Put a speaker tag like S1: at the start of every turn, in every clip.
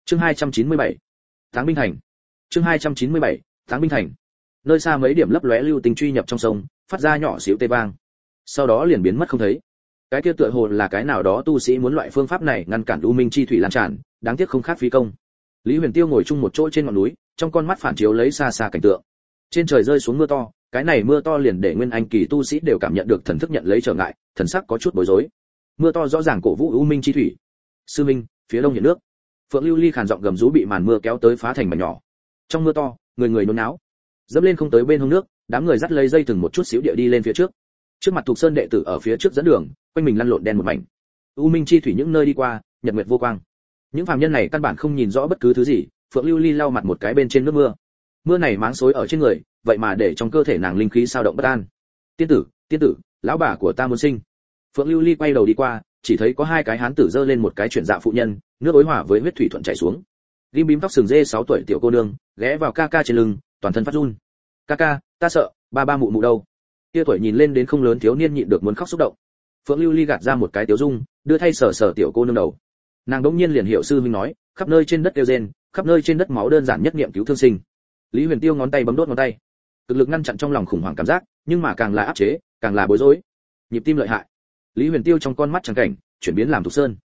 S1: Chương 297. Táng binh thành. Chương 297. Táng binh thành. Nơi xa mấy điểm lấp lóe lưu tinh truy nhập trong sông, phát ra nhỏ xíu tê vang. Sau đó liền biến mất không thấy. Cái kia tựa hồ là cái nào đó tu sĩ muốn loại phương pháp này ngăn cản u minh chi thủy lan tràn, đáng tiếc không khác phí công. Lý Huyền Tiêu ngồi chung một chỗ trên ngọn núi, trong con mắt phản chiếu lấy xa xa cảnh tượng. Trên trời rơi xuống mưa to, cái này mưa to liền để nguyên anh kỳ tu sĩ đều cảm nhận được thần thức nhận lấy trở ngại, thần sắc có chút bối rối. Mưa to rõ ràng cổ vũ u minh chi thủy. Sư minh, phía đông hiện nước. Phượng Lưu Ly khàn giọng gầm rú bị màn mưa kéo tới phá thành mảnh nhỏ. Trong mưa to, người người nôn náo. Dẫm lên không tới bên hông nước, đám người dắt lấy dây từng một chút xíu địa đi lên phía trước. Trước mặt Thục Sơn đệ tử ở phía trước dẫn đường, quanh mình lăn lộn đen một mảnh. U minh chi thủy những nơi đi qua, nhật nguyệt vô quang. Những phàm nhân này căn bản không nhìn rõ bất cứ thứ gì. Phượng Lưu Ly lau mặt một cái bên trên nước mưa. Mưa này máng xối ở trên người, vậy mà để trong cơ thể nàng linh khí sao động bất an. Tiên tử, lão bà của ta muốn sinh. Phượng Lưu Ly quay đầu đi qua, chỉ thấy có hai cái hán tử giơ lên một cái chuyển dạ phụ nhân, nước ối hòa với huyết thủy thuận chảy xuống. Ghim bím tóc sừng dê 6 tuổi tiểu cô nương, ghé vào ca ca trên lưng, toàn thân phát run. Ca, ta sợ, ba mụ đâu? Kia tuổi nhìn lên đến không lớn thiếu niên nhịn được muốn khóc xúc động. Phượng Lưu Ly gạt ra một cái tiếu dung, đưa thay sờ tiểu cô nương đầu. Nàng đống nhiên liền hiểu sư huynh nói, khắp nơi trên đất kêu rên, khắp nơi trên đất máu đơn giản nhất niệm cứu thương sinh. Lý Huyền Tiêu ngón tay bấm đốt ngón tay, cực lực ngăn chặn trong lòng khủng hoảng cảm giác, nhưng mà càng là áp chế, càng là bối rối. Nhịp tim lợi hại. Lý Huyền Tiêu trong con mắt trắng cảnh, chuyển biến làm Thục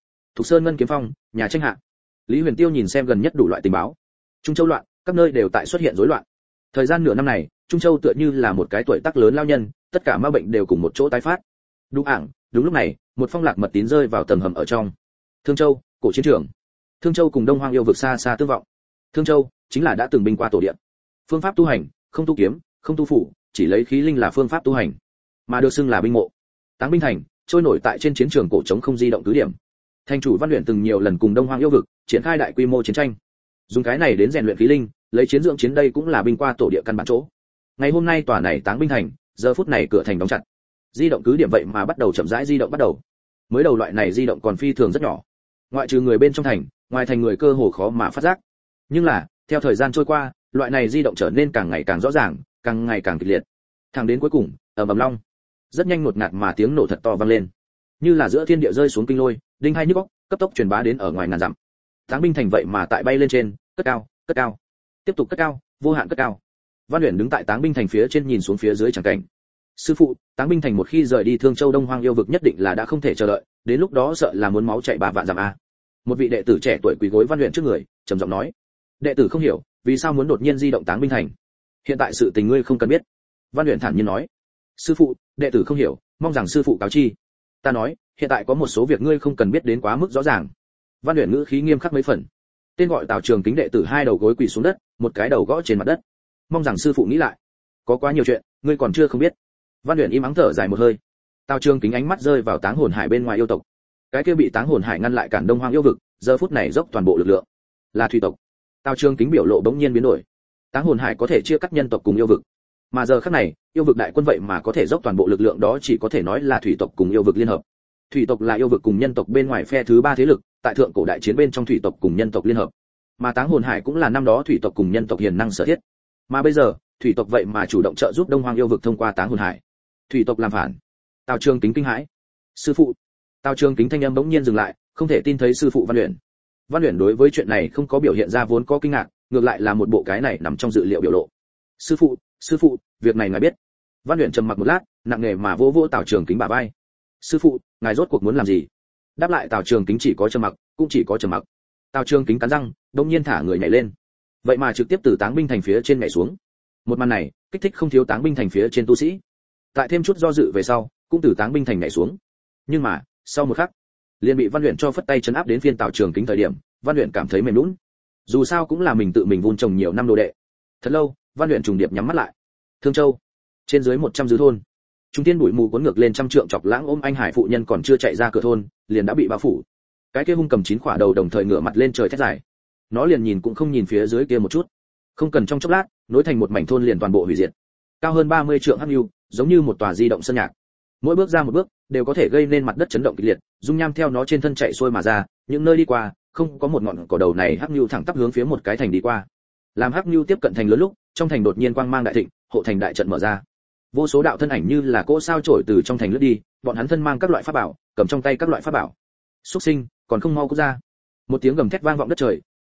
S1: Sơn ngân kiếm phong, nhà tranh hạ. Lý Huyền Tiêu nhìn xem gần nhất đủ loại tình báo. Trung Châu loạn, các nơi đều tại xuất hiện rối loạn. Thời gian nửa năm này, Trung Châu tựa như là một cái tuổi tác lớn lao nhân, tất cả ma bệnh đều cùng một chỗ tái phát. Đúng lúc này, một phong lạc mật tín rơi vào tầng hầm ở trong. Thương Châu, cổ chiến trường. Thương Châu cùng Đông Hoang yêu vực xa xa tương vọng. Thương Châu chính là đã từng binh qua tổ địa. Phương pháp tu hành, không tu kiếm, không tu phủ, chỉ lấy khí linh là phương pháp tu hành, mà được xưng là binh mộ. Táng binh thành, trôi nổi tại trên chiến trường cổ trống không di động cứ điểm. Thành chủ Văn Luyện từng nhiều lần cùng Đông Hoang yêu vực triển khai đại quy mô chiến tranh, dùng cái này đến rèn luyện khí linh, lấy chiến dưỡng chiến đây cũng là binh qua tổ địa căn bản chỗ. Ngày hôm nay tòa này Táng binh thành, giờ phút này cửa thành đóng chặt, di động cứ điểm vậy mà bắt đầu chậm rãi di động bắt đầu. Mới đầu loại này di động còn phi thường rất nhỏ, ngoại trừ người bên trong thành, ngoài thành người cơ hồ khó mà phát giác. Nhưng là theo thời gian trôi qua, loại này di động trở nên càng ngày càng rõ ràng, càng ngày càng kịch liệt. Thẳng đến cuối cùng, ầm ầm long, rất nhanh ngột ngạt mà tiếng nổ thật to vang lên, như là giữa thiên địa rơi xuống kinh lôi, đinh hai nhức óc, cấp tốc truyền bá đến ở ngoài ngàn dặm. Táng binh thành vậy mà tại bay lên trên, cất cao, tiếp tục cất cao, vô hạn cất cao. Văn Uyển đứng tại Táng binh thành phía trên nhìn xuống phía dưới chẳng cảnh. Sư phụ, Táng binh thành một khi rời đi Thương Châu Đông Hoang yêu vực nhất định là đã không thể chờ đợi, đến lúc đó sợ là muốn máu chảy 3 vạn dặm a. Một vị đệ tử trẻ tuổi quỳ gối Văn Uyển trước người, trầm giọng nói. Đệ tử không hiểu, vì sao muốn đột nhiên di động Táng binh thành? Hiện tại sự tình ngươi không cần biết. Văn Uyển thản nhiên nói. Sư phụ, đệ tử không hiểu, mong rằng sư phụ cáo chi. Ta nói, hiện tại có một số việc ngươi không cần biết đến quá mức rõ ràng. Văn Uyển ngữ khí nghiêm khắc mấy phần. Tên gọi Tào Trường Kính đệ tử hai đầu gối quỳ xuống đất, một cái đầu gõ trên mặt đất. Mong rằng sư phụ nghĩ lại, có quá nhiều chuyện, ngươi còn chưa không biết. Văn Uyển im ắng thở dài một hơi. Tào Trường Kính ánh mắt rơi vào Táng Hồn Hải bên ngoài yêu tộc. Cái kia bị Táng Hồn Hải ngăn lại cản Đông Hoang yêu vực, giờ phút này dốc toàn bộ lực lượng, là thủy tộc. Tào Trường Kính biểu lộ bỗng nhiên biến đổi. Táng Hồn Hải có thể chia cắt nhân tộc cùng yêu vực, mà giờ khắc này, yêu vực đại quân vậy mà có thể dốc toàn bộ lực lượng, đó chỉ có thể nói là thủy tộc cùng yêu vực liên hợp. Thủy tộc là yêu vực cùng nhân tộc bên ngoài phe thứ 3 thế lực, tại thượng cổ đại chiến bên trong thủy tộc cùng nhân tộc liên hợp. Mà Táng Hồn Hải cũng là năm đó thủy tộc cùng nhân tộc hiền năng sở thiết. Mà bây giờ, thủy tộc vậy mà chủ động trợ giúp Đông Hoang yêu vực thông qua Táng Hồn Hải. Thủy tộc làm phản. Tào Trường Kính kinh hãi. Sư phụ. Tào Trường Kính thanh âm bỗng nhiên dừng lại, không thể tin thấy sư phụ Văn Uyển. Văn Uyển đối với chuyện này không có biểu hiện ra vốn có kinh ngạc, ngược lại là một bộ cái này nằm trong dự liệu biểu lộ. Sư phụ, việc này ngài biết. Văn Uyển trầm mặc một lát, nặng nề mà vỗ vỗ Tào Trường Kính bả vai. Sư phụ, ngài rốt cuộc muốn làm gì? Đáp lại Tào Trường Kính chỉ có trầm mặc, cũng chỉ có trầm mặc. Tào Trường Kính cắn răng, đột nhiên thả người nhảy lên. Vậy mà trực tiếp từ Táng binh thành phía trên nhảy xuống. Một màn này, kích thích không thiếu Táng binh thành phía trên tu sĩ. Tại thêm chút do dự về sau, cũng từ Táng binh thành nhảy xuống. Nhưng mà, sau một khắc, liền bị Văn Uyển cho phất tay trấn áp đến phiên Tào Trường Kính thời điểm, Văn Uyển cảm thấy mềm nhũn. Dù sao cũng là mình tự mình vun trồng nhiều năm đồ đệ. Thật lâu, Văn Uyển trùng điệp nhắm mắt lại. Thương Châu, trên dưới 100 dư thôn. Trung tiên bụi mù cuốn ngược lên trăm trượng chọc lãng ôm anh hải phụ nhân còn chưa chạy ra cửa thôn, liền đã bị bao phủ. Cái kia hung cầm 9 khỏa đầu đồng thời ngửa mặt lên trời thét dài. Nó liền nhìn cũng không nhìn phía dưới kia một chút. Không cần trong chốc lát, nối thành một mảnh thôn liền toàn bộ hủy diệt. Cao hơn 30 trượng hắc lưu, giống như một tòa di động sơn nhạc. Mỗi bước ra một bước, đều có thể gây nên mặt đất chấn động kịch liệt, dung nham theo nó trên thân chạy xuôi mà ra, những nơi đi qua, không có một ngọn cỏ đầu này hắc lưu thẳng tắp hướng phía một cái thành đi qua. Làm hắc lưu tiếp cận thành lớn lúc, trong thành đột nhiên quang mang đại thịnh, hộ thành đại trận mở ra. Vô số đạo thân ảnh như là cỗ sao chổi từ trong thành lướt đi, bọn hắn thân mang các loại pháp bảo, cầm trong tay các loại pháp bảo. Súc sinh, còn không mau cút ra. Một tiếng gầm thét vang vọng đất trời,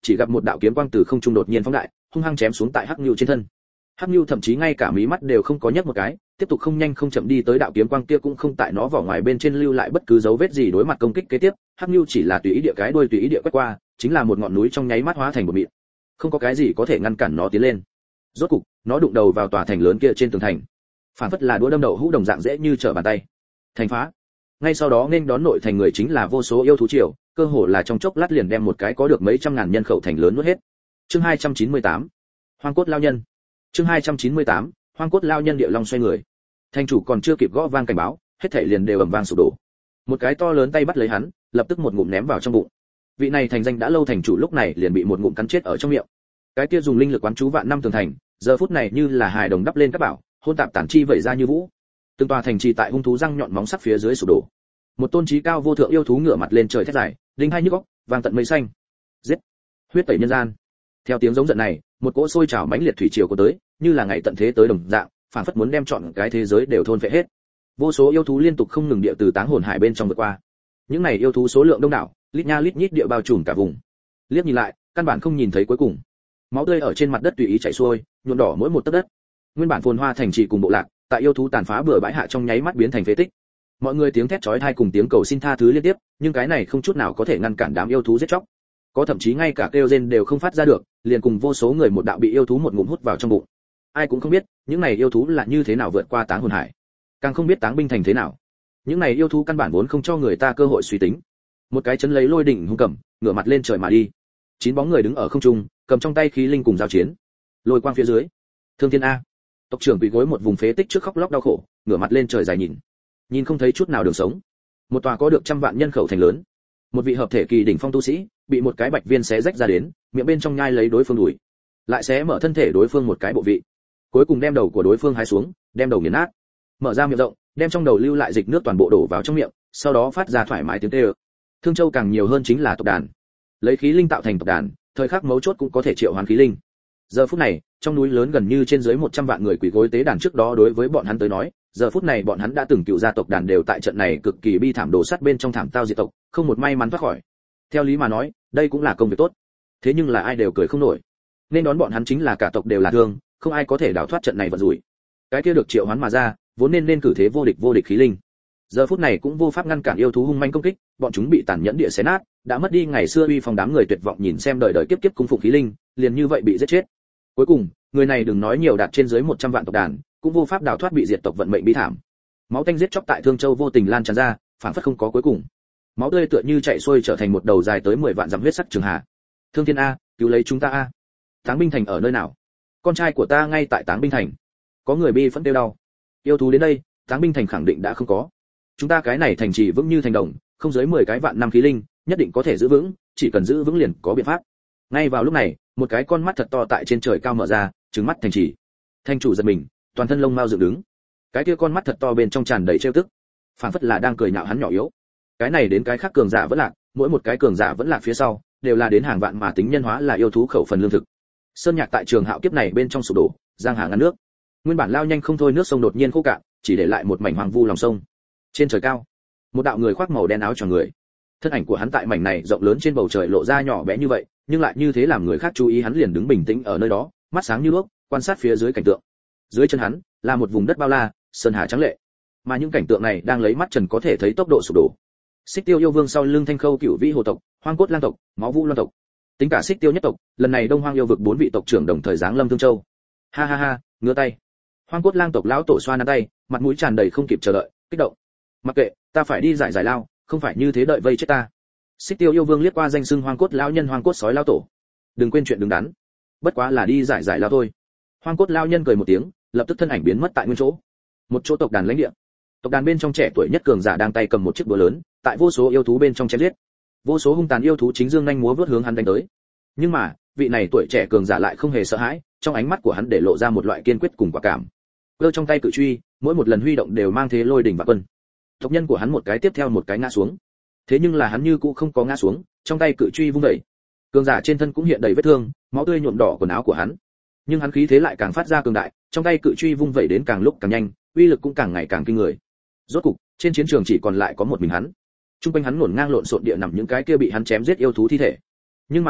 S1: chỉ gặp một đạo kiếm quang từ không trung đột nhiên phóng đại, hung hăng chém xuống tại Hắc Nưu trên thân. Hắc Nưu thậm chí ngay cả mí mắt đều không có nhấc một cái, tiếp tục không nhanh không chậm đi tới đạo kiếm quang kia, cũng không tại nó vỏ ngoài bên trên lưu lại bất cứ dấu vết gì. Đối mặt công kích kế tiếp, Hắc Nưu chỉ là tùy ý địa cái đuôi tùy ý địa quét qua, chính là một ngọn núi trong nháy mắt hóa thành một mịn. Không có cái gì có thể ngăn cản nó tiến lên. Rốt cục, nó đụng đầu vào tòa thành lớn kia trên tường thành. Phản phất là đũa đâm đậu hũ đồng dạng dễ như trở bàn tay. Thành phá. Ngay sau đó nên đón nội thành người chính là vô số yêu thú triều, cơ hồ là trong chốc lát liền đem một cái có được mấy trăm ngàn nhân khẩu thành lớn nuốt hết. Chương 298. Hoang cốt lao nhân. Chương 298. Hoang cốt lao nhân. Địa long xoay người. Thành chủ còn chưa kịp gõ vang cảnh báo, hết thảy liền đều ầm vang sụp đổ. Một cái to lớn tay bắt lấy hắn, lập tức một ngụm ném vào trong bụng. Vị này thành danh đã lâu thành chủ lúc này liền bị một ngụm cắn chết ở trong miệng. Cái kia dùng linh lực quán chú vạn năm tường thành, giờ phút này như là hài đồng đắp lên các bảo, hôn tạp tản chi vẩy ra như vũ. Từng tòa thành trì tại hung thú răng nhọn móng sắc phía dưới sụp đổ. Một tôn trí cao vô thượng yêu thú ngửa mặt lên trời thét dài, đinh hai nhức óc, vang tận mây xanh. Giết! Huyết tẩy nhân gian. Theo tiếng giống giận này, một cỗ sôi trào mãnh liệt thủy triều của tới, như là ngày tận thế tới đồng dạng, phản phất muốn đem trọn cái thế giới đều thôn phệ hết. Vô số yêu thú liên tục không ngừng địa từ táng hồn hải bên trong vượt qua. Những này yêu thú số lượng đông đảo, lít nha lít nhít địa bao trùm cả vùng. Liếc nhìn lại, căn bản không nhìn thấy cuối cùng. Máu tươi ở trên mặt đất tùy ý chảy xuôi, nhuộm đỏ mỗi một tấc đất. Nguyên bản phồn hoa thành trì cùng bộ lạc, tại yêu thú tàn phá bừa bãi hạ trong nháy mắt biến thành phế tích. Mọi người tiếng thét chói tai cùng tiếng cầu xin tha thứ liên tiếp, nhưng cái này không chút nào có thể ngăn cản đám yêu thú giết chóc. Có thậm chí ngay cả kêu rên đều không phát ra được, liền cùng vô số người một đạo bị yêu thú một ngụm hút vào trong bụng. Ai cũng không biết, những này yêu thú là như thế nào vượt qua táng hồn hải, càng không biết táng binh thành thế nào. Những này yêu thú căn bản vốn không cho người ta cơ hội suy tính. Một cái chấn lấy lôi đỉnh hung cầm, ngửa mặt lên trời mà đi. 9 bóng người đứng ở không trung, cầm trong tay khí linh cùng giao chiến. Lôi quang phía dưới, Thương Thiên A, tộc trưởng quỳ gối một vùng phế tích trước khóc lóc đau khổ, ngửa mặt lên trời dài nhìn không thấy chút nào đường sống. Một tòa có được trăm vạn nhân khẩu thành lớn, một vị hợp thể kỳ đỉnh phong tu sĩ bị một cái bạch viên xé rách ra đến, miệng bên trong nhai lấy đối phương đùi, lại xé mở thân thể đối phương một cái bộ vị, cuối cùng đem đầu của đối phương hái xuống, đem đầu nghiền nát, mở ra miệng rộng, đem trong đầu lưu lại dịch nước toàn bộ đổ vào trong miệng, sau đó phát ra thoải mái tiếng kêu. Thương Châu càng nhiều hơn chính là tộc đàn, lấy khí linh tạo thành tộc đàn, thời khắc mấu chốt cũng có thể triệu hoán khí linh. Giờ phút này, trong núi lớn gần như trên dưới 100 vạn người quỳ gối tế đàn trước đó, đối với bọn hắn tới nói, giờ phút này bọn hắn đã từng cựu gia tộc đàn đều tại trận này cực kỳ bi thảm đổ sắt bên trong thảm tao diệt tộc, không một may mắn thoát khỏi. Theo lý mà nói, đây cũng là công việc tốt. Thế nhưng là ai đều cười không nổi. Nên đón bọn hắn chính là cả tộc đều là thương, không ai có thể đào thoát trận này vận rủi. Cái kia được triệu hoán mà ra, vốn nên cử thế vô địch khí linh. Giờ phút này cũng vô pháp ngăn cản yêu thú hung manh công kích, bọn chúng bị tàn nhẫn địa xé nát, đã mất đi ngày xưa uy phong, đám người tuyệt vọng nhìn xem đời đời kiếp kiếp cung phụng khí linh, liền như vậy bị giết chết. Cuối cùng, người này đừng nói nhiều đạt trên dưới 100 vạn tộc đàn, cũng vô pháp đào thoát bị diệt tộc vận mệnh bi thảm. Máu tanh giết chóc tại Thương Châu vô tình lan tràn ra, phảng phất không có cuối cùng. Máu tươi tựa như chảy xuôi trở thành một đầu dài tới 10 vạn dặm huyết sắc trường hà. Thương Thiên A, cứu lấy chúng ta a. Táng binh thành ở nơi nào? Con trai của ta ngay tại Táng binh thành. Có người bi phẫn kêu đau. Yêu thú đến đây, Táng binh thành khẳng định đã không có. Chúng ta cái này thành trì vững như thành đồng, không dưới 10 cái vạn năm khí linh, nhất định có thể giữ vững, chỉ cần giữ vững liền có biện pháp. Ngay vào lúc này, một cái con mắt thật to tại trên trời cao mở ra, trừng mắt thành trì. Thành chủ giật mình, toàn thân lông mao dựng đứng. Cái kia con mắt thật to bên trong tràn đầy trêu tức, phảng phất là đang cười nhạo hắn nhỏ yếu. Cái này đến cái khác cường giả vẫn lạc, mỗi một cái cường giả vẫn lạc phía sau, đều là đến hàng vạn mà tính nhân hóa là yêu thú khẩu phần lương thực. Sơn nhạc tại Trường Hạo kiếp này bên trong sụp đổ, giang hà ngăn nước. Nguyên bản lao nhanh không thôi nước sông đột nhiên khô cạn, chỉ để lại một mảnh hoang vu lòng sông. Trên trời cao, một đạo người khoác màu đen áo choàng người. Thân ảnh của hắn tại mảnh này rộng lớn trên bầu trời lộ ra nhỏ bé như vậy, nhưng lại như thế làm người khác chú ý, hắn liền đứng bình tĩnh ở nơi đó, mắt sáng như đuốc, quan sát phía dưới cảnh tượng. Dưới chân hắn là một vùng đất bao la, sơn hà trắng lệ, mà những cảnh tượng này đang lấy mắt trần có thể thấy tốc độ sụp đổ. Xích Tiêu yêu vương sau lưng Thanh Khâu Cửu Vĩ hồ tộc, Hoang Cốt lang tộc, Máu Vũ loan tộc, tính cả Xích Tiêu nhất tộc, lần này Đông Hoang yêu vực 4 vị tộc trưởng đồng thời giáng lâm Thương Châu. Ha ha ha, ngửa tay. Hoang Cốt lang tộc lão tổ xoa nắn tay, mặt mũi tràn đầy không kịp chờ đợi, kích động. Mặc kệ, ta phải đi giải lao, không phải như thế đợi vây chết ta. Xích Tiêu yêu vương liếc qua danh xưng Hoang Cốt lão nhân, Hoang Cốt sói lão tổ. Đừng quên chuyện đứng đắn, bất quá là đi giải lao thôi. Hoang Cốt lão nhân cười một tiếng, lập tức thân ảnh biến mất tại nguyên chỗ. Một chỗ tộc đàn lãnh địa. Tộc đàn bên trong trẻ tuổi nhất cường giả đang tay cầm một chiếc búa lớn, tại vô số yêu thú bên trong chém giết. Vô số hung tàn yêu thú chính dương nhanh múa vớt hướng hắn đánh tới. Nhưng mà, vị này tuổi trẻ cường giả lại không hề sợ hãi, trong ánh mắt của hắn để lộ ra một loại kiên quyết cùng quả cảm. Cơ trong tay cự truy, mỗi một lần huy động đều mang thế lôi đỉnh và quân. Tộc nhân của hắn một cái tiếp theo một cái ngã xuống. Thế nhưng là hắn như cũ không có ngã xuống, trong tay cự truy vung đẩy. Cường giả trên thân cũng hiện đầy vết thương, máu tươi nhuộm đỏ quần áo của hắn. Nhưng hắn khí thế lại càng phát ra cường đại, trong tay cự truy vung vẩy đến càng lúc càng nhanh, uy lực cũng càng ngày càng kinh người. Rốt cục, trên chiến trường chỉ còn lại có một mình hắn. Trung quanh hắn ngổn ngang lộn xộn địa nằm những cái kia bị hắn chém giết yêu thú thi thể. Nhưng mà,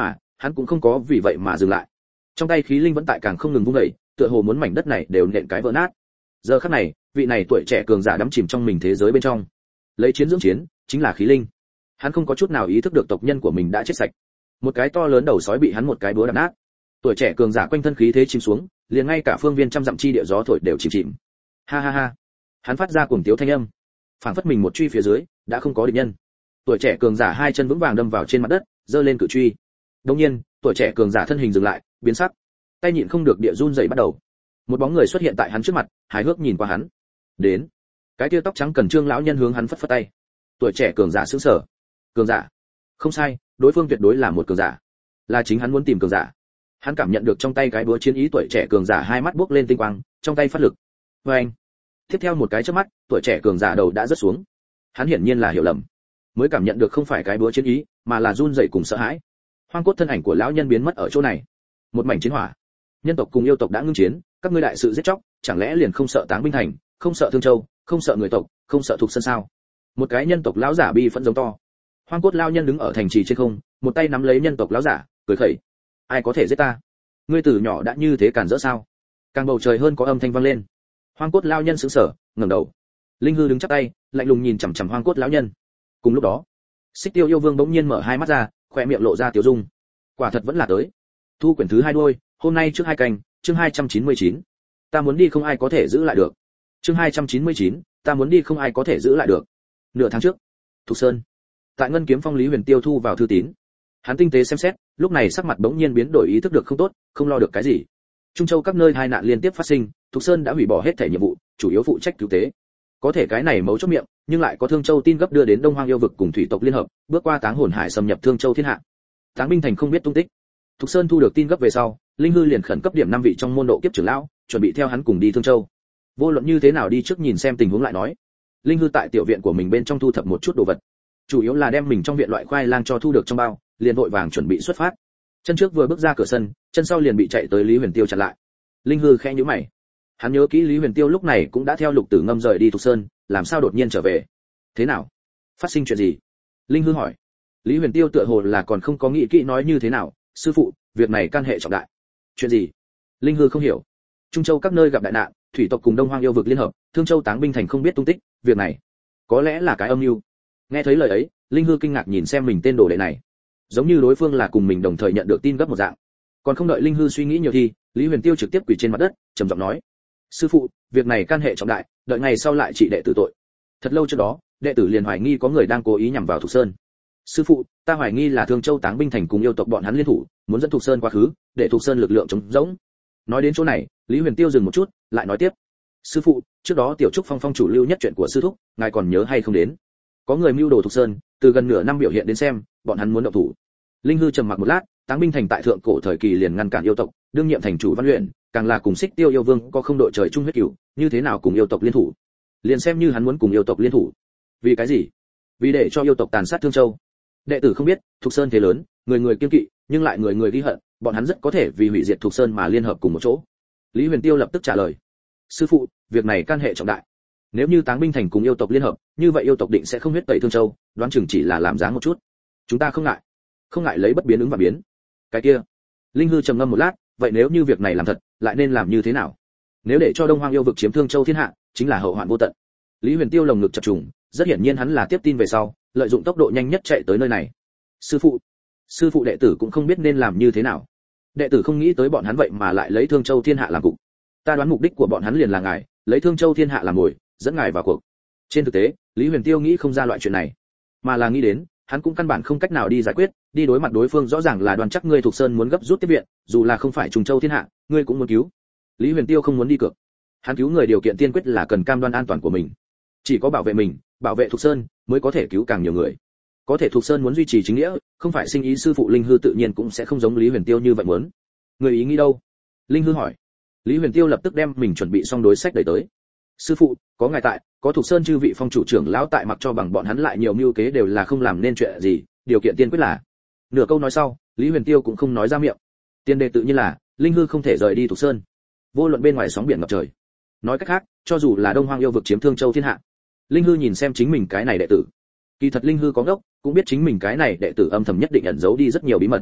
S1: hắn cũng không có vì vậy mà dừng lại. Trong tay khí linh vẫn tại càng không ngừng vung dậy, tựa hồ muốn mảnh đất này đều nện cái vỡ nát. Giờ khắc này, vị này tuổi trẻ cường giả đắm chìm trong mình thế giới bên trong, lấy chiến dưỡng chiến, chính là khí linh. Hắn không có chút nào ý thức được tộc nhân của mình đã chết sạch. Một cái to lớn đầu sói bị hắn một cái búa đập nát. Tuổi trẻ cường giả quanh thân khí thế chìm xuống, liền ngay cả phương viên trăm dặm chi địa gió thổi đều chìm chìm. Ha ha ha. Hắn phát ra cuồng tiếu thanh âm, phảng phất mình một truy phía dưới đã không có địch nhân. Tuổi trẻ cường giả hai chân vững vàng đâm vào trên mặt đất, giơ lên cự truy. Đột nhiên, tuổi trẻ cường giả thân hình dừng lại, biến sắc, tay nhịn không được địa run rẩy bắt đầu. Một bóng người xuất hiện tại hắn trước mặt, hài hước nhìn qua hắn. Đến. Cái tia tóc trắng cẩn trương lão nhân hướng hắn phất phất tay. Tuổi trẻ cường giả sững sờ. Cường giả? Không sai, đối phương tuyệt đối là một cường giả. Là chính hắn muốn tìm cường giả. Hắn cảm nhận được trong tay cái búa chiến ý, tuổi trẻ cường giả hai mắt buốc lên tinh quang, trong tay phát lực. Oeng. Tiếp theo một cái chớp mắt, tuổi trẻ cường giả đầu đã rớt xuống. Hắn hiển nhiên là hiểu lầm, mới cảm nhận được không phải cái búa chiến ý, mà là run rẩy cùng sợ hãi. Hoang cốt thân ảnh của lão nhân biến mất ở chỗ này. Một mảnh chiến hỏa. Nhân tộc cùng yêu tộc đã ngưng chiến, các ngươi đại sự giết chóc, chẳng lẽ liền không sợ Táng Binh Thành, không sợ Thương Châu, không sợ người tộc, không sợ Thục Sơn sao? Một cái nhân tộc lão giả bi phẫn giống to. Hoang cốt lão nhân đứng ở thành trì trên không, một tay nắm lấy nhân tộc lão giả, cười khẩy. Ai có thể giết ta? Ngươi từ nhỏ đã như thế cản rỡ sao? Càng bầu trời hơn có âm thanh vang lên. Hoang cốt lão nhân sững sờ, ngẩng đầu. Linh hư đứng chắp tay, lạnh lùng nhìn chằm chằm hoang cốt lão nhân. Cùng lúc đó, Xích Tiêu yêu vương bỗng nhiên mở hai mắt ra, khóe miệng lộ ra tiểu dung. Quả thật vẫn là tới. Thu quyển thứ 2 đuôi, hôm nay trước 2 canh, chương 299. Ta muốn đi không ai có thể giữ lại được. Chương 299, ta muốn đi không ai có thể giữ lại được. Nửa tháng trước, Thục Sơn. Tại Ngân Kiếm Phong Lý Huyền Tiêu thu vào thư tín. Hắn tinh tế xem xét, lúc này sắc mặt bỗng nhiên biến đổi, ý thức được không tốt, không lo được cái gì. Trung Châu các nơi tai nạn liên tiếp phát sinh, Thục Sơn đã hủy bỏ hết thể nhiệm vụ, chủ yếu phụ trách cứu tế. Có thể cái này mấu chốt miệng, nhưng lại có Thương Châu tin gấp đưa đến Đông Hoang yêu vực cùng thủy tộc liên hợp, bước qua Táng Hồn Hải xâm nhập Thương Châu thiên hạ. Táng Binh Thành không biết tung tích. Thục Sơn thu được tin gấp về sau, Linh hư liền khẩn cấp điểm 5 vị trong môn độ kiếp trưởng lão, chuẩn bị theo hắn cùng đi Thương Châu. Vô luận như thế nào đi trước nhìn xem tình huống lại nói. Linh hư tại tiểu viện của mình bên trong thu thập một chút đồ vật, chủ yếu là đem mình trong viện loại khoai lang cho thu được trong bao, liền vội vàng chuẩn bị xuất phát. Chân trước vừa bước ra cửa sân, chân sau liền bị chạy tới Lý Huyền Tiêu chặn lại. Linh hư khẽ nhíu mày. Hắn nhớ kỹ Lý Huyền Tiêu lúc này cũng đã theo Lục Tử Ngâm rời đi Thục Sơn, làm sao đột nhiên trở về? Thế nào? Phát sinh chuyện gì? Linh hư hỏi. Lý Huyền Tiêu tựa hồ là còn không có nghĩ kỹ nói như thế nào. Sư phụ, việc này can hệ trọng đại. Chuyện gì? Linh hư không hiểu. Trung Châu các nơi gặp đại nạn, thủy tộc cùng Đông Hoang yêu vực liên hợp, Thương Châu Táng Binh Thành không biết tung tích, việc này có lẽ là cái âm mưu. Nghe thấy lời ấy, Linh hư kinh ngạc nhìn xem mình tên đồ đệ này, giống như đối phương là cùng mình đồng thời nhận được tin gấp một dạng. Còn không đợi Linh hư suy nghĩ nhiều thì, Lý Huyền Tiêu trực tiếp quỳ trên mặt đất, trầm giọng nói: sư phụ, việc này can hệ trọng đại, đợi ngày sau lại trị đệ tử tội. Thật lâu trước đó, đệ tử liền hoài nghi có người đang cố ý nhằm vào Thục Sơn. Sư phụ, ta hoài nghi là Thương Châu Táng Binh Thành cùng yêu tộc bọn hắn liên thủ, muốn dẫn Thục Sơn qua khứ, để Thục Sơn lực lượng chống rỗng. Nói đến chỗ này, Lý Huyền Tiêu dừng một chút, lại nói tiếp: sư phụ, trước đó Tiểu Trúc Phong phong chủ lưu nhất chuyện của sư thúc, ngài còn nhớ hay không đến? Có người mưu đồ Thục Sơn, từ gần nửa năm biểu hiện đến xem, bọn hắn muốn động thủ. Linh hư trầm mặc một lát, Táng Binh Thành tại thượng cổ thời kỳ liền ngăn cản yêu tộc, đương nhiệm thành chủ Văn Luyện, càng là cùng Xích Tiêu yêu vương có không đội trời chung huyết cửu, như thế nào cùng yêu tộc liên thủ? Liền xem như hắn muốn cùng yêu tộc liên thủ, vì cái gì? Vì để cho yêu tộc tàn sát Thương Châu. Đệ tử không biết, Thục Sơn thế lớn, người người kiêng kỵ, nhưng lại người người ghi hận, bọn hắn rất có thể vì hủy diệt Thục Sơn mà liên hợp cùng một chỗ. Lý Huyền Tiêu lập tức trả lời: sư phụ, việc này can hệ trọng đại. Nếu như Táng Binh Thành cùng yêu tộc liên hợp, như vậy yêu tộc định sẽ không huyết tẩy Thương Châu, đoán chừng chỉ là làm dáng một chút. Chúng ta không ngại lấy bất biến ứng và biến. Cái kia. Linh hư trầm ngâm một lát, vậy nếu như việc này làm thật, lại nên làm như thế nào? Nếu để cho Đông Hoang yêu vực chiếm Thương Châu thiên hạ, chính là hậu hoạn vô tận. Lý Huyền Tiêu lồng ngực chập trùng, rất hiển nhiên hắn là tiếp tin về sau, lợi dụng tốc độ nhanh nhất chạy tới nơi này. Sư phụ, đệ tử cũng không biết nên làm như thế nào. Đệ tử không nghĩ tới bọn hắn vậy mà lại lấy Thương Châu thiên hạ làm cục. Ta đoán mục đích của bọn hắn liền là ngài, lấy Thương Châu thiên hạ làm mồi, dẫn ngài vào cuộc. Trên thực tế, Lý Huyền Tiêu nghĩ không ra loại chuyện này, mà là nghĩ đến, hắn cũng căn bản không cách nào đi giải quyết, đi đối mặt đối phương rõ ràng là Đoan Chắc ngươi Thục Sơn muốn gấp rút tiếp viện, dù là không phải Trùng Châu thiên hạ, ngươi cũng muốn cứu. Lý Huyền Tiêu không muốn đi cược. Hắn cứu người điều kiện tiên quyết là cần cam đoan an toàn của mình. Chỉ có bảo vệ mình, bảo vệ Thục Sơn mới có thể cứu càng nhiều người. Có thể Thục Sơn muốn duy trì chính nghĩa, không phải sinh ý sư phụ Linh hư tự nhiên cũng sẽ không giống Lý Huyền Tiêu như vậy muốn. Người ý nghĩ đâu? Linh hư hỏi. Lý Huyền Tiêu lập tức đem mình chuẩn bị xong đối sách đẩy tới. Sư phụ, có ngài tại, có Thục Sơn chư vị phong chủ trưởng lão tại, mặc cho bằng bọn hắn lại nhiều mưu kế đều là không làm nên chuyện gì, điều kiện tiên quyết là. Nửa câu nói sau, Lý Huyền Tiêu cũng không nói ra miệng. Tiên đề tự nhiên là, Linh hư không thể rời đi Thục Sơn. Vô luận bên ngoài sóng biển ngập trời. Nói cách khác, cho dù là Đông Hoang yêu vực chiếm Thương Châu thiên hạ, Linh hư nhìn xem chính mình cái này đệ tử. Kỳ thật Linh hư có ngốc, cũng biết chính mình cái này đệ tử âm thầm nhất định ẩn giấu đi rất nhiều bí mật.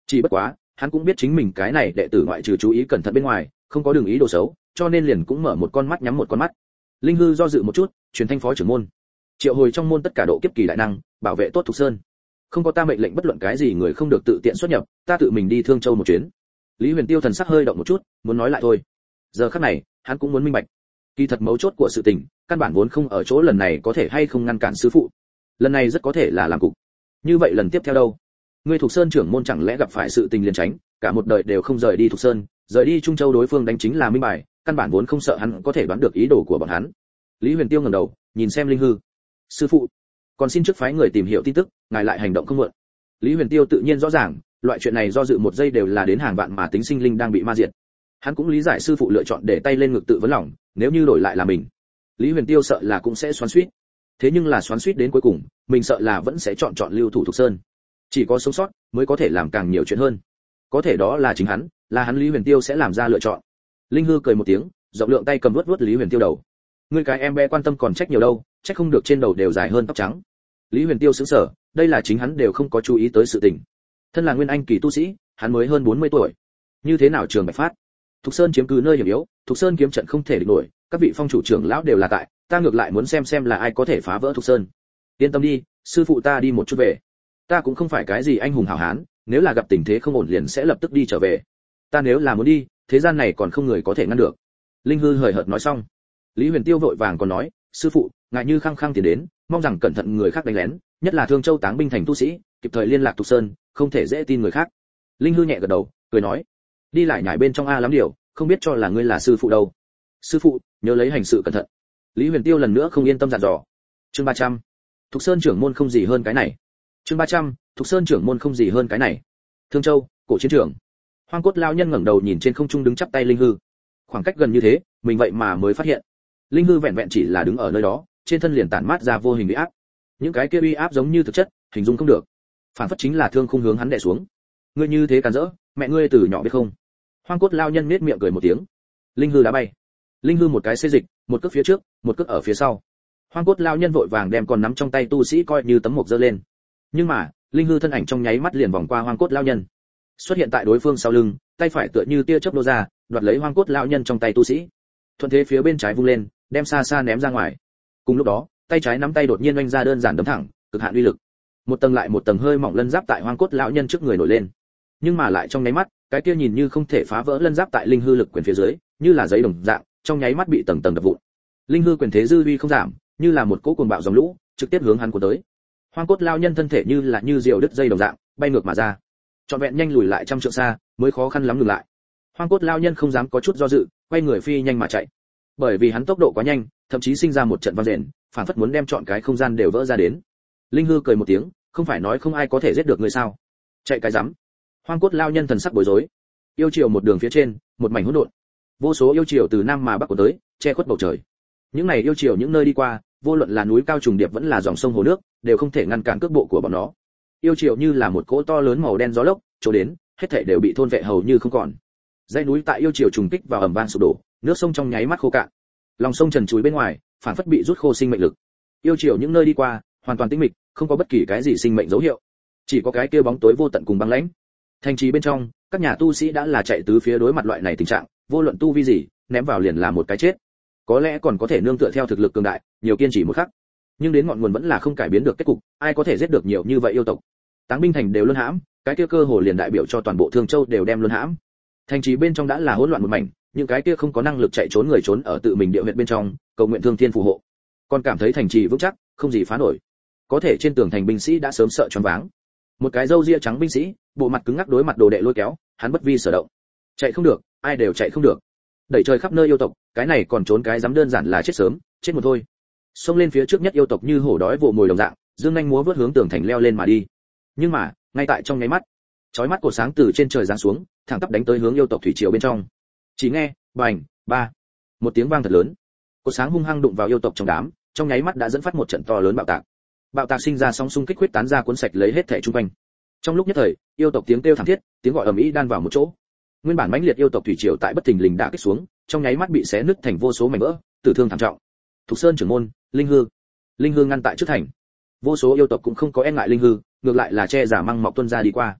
S1: Chỉ bất quá, hắn cũng biết chính mình cái này đệ tử ngoại trừ chú ý cẩn thận bên ngoài, không có đường ý đồ xấu, cho nên liền cũng mở một con mắt nhắm một con mắt. Linh hư do dự một chút, truyền thanh phó trưởng môn, triệu hồi trong môn tất cả độ kiếp kỳ đại năng, bảo vệ tốt Thục Sơn. Không có ta mệnh lệnh bất luận cái gì người không được tự tiện xuất nhập, ta tự mình đi Thương Châu một chuyến. Lý Huyền Tiêu thần sắc hơi động một chút, muốn nói lại thôi. Giờ khắc này, hắn cũng muốn minh bạch, kỳ thật mấu chốt của sự tình, căn bản vốn không ở chỗ lần này có thể hay không ngăn cản sư phụ. Lần này rất có thể là làm cục. Như vậy lần tiếp theo đâu? Ngươi Thục Sơn trưởng môn chẳng lẽ gặp phải sự tình liền tránh, cả một đời đều không rời đi Thục Sơn, rời đi Trung Châu đối phương đánh chính là minh bài, căn bản vốn không sợ hắn có thể đoán được ý đồ của bọn hắn. Lý Huyền Tiêu ngẩng đầu, nhìn xem Linh Hư. Sư phụ, còn xin trước phái người tìm hiểu tin tức, ngài lại hành động không muộn. Lý Huyền Tiêu tự nhiên rõ ràng, loại chuyện này do dự một giây đều là đến hàng vạn mà tính sinh linh đang bị ma diệt. Hắn cũng lý giải sư phụ lựa chọn để tay lên ngực tự vấn lòng, nếu như đổi lại là mình, Lý Huyền Tiêu sợ là cũng sẽ xoắn xuýt. Thế nhưng là xoắn xuýt đến cuối cùng, mình sợ là vẫn sẽ chọn lưu thủ Thục Sơn. Chỉ có sống sót mới có thể làm càng nhiều chuyện hơn. Có thể đó là chính hắn, là hắn Lý Huyền Tiêu sẽ làm ra lựa chọn. Linh Hư cười một tiếng, rộng lượng tay cầm vuốt Lý Huyền Tiêu đầu. Ngươi cái em bé quan tâm còn trách nhiều đâu, trách không được trên đầu đều dài hơn tóc trắng. Lý Huyền Tiêu sững sờ, đây là chính hắn đều không có chú ý tới sự tình. Thân là nguyên anh kỳ tu sĩ, hắn mới hơn 40 tuổi. Như thế nào trường bạch phát? Thục Sơn chiếm cứ nơi hiểm yếu, Thục Sơn kiếm trận không thể địch nổi, các vị phong chủ trưởng lão đều là tại, ta ngược lại muốn xem là ai có thể phá vỡ Thục Sơn. Yên tâm đi, sư phụ ta đi một chút về. Ta cũng không phải cái gì anh hùng hảo hán, nếu là gặp tình thế không ổn liền sẽ lập tức đi trở về. Ta nếu là muốn đi, thế gian này còn không người có thể ngăn được. Linh Hư hời hợt nói xong. Lý Huyền Tiêu vội vàng còn nói, sư phụ, ngài như khăng khăng tiến đến, mong rằng cẩn thận người khác đánh lén, nhất là Thương Châu táng binh thành tu sĩ, kịp thời liên lạc Thục Sơn, không thể dễ tin người khác. Linh Hư nhẹ gật đầu, cười nói, đi lại nhảy bên trong a lắm điều, không biết cho là ngươi là sư phụ đâu. Sư phụ, nhớ lấy hành sự cẩn thận. Lý Huyền Tiêu lần nữa không yên tâm dặn dò. Chương 300. Thục Sơn trưởng môn không gì hơn cái này. Chương 300. Thục Sơn trưởng môn không gì hơn cái này. Thương Châu, cổ chiến trường. Hoang cốt lão nhân ngẩng đầu nhìn trên không trung đứng chắp tay Linh Hư. Khoảng cách gần như thế, mình vậy mà mới phát hiện. Linh Hư vẹn vẹn chỉ là đứng ở nơi đó, trên thân liền tản mát ra vô hình uy áp. Những cái kia uy áp giống như thực chất, hình dung không được. Phản phất chính là thương khung hướng hắn đè xuống. Ngươi như thế càn rỡ, mẹ ngươi từ nhỏ biết không? Hoang cốt lão nhân nhếch miệng cười một tiếng. Linh Hư đá bay. Linh Hư một cái xê dịch, một cước phía trước, một cước ở phía sau. Hoang cốt lão nhân vội vàng đem còn nắm trong tay tu sĩ coi như tấm mộc giơ lên. Nhưng mà, Linh Hư thân ảnh trong nháy mắt liền vòng qua Hoang cốt lão nhân, xuất hiện tại đối phương sau lưng, tay phải tựa như tia chớp nô ra, đoạt lấy Hoang cốt lão nhân trong tay tu sĩ. Thuận thế phía bên trái vung lên, đem xa xa ném ra ngoài. Cùng lúc đó, tay trái nắm tay đột nhiên oanh ra đơn giản đấm thẳng, cực hạn uy lực. Một tầng lại một tầng hơi mỏng lân giáp tại Hoang cốt lão nhân trước người nổi lên. Nhưng mà lại trong nháy mắt, cái kia nhìn như không thể phá vỡ lân giáp tại Linh Hư lực quyền phía dưới, như là giấy đồng dạng, trong nháy mắt bị tầng tầng đập vụn. Linh Hư quyền thế dư uy không giảm, như là một cỗ cuồng bạo dòng lũ, trực tiếp hướng hắn cuốn tới. Hoang cốt lão nhân thân thể như là như diều đứt dây đồng dạng, bay ngược mà ra. Trọn vẹn nhanh lùi lại trăm trượng xa, mới khó khăn lắm ngừng lại. Hoang cốt lão nhân không dám có chút do dự, quay người phi nhanh mà chạy. Bởi vì hắn tốc độ quá nhanh, thậm chí sinh ra một trận vang rền, phản phất muốn đem trọn cái không gian đều vỡ ra đến. Linh Hư cười một tiếng, không phải nói không ai có thể giết được ngươi sao? Chạy cái rắm. Hoang cốt lão nhân thần sắc bối rối. Yêu triều một đường phía trên, một mảnh hỗn độn. Vô số yêu triều từ nam mà bắc cuốn tới, che khuất bầu trời. Những này yêu triều những nơi đi qua, vô luận là núi cao trùng điệp vẫn là dòng sông hồ nước, đều không thể ngăn cản cước bộ của bọn nó. Yêu triều như là một cỗ to lớn màu đen gió lốc, chỗ đến, hết thảy đều bị thôn vệ hầu như không còn. Dãy núi tại yêu triều trùng kích vào ầm vang sụp đổ, nước sông trong nháy mắt khô cạn. Lòng sông trần trụi bên ngoài, phản phất bị rút khô sinh mệnh lực. Yêu triều những nơi đi qua, hoàn toàn tĩnh mịch, không có bất kỳ cái gì sinh mệnh dấu hiệu. Chỉ có cái kia bóng tối vô tận cùng băng lãnh. Thành trì bên trong, các nhà tu sĩ đã là chạy tứ phía đối mặt loại này tình trạng, vô luận tu vi gì, ném vào liền là một cái chết. Có lẽ còn có thể nương tựa theo thực lực cường đại, nhiều kiên trì một khắc. Nhưng đến ngọn nguồn vẫn là không cải biến được kết cục, ai có thể giết được nhiều như vậy yêu tộc. Táng binh thành đều luân hãm, cái kia cơ hồ liền đại biểu cho toàn bộ Thương Châu đều đem luân hãm. Thành trì bên trong đã là hỗn loạn một mảnh, những cái kia không có năng lực chạy trốn người trốn ở tự mình địa huyện bên trong, cầu nguyện Thương Thiên phù hộ. Còn cảm thấy thành trì vững chắc, không gì phá nổi. Có thể trên tường thành binh sĩ đã sớm sợ choáng váng. Một cái râu ria trắng binh sĩ, bộ mặt cứng ngắc đối mặt đồ đệ lôi kéo, hắn bất vi sở động. Chạy không được, ai đều chạy không được. Đẩy trời khắp nơi yêu tộc, cái này còn trốn cái dám đơn giản là chết sớm, chết một thôi. Xông lên phía trước nhất yêu tộc như hổ đói vồ mồi đồng dạng, dương nhanh múa vớt hướng tường thành leo lên mà đi. Nhưng mà, ngay tại trong nháy mắt, chói mắt cột sáng từ trên trời giáng xuống, thẳng tắp đánh tới hướng yêu tộc thủy triều bên trong. Chỉ nghe, bành, ba, một tiếng vang thật lớn. Cột sáng hung hăng đụng vào yêu tộc trong đám, trong nháy mắt đã dẫn phát một trận to lớn bạo tạc. Bạo tạc sinh ra sóng xung kích huyết tán ra cuốn sạch lấy hết thảy xung quanh. Trong lúc nhất thời, yêu tộc tiếng kêu thảm thiết, tiếng gọi ầm ĩ đan vào một chỗ. Nguyên bản mãnh liệt yêu tộc thủy triều tại bất thình lình đã kích xuống, trong nháy mắt bị xé nứt thành vô số mảnh vỡ, tử thương thảm trọng. Thục Sơn trưởng môn, Linh Hư ngăn tại trước thành. Vô số yêu tộc cũng không có e ngại Linh Hư, ngược lại là che giả măng mọc tuân ra đi qua.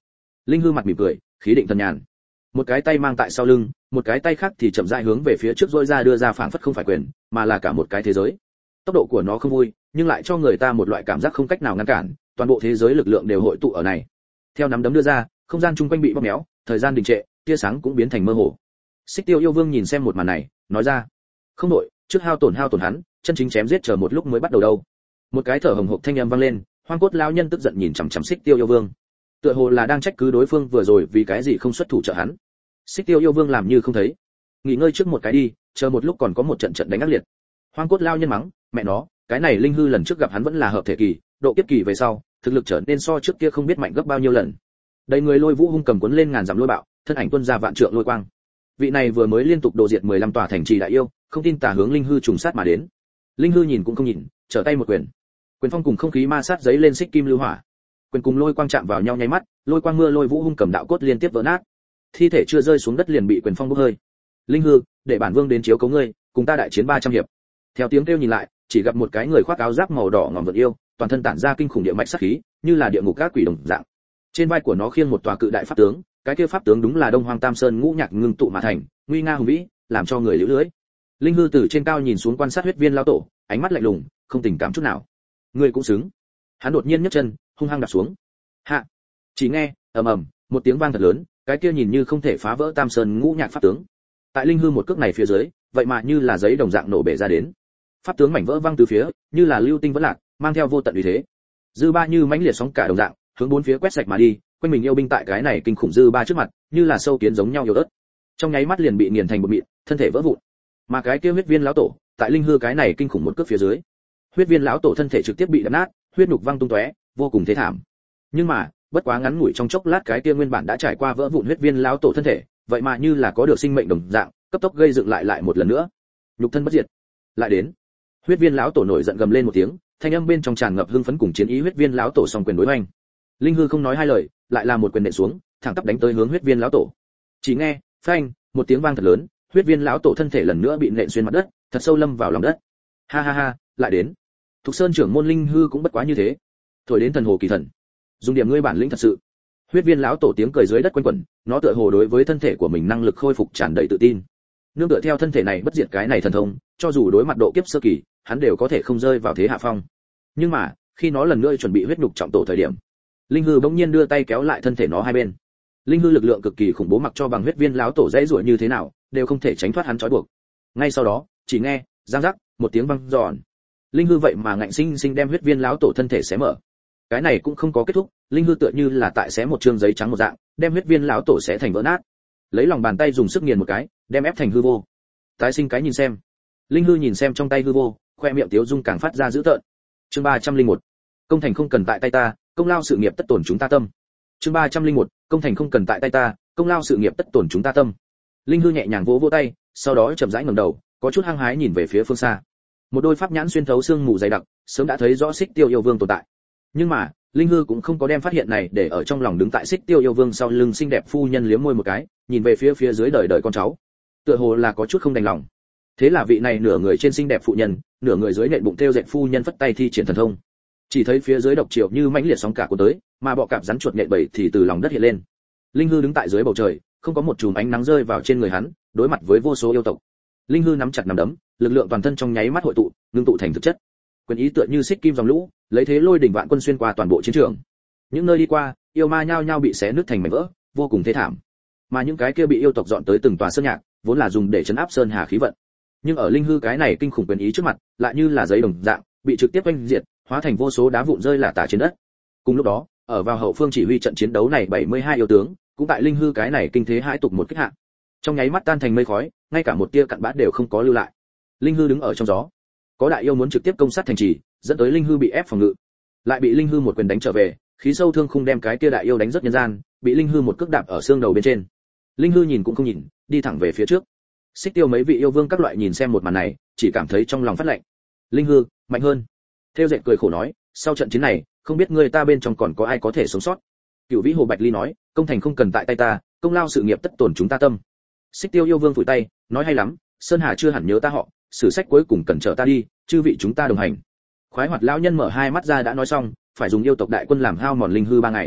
S1: Linh hư mặt mỉm cười, khí định thần nhàn. Một cái tay mang tại sau lưng, một cái tay khác thì chậm rãi hướng về phía trước rỗi ra đưa ra, phảng phất không phải quyền, mà là cả một cái thế giới. Tốc độ của nó không vui, nhưng lại cho người ta một loại cảm giác không cách nào ngăn cản, toàn bộ thế giới lực lượng đều hội tụ ở này. Theo nắm đấm đưa ra, không gian chung quanh bị bóp méo, thời gian đình trệ, tia sáng cũng biến thành mơ hồ. Xích Tiêu yêu vương nhìn xem một màn này, nói ra: "Không đổi, trước hao tổn hắn, chân chính chém giết chờ một lúc mới bắt đầu đâu." Một cái thở hồng hộc thanh âm vang lên, Hoang cốt lão nhân tức giận nhìn chằm chằm Xích Tiêu yêu vương, tựa hồ là đang trách cứ đối phương vừa rồi vì cái gì không xuất thủ trợ hắn. Xích Tiêu yêu vương làm như không thấy: "Nghỉ ngơi trước một cái đi, chờ một lúc còn có một trận trận đánh ác liệt." Hoang cốt lão nhân mắng: "Mẹ nó, cái này linh hư lần trước gặp hắn vẫn là hợp thể kỳ, độ kiếp kỳ về sau, thực lực trở nên so trước kia không biết mạnh gấp bao nhiêu lần." Đầy người lôi vũ hung cầm cuốn lên ngàn dặm lôi bạo, thân ảnh tuôn ra vạn trượng lôi quang. Vị này vừa mới liên tục đồ diệt 15 tòa thành trì đại yêu, không tin tà hướng linh hư trùng sát mà đến. Linh hư nhìn cũng không nhìn, trở tay một quyền. Quyền phong cùng không khí ma sát giấy lên xích kim lưu hỏa. Quyền cùng lôi quang chạm vào nhau nháy mắt, lôi quang mưa lôi vũ hung cầm đạo cốt liên tiếp vỡ nát. Thi thể chưa rơi xuống đất liền bị quyền phong bốc hơi. Linh hư, để bản vương đến chiếu cấu ngươi, cùng ta đại chiến 300 hiệp. Theo tiếng kêu nhìn lại, chỉ gặp một cái người khoác áo giáp màu đỏ ngòm vượt yêu, toàn thân tản ra kinh khủng địa mạch sát khí, như là địa ngục các quỷ đồng dạng. Trên vai của nó khiêng một tòa cự đại pháp tướng, cái kia pháp tướng đúng là Đông Hoang Tam Sơn ngũ nhạc ngưng tụ mà thành, nguy nga hùng vĩ, làm cho người liễu lưới. Linh hư từ trên cao nhìn xuống quan sát huyết viên lão tổ, ánh mắt lạnh lùng, không tình cảm chút nào. Ngươi cũng xứng. Hắn đột nhiên nhấc chân, hung hăng đạp xuống. Hạ. Chỉ nghe ầm ầm một tiếng vang thật lớn, cái kia nhìn như không thể phá vỡ Tam Sơn ngũ nhạc pháp tướng. Tại linh hư một cước này phía dưới, vậy mà như là giấy đồng dạng nổ bể ra đến. Pháp tướng mảnh vỡ văng từ phía, như là lưu tinh vẫn lạc, mang theo vô tận uy thế. Dư ba như mãnh liệt sóng cả đồng dạng, hướng bốn phía quét sạch mà đi, quanh mình yêu binh tại cái này kinh khủng dư ba trước mặt, như là sâu kiến giống nhau yếu ớt. Trong nháy mắt liền bị nghiền thành bột mịn, thân thể vỡ vụn. Mà cái kia huyết viên lão tổ, tại linh hư cái này kinh khủng một cước phía dưới, huyết viên lão tổ thân thể trực tiếp bị đập nát, huyết nhục văng tung tóe, vô cùng thế thảm. Nhưng mà, bất quá ngắn ngủi trong chốc lát, cái kia nguyên bản đã trải qua vỡ vụn huyết viên lão tổ thân thể, vậy mà như là có được sinh mệnh đồng dạng, cấp tốc gây dựng lại một lần nữa. Nhục thân bất diệt. Lại đến. Huyết viên lão tổ nổi giận gầm lên một tiếng, thanh âm bên trong tràn ngập hưng phấn cùng chiến ý. Huyết viên lão tổ song quyền đối hoành. Linh hư không nói hai lời, lại là một quyền nện xuống, thẳng tắp đánh tới hướng huyết viên lão tổ. Chỉ nghe phanh một tiếng vang thật lớn, huyết viên lão tổ thân thể lần nữa bị nện xuyên mặt đất, thật sâu lâm vào lòng đất. Ha ha ha, lại đến. Thục Sơn trưởng môn Linh hư cũng bất quá như thế. Thổi đến thần hồ kỳ thần. Dùng điểm ngươi bản lĩnh thật sự. Huyết viên lão tổ tiếng cười dưới đất quanh quẩn, nó tựa hồ đối với thân thể của mình năng lực khôi phục tràn đầy tự tin. Nương tựa theo thân thể này bất diệt cái này thần thông, cho dù đối mặt độ kiếp sơ kỳ, hắn đều có thể không rơi vào thế hạ phong. Nhưng mà, khi nó lần nữa chuẩn bị huyết nhục trọng tổ thời điểm, linh hư bỗng nhiên đưa tay kéo lại thân thể nó hai bên. Linh hư lực lượng cực kỳ khủng bố, mặc cho bằng huyết viên lão tổ dãy rủa như thế nào, đều không thể tránh thoát hắn trói buộc. Ngay sau đó, chỉ nghe giang rắc một tiếng vang giòn, linh hư vậy mà ngạnh sinh sinh đem huyết viên lão tổ thân thể xé mở. Cái này cũng không có kết thúc, linh hư tựa như là tại xé một trương giấy trắng một dạng, đem huyết viên lão tổ xé thành vỡ nát. Lấy lòng bàn tay dùng sức nghiền một cái, đem ép thành hư vô. Tái sinh cái nhìn xem. Linh hư nhìn xem trong tay hư vô, khoe miệng tiếu dung càng phát ra dữ tợn. Chương 301. Công thành không cần tại tay ta, công lao sự nghiệp tất tổn chúng ta tâm. Chương 301. Công thành không cần tại tay ta, công lao sự nghiệp tất tổn chúng ta tâm. Linh hư nhẹ nhàng vỗ vỗ tay, sau đó chậm rãi ngẩng đầu, có chút hăng hái nhìn về phía phương xa. Một đôi pháp nhãn xuyên thấu sương mù dày đặc, sớm đã thấy rõ Xích Tiêu yêu vương tồn tại. Nhưng mà, Linh hư cũng không có đem phát hiện này để ở trong lòng. Đứng tại Xích Tiêu yêu vương sau lưng xinh đẹp phu nhân liếm môi một cái, nhìn về phía dưới đời đời con cháu, tựa hồ là có chút không đành lòng. Thế là vị này nửa người trên xinh đẹp phụ nhân, nửa người dưới nện bụng thêu dệt phu nhân phất tay thi triển thần thông. Chỉ thấy phía dưới độc triều như mãnh liệt sóng cả cuốn tới, mà bọ cạp rắn chuột nhện bầy thì từ lòng đất hiện lên. Linh hư đứng tại dưới bầu trời, không có một chùm ánh nắng rơi vào trên người hắn, đối mặt với vô số yêu tộc. Linh hư nắm chặt nắm đấm, lực lượng toàn thân trong nháy mắt hội tụ, ngưng tụ thành thực chất. Quyền ý tựa như xích kim dòng lũ, lấy thế lôi đỉnh vạn quân xuyên qua toàn bộ chiến trường. Những nơi đi qua, yêu ma nhao nhao bị xé nứt thành mảnh vỡ, vô cùng thê thảm. Mà những cái kia bị yêu tộc dọn tới từng tòa sơn nhạc, vốn là dùng để trấn áp sơn hà khí vận. Nhưng ở linh hư cái này kinh khủng quyền ý trước mặt, lại như là giấy đồng dạng, bị trực tiếp oanh diệt, hóa thành vô số đá vụn rơi lả tả trên đất. Cùng lúc đó, ở vào hậu phương chỉ huy trận chiến đấu này 72 yêu tướng, cũng tại linh hư cái này kinh thế hãi tục một kích hạ. Trong nháy mắt tan thành mây khói, ngay cả một tia cặn bã đều không có lưu lại. Linh hư đứng ở trong gió. Có đại yêu muốn trực tiếp công sát thành trì, dẫn tới linh hư bị ép phòng ngự. Lại bị linh hư một quyền đánh trở về, khí sâu thương khung đem cái kia đại yêu đánh rất nhân gian, bị linh hư một cước đạp ở xương đầu bên trên. Linh hư nhìn cũng không nhìn, đi thẳng về phía trước. Xích Tiêu mấy vị yêu vương các loại nhìn xem một màn này, chỉ cảm thấy trong lòng phát lạnh. Linh hư mạnh hơn. Theo dệt cười khổ nói, sau trận chiến này, không biết người ta bên trong còn có ai có thể sống sót. Cửu Vĩ Hồ Bạch Ly nói, công thành không cần tại tay ta, công lao sự nghiệp tất tổn chúng ta tâm. Xích Tiêu yêu vương phủi tay, nói hay lắm, Sơn Hà chưa hẳn nhớ ta họ, sử sách cuối cùng cần trợ ta đi, chư vị chúng ta đồng hành. Khoái Hoạt lão nhân mở hai mắt ra đã nói xong, phải dùng yêu tộc đại quân làm hao mòn linh hư 3 ngày.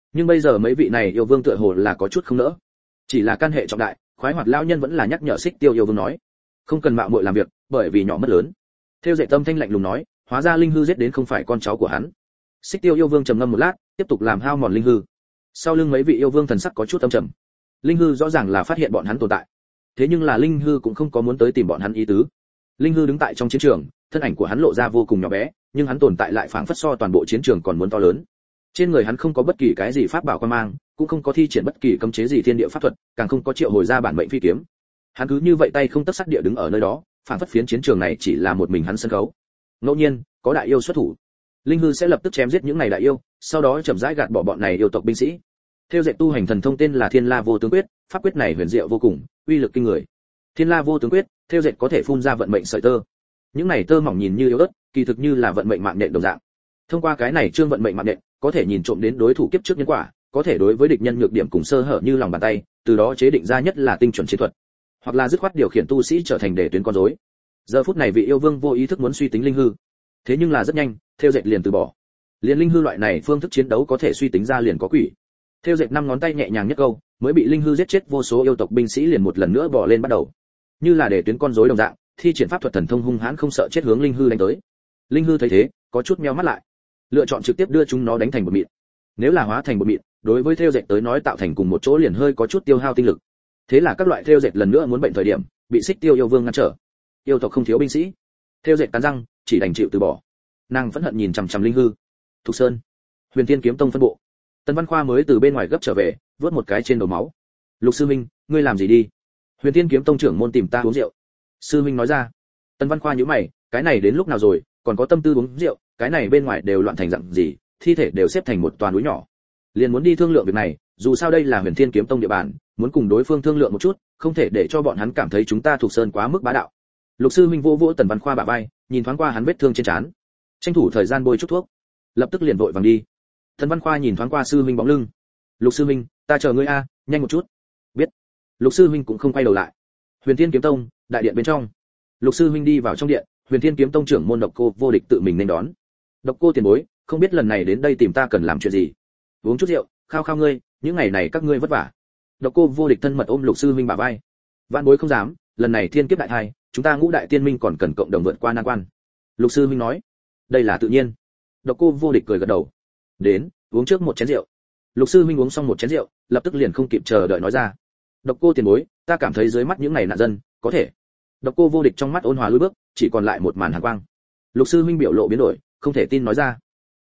S1: Nhưng bây giờ mấy vị này yêu vương tựa hồ là có chút không nỡ, chỉ là căn hệ trọng đại, khoái hoạt lão nhân vẫn là nhắc nhở Xích Tiêu yêu vương nói, không cần mạo muội làm việc, bởi vì nhỏ mất lớn. Theo dệt tâm thanh lạnh lùng nói, hóa ra linh hư giết đến không phải con cháu của hắn. Xích Tiêu yêu vương trầm ngâm một lát, tiếp tục làm hao mòn linh hư. Sau lưng mấy vị yêu vương thần sắc có chút âm trầm. Linh hư rõ ràng là phát hiện bọn hắn tồn tại, thế nhưng là linh hư cũng không có muốn tới tìm bọn hắn ý tứ. Linh hư đứng tại trong chiến trường, thân ảnh của hắn lộ ra vô cùng nhỏ bé, nhưng hắn tồn tại lại phảng phất so toàn bộ chiến trường còn muốn to lớn. Trên người hắn không có bất kỳ cái gì pháp bảo quan mang, cũng không có thi triển bất kỳ cấm chế gì thiên địa pháp thuật, càng không có triệu hồi ra bản mệnh phi kiếm. Hắn cứ như vậy tay không tấc sắt địa đứng ở nơi đó, phảng phất phiến chiến trường này chỉ là một mình hắn sân khấu. Ngẫu nhiên, có đại yêu xuất thủ, linh hư sẽ lập tức chém giết những này đại yêu, sau đó chậm rãi gạt bỏ bọn này yêu tộc binh sĩ. Theo dệt tu hành thần thông tên là Thiên La Vô Tướng Quyết, pháp quyết này huyền diệu vô cùng, uy lực kinh người. Thiên La Vô Tướng Quyết, theo dệt có thể phun ra vận mệnh sợi tơ. Những này tơ mỏng nhìn như yếu ớt, kỳ thực như là vận mệnh mạng nhện đồng dạng. Thông qua cái này trương vận mệnh mạng nhện, có thể nhìn trộm đến đối thủ kiếp trước nhân quả, có thể đối với địch nhân nhược điểm cùng sơ hở như lòng bàn tay, từ đó chế định ra nhất là tinh chuẩn chiến thuật, hoặc là dứt khoát điều khiển tu sĩ trở thành để tuyến con rối. Giờ phút này vị yêu vương vô ý thức muốn suy tính linh hư, thế nhưng là rất nhanh, theo dệt liền từ bỏ. Liên linh hư loại này phương thức chiến đấu có thể suy tính ra liền có quỷ. Theo dệt năm ngón tay nhẹ nhàng nhất câu, mới bị linh hư giết chết vô số yêu tộc binh sĩ liền một lần nữa bò lên bắt đầu, như là để tuyến con rối đồng dạng, thi triển pháp thuật thần thông hung hãn không sợ chết hướng linh hư đánh tới. Linh hư thấy thế, có chút nheo mắt lại, lựa chọn trực tiếp đưa chúng nó đánh thành bột mịn. Nếu là hóa thành bột mịn, đối với theo dệt tới nói tạo thành cùng một chỗ liền hơi có chút tiêu hao tinh lực. Thế là các loại theo dệt lần nữa muốn bệnh thời điểm, bị Xích Tiêu yêu vương ngăn trở. Yêu tộc không thiếu binh sĩ, theo dệt cắn răng, chỉ đành chịu từ bỏ. Nàng phẫn hận nhìn chằm chằm linh hư. Thục Sơn, Huyền Thiên Kiếm Tông phân bộ. Tần Văn Khoa mới từ bên ngoài gấp trở về, vớt một cái trên đầu máu. Lục sư minh, ngươi làm gì đi? Huyền Thiên Kiếm Tông trưởng môn tìm ta uống rượu. Sư minh nói ra. Tần Văn Khoa nhíu mày, cái này đến lúc nào rồi, còn có tâm tư uống rượu, cái này bên ngoài đều loạn thành dạng gì, thi thể đều xếp thành một toàn núi nhỏ. Liền muốn đi thương lượng việc này, dù sao đây là Huyền Thiên Kiếm Tông địa bàn, muốn cùng đối phương thương lượng một chút, không thể để cho bọn hắn cảm thấy chúng ta Thục Sơn quá mức bá đạo. Lục sư minh vỗ vỗ Tần Văn Khoa bả vai, nhìn thoáng qua hắn vết thương trên trán, tranh thủ thời gian bôi chút thuốc, lập tức liền vội vàng đi. Tần Văn Khoa nhìn thoáng qua sư minh bóng lưng. Lục sư minh, ta chờ ngươi a, nhanh một chút. Biết. Lục sư minh cũng không quay đầu lại. Huyền Thiên Kiếm Tông, đại điện bên trong. Lục sư minh đi vào trong điện, Huyền Thiên Kiếm Tông trưởng môn Độc Cô Vô Địch tự mình nên đón. Độc Cô tiền bối, không biết lần này đến đây tìm ta cần làm chuyện gì? Uống chút rượu, khao khao ngươi, những ngày này các ngươi vất vả. Độc Cô Vô Địch thân mật ôm Lục sư minh bả vai. Vạn bối không dám, lần này thiên kiếp đại thai, chúng ta Ngũ Đại Tiên Minh còn cần cộng đồng vượt qua nan quan. Lục sư minh nói. Đây là tự nhiên. Độc Cô Vô Địch cười gật đầu. Đến, uống trước một chén rượu. Lục sư minh uống xong một chén rượu, lập tức liền không kịp chờ đợi nói ra. Độc Cô tiền bối, ta cảm thấy dưới mắt những này nạn dân, có thể. Độc Cô Vô Địch trong mắt ôn hòa lùi bước, chỉ còn lại một màn hàn quang. Lục sư minh biểu lộ biến đổi, không thể tin nói ra.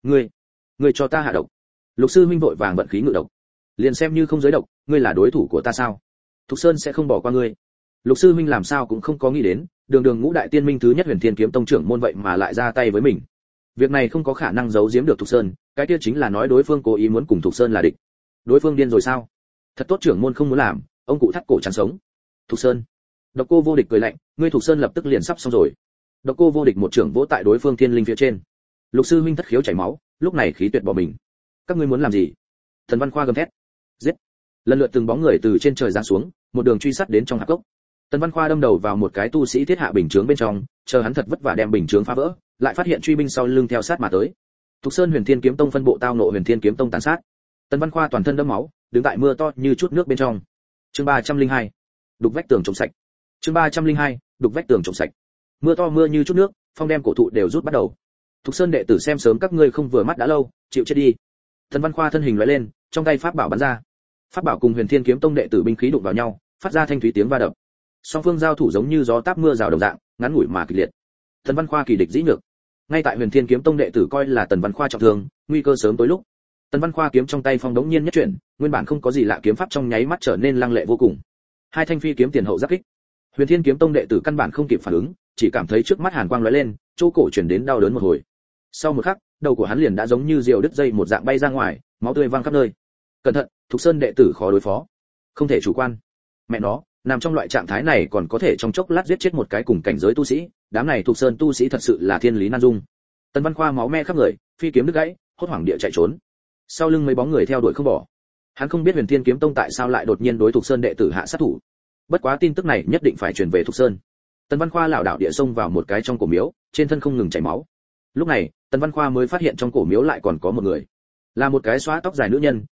S1: Ngươi cho ta hạ độc. Lục sư minh vội vàng vận khí ngự độc. Liền xem như không giới độc, ngươi là đối thủ của ta sao? Thục Sơn sẽ không bỏ qua ngươi. Lục sư minh làm sao cũng không có nghĩ đến, đường Ngũ Đại Tiên Minh thứ nhất Huyền Thiên Kiếm Tông trưởng môn vậy mà lại ra tay với mình. Việc này không có khả năng giấu giếm được Thục Sơn, cái kia chính là nói đối phương cố ý muốn cùng Thục Sơn là địch. Đối phương điên rồi sao? Thật tốt trưởng môn không muốn làm, ông cụ thắt cổ chắn sống. Thục Sơn. Độc Cô Vô Địch cười lạnh, ngươi Thục Sơn lập tức liền sắp xong rồi. Độc Cô Vô Địch một trưởng vỗ tại đối phương thiên linh phía trên. Lục sư huynh thất khiếu chảy máu, lúc này khí tuyệt bỏ mình. Các ngươi muốn làm gì? Thần Văn Khoa gầm thét. Giết. Lần lượt từng bóng người từ trên trời giáng xuống, một đường truy sát đến trong hạp cốc. Tần Văn Khoa đâm đầu vào một cái tu sĩ thiết hạ bình chướng bên trong, chờ hắn thật vất vả đem bình chướng phá vỡ, lại phát hiện truy binh sau lưng theo sát mà tới. Thục Sơn Huyền Thiên Kiếm Tông phân bộ tao nộ Huyền Thiên Kiếm Tông tàn sát. Tần Văn Khoa toàn thân đẫm máu, đứng tại mưa to như chút nước bên trong. Chương 302. Đục vách tường trồng sạch. Chương 302. Đục vách tường trồng sạch. Mưa to mưa như chút nước, phong đem cổ thụ đều rút bắt đầu. Thục Sơn đệ tử xem sớm các ngươi không vừa mắt đã lâu, chịu chết đi. Tần Văn Khoa thân hình lóe lên, trong tay pháp bảo bắn ra. Pháp bảo cùng Huyền Thiên Kiếm Tông đệ tử binh khí đụng vào nhau, phát ra thanh thúy tiếng va đập. Song phương giao thủ giống như gió táp mưa rào đồng dạng, ngắn ngủi mà kịch liệt. Tần Văn Khoa kỳ địch dĩ nhược. Ngay tại Huyền Thiên Kiếm Tông đệ tử coi là Tần Văn Khoa trọng thương, nguy cơ sớm tối lúc. Tần Văn Khoa kiếm trong tay phong đống nhiên nhất chuyển, nguyên bản không có gì lạ kiếm pháp trong nháy mắt trở nên lăng lệ vô cùng. Hai thanh phi kiếm tiền hậu giáp kích. Huyền Thiên Kiếm Tông đệ tử căn bản không kịp phản ứng, chỉ cảm thấy trước mắt hàn quang lóe lên, chỗ cổ truyền đến đau đớn một hồi. Sau một khắc, đầu của hắn liền đã giống như diều đứt dây một dạng bay ra ngoài, máu tươi văng khắp nơi. Cẩn thận, Thục Sơn đệ tử khó đối phó, không thể chủ quan. Mẹ nó, nằm trong loại trạng thái này còn có thể trong chốc lát giết chết một cái cùng cảnh giới tu sĩ, đám này Thục Sơn tu sĩ thật sự là thiên lý nan dung. Tần Văn Khoa máu me khắp người, phi kiếm đứt gãy, hốt hoảng địa chạy trốn. Sau lưng mấy bóng người theo đuổi không bỏ. Hắn không biết Huyền Thiên Kiếm Tông tại sao lại đột nhiên đối Thục Sơn đệ tử hạ sát thủ. Bất quá tin tức này nhất định phải truyền về Thục Sơn. Tần Văn Khoa lảo đảo địa xông vào một cái trong cổ miếu, trên thân không ngừng chảy máu. Lúc này, Tần Văn Khoa mới phát hiện trong cổ miếu lại còn có một người. Là một cái xóa tóc dài nữ nhân,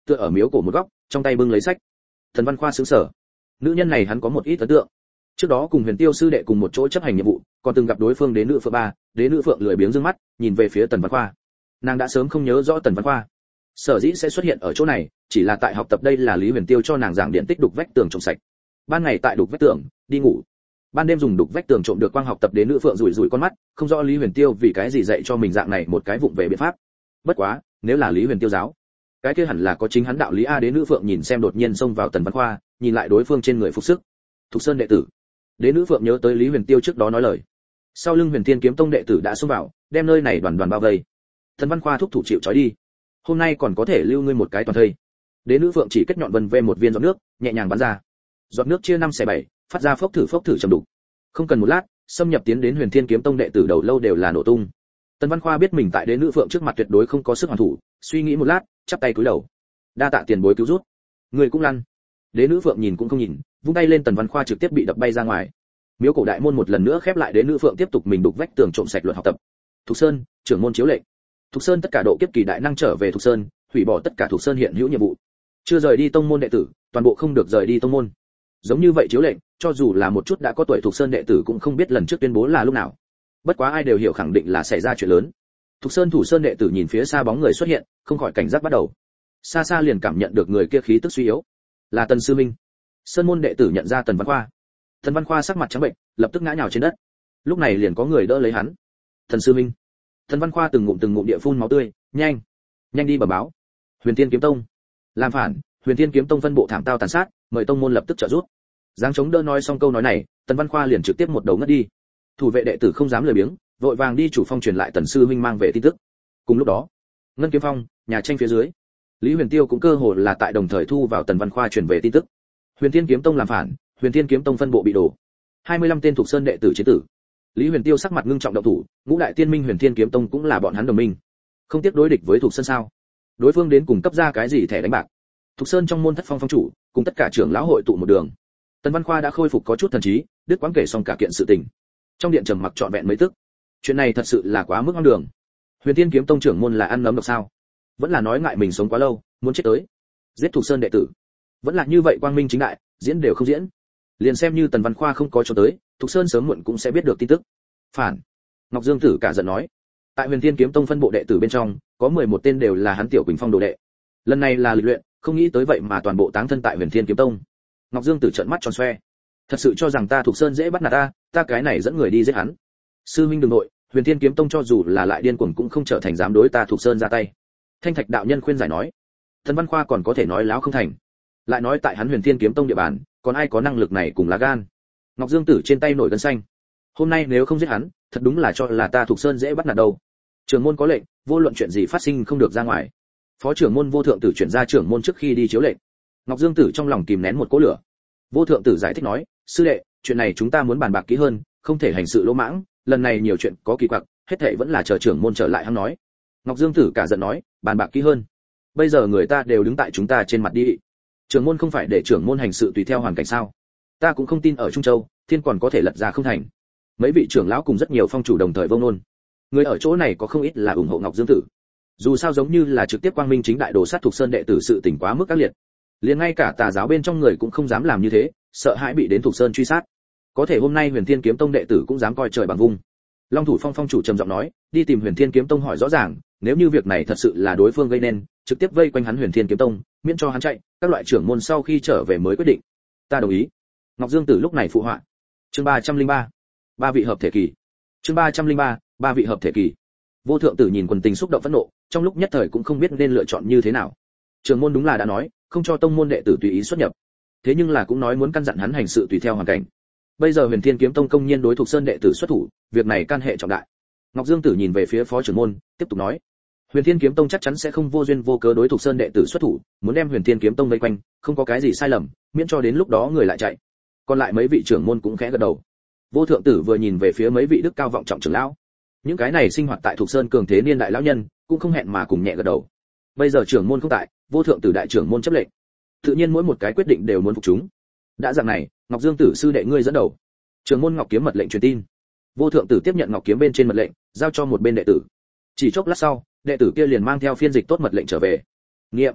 S1: tựa ở miếu cổ một góc, trong tay bưng lấy sách. Tần Văn Khoa sững sờ. Nữ nhân này hắn có một ít ấn tượng. Trước đó cùng Huyền Tiêu sư đệ cùng một chỗ chấp hành nhiệm vụ, còn từng gặp đối phương Đế nữ Phượng ba, Đế nữ Phượng lười biếng dương mắt, nhìn về phía Tần Văn Khoa. Nàng đã sớm không nhớ rõ Tần Văn Khoa. Sở dĩ sẽ xuất hiện ở chỗ này, chỉ là tại học tập đây là Lý Huyền Tiêu cho nàng giảng điện tích đục vách tường trộm sạch. Ban ngày tại đục vách tường, đi ngủ. Ban đêm dùng đục vách tường trộm được quang học tập Đế nữ Phượng rủi rủi con mắt, không rõ Lý Huyền Tiêu vì cái gì dạy cho mình dạng này một cái vụng về biện pháp. Bất quá, nếu là Lý Huyền Tiêu giáo, cái kia hẳn là có chính hắn đạo lý a. Đế nữ Phượng nhìn xem đột nhiên xông vào Tần Văn Khoa, nhìn lại đối phương trên người phục sức. Thục Sơn đệ tử. Đế nữ Phượng nhớ tới Lý Huyền Tiêu trước đó nói lời. Sau lưng Huyền Thiên Kiếm Tông đệ tử đã xông vào, đem nơi này đoàn đoàn bao vây. Tần Văn Khoa thúc thủ chịu trói đi. Hôm nay còn có thể lưu ngươi một cái toàn thây. Đế nữ Phượng chỉ kết nhọn vân ve một viên giọt nước, nhẹ nhàng bắn ra. Giọt nước chia 5/7, phát ra phốc thử trầm đục. Không cần một lát, xâm nhập tiến đến Huyền Thiên Kiếm Tông đệ tử đầu lâu đều là nổ tung. Tần Văn Khoa biết mình tại Đế nữ Phượng trước mặt tuyệt đối không có sức hoàn thủ, suy nghĩ một lát, chắp tay cúi đầu. Đa tạ tiền bối cứu rút. Người cũng lăn. Đế nữ Phượng nhìn cũng không nhìn, vung tay lên, Tần Văn Khoa trực tiếp bị đập bay ra ngoài. Miếu cổ đại môn một lần nữa khép lại, Đế nữ Phượng tiếp tục mình đục vách tường trộm sạch luật học tập. Thục Sơn, trưởng môn chiếu lệnh. Thục Sơn tất cả độ kiếp kỳ đại năng trở về Thục Sơn, hủy bỏ tất cả Thục Sơn hiện hữu nhiệm vụ. Chưa rời đi tông môn đệ tử, toàn bộ không được rời đi tông môn. Giống như vậy chiếu lệnh, cho dù là một chút đã có tuổi Thục Sơn đệ tử cũng không biết lần trước tuyên bố là lúc nào. Bất quá ai đều hiểu khẳng định là xảy ra chuyện lớn. Thục Sơn thủ sơn đệ tử nhìn phía xa bóng người xuất hiện, không khỏi cảnh giác bắt đầu. Xa xa liền cảm nhận được người kia khí tức suy yếu. Là Tần sư minh. Sơn môn đệ tử nhận ra Tần Văn Khoa. Tần Văn Khoa sắc mặt trắng bệnh, lập tức ngã nhào trên đất. Lúc này liền có người đỡ lấy hắn. Tần sư minh. Tần Văn Khoa từng ngụm địa phun máu tươi, nhanh đi bẩm báo. Huyền Thiên Kiếm Tông làm phản, Huyền Thiên Kiếm Tông phân bộ thảm tao tàn sát, mời tông môn lập tức trợ giúp. Giáng chống đỡ nói xong câu nói này, Tần Văn Khoa liền trực tiếp một đầu ngất đi. Thủ vệ đệ tử không dám lười biếng, vội vàng đi chủ phong truyền lại Tần sư minh mang về tin tức. Cùng lúc đó, Ngân Kiếm Phong, nhà tranh phía dưới, Lý Huyền Tiêu cũng cơ hồ là tại đồng thời thu vào Tần Văn Khoa truyền về tin tức. Huyền Thiên Kiếm Tông làm phản, Huyền Thiên Kiếm Tông phân bộ bị đổ. 25 tên thuộc sơn đệ tử chế tử. Lý Huyền Tiêu sắc mặt ngưng trọng động thủ, ngũ đại tiên minh Huyền Thiên Kiếm Tông cũng là bọn hắn đồng minh. Không tiếc đối địch với thuộc sơn sao? Đối phương đến cùng cấp ra cái gì thẻ đánh bạc? Thuộc sơn trong môn thất phong phong chủ, cùng tất cả trưởng lão hội tụ một đường. Tần Văn Khoa đã khôi phục có chút thần trí, đứt quãng kể xong cả kiện sự tình. Trong điện trầm mặc trọn vẹn mấy tức. Chuyện này thật sự là quá mức hoang đường. Huyền Thiên Kiếm Tông trưởng môn là ăn nấm độc sao? Vẫn là nói ngại mình sống quá lâu, muốn chết tới. Giết thuộc sơn đệ tử. Vẫn là như vậy quang minh chính đại, diễn đều không diễn. Liền xem như Tần Văn Khoa không có cho tới, Thục Sơn sớm muộn cũng sẽ biết được tin tức. Phản. Ngọc Dương Tử cả giận nói. Tại Huyền Thiên Kiếm Tông phân bộ đệ tử bên trong, có 11 tên đều là hắn Tiểu Quỳnh Phong đồ đệ. Lần này là lịch luyện, không nghĩ tới vậy mà toàn bộ táng thân tại Huyền Thiên Kiếm Tông. Ngọc Dương Tử trợn mắt tròn xoe. Thật sự cho rằng ta Thục Sơn dễ bắt nạt ta cái này dẫn người đi giết hắn. Sư huynh đừng nội, Huyền Thiên Kiếm Tông cho dù là lại điên cuồng cũng không trở thành dám đối ta Thục Sơn ra tay. Thanh Thạch đạo nhân khuyên giải nói. Tần Văn Khoa còn có thể nói láo không thành. Lại nói tại hắn Huyền Thiên Kiếm Tông địa bàn, còn ai có năng lực này cùng lá gan. Ngọc Dương Tử trên tay nổi gân xanh. Hôm nay nếu không giết hắn, thật đúng là cho là ta Thục Sơn dễ bắt nạt đâu. Trưởng môn có lệnh, vô luận chuyện gì phát sinh không được ra ngoài. Phó trưởng môn Vô Thượng Tử chuyển ra trưởng môn trước khi đi chiếu lệnh. Ngọc Dương Tử trong lòng kìm nén một cỗ lửa. Vô Thượng Tử giải thích nói, sư đệ, chuyện này chúng ta muốn bàn bạc kỹ hơn, không thể hành sự lỗ mãng, lần này nhiều chuyện có kỳ quặc, hết thảy vẫn là chờ trưởng môn trở lại hắn nói. Ngọc Dương Tử cả giận nói, bàn bạc kỹ hơn. Bây giờ người ta đều đứng tại chúng ta trên mặt đi. Trưởng môn không phải để trưởng môn hành sự tùy theo hoàn cảnh sao? Ta cũng không tin ở Trung Châu, thiên còn có thể lật ra không thành. Mấy vị trưởng lão cùng rất nhiều phong chủ đồng thời vông nôn. Người ở chỗ này có không ít là ủng hộ Ngọc Dương Tử. Dù sao giống như là trực tiếp quang minh chính đại đồ sát thuộc sơn đệ tử sự tình quá mức ác liệt. Liền ngay cả tà giáo bên trong người cũng không dám làm như thế, sợ hãi bị đến thuộc sơn truy sát. Có thể hôm nay Huyền Thiên Kiếm Tông đệ tử cũng dám coi trời bằng vung. Long Thủ Phong phong chủ trầm giọng nói, đi tìm Huyền Thiên Kiếm Tông hỏi rõ ràng, nếu như việc này thật sự là đối phương gây nên, trực tiếp vây quanh hắn Huyền Thiên Kiếm Tông, miễn cho hắn chạy, các loại trưởng môn sau khi trở về mới quyết định. Ta đồng ý. Ngọc Dương Tử lúc này phụ họa. Chương 303. Ba vị hợp thể kỳ. Chương 303. Ba vị hợp thể kỳ. Vô Thượng Tử nhìn quần tình xúc động phẫn nộ, trong lúc nhất thời cũng không biết nên lựa chọn như thế nào. Trưởng môn đúng là đã nói, không cho tông môn đệ tử tùy ý xuất nhập. Thế nhưng là cũng nói muốn căn dặn hắn hành sự tùy theo hoàn cảnh. Bây giờ Huyền Thiên Kiếm Tông công nhiên đối thuộc sơn đệ tử xuất thủ, việc này can hệ trọng đại. Ngọc Dương Tử nhìn về phía phó trưởng môn, tiếp tục nói: Huyền Thiên Kiếm Tông chắc chắn sẽ không vô duyên vô cớ đối thuộc sơn đệ tử xuất thủ, muốn đem Huyền Thiên Kiếm Tông vây quanh, không có cái gì sai lầm, miễn cho đến lúc đó người lại chạy. Còn lại mấy vị trưởng môn cũng khẽ gật đầu. Vô Thượng Tử vừa nhìn về phía mấy vị đức cao vọng trọng trưởng lão. Những cái này sinh hoạt tại thuộc sơn cường thế niên đại lão nhân, cũng không hẹn mà cùng nhẹ gật đầu. Bây giờ trưởng môn không tại, Vô Thượng Tử đại trưởng môn chấp lệnh. Tự nhiên mỗi một cái quyết định đều muốn phục chúng. Đã dạng này, Ngọc Dương Tử sư đệ ngươi dẫn đầu. Trưởng môn Ngọc Kiếm mật lệnh truyền tin. Vô Thượng Tử tiếp nhận Ngọc Kiếm bên trên mật lệnh, giao cho một bên đệ tử. Chỉ chốc lát sau, đệ tử kia liền mang theo phiên dịch tốt mật lệnh trở về. Nghiệm.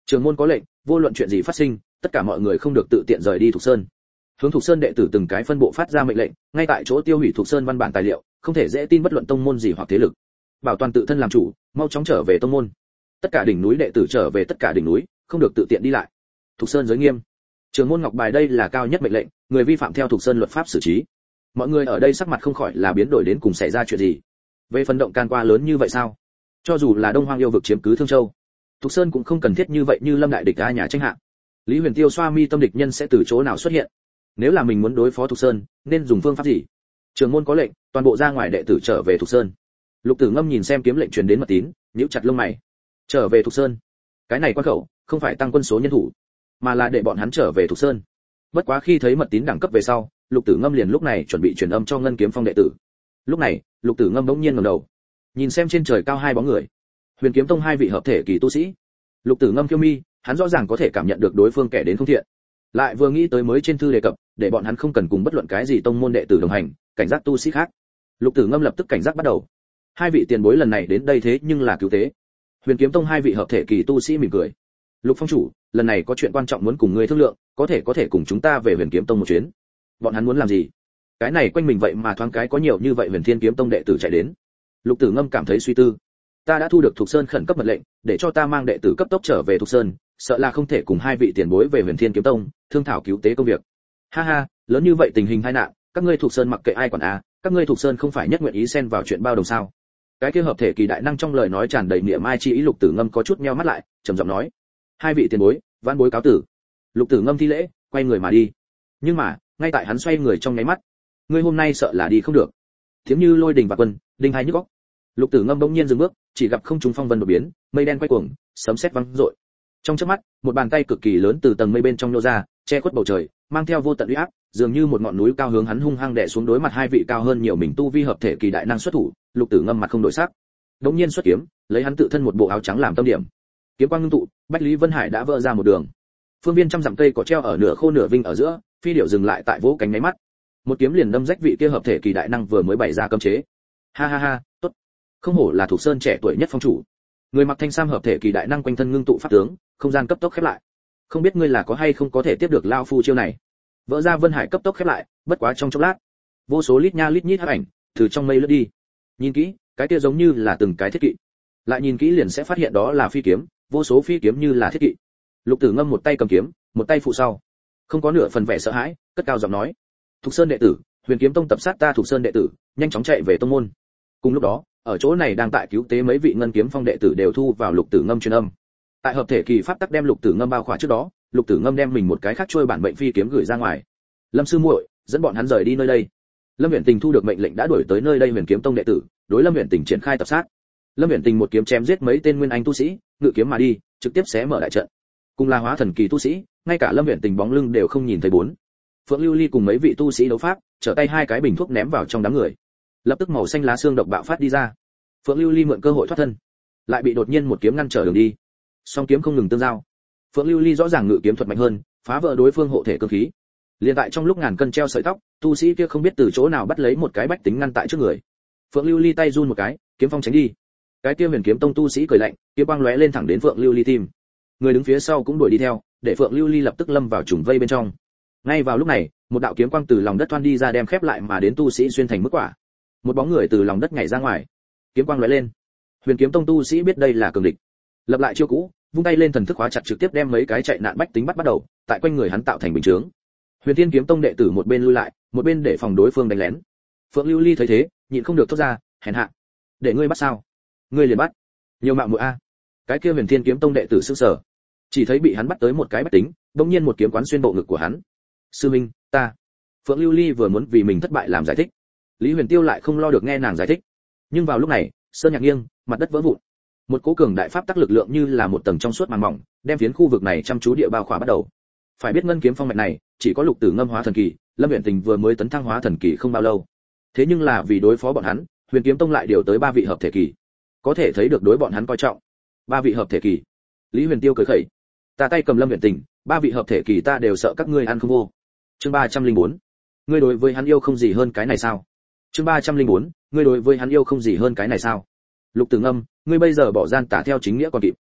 S1: Trường môn có lệnh, vô luận chuyện gì phát sinh, tất cả mọi người không được tự tiện rời đi Thục Sơn. Hướng Thục Sơn đệ tử từng cái phân bộ phát ra mệnh lệnh, ngay tại chỗ tiêu hủy Thục Sơn văn bản tài liệu, không thể dễ tin bất luận tông môn gì hoặc thế lực. Bảo toàn tự thân làm chủ, mau chóng trở về tông môn. Tất cả đỉnh núi đệ tử trở về tất cả đỉnh núi, không được tự tiện đi lại. Thục Sơn giới nghiêm. Trường môn ngọc bài đây là cao nhất mệnh lệnh, người vi phạm theo Thục Sơn luật pháp xử trí. Mọi người ở đây sắc mặt không khỏi là biến đổi đến cùng xảy ra chuyện gì. Về phần động can qua lớn như vậy sao? Cho dù là Đông Hoang yêu vực chiếm cứ Thương Châu, Thục Sơn cũng không cần thiết như vậy như Lâm đại địch a nhà tranh hạ. Lý Huyền Tiêu xoa mi tâm địch nhân sẽ từ chỗ nào xuất hiện? Nếu là mình muốn đối phó Thục Sơn, nên dùng phương pháp gì? Trường môn có lệnh, toàn bộ ra ngoài đệ tử trở về Thục Sơn. Lục Tử Ngâm nhìn xem kiếm lệnh truyền đến mật tín, nhíu chặt lông mày. Trở về Thục Sơn? Cái này quan khẩu, không phải tăng quân số nhân thủ, mà là để bọn hắn trở về Thục Sơn. Bất quá khi thấy mật tín đẳng cấp về sau, Lục Tử Ngâm liền lúc này chuẩn bị truyền âm cho Ngân Kiếm Phong đệ tử. Lúc này, Lục Tử Ngâm bỗng nhiên ngẩng đầu, nhìn xem trên trời cao hai bóng người. Huyền Kiếm Tông hai vị hợp thể kỳ tu sĩ. Lục Tử Ngâm kiêu mi, hắn rõ ràng có thể cảm nhận được đối phương kẻ đến không thiện. Lại vừa nghĩ tới mới trên thư đề cập, để bọn hắn không cần cùng bất luận cái gì tông môn đệ tử đồng hành, cảnh giác tu sĩ khác. Lục Tử Ngâm lập tức cảnh giác bắt đầu. Hai vị tiền bối lần này đến đây thế nhưng là cứu tế. Huyền Kiếm Tông hai vị hợp thể kỳ tu sĩ mỉm cười. Lục Phong chủ, lần này có chuyện quan trọng muốn cùng ngươi thương lượng, có thể cùng chúng ta về Huyền Kiếm Tông một chuyến. Bọn hắn muốn làm gì? Cái này quanh mình vậy mà thoáng cái có nhiều như vậy Huyền Thiên Kiếm Tông đệ tử chạy đến. Lục Tử Ngâm cảm thấy suy tư. Ta đã thu được Thục Sơn khẩn cấp mật lệnh, để cho ta mang đệ tử cấp tốc trở về Thục Sơn, sợ là không thể cùng hai vị tiền bối về Huyền Thiên Kiếm Tông, thương thảo cứu tế công việc. Ha ha, lớn như vậy tình hình tai nạn, các ngươi Thục Sơn mặc kệ ai quản a, các ngươi Thục Sơn không phải nhất nguyện ý xen vào chuyện bao đồng sao? Cái kia hợp thể kỳ đại năng trong lời nói tràn đầy niệm mai chi ý. Lục Tử Ngâm có chút nheo mắt lại, trầm giọng nói: hai vị tiền bối, vãn bối cáo tử. Lục Tử Ngâm thi lễ, quay người mà đi. Nhưng mà, ngay tại hắn xoay người trong nháy mắt, ngươi hôm nay sợ là đi không được. Thiếm như lôi đình và quân, đinh hai nhức óc. Lục Tử Ngâm bỗng nhiên dừng bước, chỉ gặp không trung phong vân đột biến, mây đen quay cuồng, sấm sét vang rội. Trong chớp mắt, một bàn tay cực kỳ lớn từ tầng mây bên trong nhô ra, che khuất bầu trời, mang theo vô tận uy áp, dường như một ngọn núi cao hướng hắn hung hăng đè xuống. Đối mặt hai vị cao hơn nhiều mình tu vi hợp thể kỳ đại năng xuất thủ, Lục Tử Ngâm mặt không đổi sắc. Đống nhiên xuất kiếm, lấy hắn tự thân một bộ áo trắng làm tâm điểm. Kiếm quang ngưng tụ, Bách Lý Vân Hải đã vỡ ra một đường. Phương viên trăm dặm cây có treo ở nửa khô nửa vinh ở giữa, phi điểu dừng lại tại vỗ cánh nháy mắt. Một kiếm liền đâm rách vị kia hợp thể kỳ đại năng vừa mới bày ra cấm chế. Ha ha ha, tốt. Không hổ là Thục Sơn trẻ tuổi nhất phong chủ. Người mặc thanh sam hợp thể kỳ đại năng quanh thân ngưng tụ pháp tướng, không gian cấp tốc khép lại. Không biết ngươi là có hay không có thể tiếp được lao phu chiêu này. Vỡ ra Vân Hải cấp tốc khép lại, bất quá trong chốc lát, vô số lít nha lít nhít hắc ảnh từ trong mây lướt đi. Nhìn kỹ, cái kia giống như là từng cái thiết kỵ. Lại nhìn kỹ liền sẽ phát hiện đó là phi kiếm, vô số phi kiếm như là thiết kỵ. Lục Tử Ngâm một tay cầm kiếm, một tay phụ sau, không có nửa phần vẻ sợ hãi, cất cao giọng nói: Thục Sơn đệ tử, Huyền Kiếm Tông tập sát ta Thục Sơn đệ tử, nhanh chóng chạy về tông môn. Cùng lúc đó, ở chỗ này đang tại cứu tế mấy vị Ngân Kiếm Phong đệ tử đều thu vào Lục Tử Ngâm truyền âm. Tại hợp thể kỳ pháp tắc đem Lục Tử Ngâm bao khỏa trước đó, Lục Tử Ngâm đem mình một cái khác trôi bản mệnh phi kiếm gửi ra ngoài. Lâm sư muội, dẫn bọn hắn rời đi nơi đây. Lâm Uyển Tình thu được mệnh lệnh đã đuổi tới nơi đây Huyền Kiếm Tông đệ tử, đối Lâm Uyển Tình triển khai tập sát. Lâm Uyển Tình một kiếm chém giết mấy tên nguyên anh tu sĩ, ngự kiếm mà đi, trực tiếp xé mở đại trận. Cùng là hóa thần kỳ tu sĩ, ngay cả Lâm Uyển Tình bóng lưng đều không nhìn thấy bốn. Phượng Lưu Ly cùng mấy vị tu sĩ đấu pháp, trở tay hai cái bình thuốc ném vào trong đám người. Lập tức màu xanh lá xương độc bạo phát đi ra. Phượng Lưu Ly mượn cơ hội thoát thân, lại bị đột nhiên một kiếm ngăn trở đường đi. Song kiếm không ngừng tương giao. Phượng Lưu Ly rõ ràng ngự kiếm thuật mạnh hơn, phá vỡ đối phương hộ thể cơ khí. Liên tại trong lúc ngàn cân treo sợi tóc, tu sĩ kia không biết từ chỗ nào bắt lấy một cái bách tính ngăn tại trước người. Phượng Lưu Ly tay run một cái, kiếm phong tránh đi. Cái kia Huyền Kiếm Tông tu sĩ cười lạnh, kiếm quang lóe lên thẳng đến Phượng Lưu Ly tim. Người đứng phía sau cũng đuổi đi theo, để Phượng Lưu Ly lập tức lâm vào trùng vây bên trong. Ngay vào lúc này, một đạo kiếm quang từ lòng đất thoăn đi ra đem khép lại mà đến tu sĩ xuyên thành mức quả. Một bóng người từ lòng đất nhảy ra ngoài, kiếm quang lóe lên. Huyền Kiếm Tông tu sĩ biết đây là cường địch, lập lại chiêu cũ, vung tay lên thần thức hóa chặt trực tiếp đem mấy cái chạy nạn bách tính bắt đầu, tại quanh người hắn tạo thành bình chướng. Huyền Thiên Kiếm Tông đệ tử một bên lui lại, một bên để phòng đối phương đánh lén. Phượng Lưu Ly thấy thế, nhịn không được thốt ra, hèn hạ, để ngươi bắt sao? Ngươi liền bắt? Nhiều mạo muội a. Cái kia Huyền Thiên Kiếm Tông đệ tử sững sờ, chỉ thấy bị hắn bắt tới một cái bách tính, đột nhiên một kiếm quán xuyên bộ ngực của hắn. Sư minh, ta. Phượng Lưu Ly vừa muốn vì mình thất bại làm giải thích, Lý Huyền Tiêu lại không lo được nghe nàng giải thích. Nhưng vào lúc này, sơn nhạc nghiêng, mặt đất vỡ vụn. Một cỗ cường đại pháp tắc lực lượng như là một tầng trong suốt màn mỏng, đem phiến khu vực này chăm chú địa bao khỏa bắt đầu. Phải biết Ngân Kiếm Phong mạch này, chỉ có Lục Tử Ngâm hóa thần kỳ, Lâm Uyển Tình vừa mới tấn thăng hóa thần kỳ không bao lâu. Thế nhưng là vì đối phó bọn hắn, Huyền Kiếm Tông lại điều tới 3 vị hợp thể kỳ. Có thể thấy được đối bọn hắn coi trọng. 3 vị hợp thể kỳ. Lý Huyền Tiêu cười khẩy. Ta tay cầm Lâm Uyển Tình, 3 vị hợp thể kỳ ta đều sợ các ngươi ăn không vô. Chương 304. Ngươi đối với hắn yêu không gì hơn cái này sao? Chương 304. Ngươi đối với hắn yêu không gì hơn cái này sao? Lục Tử Ngâm, ngươi bây giờ bỏ gian tả theo chính nghĩa còn kịp.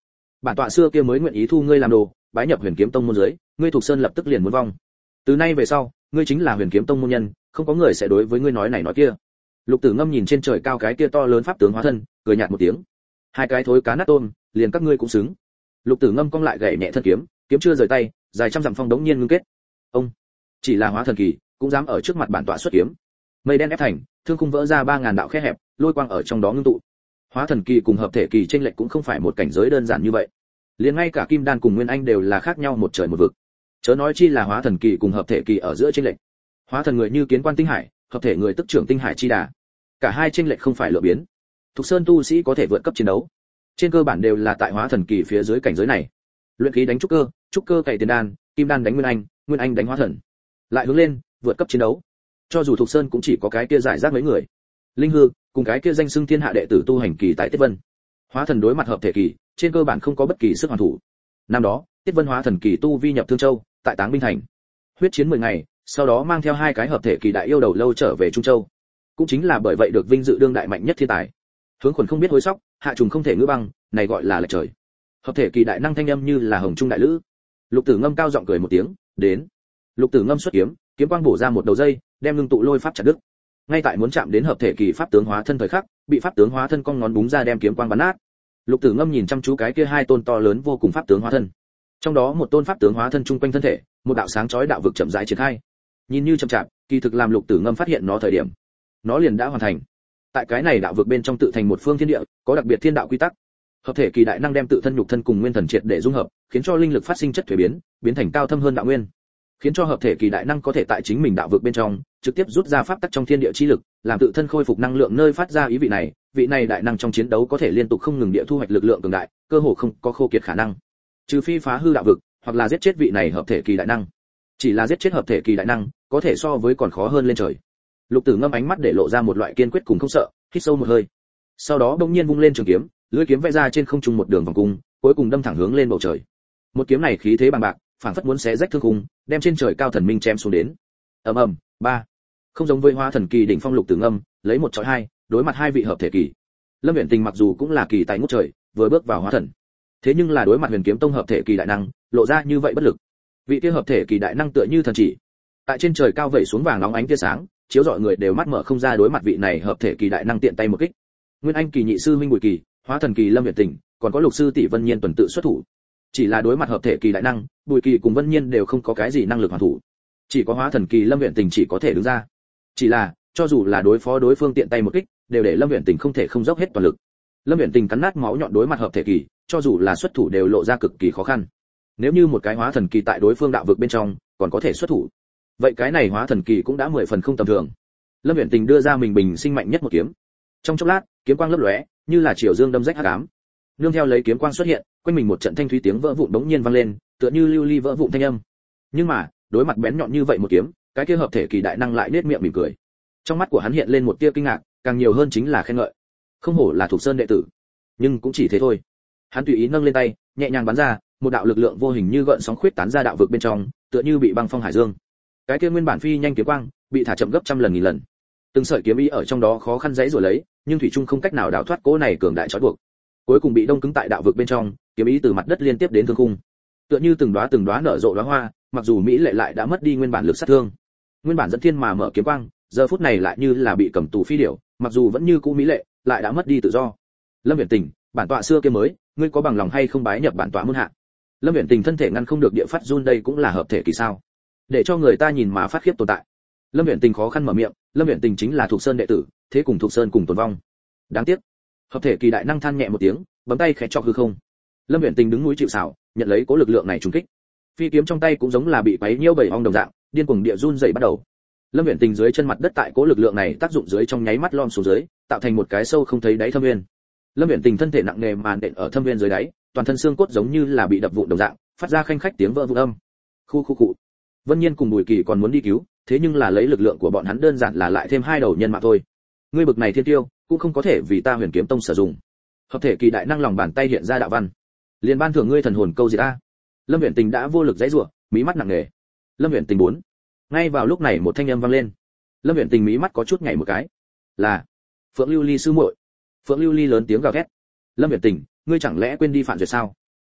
S1: Bản tọa xưa kia mới nguyện ý thu ngươi làm đồ, bái nhập Huyền Kiếm Tông môn dưới, ngươi Thục Sơn lập tức liền muốn vong. Từ nay về sau, ngươi chính là Huyền Kiếm Tông môn nhân, không có người sẽ đối với ngươi nói này nói kia. Lục Tử Ngâm nhìn trên trời cao cái kia to lớn pháp tướng hóa thân, cười nhạt một tiếng. Hai cái thối cá nát tôm, liền các ngươi cũng xứng. Lục Tử Ngâm cong lại gảy nhẹ thân kiếm, kiếm chưa rời tay, dài trăm dặm phong đống nhiên ngưng kết. Ông chỉ là hóa thần kỳ, cũng dám ở trước mặt bản tọa xuất kiếm. Mây đen ép thành, thương khung vỡ ra 3000 đạo khe hẹp, lôi quang ở trong đó ngưng tụ. Hóa thần kỳ cùng hợp thể kỳ chênh lệch cũng không phải một cảnh giới đơn giản như vậy. Liền ngay cả Kim Đan cùng Nguyên Anh đều là khác nhau một trời một vực. Chớ nói chi là hóa thần kỳ cùng hợp thể kỳ ở giữa chênh lệch. Hóa thần người như kiến quan tinh hải, hợp thể người tức trưởng tinh hải chi đà. Cả hai chênh lệch không phải lựa biến. Thục Sơn tu sĩ có thể vượt cấp chiến đấu, trên cơ bản đều là tại hóa thần kỳ phía dưới cảnh giới này. Luyện khí đánh trúc cơ cày tiền đan, kim đan đánh nguyên anh đánh hóa thần. Lại hướng lên, vượt cấp chiến đấu. Cho dù Thục Sơn cũng chỉ có cái kia giải rác mấy người. Linh Hư cùng cái kia danh xưng thiên hạ đệ tử tu hành kỳ tại Tiết Vân. Hóa thần đối mặt hợp thể kỳ, trên cơ bản không có bất kỳ sức hoàn thủ. Năm đó, Tiết Vân hóa thần kỳ tu vi nhập Thương Châu, tại Táng Binh Thành. Huyết chiến 10 ngày, sau đó mang theo hai cái hợp thể kỳ đại yêu đầu lâu trở về Trung Châu. Cũng chính là bởi vậy được vinh dự đương đại mạnh nhất thiên tài. Hướng Khuẩn không biết hối sóc, hạ trùng không thể ngữ băng, này gọi là lệch trời. Hợp thể kỳ đại năng thanh âm như là hồng trung đại lữ. Lục Tử Ngâm cao giọng cười một tiếng, đến. Lục Tử Ngâm xuất kiếm, kiếm quang bổ ra một đầu dây, đem ngưng tụ lôi pháp chặt đứt. Ngay tại muốn chạm đến hợp thể kỳ pháp tướng hóa thân thời khắc, bị pháp tướng hóa thân cong ngón búng ra đem kiếm quang bắn nát. Lục Tử Ngâm nhìn chăm chú cái kia hai tôn to lớn vô cùng pháp tướng hóa thân. Trong đó một tôn pháp tướng hóa thân trung quanh thân thể, một đạo sáng chói đạo vực chậm rãi triển khai. Nhìn như chậm chạp, kỳ thực làm Lục Tử Ngâm phát hiện nó thời điểm, nó liền đã hoàn thành. Tại cái này đạo vực bên trong tự thành một phương thiên địa, có đặc biệt thiên đạo quy tắc. Hợp thể kỳ đại năng đem tự thân nhục thân cùng nguyên thần triệt để dung hợp, khiến cho linh lực phát sinh chất thuế biến, biến thành cao thâm hơn đạo nguyên. Khiến cho hợp thể kỳ đại năng có thể tại chính mình đạo vực bên trong, trực tiếp rút ra pháp tắc trong thiên địa chi lực, làm tự thân khôi phục năng lượng nơi phát ra ý vị này đại năng trong chiến đấu có thể liên tục không ngừng địa thu hoạch lực lượng cường đại, cơ hồ không có khô kiệt khả năng. Trừ phi phá hư đạo vực, hoặc là giết chết vị này hợp thể kỳ đại năng. Chỉ là giết chết hợp thể kỳ đại năng, có thể so với còn khó hơn lên trời. Lục Tử Ngâm ánh mắt để lộ ra một loại kiên quyết cùng không sợ, hít sâu một hơi. Sau đó bỗng nhiên vung lên trường kiếm, lưỡi kiếm vẽ ra trên không trung một đường vòng cung, cuối cùng đâm thẳng hướng lên bầu trời. Một kiếm này khí thế bằng bạc, phảng phất muốn xé rách thương khung, đem trên trời cao thần minh chém xuống đến. Ầm ầm, ba. Không giống với hóa thần kỳ đỉnh phong Lục Tử Ngâm, lấy một chọi hai, đối mặt hai vị hợp thể kỳ. Lâm Uyển Tình mặc dù cũng là kỳ tài ngút trời, vừa bước vào hóa thần, thế nhưng là đối mặt Huyền Kiếm Tông hợp thể kỳ đại năng, lộ ra như vậy bất lực. Vị kia hợp thể kỳ đại năng tựa như thần chỉ, tại trên trời cao vẩy xuống vàng nóng ánh tia sáng, chiếu rọi người đều mắt mở không ra đối mặt vị này hợp thể kỳ đại năng tiện tay một kích. Nguyên Anh kỳ nhị sư Minh Bùi Kỳ, hóa thần kỳ Lâm Uyển Tình, còn có lục sư tỷ Vân Nhiên tuần tự xuất thủ. Chỉ là đối mặt hợp thể kỳ đại năng, Bùi Kỳ cùng Vân Nhiên đều không có cái gì năng lực hoàn thủ. Chỉ có hóa thần kỳ Lâm Uyển Tình chỉ có thể đứng ra. Chỉ là, cho dù là đối phó đối phương tiện tay một kích, đều để Lâm Uyển Tình không thể không dốc hết toàn lực. Lâm Uyển Tình cắn nát máu nhọn đối mặt hợp thể kỳ, cho dù là xuất thủ đều lộ ra cực kỳ khó khăn. Nếu như một cái hóa thần kỳ tại đối phương đạo vực bên trong, còn có thể xuất thủ, vậy cái này hóa thần kỳ cũng đã 10 phần không tầm thường. Lâm Uyển Tình đưa ra mình bình sinh mạnh nhất một kiếm. Trong chốc lát, kiếm quang lấp lóe, như là chiều dương đâm rách hắc ám. Nương theo lấy kiếm quang xuất hiện, quanh mình một trận thanh thúy tiếng vỡ vụn bỗng nhiên vang lên, tựa như lưu ly vỡ vụn thanh âm. Nhưng mà, đối mặt bén nhọn như vậy một kiếm, cái kia hợp thể kỳ đại năng lại nhếch miệng mỉm cười. Trong mắt của hắn hiện lên một tia kinh ngạc, càng nhiều hơn chính là khen ngợi. Không hổ là Thục Sơn đệ tử, nhưng cũng chỉ thế thôi. Hắn tùy ý nâng lên tay, nhẹ nhàng bắn ra, một đạo lực lượng vô hình như gợn sóng khuyết tán ra đạo vực bên trong, tựa như bị băng phong hải dương. Cái kia nguyên bản phi nhanh kiếm quang, bị thả chậm gấp trăm lần nghìn lần. Từng sợi kiếm ý ở trong đó khó khăn giãy giụa lấy, nhưng thủy chung không cách nào đào thoát cỗ này cường đại trói buộc. Cuối cùng bị đông cứng tại đạo vực bên trong, kiếm ý từ mặt đất liên tiếp đến thương khung. Tựa như từng đóa nở rộ đóa hoa, mặc dù mỹ lệ lại đã mất đi nguyên bản lực sát thương. Nguyên bản dẫn thiên mà mở kiếm quang, giờ phút này lại như là bị cầm tù phi điểu, mặc dù vẫn như cũ mỹ lệ, lại đã mất đi tự do. Lâm Uyển Tình, bản tọa xưa kia mới, ngươi có bằng lòng hay không bái nhập bản tọa môn hạ? Lâm Uyển Tình thân thể ngăn không được địa phát run, đây cũng là hợp thể kỳ sao? Để cho người ta nhìn mà phát khiếp tồn tại. Lâm Uyển Tình khó khăn mở miệng, Lâm Uyển Tình chính là Thục Sơn đệ tử, thế cùng Thục Sơn cùng tồn vong. Đáng tiếc. Hợp thể kỳ đại năng than nhẹ một tiếng, bấm tay khẽ chọc hư không. Lâm Uyển Tình đứng núi chịu sào, nhận lấy cố lực lượng này trùng kích. Phi kiếm trong tay cũng giống là bị quấy nhiễu bầy ong đồng dạng, điên cuồng địa run rẩy bắt đầu. Lâm Uyển Tình dưới chân mặt đất tại cố lực lượng này tác dụng dưới trong nháy mắt lom xuống dưới, tạo thành một cái sâu không thấy đáy thâm nguyên. Lâm Uyển Tình thân thể nặng nề màn đện ở thâm nguyên dưới đáy, toàn thân xương cốt giống như là bị đập vụn đồng dạng, phát ra khanh khách tiếng vỡ vụn âm. Khu khu cụ. Vân Nhiên cùng Bùi Kỳ còn muốn đi cứu, thế nhưng là lấy lực lượng của bọn hắn đơn giản là lại thêm hai đầu nhân mạng thôi. Ngươi bực này thiên tiêu, cũng không có thể vì ta Huyền Kiếm Tông sử dụng. Hợp thể kỳ đại năng lòng bàn tay hiện ra đạo văn, liền ban thưởng ngươi thần hồn câu diệt ta. Lâm Uyển Tình đã vô lực giãy giụa, mí mắt nặng nề. Lâm Uyển Tình 4. Ngay vào lúc này một thanh âm vang lên. Lâm Uyển Tình mí mắt có chút nhảy một cái. Là Phượng Lưu Ly sư muội. Phượng Lưu Ly lớn tiếng gào thét. Lâm Uyển Tình, ngươi chẳng lẽ quên đi Phạn Duyệt sao?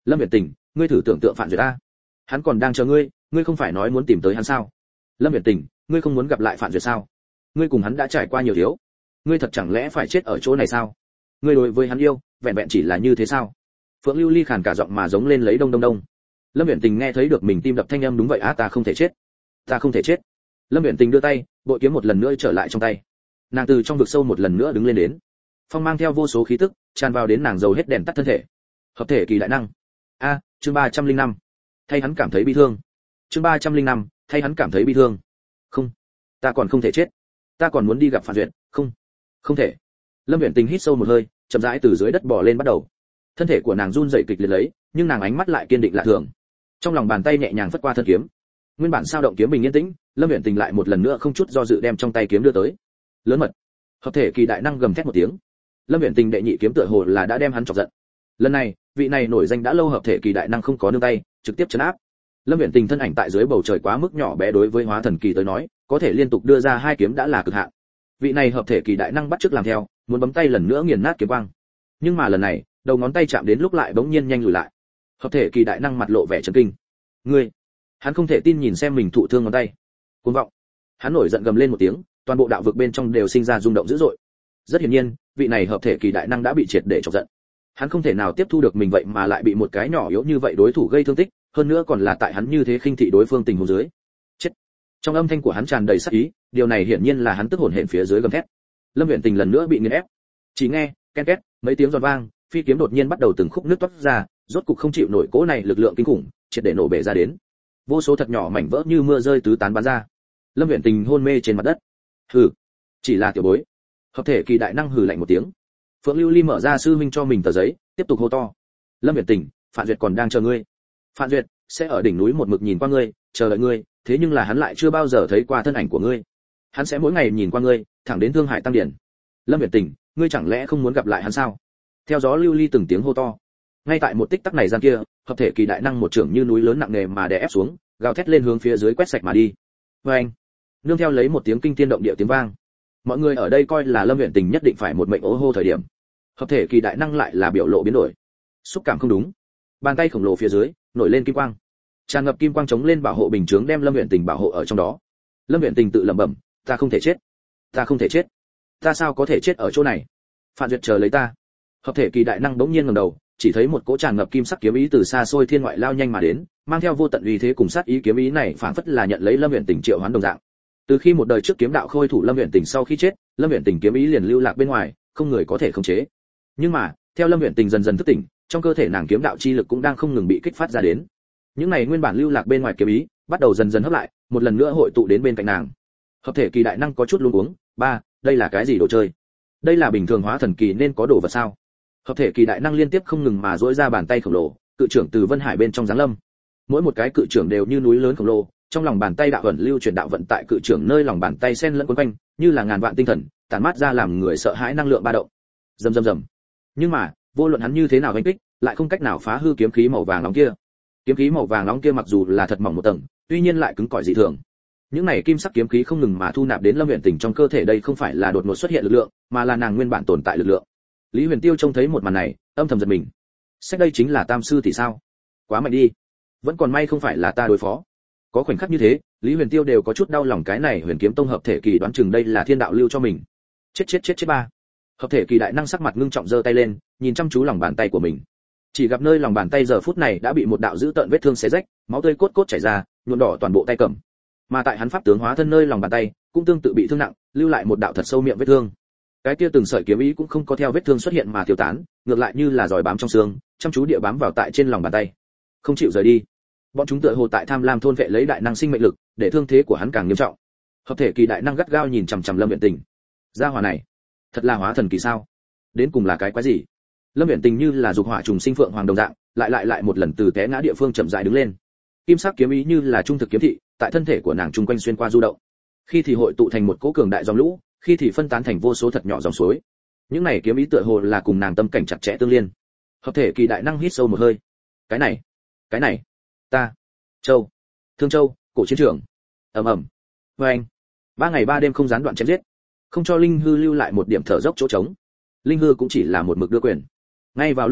S1: Lâm Viễn Tình, ngươi thử tưởng tượng Phạm Duyệt a, hắn còn đang chờ ngươi, ngươi không phải nói muốn tìm tới hắn sao? Lâm Viễn Tình, ngươi không muốn gặp lại Phạm Duyệt sao? Ngươi cùng hắn đã trải qua nhiều thiếu, ngươi thật chẳng lẽ phải chết ở chỗ này sao? Ngươi đối với hắn yêu, vẹn vẹn chỉ là như thế sao? Phượng Lưu Ly khàn cả giọng mà giống lên lấy đông đông đông. Lâm Viễn Tình nghe thấy được mình tim đập thanh âm, đúng vậy á, ta không thể chết, ta không thể chết. Lâm Viễn Tình đưa tay, bội kiếm một lần nữa trở lại trong tay. Nàng từ trong vực sâu một lần nữa đứng lên đến. Phong mang theo vô số khí tức, tràn vào đến nàng dầu hết đèn tắt thân thể. Hợp thể kỳ đại năng. Chương 305. Thay hắn cảm thấy bi thương. Chương 305. Thay hắn cảm thấy bi thương. Không, ta còn không thể chết. Ta còn muốn đi gặp Phạm Duyệt, không, không thể. Lâm Viễn Tình hít sâu một hơi, chậm rãi từ dưới đất bò lên bắt đầu. Thân thể của nàng run rẩy kịch liệt lấy, nhưng nàng ánh mắt lại kiên định lạ thường. Trong lòng bàn tay nhẹ nhàng phất qua thân kiếm. Nguyên bản sao động kiếm bình yên tĩnh, Lâm Viễn Tình lại một lần nữa không chút do dự đem trong tay kiếm đưa tới. Lớn mật. Hợp thể kỳ đại năng gầm thét một tiếng. Lâm Viễn Tình đệ nhị kiếm tựa hồ là đã đem hắn chọc giận. Lần này, vị này nổi danh đã lâu hợp thể kỳ đại năng không có nương tay, trực tiếp trấn áp. Lâm Viễn Tình thân ảnh tại dưới bầu trời quá mức nhỏ bé, đối với hóa thần kỳ tới nói, có thể liên tục đưa ra hai kiếm đã là cực hạn. Vị này hợp thể kỳ đại năng bắt chước làm theo, muốn bấm tay lần nữa nghiền nát kiếm quang. Nhưng mà lần này, đầu ngón tay chạm đến lúc lại bỗng nhiên nhanh lùi lại. Hợp thể kỳ đại năng mặt lộ vẻ chấn kinh. Ngươi, hắn không thể tin nhìn xem mình thụ thương ngón tay. Cuồng vọng. Hắn nổi giận gầm lên một tiếng, toàn bộ đạo vực bên trong đều sinh ra rung động dữ dội. Rất hiển nhiên, vị này hợp thể kỳ đại năng đã bị triệt để chọc giận. Hắn không thể nào tiếp thu được mình vậy mà lại bị một cái nhỏ yếu như vậy đối thủ gây thương tích, hơn nữa còn là tại hắn như thế khinh thị đối phương tình huống dưới. Chết. Trong âm thanh của hắn tràn đầy sát ý, điều này hiển nhiên là hắn tức hồn hển phía dưới gầm thét. Lâm Viễn Tình lần nữa bị nghiền ép. Chỉ nghe ken két mấy tiếng giòn vang, phi kiếm đột nhiên bắt đầu từng khúc nứt toát ra, rốt cục không chịu nổi cỗ này lực lượng kinh khủng, triệt để nổ bể ra đến. Vô số thật nhỏ mảnh vỡ như mưa rơi tứ tán bắn ra. Lâm Viễn Tình hôn mê trên mặt đất. Hừ, chỉ là tiểu bối. Hợp thể kỳ đại năng hừ lạnh một tiếng. Phượng Lưu Ly mở ra sư huynh cho mình tờ giấy, tiếp tục hô to. Lâm Viễn Tình, Phạm Duyệt còn đang chờ ngươi. Phạm Duyệt sẽ ở đỉnh núi một mực nhìn qua ngươi, chờ đợi ngươi, thế nhưng là hắn lại chưa bao giờ thấy qua thân ảnh của ngươi. Hắn sẽ mỗi ngày nhìn qua ngươi, thẳng đến Thương Hải Tăng Điển. Lâm Viễn Tình, ngươi chẳng lẽ không muốn gặp lại hắn sao? Theo gió lưu ly từng tiếng hô to. Ngay tại một tích tắc này gian kia, hợp thể kỳ đại năng một trưởng như núi lớn nặng nề mà đè ép xuống, gào thét lên hướng phía dưới quét sạch mà đi. Oeng! Nương theo lấy một tiếng kinh thiên động địa tiếng vang. Mọi người ở đây coi là Lâm Viễn Tình nhất định phải một mệnh ố hô thời điểm. Hợp thể kỳ đại năng lại là biểu lộ biến đổi. Xúc cảm không đúng. Bàn tay khổng lồ phía dưới nổi lên kim quang. Tràn ngập kim quang chống lên bảo hộ bình chướng đem Lâm Viễn Tình bảo hộ ở trong đó. Lâm Viễn Tình tự lẩm bẩm, ta không thể chết. Ta không thể chết. Ta sao có thể chết ở chỗ này? Phạm Duyệt chờ lấy ta. Hợp thể kỳ đại năng bỗng nhiên ngẩng đầu, chỉ thấy một cỗ tràn ngập kim sắc kiếm ý từ xa xôi thiên ngoại lao nhanh mà đến, mang theo vô tận uy thế cùng sát ý, kiếm ý này phảng phất là nhận lấy Lâm Viễn Tình triệu hoán đồng dạng. Từ khi một đời trước kiếm đạo khôi thủ Lâm Viễn Tình sau khi chết, Lâm Viễn Tình kiếm ý liền lưu lạc bên ngoài, không người có thể khống chế. Nhưng mà, theo Lâm Viễn Tình dần dần thức tỉnh, trong cơ thể nàng kiếm đạo chi lực cũng đang không ngừng bị kích phát ra đến. Những này nguyên bản lưu lạc bên ngoài kiếm ý, bắt đầu dần dần hấp lại, một lần nữa hội tụ đến bên cạnh nàng. Hợp thể kỳ đại năng có chút luống cuống, đây là cái gì đồ chơi? Đây là bình thường hóa thần kỳ nên có đồ vật sao? Hợp thể kỳ đại năng liên tiếp không ngừng mà duỗi ra bàn tay khổng lồ, cự trưởng từ Vân Hải bên trong giáng lâm. Mỗi một cái cự trưởng đều như núi lớn khổng lồ, trong lòng bàn tay đạo vận lưu chuyển đạo vận tại cự trưởng nơi lòng bàn tay xen lẫn quấn quanh, như là ngàn vạn tinh thần, tản mát ra làm người sợ hãi năng lượng ba động. Rầm rầm rầm. Nhưng mà, vô luận hắn như thế nào đánh kích, lại không cách nào phá hư kiếm khí màu vàng nóng kia. Kiếm khí màu vàng nóng kia mặc dù là thật mỏng một tầng, tuy nhiên lại cứng cỏi dị thường. Những này kim sắc kiếm khí không ngừng mà thu nạp đến Lâm Viễn Tình trong cơ thể, đây không phải là đột ngột xuất hiện lực lượng, mà là nàng nguyên bản tồn tại lực lượng. Lý Huyền Tiêu trông thấy một màn này, âm thầm giật mình. Sách đây chính là Tam sư thì sao? Quá mạnh đi. Vẫn còn may không phải là ta đối phó. Có khoảnh khắc như thế, Lý Huyền Tiêu đều có chút đau lòng, cái này Huyền Kiếm Tông hợp thể kỳ đoán chừng đây là thiên đạo lưu cho mình. Chết ba. Hợp thể kỳ đại năng sắc mặt ngưng trọng giơ tay lên, nhìn chăm chú lòng bàn tay của mình. Chỉ gặp nơi lòng bàn tay giờ phút này đã bị một đạo dữ tợn vết thương xé rách, máu tươi cốt cốt chảy ra, nhuộm đỏ toàn bộ tay cầm. Mà tại hắn pháp tướng hóa thân nơi lòng bàn tay, cũng tương tự bị thương nặng, lưu lại một đạo thật sâu miệng vết thương. Cái kia từng sợi kiếm ý cũng không có theo vết thương xuất hiện mà tiêu tán, ngược lại như là giòi bám trong xương, chăm chú địa bám vào tại trên lòng bàn tay, không chịu rời đi. Bọn chúng tựa hồ tại tham lam thôn vệ lấy đại năng sinh mệnh lực, để thương thế của hắn càng nghiêm trọng. Hợp thể kỳ đại năng gắt gao nhìn chằm chằm Lâm Viễn Tình. Gia hỏa này, thật là hóa thần kỳ sao? Đến cùng là cái quái gì? Lâm Viễn Tình như là dục hỏa trùng sinh phượng hoàng đồng dạng, lại một lần từ té ngã địa phương chậm rãi đứng lên. Kim sắc kiếm ý như là trung thực kiếm thị, tại thân thể của nàng trung quanh xuyên qua du động. Khi thì hội tụ thành một cỗ cường đại dòng lũ, khi thì phân tán thành vô số thật nhỏ dòng suối. Những này kiếm ý tựa hồ là cùng nàng tâm cảnh chặt chẽ tương liên. Hợp thể kỳ đại năng hít sâu một hơi. Cái này, ta, Châu, Thương Châu, cổ chiến trường. Ầm. Oeng. 3 ngày 3 đêm không gián đoạn chém giết, không cho linh hư lưu lại một điểm thở dốc chỗ trống. Linh hư cũng chỉ là một mực đưa quyền. Ngay vào lúc này,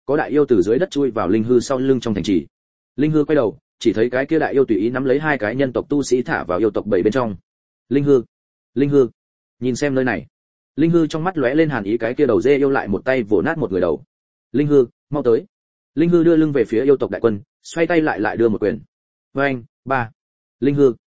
S1: có đại yêu từ dưới đất chui vào linh hư sau lưng trong thành trì. Linh hư quay đầu, chỉ thấy cái kia đại yêu tùy ý nắm lấy hai cái nhân tộc tu sĩ thả vào yêu tộc bảy bên trong. Linh hư, nhìn xem nơi này. Linh hư trong mắt lóe lên hàn ý, cái kia đầu dê yêu lại một tay vồ nát một người đầu. Linh hư, mau tới. Linh hư đưa lưng về phía yêu tộc đại quân, xoay tay lại đưa một quyền. Oeng, ba. Linh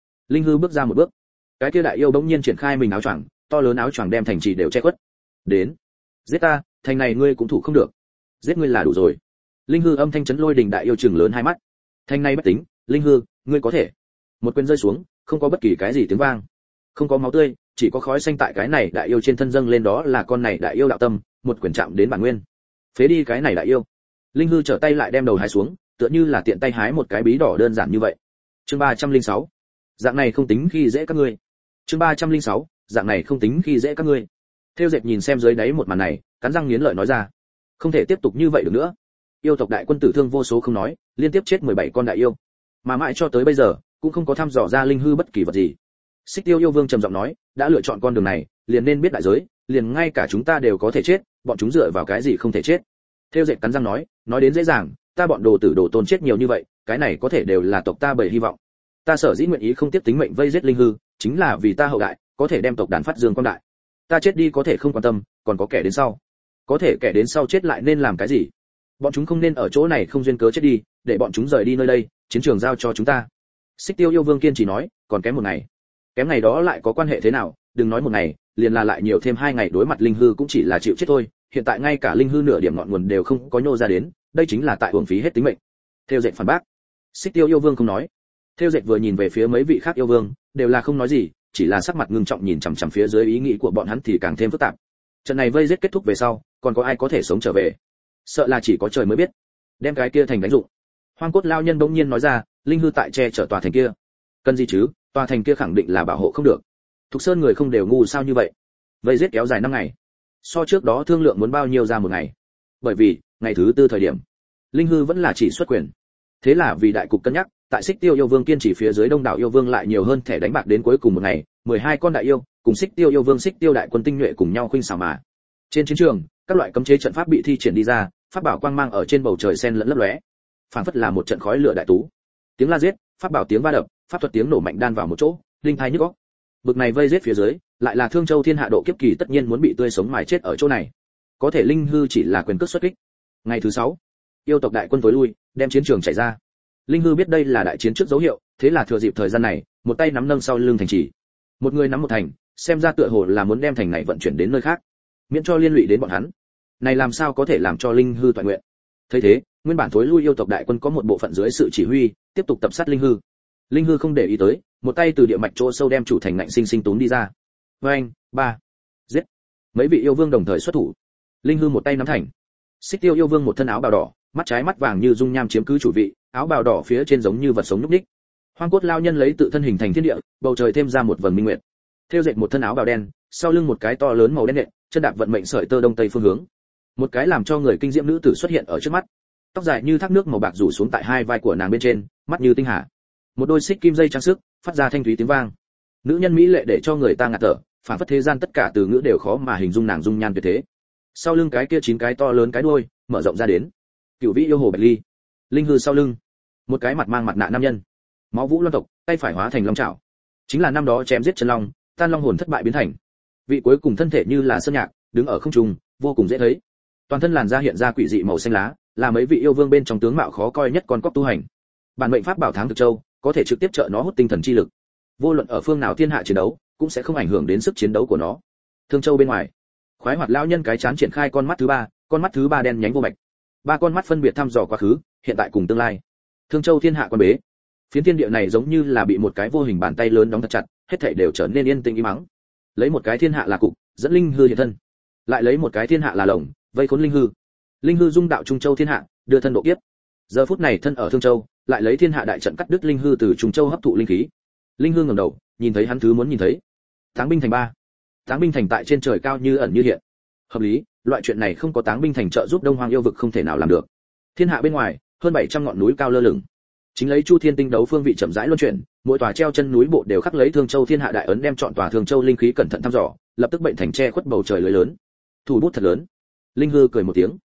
S1: hư bước ra một bước. Cái kia đại yêu bỗng nhiên triển khai mình áo choàng, to lớn áo choàng đem thành trì đều che khuất. Đến, giết ta, thành này ngươi cũng thủ không được. Giết ngươi là đủ rồi. Linh hư âm thanh chấn lôi đình đại yêu trừng lớn hai mắt. Thành này bất tính, Linh hư, ngươi có thể. Một quyền rơi xuống, không có bất kỳ cái gì tiếng vang, không có máu tươi, chỉ có khói xanh tại cái này đại yêu trên thân dâng lên, đó là con này đại yêu đạo tâm, một quyền chạm đến bản nguyên, phế đi cái này đại yêu. Linh hư trở tay lại đem đầu hái xuống, tựa như là tiện tay hái một cái bí đỏ đơn giản như vậy. Chương 306. Dạng này không tính khi dễ các ngươi. Chương 306. Dạng này không tính khi dễ các ngươi. Theo Dệt nhìn xem dưới đáy một màn này, cắn răng nghiến lợi nói ra, không thể tiếp tục như vậy được nữa. Yêu tộc đại quân tử thương vô số không nói, liên tiếp chết 17 con đại yêu, mà mãi cho tới bây giờ cũng không có thăm dò ra linh hư bất kỳ vật gì. Xích Tiêu yêu vương trầm giọng nói, đã lựa chọn con đường này, liền nên biết đại giới, liền ngay cả chúng ta đều có thể chết, bọn chúng dựa vào cái gì không thể chết? Theo Dệt cắn răng nói đến dễ dàng, ta bọn đồ tử đồ tôn chết nhiều như vậy, cái này có thể đều là tộc ta bởi hy vọng. Ta sở dĩ nguyện ý không tiếp tính mệnh vây giết linh hư, chính là vì ta hậu đại có thể đem tộc đàn phát dương quang đại. Ta chết đi có thể không quan tâm, còn có kẻ đến sau. Có thể kẻ đến sau chết lại nên làm cái gì? Bọn chúng không nên ở chỗ này không duyên cớ chết đi, để bọn chúng rời đi nơi đây, chiến trường giao cho chúng ta. Xích Tiêu yêu vương kiên trì nói, còn kém một ngày. Kém ngày đó lại có quan hệ thế nào, đừng nói một ngày, liền là lại nhiều thêm 2 ngày đối mặt linh hư cũng chỉ là chịu chết thôi, hiện tại ngay cả linh hư nửa điểm ngọn nguồn đều không có nhô ra đến, đây chính là tại uổng phí hết tính mệnh. Theo Dệt phản bác. Xích Tiêu yêu vương không nói. Theo Dệt vừa nhìn về phía mấy vị khác yêu vương, đều là không nói gì, chỉ là sắc mặt ngưng trọng nhìn chằm chằm phía dưới, ý nghĩ của bọn hắn thì càng thêm phức tạp. Trận này vây giết kết thúc về sau, còn có ai có thể sống trở về? Sợ là chỉ có trời mới biết. Đem cái kia thành đánh dụng. Hoang cốt lao nhân bỗng nhiên nói ra, linh hư tại che chở tòa thành kia. Cần gì chứ, tòa thành kia khẳng định là bảo hộ không được. Thục Sơn người không đều ngu sao như vậy? Vây giết kéo dài 5 ngày. So trước đó thương lượng muốn bao nhiêu ra một ngày. Bởi vì, ngày thứ 4 thời điểm, linh hư vẫn là chỉ xuất quyền. Thế là vì đại cục cân nhắc, tại Xích Tiêu yêu vương kiên trì phía dưới, đông đảo yêu vương lại nhiều hơn thẻ đánh bạc đến cuối cùng một ngày, 12 con đại yêu cùng Xích Tiêu yêu vương Xích Tiêu đại quân tinh nhuệ cùng nhau khuynh xảo mà. Trên chiến trường, các loại cấm chế trận pháp bị thi triển đi ra, pháp bảo quang mang ở trên bầu trời xen lẫn lấp lóe, phảng phất là một trận khói lửa đại tú. Tiếng la giết, pháp bảo tiếng va đập, pháp thuật tiếng nổ mạnh đan vào một chỗ, linh thai nhức óc. Bực này vây giết phía dưới, lại là Thương Châu Thiên Hạ độ kiếp kỳ tất nhiên muốn bị tươi sống mài chết ở chỗ này. Có thể linh hư chỉ là quyền cước xuất kích. Ngày thứ 6, yêu tộc đại quân tối lui, đem chiến trường chạy ra. Linh hư biết đây là đại chiến trước dấu hiệu, thế là thừa dịp thời gian này, một tay nắm nâng sau lưng thành trì. Một người nắm một thành, xem ra tựa hồ là muốn đem thành này vận chuyển đến nơi khác, miễn cho liên lụy đến bọn hắn. Này làm sao có thể làm cho linh hư toàn nguyện? Thấy thế, nguyên bản thối lui yêu tộc đại quân có một bộ phận dưới sự chỉ huy, tiếp tục tập sát linh hư. Linh hư không để ý tới, một tay từ địa mạch chỗ sâu đem chủ thành ngạnh sinh sinh túm đi ra. Oeng, ba, giết! Mấy vị yêu vương đồng thời xuất thủ. Linh hư một tay nắm thành. Xích Tiêu yêu vương một thân áo bào đỏ, mắt trái mắt vàng như dung nham chiếm cứ chủ vị, áo bào đỏ phía trên giống như vật sống nhúc nhích. Hoang cốt lao nhân lấy tự thân hình thành thiên địa, bầu trời thêm ra một vầng minh nguyệt. Theo Dệt một thân áo bào đen, sau lưng một cái to lớn màu đen nện, chân đạp vận mệnh sợi tơ đông tây phương hướng. Một cái làm cho người kinh diễm nữ tử xuất hiện ở trước mắt. Tóc dài như thác nước màu bạc rủ xuống tại hai vai của nàng bên trên, mắt như tinh hà. Một đôi xích kim dây trang sức, phát ra thanh thúy tiếng vang. Nữ nhân mỹ lệ để cho người ta ngạt thở, phản phất thế gian tất cả từ ngữ đều khó mà hình dung nàng dung nhan tuyệt thế. Sau lưng cái kia 9 cái to lớn cái đuôi, mở rộng ra đến. Cửu vĩ yêu hồ bạch ly. Linh hư sau lưng, một cái mặt mang mặt nạ nam nhân. Máu vũ loan tộc, tay phải hóa thành long trảo. Chính là năm đó chém giết chân long, tan long hồn thất bại biến thành. Vị cuối cùng thân thể như là sơn nhạc, đứng ở không trung, vô cùng dễ thấy. Toàn thân làn da hiện ra quỷ dị màu xanh lá, là mấy vị yêu vương bên trong tướng mạo khó coi nhất con cóc tu hành. Bản mệnh pháp bảo tháng thực châu, có thể trực tiếp trợ nó hút tinh thần chi lực. Vô luận ở phương nào thiên hạ chiến đấu, cũng sẽ không ảnh hưởng đến sức chiến đấu của nó. Thương Châu bên ngoài, khoái hoạt lão nhân cái chán triển khai con mắt thứ ba đen nhánh vô bạch. 3 con mắt phân biệt thăm dò quá khứ, hiện tại cùng tương lai. Thương Châu thiên hạ quan bế. Phiến thiên địa này giống như là bị một cái vô hình bàn tay lớn đóng thật chặt, hết thảy đều trở nên yên tĩnh im mắng. Lấy một cái thiên hạ là cục, dẫn linh hư hiện thân. Lại lấy một cái thiên hạ là lồng, vây khốn linh hư. Linh hư dung đạo Trung Châu thiên hạ, đưa thân độ kiếp. Giờ phút này thân ở Thương Châu, lại lấy thiên hạ đại trận cắt đứt linh hư từ Trung Châu hấp thụ linh khí. Linh hư ngẩng đầu, nhìn thấy hắn thứ muốn nhìn thấy. Táng binh thành 3. Táng binh thành tại trên trời cao như ẩn như hiện. Hợp lý, loại chuyện này không có Táng binh thành trợ giúp Đông Hoang yêu vực không thể nào làm được. Thiên hạ bên ngoài, hơn 700 ngọn núi cao lơ lửng. Chính lấy Chu Thiên tinh đấu phương vị chậm rãi luân chuyển, mỗi tòa treo chân núi bộ đều khắc lấy Thương Châu thiên hạ đại ấn, đem chọn tòa Thương Châu linh khí cẩn thận thăm dò, lập tức bệnh thành che khuất bầu trời lưới lớn. Thủ bút thật lớn. Linh hư cười một tiếng.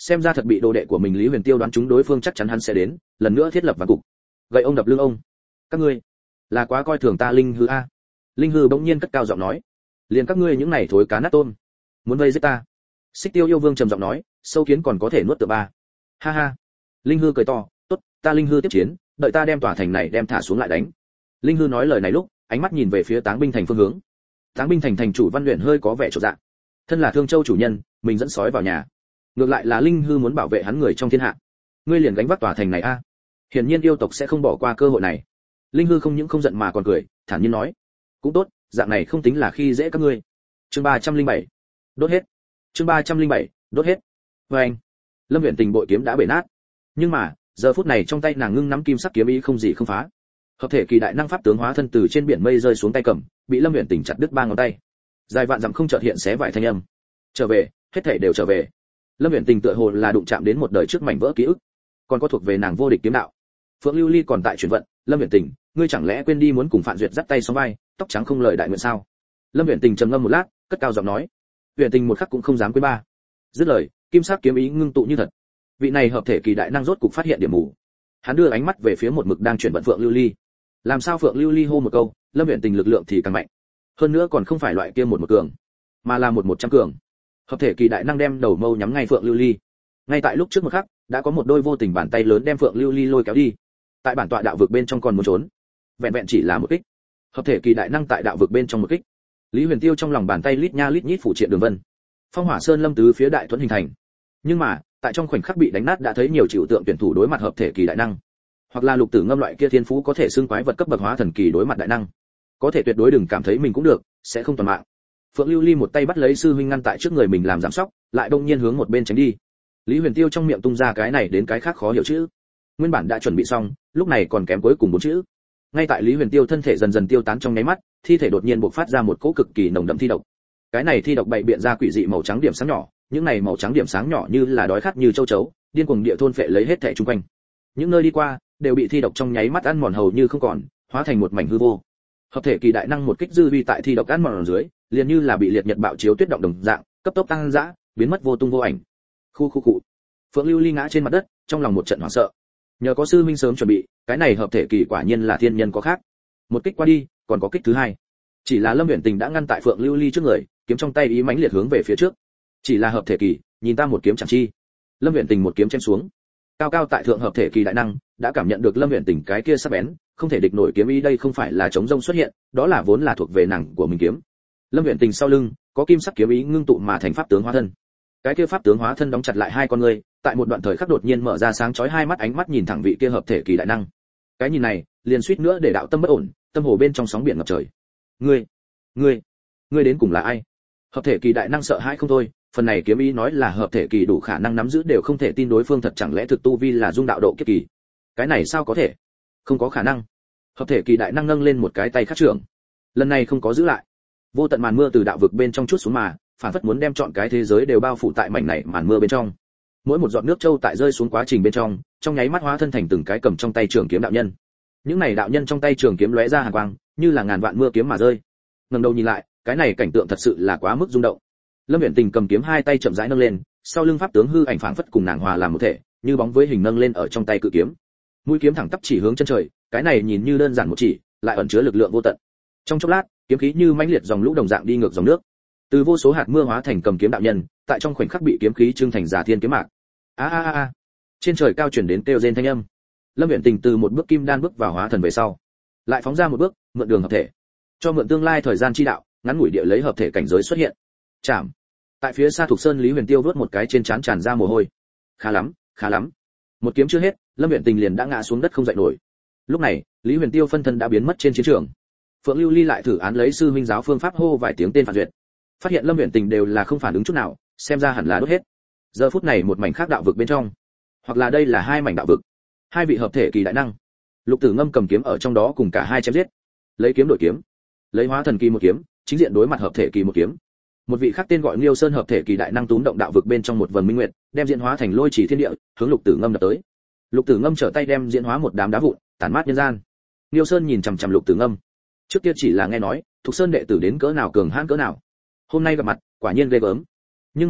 S1: Xem ra thật bị đồ đệ của mình Lý Huyền Tiêu đoán chúng đối phương chắc chắn hắn sẽ đến, lần nữa thiết lập ván cục. Gậy ông đập lưng ông. Các ngươi là quá coi thường ta Linh Hư a. Linh Hư bỗng nhiên cất cao giọng nói, liền các ngươi những này thối cá nát tôm, muốn vây giết ta. Xích Tiêu yêu vương trầm giọng nói, sâu kiến còn có thể nuốt tự ba. Ha ha. Linh Hư cười to, tốt, ta Linh Hư tiếp chiến, đợi ta đem tòa thành này đem thả xuống lại đánh. Linh Hư nói lời này lúc, ánh mắt nhìn về phía Táng binh thành phương hướng. Táng binh thành thành chủ Văn Luyện hơi có vẻ chột dạ. Thân là Thương Châu chủ nhân, mình dẫn sói vào nhà. Ngược lại là Linh Hư muốn bảo vệ hắn người trong thiên hạ. Ngươi liền gánh vác tòa thành này a. Hiển nhiên yêu tộc sẽ không bỏ qua cơ hội này. Linh Hư không những không giận mà còn cười, thản nhiên nói, cũng tốt, dạng này không tính là khi dễ các ngươi. Chương 307. Đốt hết. Chương 307. Đốt hết. Và anh. Lâm Uyển Tình bội kiếm đã bể nát. Nhưng mà, giờ phút này trong tay nàng ngưng nắm kim sắc kiếm ý không gì không phá. Hợp thể kỳ đại năng pháp tướng hóa thân từ trên biển mây rơi xuống tay cầm, bị Lâm Uyển Tình chặt đứt ba ngón tay. Dài vạn dặm không chợt hiện xé vải thanh âm. Trở về, hết thảy đều trở về. Lâm Uyển Tình tựa hồ là đụng chạm đến một đời trước mảnh vỡ ký ức, còn có thuộc về nàng vô địch kiếm đạo. Phượng Lưu Ly còn tại chuyển vận, Lâm Uyển Tình, ngươi chẳng lẽ quên đi muốn cùng Phạn Duyệt dắt tay sóng vai, tóc trắng không lời đại nguyện sao? Lâm Uyển Tình trầm ngâm một lát, cất cao giọng nói. Uyển Tình một khắc cũng không dám quên ba. Dứt lời, kim sắc kiếm ý ngưng tụ như thật. Vị này hợp thể kỳ đại năng rốt cục phát hiện điểm mù. Hắn đưa ánh mắt về phía một mực đang chuyển vận Phượng Lưu Ly. Làm sao Phượng Lưu Ly hô một câu, Lâm Uyển Tình lực lượng thì càng mạnh. Hơn nữa còn không phải loại kia một cường, mà là một 100 cường. Hợp thể kỳ đại năng đem đầu mâu nhắm ngay Phượng Lưu Ly. Ngay tại lúc trước một khắc, đã có một đôi vô tình bàn tay lớn đem Phượng Lưu Ly lôi kéo đi. Tại bản tọa đạo vực bên trong còn muốn trốn, vẹn vẹn chỉ là một kích. Hợp thể kỳ đại năng tại đạo vực bên trong một kích. Lý Huyền Tiêu trong lòng bàn tay lít nha lít nhít phủ triện đường vân. Phong Hỏa Sơn Lâm tứ phía đại thuẫn hình thành. Nhưng mà, tại trong khoảnh khắc bị đánh nát đã thấy nhiều chịu tượng tuyển thủ đối mặt hợp thể kỳ đại năng, hoặc là Lục Tử Ngâm loại kia thiên phú có thể xưng quái vật cấp bậc hóa thần kỳ đối mặt đại năng, có thể tuyệt đối đừng cảm thấy mình cũng được, sẽ không toàn mạng. Phượng Lưu Ly một tay bắt lấy sư huynh ngăn tại trước người mình làm giám sóc, lại đông nhiên hướng một bên tránh đi. Lý Huyền Tiêu trong miệng tung ra cái này đến cái khác khó hiểu chữ. Nguyên bản đã chuẩn bị xong, lúc này còn kém cuối cùng bốn chữ. Ngay tại Lý Huyền Tiêu thân thể dần dần tiêu tán trong nháy mắt, thi thể đột nhiên bộc phát ra một cỗ cực kỳ nồng đậm thi độc. Cái này thi độc bậy biện ra quỷ dị màu trắng điểm sáng nhỏ, những này màu trắng điểm sáng nhỏ như là đói khát như châu chấu, điên cuồng địa thôn phệ lấy hết thảy xung quanh. Những nơi đi qua đều bị thi độc trong nháy mắt ăn mòn hầu như không còn, hóa thành một mảnh hư vô. Hợp thể kỳ đại năng một kích dư vi tại thi độc ăn mòn ở dưới, liền như là bị liệt nhật bạo chiếu tuyết động đồng dạng, cấp tốc tăng dã, biến mất vô tung vô ảnh. Khu. Phượng Lưu Ly ngã trên mặt đất, trong lòng một trận hoảng sợ. Nhờ có sư minh sớm chuẩn bị, cái này hợp thể kỳ quả nhiên là thiên nhân có khác. Một kích qua đi, còn có kích thứ hai. Chỉ là Lâm Uyển Tình đã ngăn tại Phượng Lưu Ly trước người, kiếm trong tay ý mãnh liệt hướng về phía trước. Chỉ là hợp thể kỳ, nhìn ta một kiếm chẳng chi. Lâm Uyển Tình một kiếm chém xuống. Cao cao tại thượng hợp thể kỳ đại năng, đã cảm nhận được Lâm Uyển Tình cái kia sắc bén, không thể địch nổi kiếm ý, đây không phải là chống rông xuất hiện, đó là vốn là thuộc về nàng của mình kiếm. Lâm Uyển Tình sau lưng, có kim sắc kiếm ý ngưng tụ mà thành pháp tướng hóa thân. Cái kia pháp tướng hóa thân đóng chặt lại hai con ngươi, tại một đoạn thời khắc đột nhiên mở ra sáng chói hai mắt, ánh mắt nhìn thẳng vị kia hợp thể kỳ đại năng. Cái nhìn này, liền suýt nữa để đạo tâm bất ổn, tâm hồ bên trong sóng biển ngập trời. Ngươi đến cùng là ai? Hợp thể kỳ đại năng sợ hãi không thôi, phần này kiếm ý nói là hợp thể kỳ đủ khả năng nắm giữ đều không thể tin đối phương thật, chẳng lẽ thực tu vi là dung đạo độ kiếp kỳ? Cái này sao có thể? Không có khả năng. Hợp thể kỳ đại năng nâng lên một cái tay khắc trưởng. Lần này không có giữ lại. Vô tận màn mưa từ đạo vực bên trong chút xuống mà, phản phất muốn đem trọn cái thế giới đều bao phủ tại mảnh này màn mưa bên trong. Mỗi một giọt nước châu tại rơi xuống quá trình bên trong nháy mắt hóa thân thành từng cái cầm trong tay trường kiếm đạo nhân. Những này đạo nhân trong tay trường kiếm lóe ra hàn quang, như là ngàn vạn mưa kiếm mà rơi. Ngẩng đầu nhìn lại, cái này cảnh tượng thật sự là quá mức rung động. Lâm Uyển Tình cầm kiếm hai tay chậm rãi nâng lên, sau lưng pháp tướng hư ảnh phảng phất cùng nàng hòa làm một thể, như bóng với hình nâng lên ở trong tay cự kiếm. Mũi kiếm thẳng tắp chỉ hướng chân trời, cái này nhìn như đơn giản một chỉ, lại ẩn chứa lực lượng vô tận. Trong chốc lát, kiếm khí như mãnh liệt dòng lũ đồng dạng đi ngược dòng nước. Từ vô số hạt mưa hóa thành cầm kiếm đạo nhân, tại trong khoảnh khắc bị kiếm khí trưng thành giả thiên kiếm mạc. A. Trên trời cao truyền đến kêu rên thanh âm. Lâm Uyển Tình từ một bước kim đan bước vào hóa thần về sau, lại phóng ra một bước, mượn đường hợp thể. Cho mượn tương lai thời gian chi đạo, ngắn ngủi địa lấy hợp thể cảnh giới xuất hiện. Chạm. Tại phía xa Thục Sơn, Lý Huyền Tiêu vớt một cái trên trán tràn ra mồ hôi. Khá lắm. Một kiếm chưa hết, Lâm Uyển Tình liền đã ngã xuống đất không dậy nổi. Lúc này, Lý Huyền Tiêu phân thân đã biến mất trên chiến trường. Phượng Lưu Ly lại thử án lấy sư huynh giáo phương pháp hô vài tiếng tên phản duyệt. Phát hiện Lâm Uyển Tình đều là không phản ứng chút nào, xem ra hẳn là đốt hết. Giờ phút này một mảnh khác đạo vực bên trong, hoặc là đây là hai mảnh đạo vực, hai vị hợp thể kỳ đại năng. Lục Tử Ngâm cầm kiếm ở trong đó cùng cả hai chém giết, lấy kiếm đổi kiếm, lấy hóa thần kỳ một kiếm, chính diện đối mặt hợp thể kỳ một kiếm. Một vị khác tên gọi Liêu Sơn hợp thể kỳ đại năng túm động đạo vực bên trong một vầng minh nguyệt, đem diễn hóa thành lôi chỉ thiên địa, hướng Lục Tử Ngâm đập tới. Lục Tử Ngâm trở tay đem diễn hóa một đám đá vụn, tản mát nhân gian. Liêu Sơn nhìn chằm chằm Lục Tử Ngâm. Trước kia chỉ là nghe nói, Thục Sơn đệ tử đến cỡ nào cường hãn cỡ nào. Hôm nay gặp mặt, quả nhiên ghê gớm. Nhưng mà,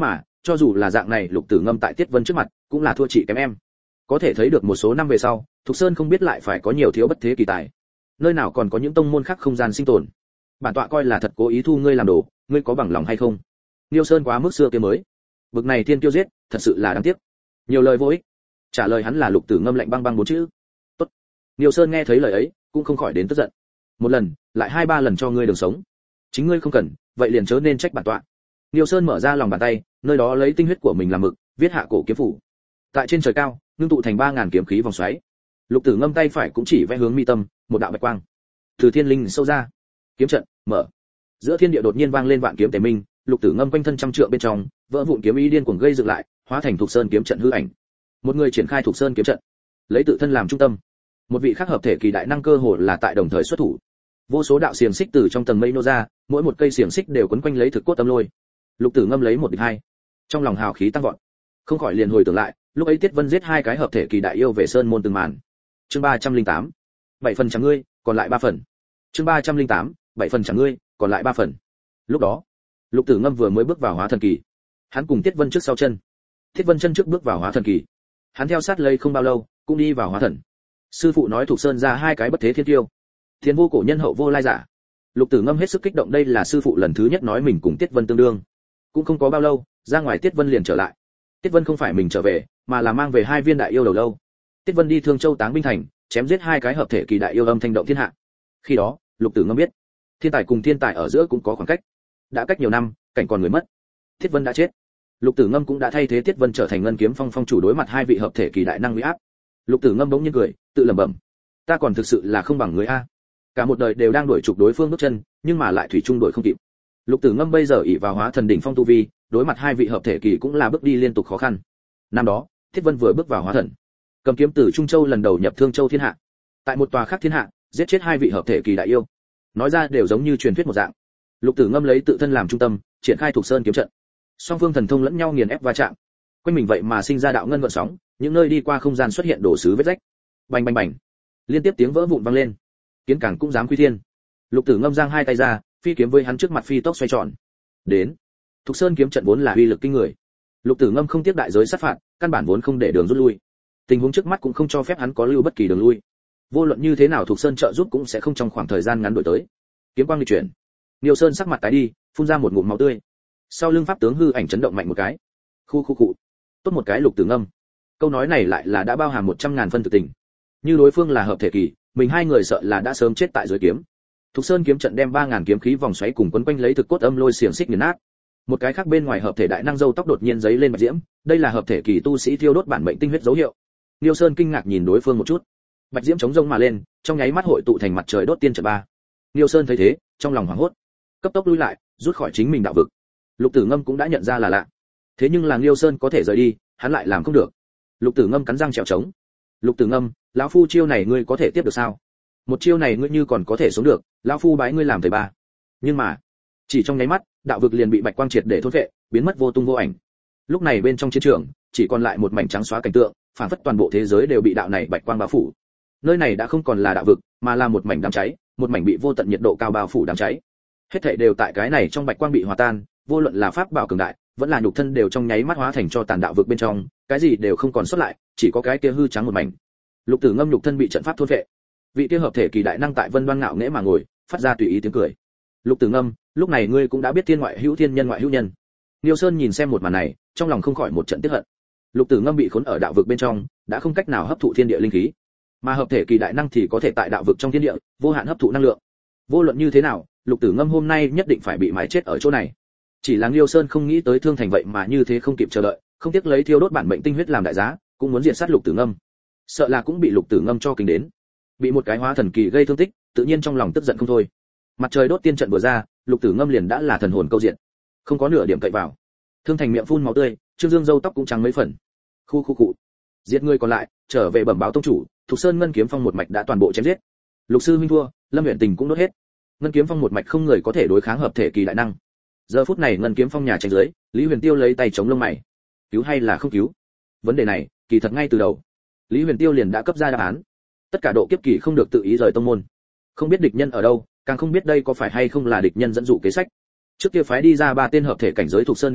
S1: cho dù là dạng này Lục Tử Ngâm tại Tiết Vân trước mặt cũng là thua chị kém em. Có thể thấy được một số năm về sau, Thục Sơn không biết lại phải có nhiều thiếu bất thế kỳ tài. Nơi nào còn có những tông môn khác không gian sinh tồn. Bản tọa coi là thật cố ý thu ngươi làm đồ, ngươi có bằng lòng hay không? Niêu Sơn quá mức xưa kia mới. Bực này thiên tiêu giết, thật sự là đáng tiếc. Nhiều lời vô ích. Trả lời hắn là Lục Tử Ngâm lạnh băng băng bốn chữ. Tốt. Niêu Sơn nghe thấy lời ấy, cũng không khỏi đến tức giận. Một lần, lại hai ba lần cho ngươi đường sống. Chính ngươi không cần, vậy liền chớ nên trách bản tọa. Niêu Sơn mở ra lòng bàn tay, nơi đó lấy tinh huyết của mình làm mực, viết hạ cổ kiếm phủ. Tại trên trời cao, ngưng tụ thành 3000 kiếm khí vòng xoáy. Lục Tử Ngâm tay phải cũng chỉ vẽ hướng mi tâm, một đạo bạch quang. Từ thiên linh sâu ra. Kiếm trận mở. Giữa thiên địa đột nhiên vang lên vạn kiếm tề minh, Lục Tử Ngâm quanh thân trăm trượng bên trong, vỡ vụn kiếm ý điên cuồng gây dựng lại, hóa thành Thục Sơn kiếm trận hư ảnh. Một người triển khai Thục Sơn kiếm trận, lấy tự thân làm trung tâm. Một vị khác hợp thể kỳ đại năng cơ hồ là tại đồng thời xuất thủ. Vô số đạo xiềng xích từ trong tầng mây nô ra, mỗi một cây xiềng xích đều quấn quanh lấy thực cốt âm lôi. Lục Tử Ngâm lấy một địch hai, trong lòng hào khí tăng vọt. Không khỏi liền hồi tưởng lại, lúc ấy Tiết Vân giết hai cái hợp thể kỳ đại yêu về sơn môn từng màn. Chương 308. 7 phần chẳng ngươi, còn lại 3 phần. Chương 308. 7 phần chẳng ngươi, còn lại 3 phần. Lúc đó, Lục Tử Ngâm vừa mới bước vào hóa thần kỳ. Hắn cùng Tiết Vân trước sau chân. Tiết Vân chân trước bước vào hóa thần kỳ. Hắn theo sát lấy không bao lâu, cũng đi vào hóa thần. Sư phụ nói Thục Sơn ra hai cái bất thế thiên tiêu. Thiên vô cổ nhân hậu vô lai giả. Lục Tử Ngâm hết sức kích động, đây là sư phụ lần thứ nhất nói mình cùng Tiết Vân tương đương. Cũng không có bao lâu, ra ngoài Tiết Vân liền trở lại. Tiết Vân không phải mình trở về, mà là mang về hai viên đại yêu đầu lâu. Tiết Vân đi Thương Châu Táng binh thành, chém giết hai cái hợp thể kỳ đại yêu âm thanh động thiên hạ. Khi đó, Lục Tử Ngâm biết, thiên tài cùng thiên tài ở giữa cũng có khoảng cách. Đã cách nhiều năm, cảnh còn người mất. Tiết Vân đã chết. Lục Tử Ngâm cũng đã thay thế Tiết Vân trở thành Ngân Kiếm Phong phong chủ đối mặt hai vị hợp thể kỳ đại năng uy áp. Lục Tử Ngâm bỗng nhiên cười, tự lẩm bẩm, ta còn thực sự là không bằng người a. Cả một đời đều đang đuổi trục đối phương bước chân, nhưng mà lại thủy chung đuổi không kịp. Lục Tử Ngâm bây giờ ỷ vào hóa thần đỉnh phong tu vi, đối mặt hai vị hợp thể kỳ cũng là bước đi liên tục khó khăn. Năm đó, Thiết Vân vừa bước vào hóa thần, cầm kiếm từ Trung Châu lần đầu nhập Thương Châu thiên hạ. Tại một tòa khác thiên hạ, giết chết hai vị hợp thể kỳ đại yêu. Nói ra đều giống như truyền thuyết một dạng. Lục Tử Ngâm lấy tự thân làm trung tâm, triển khai Thục Sơn kiếm trận. Song phương thần thông lẫn nhau nghiền ép va chạm. Quanh mình vậy mà sinh ra đạo ngân gợn sóng, những nơi đi qua không gian xuất hiện đổ sứ vết rách. Bành bành bành. Liên tiếp tiếng vỡ vụn vang lên. Kiến Cảng cũng dám quy thiên. Lục Tử Ngâm giang hai tay ra, phi kiếm với hắn trước mặt phi tốc xoay tròn. Đến. Thục Sơn kiếm trận vốn là uy lực kinh người. Lục Tử Ngâm không tiếc đại giới sát phạt, căn bản vốn không để đường rút lui. Tình huống trước mắt cũng không cho phép hắn có lưu bất kỳ đường lui. Vô luận như thế nào Thục Sơn trợ giúp cũng sẽ không trong khoảng thời gian ngắn đổi tới. Kiếm quang di chuyển. Niêu Sơn sắc mặt tái đi, phun ra một ngụm máu tươi. Sau lưng pháp tướng hư ảnh chấn động mạnh một cái. Khu khu cụ. Tốt một cái Lục Tử Ngâm. Câu nói này lại là đã bao hàm 100.000 phân thực tình. Như đối phương là hợp thể kỳ, mình hai người sợ là đã sớm chết tại dưới kiếm. Thục Sơn kiếm trận đem 3000 kiếm khí vòng xoáy cùng quấn quanh lấy thực cốt âm lôi xiềng xích nghiền nát. Một cái khác bên ngoài hợp thể đại năng râu tóc đột nhiên giấy lên bạch diễm, đây là hợp thể kỳ tu sĩ thiêu đốt bản mệnh tinh huyết dấu hiệu. Niêu Sơn kinh ngạc nhìn đối phương một chút. Bạch diễm chống rông mà lên, trong nháy mắt hội tụ thành mặt trời đốt tiên trận ba. Niêu Sơn thấy thế, trong lòng hoảng hốt, cấp tốc lui lại, rút khỏi chính mình đạo vực. Lục Tử Ngâm cũng đã nhận ra là lạ. Thế nhưng là Niêu Sơn có thể rời đi, hắn lại làm không được. Lục Tử Ngâm cắn răng trèo trống. Lục Tử Ngâm, lão phu chiêu này ngươi có thể tiếp được sao? Một chiêu này ngươi như còn có thể sống được, lão phu bái ngươi làm thầy ba. Nhưng mà, chỉ trong nháy mắt, đạo vực liền bị bạch quang triệt để thôn phệ, biến mất vô tung vô ảnh. Lúc này bên trong chiến trường, chỉ còn lại một mảnh trắng xóa cảnh tượng, phản phất toàn bộ thế giới đều bị đạo này bạch quang bao phủ. Nơi này đã không còn là đạo vực, mà là một mảnh đám cháy, một mảnh bị vô tận nhiệt độ cao bao phủ đám cháy. Hết thảy đều tại cái này trong bạch quang bị hòa tan, vô luận là pháp bảo cường đại, vẫn là nhục thân đều trong nháy mắt hóa thành cho tàn đạo vực bên trong, cái gì đều không còn sót lại, chỉ có cái kia hư trắng một mảnh. Lục Tử Ngâm nhục thân bị trận pháp thôn phệ. Vị kia hợp thể kỳ đại năng tại Vân Đoan ngạo nghễ mà ngồi, phát ra tùy ý tiếng cười. Lục Tử Ngâm, lúc này ngươi cũng đã biết thiên ngoại hữu thiên, nhân ngoại hữu nhân. Niêu Sơn nhìn xem một màn này, trong lòng không khỏi một trận tiếc hận. Lục Tử Ngâm bị khốn ở đạo vực bên trong, đã không cách nào hấp thụ thiên địa linh khí, mà hợp thể kỳ đại năng thì có thể tại đạo vực trong thiên địa vô hạn hấp thụ năng lượng. Vô luận như thế nào, Lục Tử Ngâm hôm nay nhất định phải bị mài chết ở chỗ này. Chỉ là Niêu Sơn không nghĩ tới Thương Thành vậy mà như thế không kịp chờ đợi, không tiếc lấy thiêu đốt bản mệnh tinh huyết làm đại giá, cũng muốn diệt sát Lục Tử Ngâm. Sợ là cũng bị Lục Tử Ngâm cho kinh đến. Bị một cái hóa thần kỳ gây thương tích, tự nhiên trong lòng tức giận không thôi. Mặt trời đốt tiên trận vừa ra, Lục Tử Ngâm liền đã là thần hồn câu diện, không có nửa điểm cậy vào. Thương Thành miệng phun máu tươi, Trương Dương râu tóc cũng trắng mấy phần. Khu khu cụ. Giết người còn lại, trở về bẩm báo tông chủ, Thục Sơn Ngân Kiếm Phong một mạch đã toàn bộ chém giết. Lục sư huynh thua, Lâm Uyển Tình cũng đốt hết. Ngân Kiếm Phong một mạch không người có thể đối kháng hợp thể kỳ đại năng. Giờ phút này Ngân Kiếm Phong nhà tranh dưới, Lý Huyền Tiêu lấy tay chống lông mày. Cứu hay là không cứu? Vấn đề này, kỳ thật ngay từ đầu, Lý Huyền Tiêu liền đã cấp ra đáp án. Tất cả độ kiếp kỳ không được tự ý rời tông môn. Không biết địch nhân ở đâu, càng không biết đây có phải hay không là địch nhân dẫn dụ kế sách. Trước kia phái đi ra 3 tên hợp thể cảnh giới Thục Sơn đệ tử,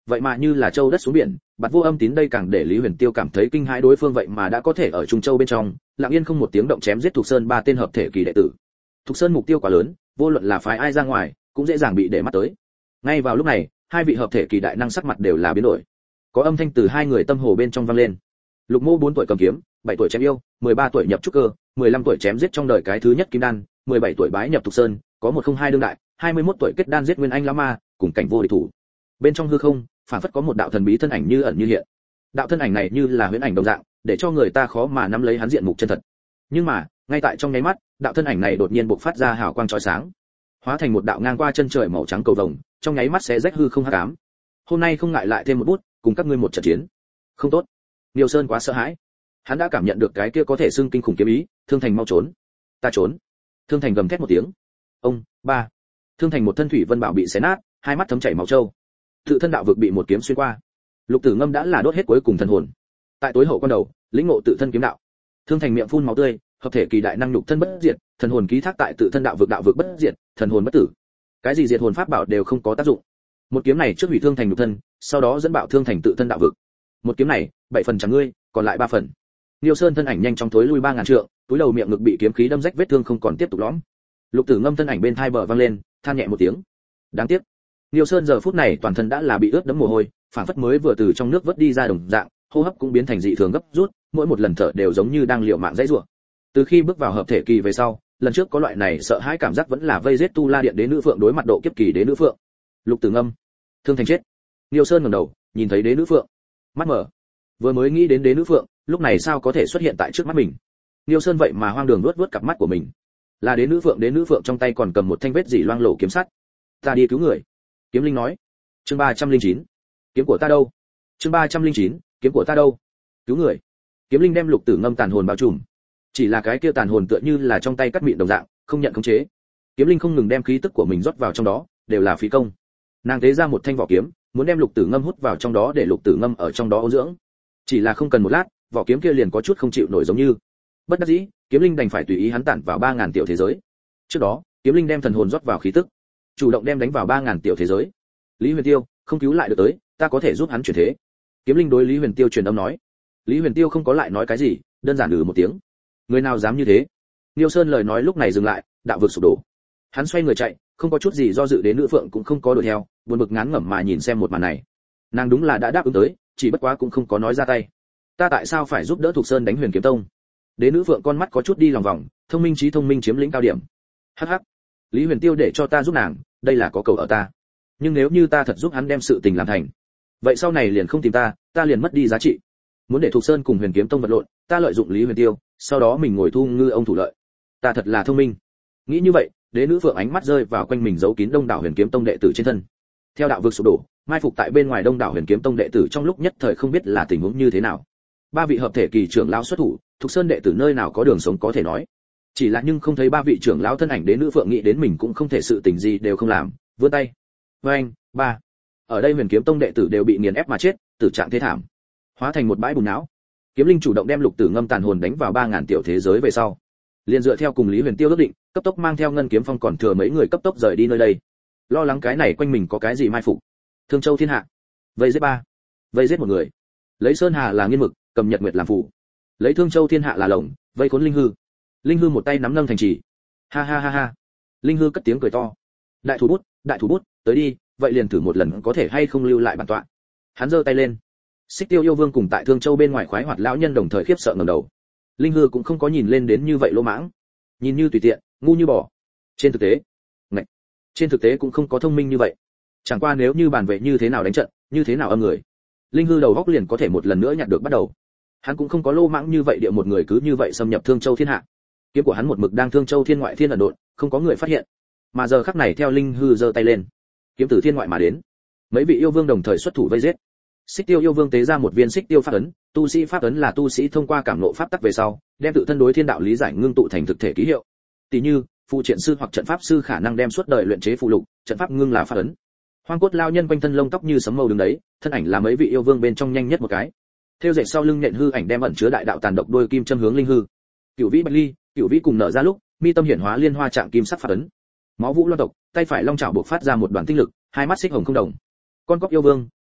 S1: vậy mà như là châu đất xuống biển, bạt vô âm tín đây càng để Lý Huyền Tiêu cảm thấy kinh hãi, đối phương vậy mà đã có thể ở Trung Châu bên trong, lặng yên không một tiếng động chém giết Thục Sơn 3 tên hợp thể kỳ đệ tử. Thục Sơn mục tiêu quá lớn, vô luận là phái ai ra ngoài, cũng dễ dàng bị để mắt tới. Ngay vào lúc này, hai vị hợp thể kỳ đại năng sắc mặt đều là biến đổi. Có âm thanh từ hai người tâm hồ bên trong vang lên. Lục Mô 4 tuổi cầm kiếm, 7 tuổi chém yêu, 13 tuổi nhập trúc cơ, 15 tuổi chém giết trong đời cái thứ nhất kim đan, 17 tuổi bái nhập Thục Sơn, có 102 đương đại, 21 tuổi kết đan giết Nguyên Anh lão ma, cùng cảnh vô địch thủ. Bên trong hư không, phản phất có một đạo thần bí thân ảnh như ẩn như hiện. Đạo thân ảnh này như là huyễn ảnh đồng dạng, để cho người ta khó mà nắm lấy hắn diện mục chân thật. Nhưng mà, ngay tại trong nháy mắt, đạo thân ảnh này đột nhiên bộc phát ra hào quang chói sáng, hóa thành một đạo ngang qua chân trời màu trắng cầu vồng, trong nháy mắt sẽ rách hư không hắc ám. Hôm nay không ngại lại thêm một bút, cùng các ngươi một trận chiến. Không tốt. Niêu Sơn quá sợ hãi. Hắn đã cảm nhận được cái kia có thể xưng kinh khủng kiếm ý, Thương Thành mau trốn. Ta trốn. Thương Thành gầm thét một tiếng. Ông, ba. Thương Thành một thân thủy vân bảo bị xé nát, hai mắt thấm chảy máu trâu. Tự thân đạo vực bị một kiếm xuyên qua. Lục Tử Ngâm đã là đốt hết cuối cùng thần hồn. Tại tối hậu quan đầu, lĩnh ngộ tự thân kiếm đạo. Thương Thành miệng phun máu tươi, hợp thể kỳ đại năng nhục thân bất diệt, thần hồn ký thác tại tự thân đạo vực bất diệt, thần hồn bất tử. Cái gì diệt hồn pháp bảo đều không có tác dụng. Một kiếm này trước hủy Thương Thành nhục thân, sau đó dẫn bạo Thương Thành tự thân đạo vực. Một kiếm này, 7 phần chẳng ngươi, còn lại 3 phần. Niêu Sơn thân ảnh nhanh chóng thối lui 3000 trượng, túi đầu miệng ngực bị kiếm khí đâm rách vết thương không còn tiếp tục lõm. Lục Tử Ngâm thân ảnh bên thai bờ vang lên, than nhẹ một tiếng. Đáng tiếc. Niêu Sơn giờ phút này toàn thân đã là bị ướt đẫm mồ hôi, phản phất mới vừa từ trong nước vớt đi ra đồng dạng, hô hấp cũng biến thành dị thường gấp rút, mỗi một lần thở đều giống như đang liều mạng dãy rủa. Từ khi bước vào hợp thể kỳ về sau, lần trước có loại này sợ hãi cảm giác vẫn là vây giết Tu La Điện đế nữ phượng đối mặt độ kiếp kỳ đế nữ phượng. Lục Tử Ngâm, Thương Thành chết. Niêu Sơn ngẩng đầu, nhìn thấy đế nữ phượng, mắt mở. Vừa mới nghĩ đến đế nữ phượng, lúc này sao có thể xuất hiện tại trước mắt mình? Niêu Sơn vậy mà hoang đường nuốt cặp mắt của mình. Là đế nữ phượng trong tay còn cầm một thanh vết dỉ loang lổ kiếm sắt. Ta đi cứu người. Kiếm Linh nói. Chương 309. Kiếm của ta đâu? Chương 309. Kiếm của ta đâu? Cứu người. Kiếm Linh đem Lục Tử Ngâm tàn hồn bao trùm. Chỉ là cái kia tàn hồn tựa như là trong tay cắt mịn đồng dạng, không nhận khống chế. Kiếm Linh không ngừng đem khí tức của mình rót vào trong đó, đều là phí công. Nàng tế ra một thanh vỏ kiếm, muốn đem Lục Tử Ngâm hút vào trong đó để Lục Tử Ngâm ở trong đó ôn dưỡng. Chỉ là không cần một lát, vỏ kiếm kia liền có chút không chịu nổi giống như. Bất đắc dĩ, Kiếm Linh đành phải tùy ý hắn tản vào 3000 tiểu thế giới. Trước đó, Kiếm Linh đem thần hồn rót vào khí tức, chủ động đem đánh vào 3000 tiểu thế giới. Lý Huyền Tiêu, không cứu lại được tới, ta có thể giúp hắn chuyển thế. Kiếm Linh đối Lý Huyền Tiêu truyền âm nói. Lý Huyền Tiêu không có lại nói cái gì, đơn giản một tiếng. Người nào dám như thế? Niêu Sơn lời nói lúc này dừng lại, đạo vực sụp đổ. Hắn xoay người chạy, không có chút gì do dự, đến nữ phượng cũng không có đuổi theo, buồn bực ngán ngẩm mà nhìn xem một màn này. Nàng đúng là đã đáp ứng tới, chỉ bất quá cũng không có nói ra tay. Ta tại sao phải giúp đỡ Thục Sơn đánh Huyền Kiếm Tông? Đế nữ phượng con mắt có chút đi lòng vòng, thông minh trí thông minh chiếm lĩnh cao điểm. Hắc hắc. Lý Huyền Tiêu để cho ta giúp nàng, đây là có cầu ở ta. Nhưng nếu như ta thật giúp hắn đem sự tình làm thành, vậy sau này liền không tìm ta, ta liền mất đi giá trị. Muốn để Thục Sơn cùng Huyền Kiếm Tông vật lộn, ta lợi dụng Lý Huyền Tiêu, sau đó mình ngồi thu ngư ông thủ lợi. Ta thật là thông minh. Nghĩ như vậy, đế nữ phượng ánh mắt rơi vào quanh mình giấu kín đông đảo Huyền Kiếm Tông đệ tử trên thân. Theo đạo vực sụp đổ, mai phục tại bên ngoài đông đảo Huyền Kiếm Tông đệ tử trong lúc nhất thời không biết là tình huống như thế nào. 3 vị hợp thể kỳ trưởng lão xuất thủ, Thục Sơn đệ tử nơi nào có đường sống có thể nói. Chỉ là nhưng không thấy 3 vị trưởng lão thân ảnh, đế nữ phượng nghĩ đến mình cũng không thể sự tình gì đều không làm, vươn tay. Oeng, ba. Ở đây Huyền Kiếm Tông đệ tử đều bị nghiền ép mà chết, tử trạng thê thảm, hóa thành một bãi bùn não. Kiếm Linh chủ động đem Lục Tử Ngâm tàn hồn đánh vào 3000 tiểu thế giới về sau, liền dựa theo cùng Lý Huyền Tiêu ước định, cấp tốc mang theo Ngân Kiếm Phong còn thừa mấy người cấp tốc rời đi nơi đây. Lo lắng cái này quanh mình có cái gì mai phục. Thương Châu thiên hạ, vây giết 3, vây giết một người. Lấy Sơn Hà là nghiên mực, cầm Nhật Nguyệt làm phù. Lấy Thương Châu thiên hạ là lồng, vây khốn Linh Hư. Linh Hư một tay nắm nâng thành trì. Ha ha ha ha. Linh Hư cất tiếng cười to. Đại thủ bút, tới đi, vậy liền thử một lần có thể hay không lưu lại bản tọa. Hắn giơ tay lên. Xích Tiêu yêu vương cùng tại Thương Châu bên ngoài khoái hoạt lão nhân đồng thời khiếp sợ ngẩng đầu. Linh Hư cũng không có nhìn lên đến như vậy lỗ mãng, nhìn như tùy tiện, ngu như bò. Trên thực tế cũng không có thông minh như vậy. Chẳng qua nếu như bàn vệ như thế nào đánh trận, như thế nào âm người, Linh Hư đầu góc liền có thể một lần nữa nhặt được bắt đầu. Hắn cũng không có lô mãng như vậy địa một người cứ như vậy xâm nhập Thương Châu thiên hạ. Kiếm của hắn một mực đang Thương Châu thiên ngoại thiên ẩn độn, không có người phát hiện. Mà giờ khắc này theo Linh Hư giơ tay lên, kiếm từ thiên ngoại mà đến. Mấy vị yêu vương đồng thời xuất thủ vây giết. Xích Tiêu yêu vương tế ra một viên Xích Tiêu pháp ấn, tu sĩ pháp ấn là tu sĩ thông qua cảm ngộ pháp tắc về sau, đem tự thân đối thiên đạo lý giải ngưng tụ thành thực thể ký hiệu. Tỷ như, phụ triện sư hoặc trận pháp sư khả năng đem suốt đời luyện chế phụ lục, trận pháp ngưng là pháp ấn. Hoang cốt lao nhân quanh thân lông tóc như sấm màu đứng đấy, thân ảnh là mấy vị yêu vương bên trong nhanh nhất một cái. Theo dệt sau lưng nhện hư ảnh đem ẩn chứa đại đạo tàn độc đôi kim châm hướng Linh Hư. Cửu vĩ bạch ly, cửu vĩ cùng nở ra lúc, mi tâm hiển hóa liên hoa trạng kim sắc pháp ấn. Máu vũ loan tộc, tay phải long chảo bộc phát ra một đoàn tinh lực, hai mắt xích hồng không đồng. Con cóc yêu vương,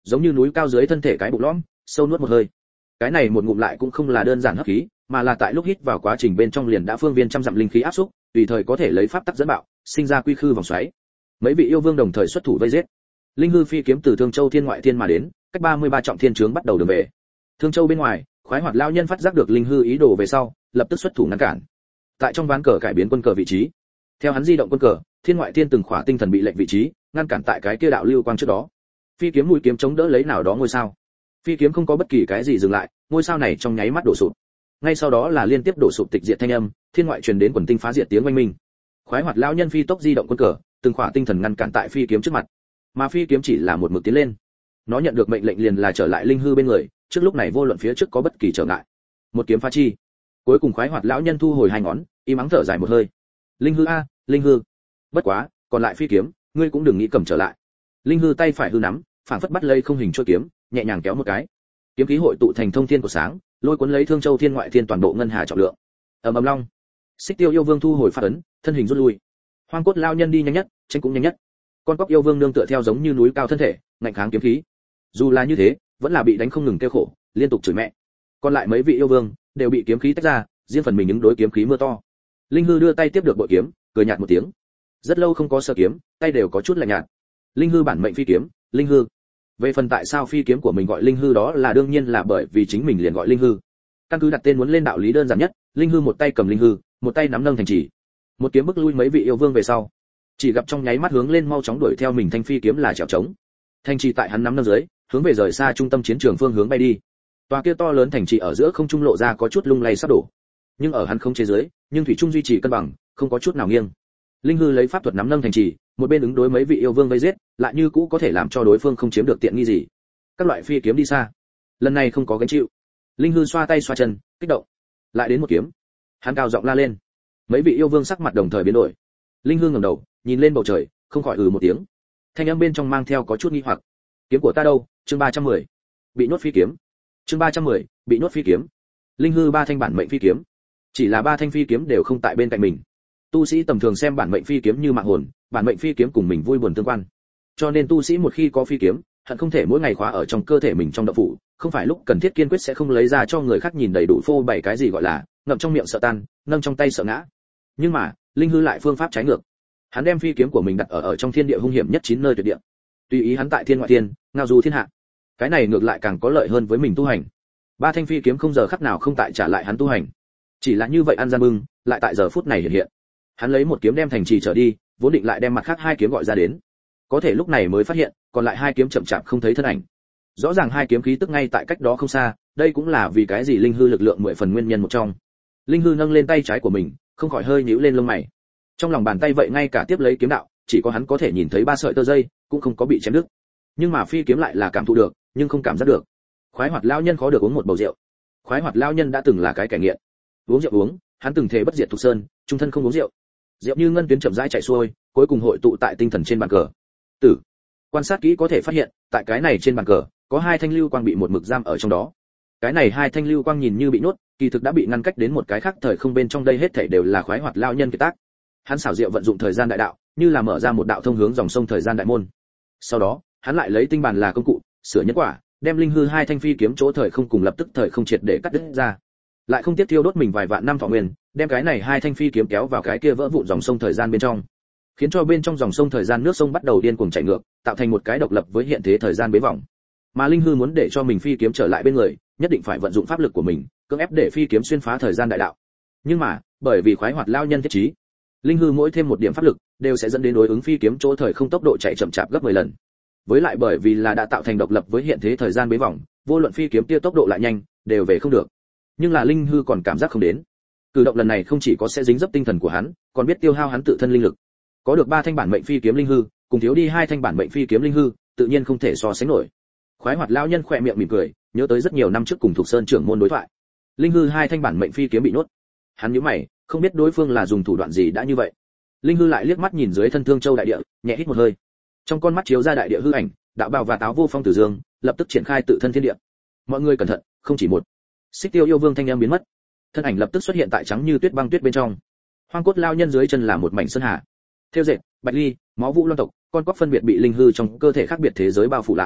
S1: giống như núi cao dưới thân thể cái bụng lõm, sâu nuốt một hơi. Cái này một ngụm lại cũng không là đơn giản hấp khí, mà là tại lúc hít vào quá trình bên trong liền đã phương viên trăm dặm linh khí áp xúc, tùy thời có thể lấy pháp tắc dẫn bạo, sinh ra quy khư vòng xoáy. Mấy vị yêu vương đồng thời xuất thủ vây giết. Linh hư phi kiếm từ Thương Châu thiên ngoại thiên mà đến, cách 33 trọng thiên trướng bắt đầu đường về. Thương Châu bên ngoài, khoái hoạt lao nhân phát giác được linh hư ý đồ về sau, lập tức xuất thủ ngăn cản. Tại trong ván cờ cải biến quân cờ vị trí. Theo hắn di động quân cờ, thiên ngoại thiên từng khỏa tinh thần bị lệnh vị trí, ngăn cản tại cái kia đạo lưu quang trước đó. Phi kiếm mũi kiếm chống đỡ lấy nào đó ngôi sao. Phi kiếm không có bất kỳ cái gì dừng lại, ngôi sao này trong nháy mắt đổ sụp. Ngay sau đó là liên tiếp đổ sụp tịch diệt thanh âm, thiên ngoại truyền đến quần tinh phá diệt tiếng oanh minh. Khoái hoạt lão nhân phi tốc di động quân cờ, từng khỏa tinh thần ngăn cản tại phi kiếm trước mặt. Mà phi kiếm chỉ là một mực tiến lên. Nó nhận được mệnh lệnh liền là trở lại linh hư bên người, trước lúc này vô luận phía trước có bất kỳ trở ngại. Một kiếm phá chi. Cuối cùng khoái hoạt lão nhân thu hồi hai ngón, im ắng thở dài một hơi. Linh hư a, linh hư. Bất quá, còn lại phi kiếm, ngươi cũng đừng nghĩ cầm trở lại. Linh hư tay phải hư nắm, phản phất bắt lấy không hình chuôi kiếm, nhẹ nhàng kéo một cái. Kiếm khí hội tụ thành thông thiên của sáng, lôi cuốn lấy Thương Châu thiên ngoại thiên toàn bộ ngân hà trọng lượng. Ầm ầm long. Xích Tiêu yêu vương thu hồi phát ấn, thân hình rút lui. Hoang cốt lao nhân đi nhanh nhất, tranh cũng nhanh nhất. Con cóc yêu vương nương tựa theo giống như núi cao thân thể, ngạnh kháng kiếm khí. Dù là như thế, vẫn là bị đánh không ngừng kêu khổ, liên tục chửi mẹ. Còn lại mấy vị yêu vương đều bị kiếm khí tách ra, riêng phần mình ứng đối kiếm khí mưa to. Linh hư đưa tay tiếp được bội kiếm, cười nhạt một tiếng. Rất lâu không có sờ kiếm, tay đều có chút lạnh nhạt. Linh hư bản mệnh phi kiếm, linh hư. Về phần tại sao phi kiếm của mình gọi linh hư đó là đương nhiên là bởi vì chính mình liền gọi linh hư. Căn cứ đặt tên muốn lên đạo lý đơn giản nhất, linh hư một tay cầm linh hư, một tay nắm nâng thành chỉ. Một kiếm bức lui mấy vị yêu vương về sau, chỉ gặp trong nháy mắt hướng lên mau chóng đuổi theo mình thanh phi kiếm là trèo trống. Thành trì tại hắn nắm nâng dưới, hướng về rời xa trung tâm chiến trường phương hướng bay đi. Tòa kia to lớn thành trì ở giữa không trung lộ ra có chút lung lay sắp đổ. Nhưng ở hắn không chế dưới, nhưng thủy trung duy trì cân bằng, không có chút nào nghiêng. Linh hư lấy pháp thuật nắm nâng thành trì, một bên ứng đối mấy vị yêu vương vây giết, lại như cũ có thể làm cho đối phương không chiếm được tiện nghi gì. Các loại phi kiếm đi xa, lần này không có gánh chịu. Linh hư xoa tay xoa chân, kích động. Lại đến một kiếm. Hắn cao giọng la lên. Mấy vị yêu vương sắc mặt đồng thời biến đổi. Linh hư ngẩng đầu, nhìn lên bầu trời, không khỏi một tiếng. Thanh âm bên trong mang theo có chút nghi hoặc. Kiếm của ta đâu? Chương 310. Bị nhốt phi kiếm. Chương 310. Bị nhốt phi kiếm. Linh hư ba thanh bản mệnh phi kiếm. Chỉ là ba thanh phi kiếm đều không tại bên cạnh mình. Tu sĩ tầm thường xem bản mệnh phi kiếm như mạng hồn, bản mệnh phi kiếm cùng mình vui buồn tương quan. Cho nên tu sĩ một khi có phi kiếm, hận không thể mỗi ngày khóa ở trong cơ thể mình trong động phủ, không phải lúc cần thiết kiên quyết sẽ không lấy ra cho người khác nhìn đầy đủ phô bày cái gì gọi là ngậm trong miệng sợ tan, nâng trong tay sợ ngã. Nhưng mà, linh hư lại phương pháp trái ngược. Hắn đem phi kiếm của mình đặt ở trong thiên địa hung hiểm nhất 9 nơi tuyệt địa. Tùy ý hắn tại thiên ngoại thiên, ngao du thiên hạ. Cái này ngược lại càng có lợi hơn với mình tu hành. Ba thanh phi kiếm không giờ khắc nào không tại trả lại hắn tu hành. Chỉ là như vậy ăn gian bưng, lại tại giờ phút này hiện hiện. Hắn lấy một kiếm đem thành trì trở đi, vốn định lại đem mặt khác hai kiếm gọi ra đến. Có thể lúc này mới phát hiện, còn lại hai kiếm chậm chạp không thấy thân ảnh. Rõ ràng hai kiếm khí tức ngay tại cách đó không xa, đây cũng là vì cái gì linh hư lực lượng 10 phần nguyên nhân một trong. Linh hư nâng lên tay trái của mình, không khỏi hơi nhíu lên lông mày. Trong lòng bàn tay vậy ngay cả tiếp lấy kiếm đạo, chỉ có hắn có thể nhìn thấy ba sợi tơ dây, cũng không có bị chém đứt. Nhưng mà phi kiếm lại là cảm thụ được, nhưng không cảm giác được. Khoái hoạt lão nhân khó được uống một bầu rượu. Khoái hoạt lão nhân đã từng là cái kẻ nghiện. Uống rượu uống, hắn từng thề bất diệt thuộc sơn, trung thân không uống rượu. Rượu như ngân tuyến chậm rãi chảy xuôi, cuối cùng hội tụ tại tinh thần trên bàn cờ. Tử. Quan sát kỹ có thể phát hiện, tại cái này trên bàn cờ, có hai thanh lưu quang bị một mực giam ở trong đó. Cái này hai thanh lưu quang nhìn như bị nhốt, kỳ thực đã bị ngăn cách đến một cái khác thời không bên trong, đây hết thảy đều là khoái hoạt lão nhân kiệt tác. Hắn xảo diệu vận dụng thời gian đại đạo, như là mở ra một đạo thông hướng dòng sông thời gian đại môn. Sau đó, hắn lại lấy tinh bàn là công cụ, sửa nhân quả, đem linh hư hai thanh phi kiếm chỗ thời không cùng lập tức thời không triệt để cắt đứt ra. Lại không tiếp thiêu đốt mình vài vạn năm thọ nguyên, đem cái này hai thanh phi kiếm kéo vào cái kia vỡ vụn dòng sông thời gian bên trong, khiến cho bên trong dòng sông thời gian nước sông bắt đầu điên cuồng chảy ngược, tạo thành một cái độc lập với hiện thế thời gian bế vòng. Mà linh hư muốn để cho mình phi kiếm trở lại bên người, nhất định phải vận dụng pháp lực của mình, cưỡng ép để phi kiếm xuyên phá thời gian đại đạo. Nhưng mà, bởi vì khoái hoạt lao nhân thiết trí, linh hư mỗi thêm một điểm pháp lực, đều sẽ dẫn đến đối ứng phi kiếm chỗ thời không tốc độ chạy chậm chạp gấp 10 lần. Với lại bởi vì là đã tạo thành độc lập với hiện thế thời gian bế vòng, vô luận phi kiếm kia tốc độ lại nhanh, đều về không được. Nhưng là linh hư còn cảm giác không đến. Cử động lần này không chỉ có sẽ dính dấp tinh thần của hắn, còn biết tiêu hao hắn tự thân linh lực. Có được 3 thanh bản mệnh phi kiếm linh hư, cùng thiếu đi 2 thanh bản mệnh phi kiếm linh hư, tự nhiên không thể so sánh nổi. Khoái hoạt lão nhân khỏe miệng mỉm cười, nhớ tới rất nhiều năm trước cùng Thục Sơn trưởng môn đối thoại. Linh hư 2 thanh bản mệnh phi kiếm bị nhốt. Hắn nhíu mày, không biết đối phương là dùng thủ đoạn gì đã như vậy. Linh hư lại liếc mắt nhìn dưới thân Thương Châu đại địa, nhẹ hít một hơi. Trong con mắt chiếu ra đại địa hư ảnh, đạo bào và táo vô phong tử dương, lập tức triển khai tự thân thiên địa. Mọi người cẩn thận, không chỉ một. Xích Tiêu yêu vương thanh em biến mất, thân ảnh lập tức xuất hiện tại trắng như tuyết băng tuyết bên trong. Hoang cốt lao nhân dưới chân là một mảnh sơn hà. Theo dệt, bạch ly, máu vũ loan tộc, con cóc phân biệt bị linh hư trong cơ thể khác biệt thế giới bao phủ lại.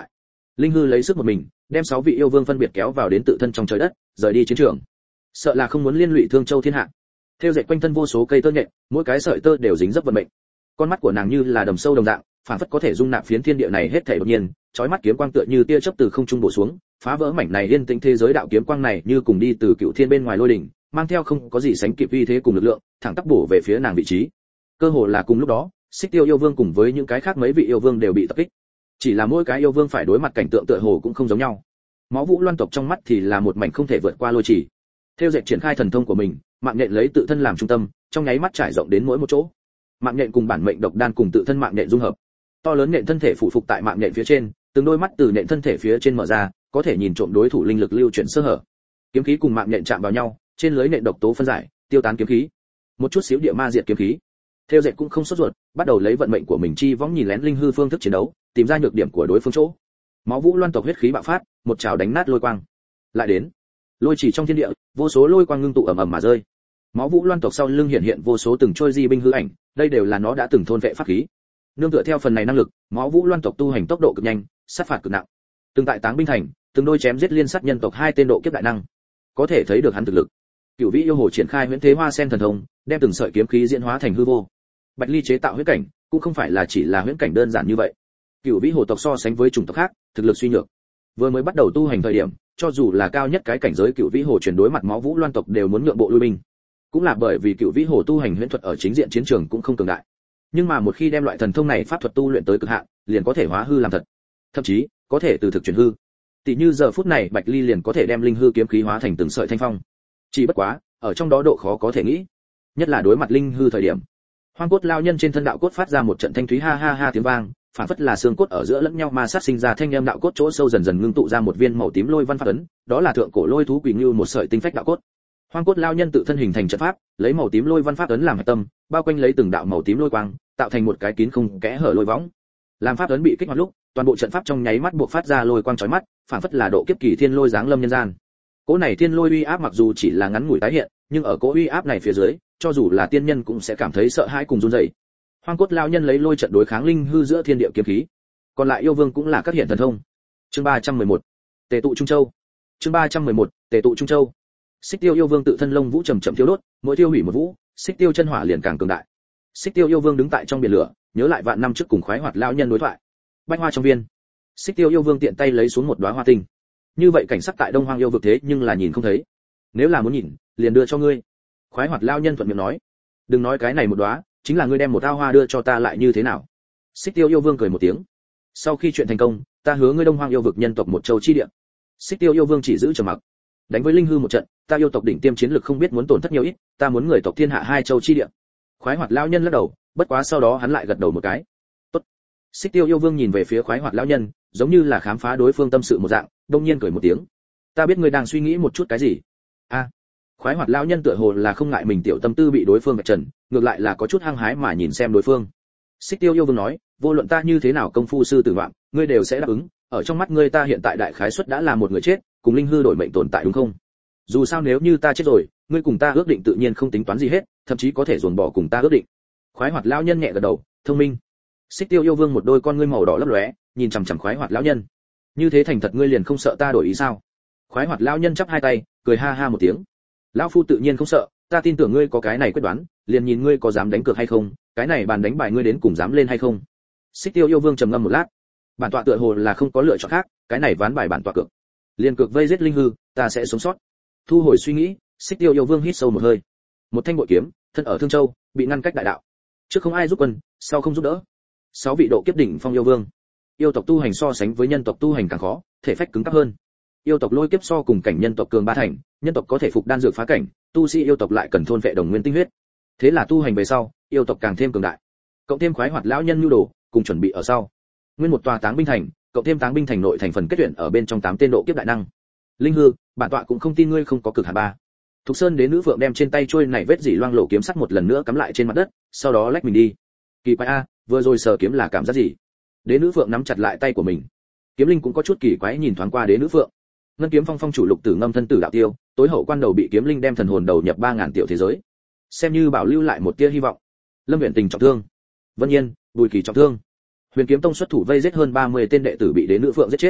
S1: Linh hư lấy sức một mình đem 6 vị yêu vương phân biệt kéo vào đến tự thân trong trời đất, rời đi chiến trường. Sợ là không muốn liên lụy Thương Châu thiên hạ. Theo dệt quanh thân vô số cây tơ nhện, mỗi cái sợi tơ đều dính dấp vận mệnh. Con mắt của nàng như là đầm sâu đồng dạng, phản phất có thể dung nạp phiến thiên địa này hết thảy đột nhiên, chói mắt kiếm quang tựa như tia chớp từ không trung bổ xuống, phá vỡ mảnh này yên tĩnh thế giới đạo kiếm quang này như cùng đi từ cựu thiên bên ngoài lôi đỉnh, mang theo không có gì sánh kịp uy thế cùng lực lượng, thẳng tắp bổ về phía nàng vị trí. Cơ hồ là cùng lúc đó, Xích Tiêu yêu vương cùng với những cái khác mấy vị yêu vương đều bị tập kích. Chỉ là mỗi cái yêu vương phải đối mặt cảnh tượng tựa hồ cũng không giống nhau. Máu Vũ Loan tộc trong mắt thì là một mảnh không thể vượt qua lôi chỉ. Theo dệt triển khai thần thông của mình, mạng nhện lấy tự thân làm trung tâm, trong nháy mắt trải rộng đến mỗi một chỗ. Mạng nhện cùng bản mệnh độc đan cùng tự thân mạng nhện dung hợp. To lớn nhện thân thể phụ phục tại mạng nhện phía trên, từng đôi mắt từ nhện thân thể phía trên mở ra, có thể nhìn trộm đối thủ linh lực lưu chuyển sơ hở. Kiếm khí cùng mạng nhện chạm vào nhau, trên lưới nhện độc tố phân giải, tiêu tán kiếm khí. Một chút xíu địa ma diệt kiếm khí. Theo dệt cũng không sốt ruột, bắt đầu lấy vận mệnh của mình chi võng nhìn lén linh hư phương thức chiến đấu, tìm ra nhược điểm của đối phương chỗ. Máu Vũ Loan tộc huyết khí bạo phát, một trảo đánh nát lôi quang. Lại đến, lôi chỉ trong thiên địa, vô số lôi quang ngưng tụ ầm ầm mà rơi. Máu Vũ Loan tộc sau lưng hiện hiện vô số từng trôi di binh hư ảnh, đây đều là nó đã từng thôn vệ pháp khí. Nương tựa theo phần này năng lực, Máu Vũ Loan tộc tu hành tốc độ cực nhanh, sát phạt cực nặng. Từng tại Táng binh thành, từng đôi chém giết liên sát nhân tộc 2 tên độ kiếp đại năng. Có thể thấy được hắn thực lực. Cửu Vĩ yêu hồ triển khai huyễn thế hoa sen thần thông, đem từng sợi kiếm khí diễn hóa thành hư vô. Bạch Ly chế tạo huyễn cảnh, cũng không phải là chỉ là huyễn cảnh đơn giản như vậy. Cửu Vĩ hồ tộc so sánh với chủng tộc khác, thực lực suy nhược. Vừa mới bắt đầu tu hành thời điểm, cho dù là cao nhất cái cảnh giới Cửu Vĩ hồ chuyển đối mặt Máu Vũ Loan tộc đều muốn nhượng bộ lui binh. Cũng là bởi vì Cửu Vĩ hồ tu hành huyễn thuật ở chính diện chiến trường cũng không cường đại. Nhưng mà một khi đem loại thần thông này pháp thuật tu luyện tới cực hạn, liền có thể hóa hư làm thật. Thậm chí, có thể từ thực chuyển hư. Tỷ như giờ phút này Bạch Ly liền có thể đem linh hư kiếm khí hóa thành từng sợi thanh phong. Chỉ bất quá, ở trong đó độ khó có thể nghĩ, nhất là đối mặt linh hư thời điểm. Hoang cốt lao nhân trên thân đạo cốt phát ra một trận thanh thúy ha ha ha tiếng vang, phản phất là xương cốt ở giữa lẫn nhau ma sát sinh ra thanh âm đạo cốt chỗ sâu dần dần ngưng tụ ra một viên màu tím lôi văn pháp ấn, đó là thượng cổ lôi thú quỷ như một sợi tinh phách đạo cốt. Hoang cốt lao nhân tự thân hình thành trận pháp, lấy màu tím lôi văn pháp ấn làm hạch tâm, bao quanh lấy từng đạo màu tím lôi quang, tạo thành một cái kín không kẽ hở lôi võng. Làm pháp ấn bị kích hoạt lúc, toàn bộ trận pháp trong nháy mắt buộc phát ra lôi quang chói mắt, phản phất là độ kiếp kỳ thiên lôi giáng lâm nhân gian. Cỗ này thiên lôi uy áp mặc dù chỉ là ngắn ngủi tái hiện, nhưng ở cỗ uy áp này phía dưới, cho dù là tiên nhân cũng sẽ cảm thấy sợ hãi cùng run rẩy. Hoang cốt lao nhân lấy lôi trận đối kháng linh hư giữa thiên địa kiếm khí. Còn lại yêu vương cũng là các hiện thần thông. Chương 311. Tề tụ Trung Châu. Chương 311. Tề tụ Trung Châu. Xích Tiêu yêu vương tự thân lông vũ chậm chậm thiêu đốt, mỗi tiêu hủy một vũ, Xích Tiêu chân hỏa liền càng cường đại. Xích Tiêu yêu vương đứng tại trong biển lửa, nhớ lại vạn năm trước cùng khoái hoạt lao nhân đối thoại. Bách hoa trong viên. Xích Tiêu yêu vương tiện tay lấy xuống một đóa hoa tinh. Như vậy cảnh sắc tại Đông Hoang yêu vực thế nhưng là nhìn không thấy. Nếu là muốn nhìn, liền đưa cho ngươi. Khoái hoạt lao nhân thuận miệng nói. Đừng nói cái này một đóa, chính là ngươi đem một ao hoa đưa cho ta lại như thế nào? Xích Tiêu yêu vương cười một tiếng. Sau khi chuyện thành công, ta hứa ngươi Đông Hoang yêu vực nhân tộc một châu chi địa. Xích Tiêu yêu vương chỉ giữ trầm mặc. Đánh với linh hư một trận, ta yêu tộc đỉnh tiêm chiến lực không biết muốn tổn thất nhiều ít, ta muốn người tộc thiên hạ 2 châu chi địa. Khoái hoạt lão nhân lắc đầu, bất quá sau đó hắn lại gật đầu một cái. Tốt. Xích Tiêu yêu vương nhìn về phía khoái hoạt lão nhân, giống như là khám phá đối phương tâm sự một dạng, đông nhiên cười một tiếng. Ta biết ngươi đang suy nghĩ một chút cái gì. A. Khoái hoạt lão nhân tựa hồ là không ngại mình tiểu tâm tư bị đối phương vạch trần, ngược lại là có chút hăng hái mà nhìn xem đối phương. Xích Tiêu yêu vương nói, vô luận ta như thế nào công phu sư tử vạn, ngươi đều sẽ đáp ứng, ở trong mắt ngươi ta hiện tại đại khái suất đã là một người chết, cùng linh hư đổi mệnh tồn tại đúng không? Dù sao nếu như ta chết rồi, ngươi cùng ta ước định tự nhiên không tính toán gì hết, thậm chí có thể dồn bỏ cùng ta ước định. Khoái hoạt lão nhân nhẹ gật đầu, thông minh. Xích Tiêu yêu vương một đôi con ngươi màu đỏ lấp lóe, nhìn chằm chằm khoái hoạt lão nhân. Như thế thành thật ngươi liền không sợ ta đổi ý sao? Khoái hoạt lão nhân chắp hai tay, cười ha ha một tiếng. Lão phu tự nhiên không sợ, ta tin tưởng ngươi có cái này quyết đoán, liền nhìn ngươi có dám đánh cược hay không, cái này bàn đánh bài ngươi đến cùng dám lên hay không. Xích Tiêu yêu vương trầm ngâm một lát, bản tọa tựa hồ là không có lựa chọn khác, cái này ván bài bản tọa cược. Liên cược vây giết linh hư, ta sẽ sống sót. Thu hồi suy nghĩ, Xích Tiêu yêu vương hít sâu một hơi. Một thanh bội kiếm, thân ở Thương Châu, bị ngăn cách đại đạo. Trước không ai giúp quân, sau không giúp đỡ. 6 vị độ kiếp đỉnh phong yêu vương. Yêu tộc tu hành so sánh với nhân tộc tu hành càng khó, thể phách cứng cáp hơn. Yêu tộc lôi kiếp so cùng cảnh nhân tộc cường 3 thành, nhân tộc có thể phục đan dược phá cảnh, tu sĩ yêu tộc lại cần thôn vệ đồng nguyên tinh huyết. Thế là tu hành về sau, yêu tộc càng thêm cường đại. Cộng thêm khoái hoạt lão nhân nhu đồ, cùng chuẩn bị ở sau. Nguyên một tòa Táng binh thành, cộng thêm Táng binh thành nội thành phần kết luyện ở bên trong 8 tên độ kiếp đại năng. Linh hư, bản tọa cũng không tin ngươi không có cực hạn 3. Thục Sơn Đế nữ phượng đem trên tay chuôi này vết dỉ loang lổ kiếm sắt một lần nữa cắm lại trên mặt đất, sau đó lách mình đi. Kỳ quái a, vừa rồi sờ kiếm là cảm giác gì? Đế nữ phượng nắm chặt lại tay của mình. Kiếm linh cũng có chút kỳ quái nhìn thoáng qua đế nữ phượng. Ngân kiếm phong phong chủ lục tử ngâm thân tử đạo tiêu, tối hậu quan đầu bị kiếm linh đem thần hồn đầu nhập 3000 tiểu thế giới. Xem như bảo lưu lại một tia hy vọng. Lâm Uyển Tình trọng thương, Vân Nhiên, Bùi Kỳ trọng thương. Huyền Kiếm Tông xuất thủ vây giết hơn 30 tên đệ tử bị đế nữ phượng giết chết.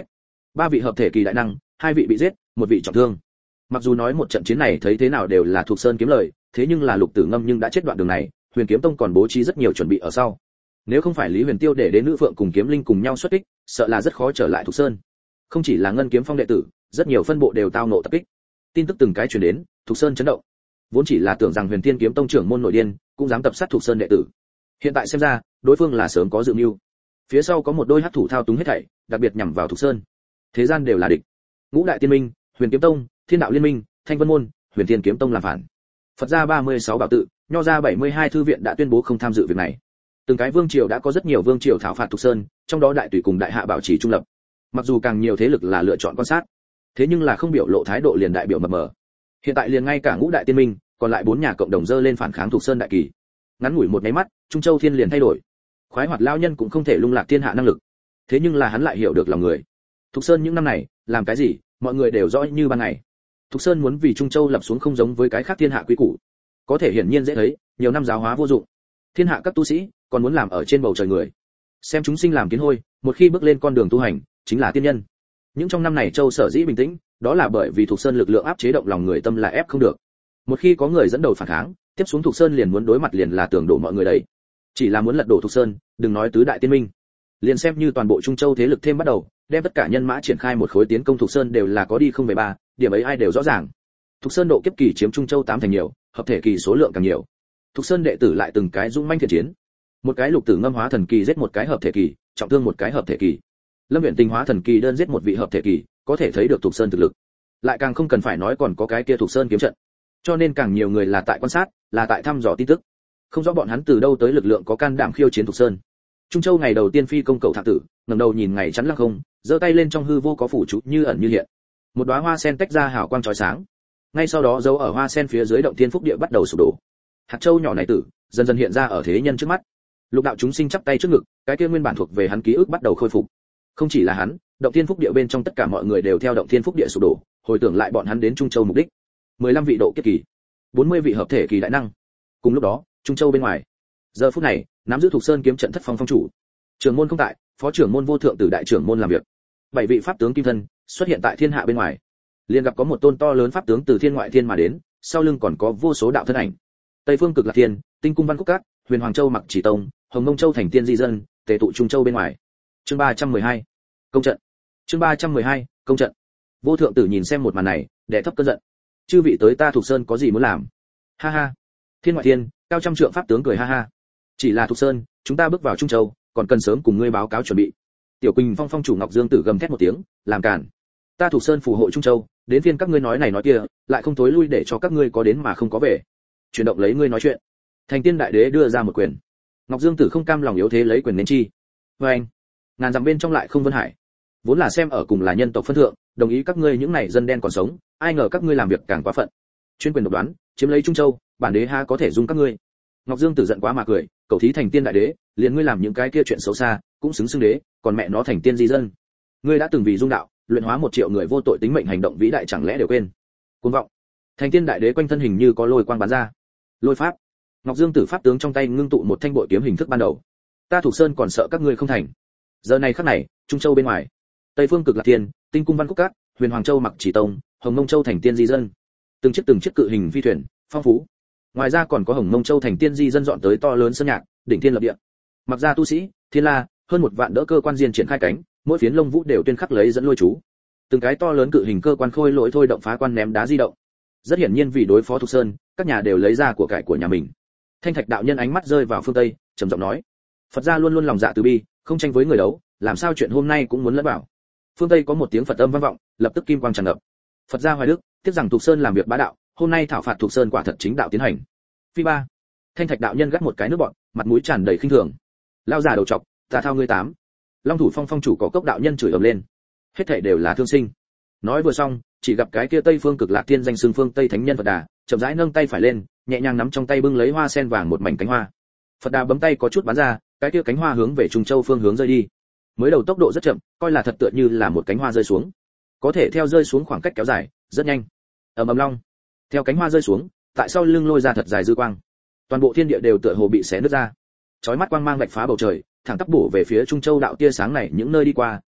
S1: 3 vị hợp thể kỳ đại năng, 2 vị bị giết, 1 vị trọng thương. Mặc dù nói một trận chiến này thấy thế nào đều là Thục Sơn kiếm lời, thế nhưng là Lục Tử Ngâm nhưng đã chết đoạn đường này, Huyền Kiếm Tông còn bố trí rất nhiều chuẩn bị ở sau. Nếu không phải Lý Huyền Tiêu để đến Nữ Phượng cùng Kiếm Linh cùng nhau xuất kích, sợ là rất khó trở lại Thục Sơn. Không chỉ là Ngân Kiếm Phong đệ tử, rất nhiều phân bộ đều tao ngộ tập kích. Tin tức từng cái truyền đến, Thục Sơn chấn động. Vốn chỉ là tưởng rằng Huyền Tiên Kiếm Tông trưởng môn nội điên, cũng dám tập sát Thục Sơn đệ tử. Hiện tại xem ra, đối phương là sớm có dự mưu. Phía sau có một đôi hắc thủ thao túng hết thảy, đặc biệt nhằm vào Thục Sơn. Thế gian đều là địch. Ngũ đại tiên minh, Huyền Kiếm Tông, Thiên đạo liên minh, Thanh Vân môn, Huyền Tiên Kiếm Tông làm phản. Phật gia 36 bảo tự, Nho gia 72 thư viện đã tuyên bố không tham dự việc này. Từng cái vương triều đã có rất nhiều vương triều thảo phạt Thục Sơn, trong đó đại tùy cùng đại hạ bảo trì trung lập. Mặc dù càng nhiều thế lực là lựa chọn quan sát, thế nhưng là không biểu lộ thái độ liền đại biểu mập mờ. Hiện tại liền ngay cả ngũ đại tiên minh, còn lại 4 nhà cộng đồng dơ lên phản kháng Thục Sơn đại kỳ. Ngắn ngủi một cái mắt, Trung Châu Thiên liền thay đổi. Khoái hoạt lao nhân cũng không thể lung lạc thiên hạ năng lực, thế nhưng là hắn lại hiểu được lòng người. Thục Sơn những năm này làm cái gì, mọi người đều rõ như ban ngày. Thục Sơn muốn vì Trung Châu lập xuống không giống với cái khác thiên hạ quy củ, có thể hiển nhiên dễ thấy, nhiều năm giáo hóa vô dụng. Thiên hạ các tu sĩ còn muốn làm ở trên bầu trời người, xem chúng sinh làm kiến hôi, một khi bước lên con đường tu hành, chính là tiên nhân. Những trong năm này Châu sở dĩ bình tĩnh, đó là bởi vì Thục Sơn lực lượng áp chế động lòng người tâm là ép không được. Một khi có người dẫn đầu phản kháng, tiếp xuống Thục Sơn liền muốn đối mặt liền là tường đổ mọi người đấy. Chỉ là muốn lật đổ Thục Sơn, đừng nói tứ đại tiên minh, liền xem như toàn bộ Trung Châu thế lực thêm bắt đầu, đem tất cả nhân mã triển khai một khối tiến công Thục Sơn đều là có đi không về ba, điểm ấy ai đều rõ ràng. Thục Sơn độ kiếp kỳ chiếm Trung Châu 8 thành nhiều, hợp thể kỳ số lượng càng nhiều. Thục Sơn đệ tử lại từng cái dũng manh thiện chiến. Một cái Lục Tử Ngâm hóa thần kỳ giết một cái hợp thể kỳ, trọng thương một cái hợp thể kỳ. Lâm Uyển Tình hóa thần kỳ đơn giết một vị hợp thể kỳ, có thể thấy được Thục Sơn thực lực. Lại càng không cần phải nói còn có cái kia Thục Sơn kiếm trận. Cho nên càng nhiều người là tại quan sát, là tại thăm dò tin tức. Không rõ bọn hắn từ đâu tới lực lượng có can đảm khiêu chiến Thục Sơn. Trung Châu ngày đầu tiên phi công cầu thạc tử, ngẩng đầu nhìn ngày chắn lăng không, giơ tay lên trong hư vô có phủ chú như ẩn như hiện. Một đóa hoa sen tách ra hào quang chói sáng. Ngay sau đó dấu ở hoa sen phía dưới động thiên phúc địa bắt đầu sụp đổ. Hạt châu nhỏ này tử dần dần hiện ra ở thế nhân trước mắt. Lục đạo chúng sinh chắp tay trước ngực, cái kia nguyên bản thuộc về hắn ký ức bắt đầu khôi phục. Không chỉ là hắn, động thiên phúc địa bên trong tất cả mọi người đều theo động thiên phúc địa sụp đổ, hồi tưởng lại bọn hắn đến Trung Châu mục đích. 15 vị độ kiếp kỳ, 40 vị hợp thể kỳ đại năng. Cùng lúc đó, Trung Châu bên ngoài, giờ phút này, nắm giữ Thục Sơn kiếm trận thất phong phong chủ, trưởng môn không tại, phó trưởng môn vô thượng tử đại trưởng môn làm việc. 7 vị pháp tướng kim thân xuất hiện tại thiên hạ bên ngoài. Liền gặp có một tôn to lớn pháp tướng từ thiên ngoại thiên mà đến, sau lưng còn có vô số đạo thân ảnh. Tây phương cực lạc thiên, tinh cung văn quốc cát, huyền hoàng châu mặc chỉ tông, hồng mông châu thành tiên di dân, tề tụ Trung Châu bên ngoài. Chương 312, công trận. Chương 312, công trận. Vô thượng tử nhìn xem một màn này, đè thấp cơn giận. Chư vị tới ta Thục Sơn có gì muốn làm? Ha ha. Thiên ngoại thiên, cao trăm trượng pháp tướng cười ha ha. Chỉ là Thục Sơn, chúng ta bước vào Trung Châu, còn cần sớm cùng ngươi báo cáo chuẩn bị. Tiểu Quỳnh Phong phong chủ Ngọc Dương Tử gầm thét một tiếng, làm cản. Ta Thục Sơn phù hộ Trung Châu, đến phiên các ngươi nói này nói kia, lại không tối lui để cho các ngươi có đến mà không có về. Chuyển động lấy ngươi nói chuyện. Thành Tiên đại đế đưa ra một quyền. Ngọc Dương Tử không cam lòng yếu thế lấy quyền nên chi. Với anh, ngàn dặm bên trong lại không Vân Hải. Vốn là xem ở cùng là nhân tộc phân thượng, đồng ý các ngươi những này dân đen còn sống, ai ngờ các ngươi làm việc càng quá phận. Chuyên quyền độc đoán, chiếm lấy Trung Châu, bản đế ha có thể dung các ngươi. Ngọc Dương Tử giận quá mà cười, cầu thí Thành Tiên đại đế, liền ngươi làm những cái kia chuyện xấu xa, cũng xứng xưng đế, còn mẹ nó thành tiên di dân. Ngươi đã từng vì dung đạo, luyện hóa 1 triệu người vô tội tính mệnh hành động vĩ đại chẳng lẽ đều quên? Cuồng vọng. Thành Tiên đại đế quanh thân hình như có lôi quang bắn ra. Lôi pháp. Ngọc Dương Tử pháp tướng trong tay ngưng tụ một thanh bội kiếm hình thức ban đầu. Ta Thục Sơn còn sợ các ngươi không thành. Giờ này khắc này, Trung Châu bên ngoài, Tây phương cực lạc thiên, tinh cung văn quốc cát, huyền hoàng châu mặc chỉ tông, hồng mông châu thành tiên di dân. Từng chiếc cự hình phi thuyền, phong phú. Ngoài ra còn có hồng mông châu thành tiên di dân dọn tới to lớn sơn nhạc, đỉnh thiên lập địa. Mặc ra tu sĩ, thiên la, hơn 1 vạn đỡ cơ quan diên triển khai cánh, mỗi phiến lông vũ đều tuyên khắc lấy dẫn lôi chú. Từng cái to lớn cự hình cơ quan khôi lỗi thôi động phá quan ném đá di động. Rất hiển nhiên vì đối phó Thục Sơn, các nhà đều lấy ra của cải của nhà mình. Thanh Thạch đạo nhân ánh mắt rơi vào phương Tây, trầm giọng nói: Phật gia luôn luôn lòng dạ từ bi, không tranh với người đấu, làm sao chuyện hôm nay cũng muốn lẫn vào. Phương Tây có một tiếng Phật âm vang vọng, lập tức kim quang tràn ngập. Phật gia hoài đức, tiếc rằng Thục Sơn làm việc bá đạo, hôm nay thảo phạt Thục Sơn quả thật chính đạo tiến hành. Phi ba. Thanh Thạch đạo nhân gắt một cái nước bọt, mặt mũi tràn đầy khinh thường. Lao giả đầu trọc, ta thao ngươi 8. Long thủ phong phong chủ có cốc đạo nhân chửi ầm lên. Hết thảy đều là thương sinh. Nói vừa xong, chỉ gặp cái kia Tây phương cực lạc thiên danh xưng phương Tây thánh nhân Phật Đà, chậm rãi nâng tay phải lên, nhẹ nhàng nắm trong tay bưng lấy hoa sen vàng một mảnh cánh hoa. Phật Đà bấm tay có chút bắn ra, cái kia cánh hoa hướng về Trung Châu phương hướng rơi đi. Mới đầu tốc độ rất chậm, coi là thật tựa như là một cánh hoa rơi xuống. Có thể theo rơi xuống khoảng cách kéo dài, rất nhanh. Ầm ầm long. Theo cánh hoa rơi xuống, tại sau lưng lôi ra thật dài dư quang. Toàn bộ thiên địa đều tựa hồ bị xé nứt ra. Chói mắt quang mang vạch phá bầu trời, thẳng tắp bổ về phía Trung Châu đạo tia sáng này những nơi đi qua,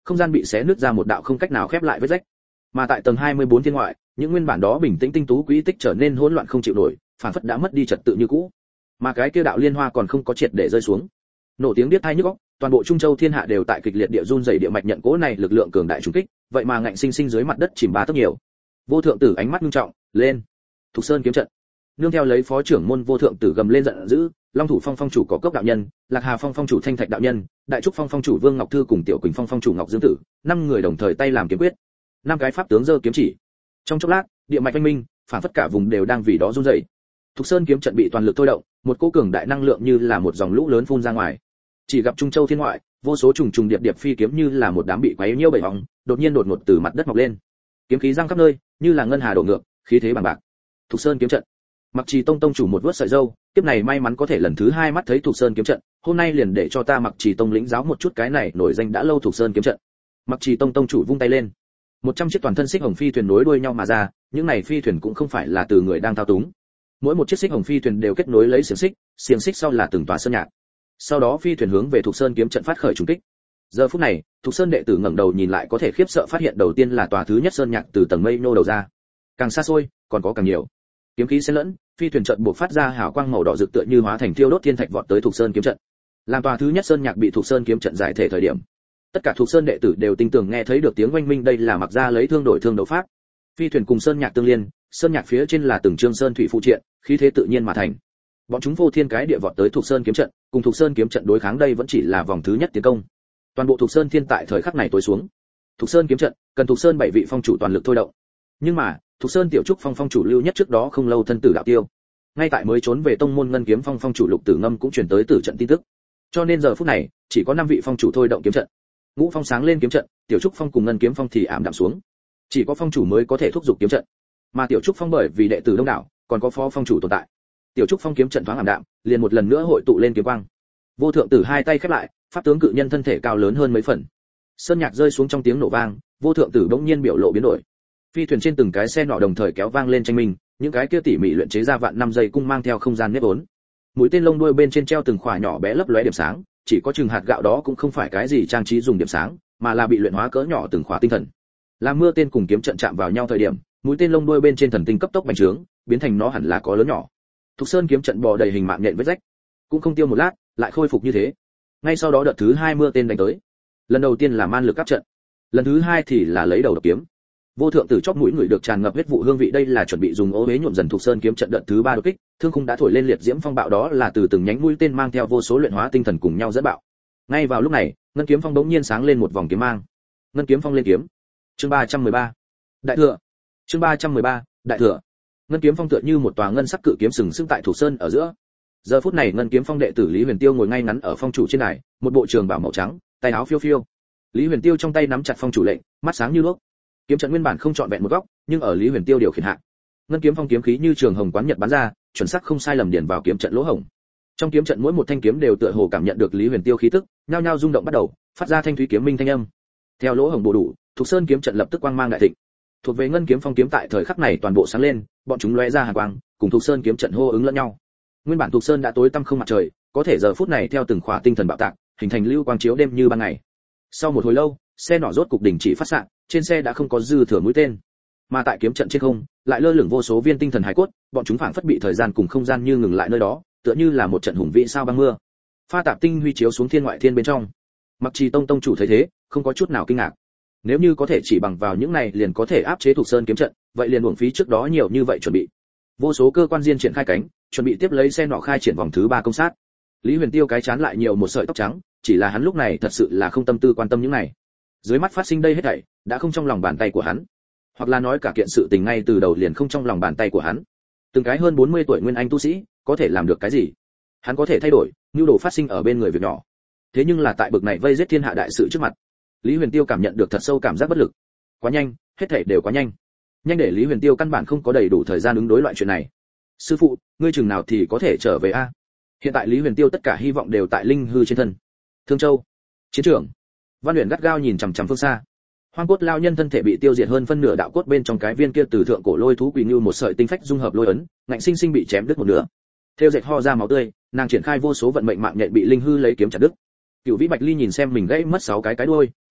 S1: không gian bị xé nứt ra một đạo không cách nào khép lại vết rách. Mà tại tầng 24 thiên ngoại, những nguyên bản đó bình tĩnh tinh tú quỹ tích trở nên hỗn loạn không chịu nổi, phản phất đã mất đi trật tự như cũ. Mà cái kia đạo liên hoa còn không có triệt để rơi xuống. Nổ tiếng điếc tai nhức óc, toàn bộ Trung Châu thiên hạ đều tại kịch liệt địa run rẩy địa mạch nhận cố này lực lượng cường đại trùng kích, vậy mà ngạnh sinh sinh dưới mặt đất chìm ba tấc nhiều. Vô thượng tử ánh mắt nghiêm trọng, lên. Thục Sơn kiếm trận. Nương theo lấy phó trưởng môn Vô thượng tử gầm lên giận dữ, Long thủ phong phong chủ Cỏ Cốc đạo nhân, Lạc Hà phong phong chủ Thanh Thạch đạo nhân, Đại Trúc phong phong chủ Vương Ngọc Thư cùng Tiểu Quỳnh phong phong chủ Ngọc Dương tử, năm người đồng thời tay làm kiếm quyết. Năm cái pháp tướng giơ kiếm chỉ. Trong chốc lát, địa mạch oanh minh, phản phất cả vùng đều đang vì đó run rẩy. Thục Sơn kiếm trận bị toàn lực thôi động, một cỗ cường đại năng lượng như là một dòng lũ lớn phun ra ngoài. Chỉ gặp Trung Châu thiên ngoại, vô số trùng trùng điệp điệp phi kiếm như là một đám bị quấy nhiễu bầy hóng, đột nhiên đột ngột từ mặt đất mọc lên. Kiếm khí giăng khắp nơi, như là ngân hà đổ ngược, khí thế bằng bạc. Thục Sơn kiếm trận. Mặc Trì Tông tông chủ một vớt sợi râu, kiếp này may mắn có thể lần thứ hai mắt thấy Thục Sơn kiếm trận, hôm nay liền để cho ta Mặc Trì Tông lĩnh giáo một chút cái này nổi danh đã lâu Thục Sơn kiếm trận. Mặc Trì Tông tông chủ vung tay lên, 100 chiếc toàn thân xích hồng phi thuyền nối đuôi nhau mà ra, những này phi thuyền cũng không phải là từ người đang thao túng. Mỗi một chiếc xích hồng phi thuyền đều kết nối lấy xiềng xích sau là từng tòa sơn nhạc. Sau đó phi thuyền hướng về Thục Sơn kiếm trận phát khởi trùng kích. Giờ phút này, Thục Sơn đệ tử ngẩng đầu nhìn lại có thể khiếp sợ phát hiện đầu tiên là tòa thứ nhất sơn nhạc từ tầng mây nô đầu ra. Càng xa xôi, còn có càng nhiều. Kiếm khí xen lẫn, phi thuyền trận buộc phát ra hào quang màu đỏ rực tựa như hóa thành thiêu đốt thiên thạch vọt tới Thục Sơn kiếm trận. Làm tòa thứ nhất sơn nhạc bị Thục Sơn kiếm trận giải thể thời điểm, tất cả Thục Sơn đệ tử đều tinh tường nghe thấy được tiếng oanh minh, đây là Mặc gia lấy thương đổi thương đấu pháp. Phi thuyền cùng sơn nhạc tương liên, sơn nhạc phía trên là từng trương sơn thủy phụ triện, khí thế tự nhiên mà thành. Bọn chúng vô thiên cái địa vọt tới Thục Sơn kiếm trận, cùng Thục Sơn kiếm trận đối kháng, đây vẫn chỉ là vòng thứ nhất tiến công. Toàn bộ Thục Sơn thiên tại thời khắc này tối xuống. Thục Sơn kiếm trận, cần Thục Sơn 7 vị phong chủ toàn lực thôi động. Nhưng mà, Thục Sơn tiểu trúc phong phong chủ Lưu Nhất trước đó không lâu thân tử đạo tiêu. Ngay tại mới trốn về tông môn Ngân Kiếm phong phong chủ Lục Tử Ngâm cũng truyền tới tử trận tin tức. Cho nên giờ phút này, chỉ có 5 vị phong chủ thôi động kiếm trận. Ngũ phong sáng lên kiếm trận, tiểu trúc phong cùng Ngân Kiếm phong thì ảm đạm xuống. Chỉ có phong chủ mới có thể thúc giục kiếm trận. Mà tiểu trúc phong bởi vì đệ tử đông đảo, còn có phó phong chủ tồn tại. Tiểu trúc phong kiếm trận thoáng ảm đạm, liền một lần nữa hội tụ lên kiếm quang. Vô thượng tử hai tay khép lại, pháp tướng cự nhân thân thể cao lớn hơn mấy phần. Sơn nhạc rơi xuống trong tiếng nổ vang, vô thượng tử bỗng nhiên biểu lộ biến đổi. Phi thuyền trên từng cái xe nỏ đồng thời kéo vang lên tranh minh, những cái kia tỉ mỉ luyện chế ra vạn năm dây cung mang theo không gian nếp vốn. Mũi tên lông đuôi bên trên treo từng khỏa nhỏ bé lấp lóe điểm sáng, chỉ có chừng hạt gạo đó cũng không phải cái gì trang trí dùng điểm sáng, mà là bị luyện hóa cỡ nhỏ từng khỏa tinh thần. Làm mưa tên cùng kiếm trận chạm vào nhau thời điểm, mũi tên lông đuôi bên trên thần tinh cấp tốc bành trướng, biến thành nó hẳn là có lớn nhỏ. Thục Sơn kiếm trận bò đầy hình mạng nhện vết rách, cũng không tiêu một lát, lại khôi phục như thế. Ngay sau đó đợt thứ 2 mưa tên đánh tới. Lần đầu tiên là man lực áp trận, lần thứ 2 thì là lấy đầu đập kiếm. Vô thượng tử chóp mũi người được tràn ngập huyết vụ hương vị, đây là chuẩn bị dùng ô uế nhuộm dần Thục Sơn kiếm trận đợt thứ 3 đột kích, thương khung đã thổi lên liệt diễm phong bạo, đó là từ từng nhánh mũi tên mang theo vô số luyện hóa tinh thần cùng nhau dẫn bạo. Ngay vào lúc này, Ngân Kiếm phong bỗng nhiên sáng lên một vòng kiếm mang. Ngân Kiếm phong lên kiếm. Chương 313. Đại thừa. Chương 313. Đại thừa. Ngân Kiếm phong tựa như một tòa ngân sắc cự kiếm sừng sững tại Thục Sơn ở giữa. Giờ phút này Ngân Kiếm phong đệ tử Lý Huyền Tiêu ngồi ngay ngắn ở phong chủ trên đài, một bộ trường bào màu trắng, tay áo phiêu phiêu. Lý Huyền Tiêu trong tay nắm chặt phong chủ lệnh, mắt sáng như đuốc. Kiếm trận nguyên bản không trọn vẹn một góc, nhưng ở Lý Huyền Tiêu điều khiển hạ, Ngân Kiếm phong kiếm khí như trường hồng quán nhật bắn ra, chuẩn xác không sai lầm điền vào kiếm trận lỗ hổng. Trong kiếm trận mỗi một thanh kiếm đều tựa hồ cảm nhận được Lý Huyền Tiêu khí tức, nhao nhao rung động bắt đầu, phát ra thanh thúy kiếm minh thanh âm. Theo lỗ hổng bổ đủ, Thục Sơn kiếm trận lập tức quang mang đại thịnh. Thuộc về Ngân Kiếm phong kiếm tại thời khắc này toàn bộ sáng lên, bọn chúng lóe ra hàn quang, cùng Thục Sơn kiếm trận hô ứng lẫn nhau. Nguyên bản Thục Sơn đã tối tăm không mặt trời, có thể giờ phút này theo từng khỏa tinh thần bạo tạc, hình thành lưu quang chiếu đêm như ban ngày. Sau một hồi lâu, xe nỏ rốt cục đình chỉ phát xạ, trên xe đã không có dư thừa mũi tên, mà tại kiếm trận trên không lại lơ lửng vô số viên tinh thần hải cốt, bọn chúng phảng phất bị thời gian cùng không gian như ngừng lại nơi đó, tựa như là một trận hùng vĩ sao băng mưa. Pha tạp tinh huy chiếu xuống thiên ngoại thiên bên trong. Mặc Trì Tông tông chủ thấy thế, không có chút nào kinh ngạc. Nếu như có thể chỉ bằng vào những này liền có thể áp chế Thục Sơn kiếm trận, vậy liền uổng phí trước đó nhiều như vậy chuẩn bị. Vô số cơ quan diên triển khai cánh, chuẩn bị tiếp lấy xe nọ khai triển vòng thứ 3 công sát. Lý Huyền Tiêu cái chán lại nhiều một sợi tóc trắng, chỉ là hắn lúc này thật sự là không tâm tư quan tâm những này. Dưới mắt phát sinh đây hết thảy, đã không trong lòng bàn tay của hắn, hoặc là nói cả kiện sự tình ngay từ đầu liền không trong lòng bàn tay của hắn. Từng cái hơn 40 tuổi nguyên anh tu sĩ, có thể làm được cái gì? Hắn có thể thay đổi, nhu đồ phát sinh ở bên người việc nhỏ. Thế nhưng là tại bực này vây giết thiên hạ đại sự trước mặt, Lý Huyền Tiêu cảm nhận được thật sâu cảm giác bất lực. Quá nhanh, hết thảy đều quá nhanh. Nhanh để Lý Huyền Tiêu căn bản không có đầy đủ thời gian ứng đối loại chuyện này. Sư phụ, ngươi chừng nào thì có thể trở về a? Hiện tại Lý Huyền Tiêu tất cả hy vọng đều tại linh hư trên thân. Thương Châu, chiến trường. Văn Uyển gắt gao nhìn chằm chằm phương xa. Hoang cốt lao nhân thân thể bị tiêu diệt hơn phân nửa đạo cốt bên trong cái viên kia từ thượng cổ lôi thú quỳ như một sợi tinh phách dung hợp lôi ấn, ngạnh sinh sinh bị chém đứt một nửa. Theo dệt ho ra máu tươi, nàng triển khai vô số vận mệnh mạng nhện bị linh hư lấy kiếm chặt đứt. Cửu Vĩ Bạch Ly nhìn xem mình gãy mất 6 cái đuôi,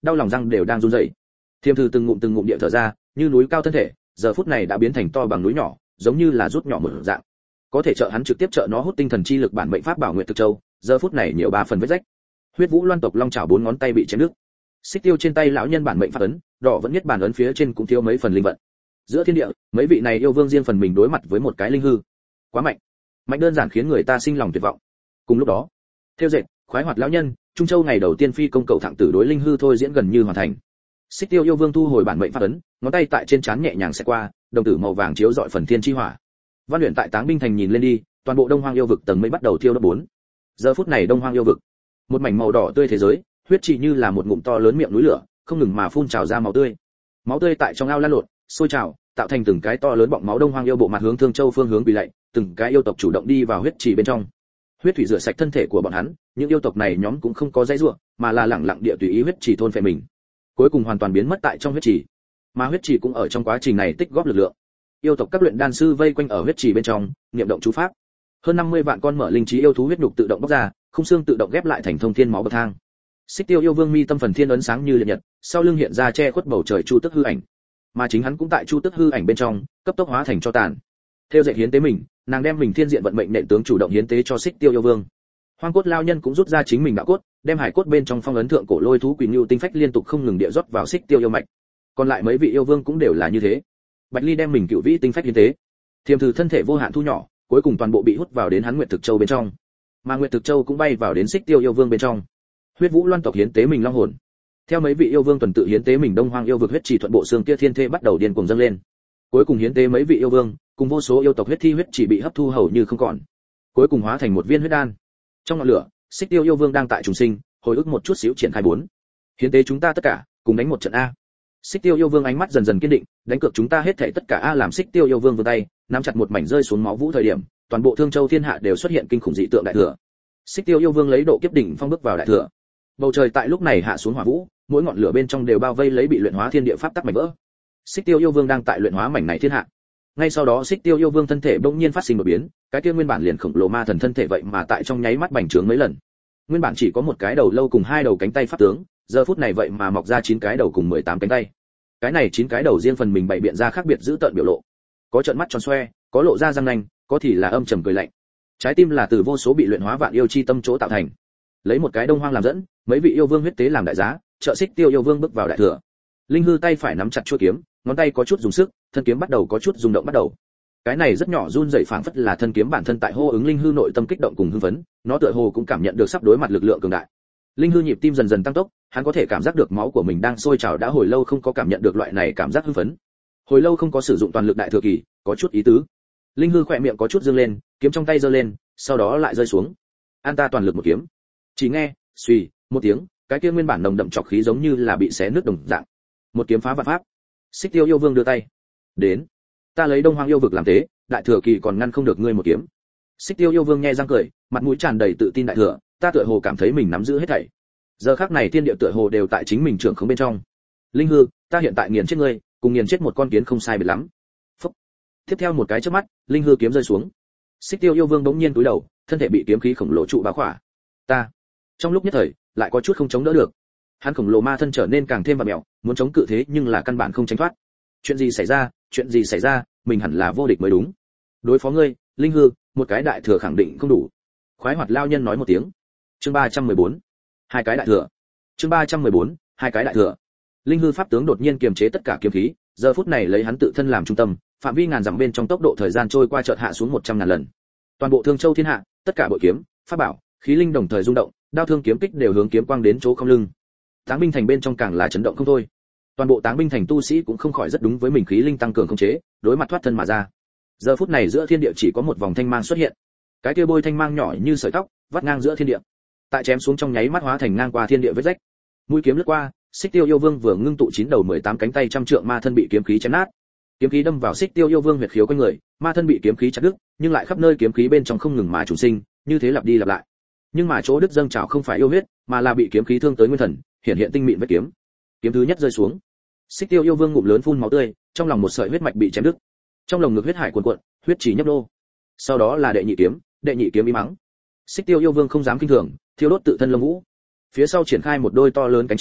S1: đau lòng răng đều đang run rẩy. Thiêm Thư từng ngụm địa thở ra, như núi cao thân thể, giờ phút này đã biến thành to bằng núi nhỏ, giống như là rút nhỏ một dạng. Có thể trợ hắn trực tiếp trợ nó hút tinh thần chi lực bản mệnh pháp bảo Nguyệt Thực Châu, giờ phút này nhiều 3 phần vết rách. Huyết Vũ Loan tộc long chảo 4 ngón tay bị chém đứt. Xích Tiêu trên tay lão nhân bản mệnh pháp ấn, đỏ vẫn nhất bản ấn phía trên cũng thiếu mấy phần linh vận. Giữa thiên địa, mấy vị này yêu vương riêng phần mình đối mặt với một cái linh hư. Quá mạnh. Mạnh đơn giản khiến người ta sinh lòng tuyệt vọng. Cùng lúc đó, theo dệt, khoái hoạt lão nhân, Trung Châu ngày đầu tiên phi công cầu thẳng tử đối linh hư thôi diễn gần như hoàn thành. Xích Tiêu yêu vương thu hồi bản mệnh pháp ấn, ngón tay tại trên trán nhẹ nhàng sẽ qua, đồng tử màu vàng chiếu rọi phần thiên chi hỏa. Văn luyện tại Táng Binh Thành nhìn lên đi, toàn bộ Đông Hoang yêu vực tầng mây bắt đầu thiêu đốt bốn. Giờ phút này Đông Hoang yêu vực, một mảnh màu đỏ tươi thế giới, huyết chỉ như là một ngụm to lớn miệng núi lửa, không ngừng mà phun trào ra máu tươi. Máu tươi tại trong ao lan lộn, sôi trào, tạo thành từng cái to lớn bọng máu. Đông Hoang yêu bộ mặt hướng Thương Châu phương hướng quỳ lạy, từng cái yêu tộc chủ động đi vào huyết trì bên trong. Huyết thủy rửa sạch thân thể của bọn hắn, những yêu tộc này nhóm cũng không có dãy rủa, mà là lẳng lặng địa tùy ý huyết trì thôn phệ mình. Cuối cùng hoàn toàn biến mất tại trong huyết trì. Mà huyết trì cũng ở trong quá trình này tích góp lực lượng. Yêu tộc các luyện đan sư vây quanh ở huyết trì bên trong, niệm động chú pháp. Hơn 50 vạn con mở linh trí yêu thú huyết nhục tự động bóc ra, khung xương tự động ghép lại thành thông thiên máu bậc thang. Xích Tiêu yêu vương mi tâm phần thiên ấn sáng như liệt nhật, sau lưng hiện ra che khuất bầu trời chu tức hư ảnh, mà chính hắn cũng tại chu tức hư ảnh bên trong cấp tốc hóa thành cho tàn. Theo dệt hiến tế mình, nàng đem mình thiên diện vận mệnh nện tướng chủ động hiến tế cho Xích Tiêu yêu vương. Hoang cốt lao nhân cũng rút ra chính mình đạo cốt, đem hải cốt bên trong phong ấn thượng cổ lôi thú quỷ ngưu tinh phách liên tục không ngừng địa rót vào Xích Tiêu yêu mạch. Còn lại mấy vị yêu vương cũng đều là như thế. Bạch Ly đem mình cựu vĩ tinh phách hiến tế. Thiềm Thử thân thể vô hạn thu nhỏ, cuối cùng toàn bộ bị hút vào đến hắn Nguyệt Thực Châu bên trong. Mà Nguyệt Thực Châu cũng bay vào đến Xích Tiêu yêu vương bên trong. Huyết Vũ Loan tộc hiến tế mình long hồn. Theo mấy vị yêu vương tuần tự hiến tế mình Đông Hoang yêu vực huyết trì thuận bộ xương kia thiên thê bắt đầu điên cuồng dâng lên. Cuối cùng hiến tế mấy vị yêu vương, cùng vô số yêu tộc huyết thi huyết chỉ bị hấp thu hầu như không còn. Cuối cùng hóa thành một viên huyết đan. Trong ngọn lửa, Xích Tiêu yêu vương đang tại trùng sinh, hồi ức một chút xíu triển khai 4. Hiến tế chúng ta tất cả, cùng đánh một trận a. Xích Tiêu yêu vương ánh mắt dần dần kiên định, đánh cược chúng ta hết thảy tất cả a. Làm Xích Tiêu yêu vương vươn tay, nắm chặt một mảnh rơi xuống máu vũ thời điểm, toàn bộ Thương Châu thiên hạ đều xuất hiện kinh khủng dị tượng đại thừa. Xích Tiêu yêu vương lấy độ kiếp đỉnh phong bước vào đại thừa. Bầu trời tại lúc này hạ xuống hỏa vũ, mỗi ngọn lửa bên trong đều bao vây lấy bị luyện hóa thiên địa pháp tắc mảnh vỡ. Xích Tiêu yêu vương đang tại luyện hóa mảnh này thiên hạ. Ngay sau đó Xích Tiêu yêu vương thân thể bỗng nhiên phát sinh đột biến, cái kia nguyên bản liền khổng lồ ma thần thân thể vậy mà tại trong nháy mắt bành trướng mấy lần. Nguyên bản chỉ có một cái đầu lâu cùng 2 đầu cánh tay pháp tướng, giờ phút này vậy mà mọc ra 9 cái đầu cùng 18 cánh tay. Cái này 9 cái đầu riêng phần mình bày biện ra khác biệt giữ tợn biểu lộ. Có trợn mắt tròn xoe, có lộ ra răng nanh, có thì là âm trầm cười lạnh. Trái tim là từ vô số bị luyện hóa vạn yêu chi tâm chỗ tạo thành. Lấy một cái Đông Hoang làm dẫn, mấy vị yêu vương huyết tế làm đại giá, trợ Xích Tiêu yêu vương bước vào đại thừa. Linh hư tay phải nắm chặt chuôi kiếm, ngón tay có chút dùng sức, thân kiếm bắt đầu có chút rung động bắt đầu. Cái này rất nhỏ run rẩy phảng phất là thân kiếm bản thân tại hô ứng linh hư nội tâm kích động cùng hưng phấn, nó tựa hồ cũng cảm nhận được sắp đối mặt lực lượng cường đại. Linh hư nhịp tim dần dần tăng tốc, hắn có thể cảm giác được máu của mình đang sôi trào, đã hồi lâu không có cảm nhận được loại này cảm giác hưng phấn. Hồi lâu không có sử dụng toàn lực đại thừa kỳ, có chút ý tứ. Linh hư khỏe miệng có chút dương lên, kiếm trong tay giơ lên, sau đó lại rơi xuống. An ta toàn lực một kiếm. Chỉ nghe, suy, một tiếng, cái kia nguyên bản nồng đậm trọc khí giống như là bị xé nứt đồng dạng. Một kiếm phá vạn pháp. Xích Tiêu yêu vương đưa tay. Đến, ta lấy Đông Hoang yêu vực làm thế, đại thừa kỳ còn ngăn không được ngươi một kiếm. Xích Tiêu yêu vương nhe răng cười, mặt mũi tràn đầy tự tin đại thừa, ta tựa hồ cảm thấy mình nắm giữ hết thảy. Giờ khắc này thiên địa tựa hồ đều tại chính mình trưởng khống bên trong. Linh hư, ta hiện tại nghiền chết ngươi, cùng nghiền chết một con kiến không sai biệt lắm. Phúc. Tiếp theo một cái chớp mắt, linh hư kiếm rơi xuống. Xích Tiêu yêu vương bỗng nhiên cúi đầu, thân thể bị kiếm khí khổng lồ trụ bao khỏa. Ta, trong lúc nhất thời, lại có chút không chống đỡ được. Hắn khổng lồ ma thân trở nên càng thêm vặn mèo, muốn chống cự thế nhưng là căn bản không tránh thoát. Chuyện gì xảy ra, mình hẳn là vô địch mới đúng. Đối phó ngươi, linh hư, một cái đại thừa khẳng định không đủ. Khoái hoạt lao nhân nói một tiếng. Chương 314. 2 cái đại thừa. Chương 314. 2 cái đại thừa. Linh hư pháp tướng đột nhiên kiềm chế tất cả kiếm khí, giờ phút này lấy hắn tự thân làm trung tâm, phạm vi ngàn dặm bên trong tốc độ thời gian trôi qua chợt hạ xuống 100.000 lần. Toàn bộ Thương Châu thiên hạ, tất cả bội kiếm, pháp bảo, khí linh đồng thời rung động, đao thương kiếm kích đều hướng kiếm quang đến chỗ không lưng. Táng binh thành bên trong càng là chấn động không thôi. Toàn bộ Táng binh thành tu sĩ cũng không khỏi rất đúng với mình khí linh tăng cường khống chế, đối mặt thoát thân mà ra. Giờ phút này giữa thiên địa chỉ có một vòng thanh mang xuất hiện. Cái kia bôi thanh mang nhỏ như sợi tóc, vắt ngang giữa thiên địa. Tại chém xuống trong nháy mắt hóa thành ngang qua thiên địa vết rách. Mũi kiếm lướt qua, Xích Tiêu yêu vương vừa ngưng tụ 9 đầu 18 cánh tay trăm trượng ma thân bị kiếm khí chém nát. Kiếm khí đâm vào Xích Tiêu yêu vương huyệt khiếu quanh người, ma thân bị kiếm khí chặt đứt, nhưng lại khắp nơi kiếm khí bên trong không ngừng mà chủ sinh, như thế lặp đi lặp lại. Nhưng mà chỗ đứt dâng trào không phải yêu huyết, mà là bị kiếm khí thương tới nguyên thần, hiện tinh mịn vết kiếm. Kiếm thứ nhất rơi xuống, Xích Tiêu yêu vương ngụm lớn phun máu tươi, trong lòng một sợi huyết mạch bị chém đứt. Trong lồng ngực huyết hải cuồn cuộn, huyết chỉ nhấp đô. Sau đó là đệ nhị kiếm im mắng. Xích Tiêu yêu vương không dám kinh thường, thiêu đốt tự thân lông vũ. Phía sau triển khai một đôi to lớn cánh chim,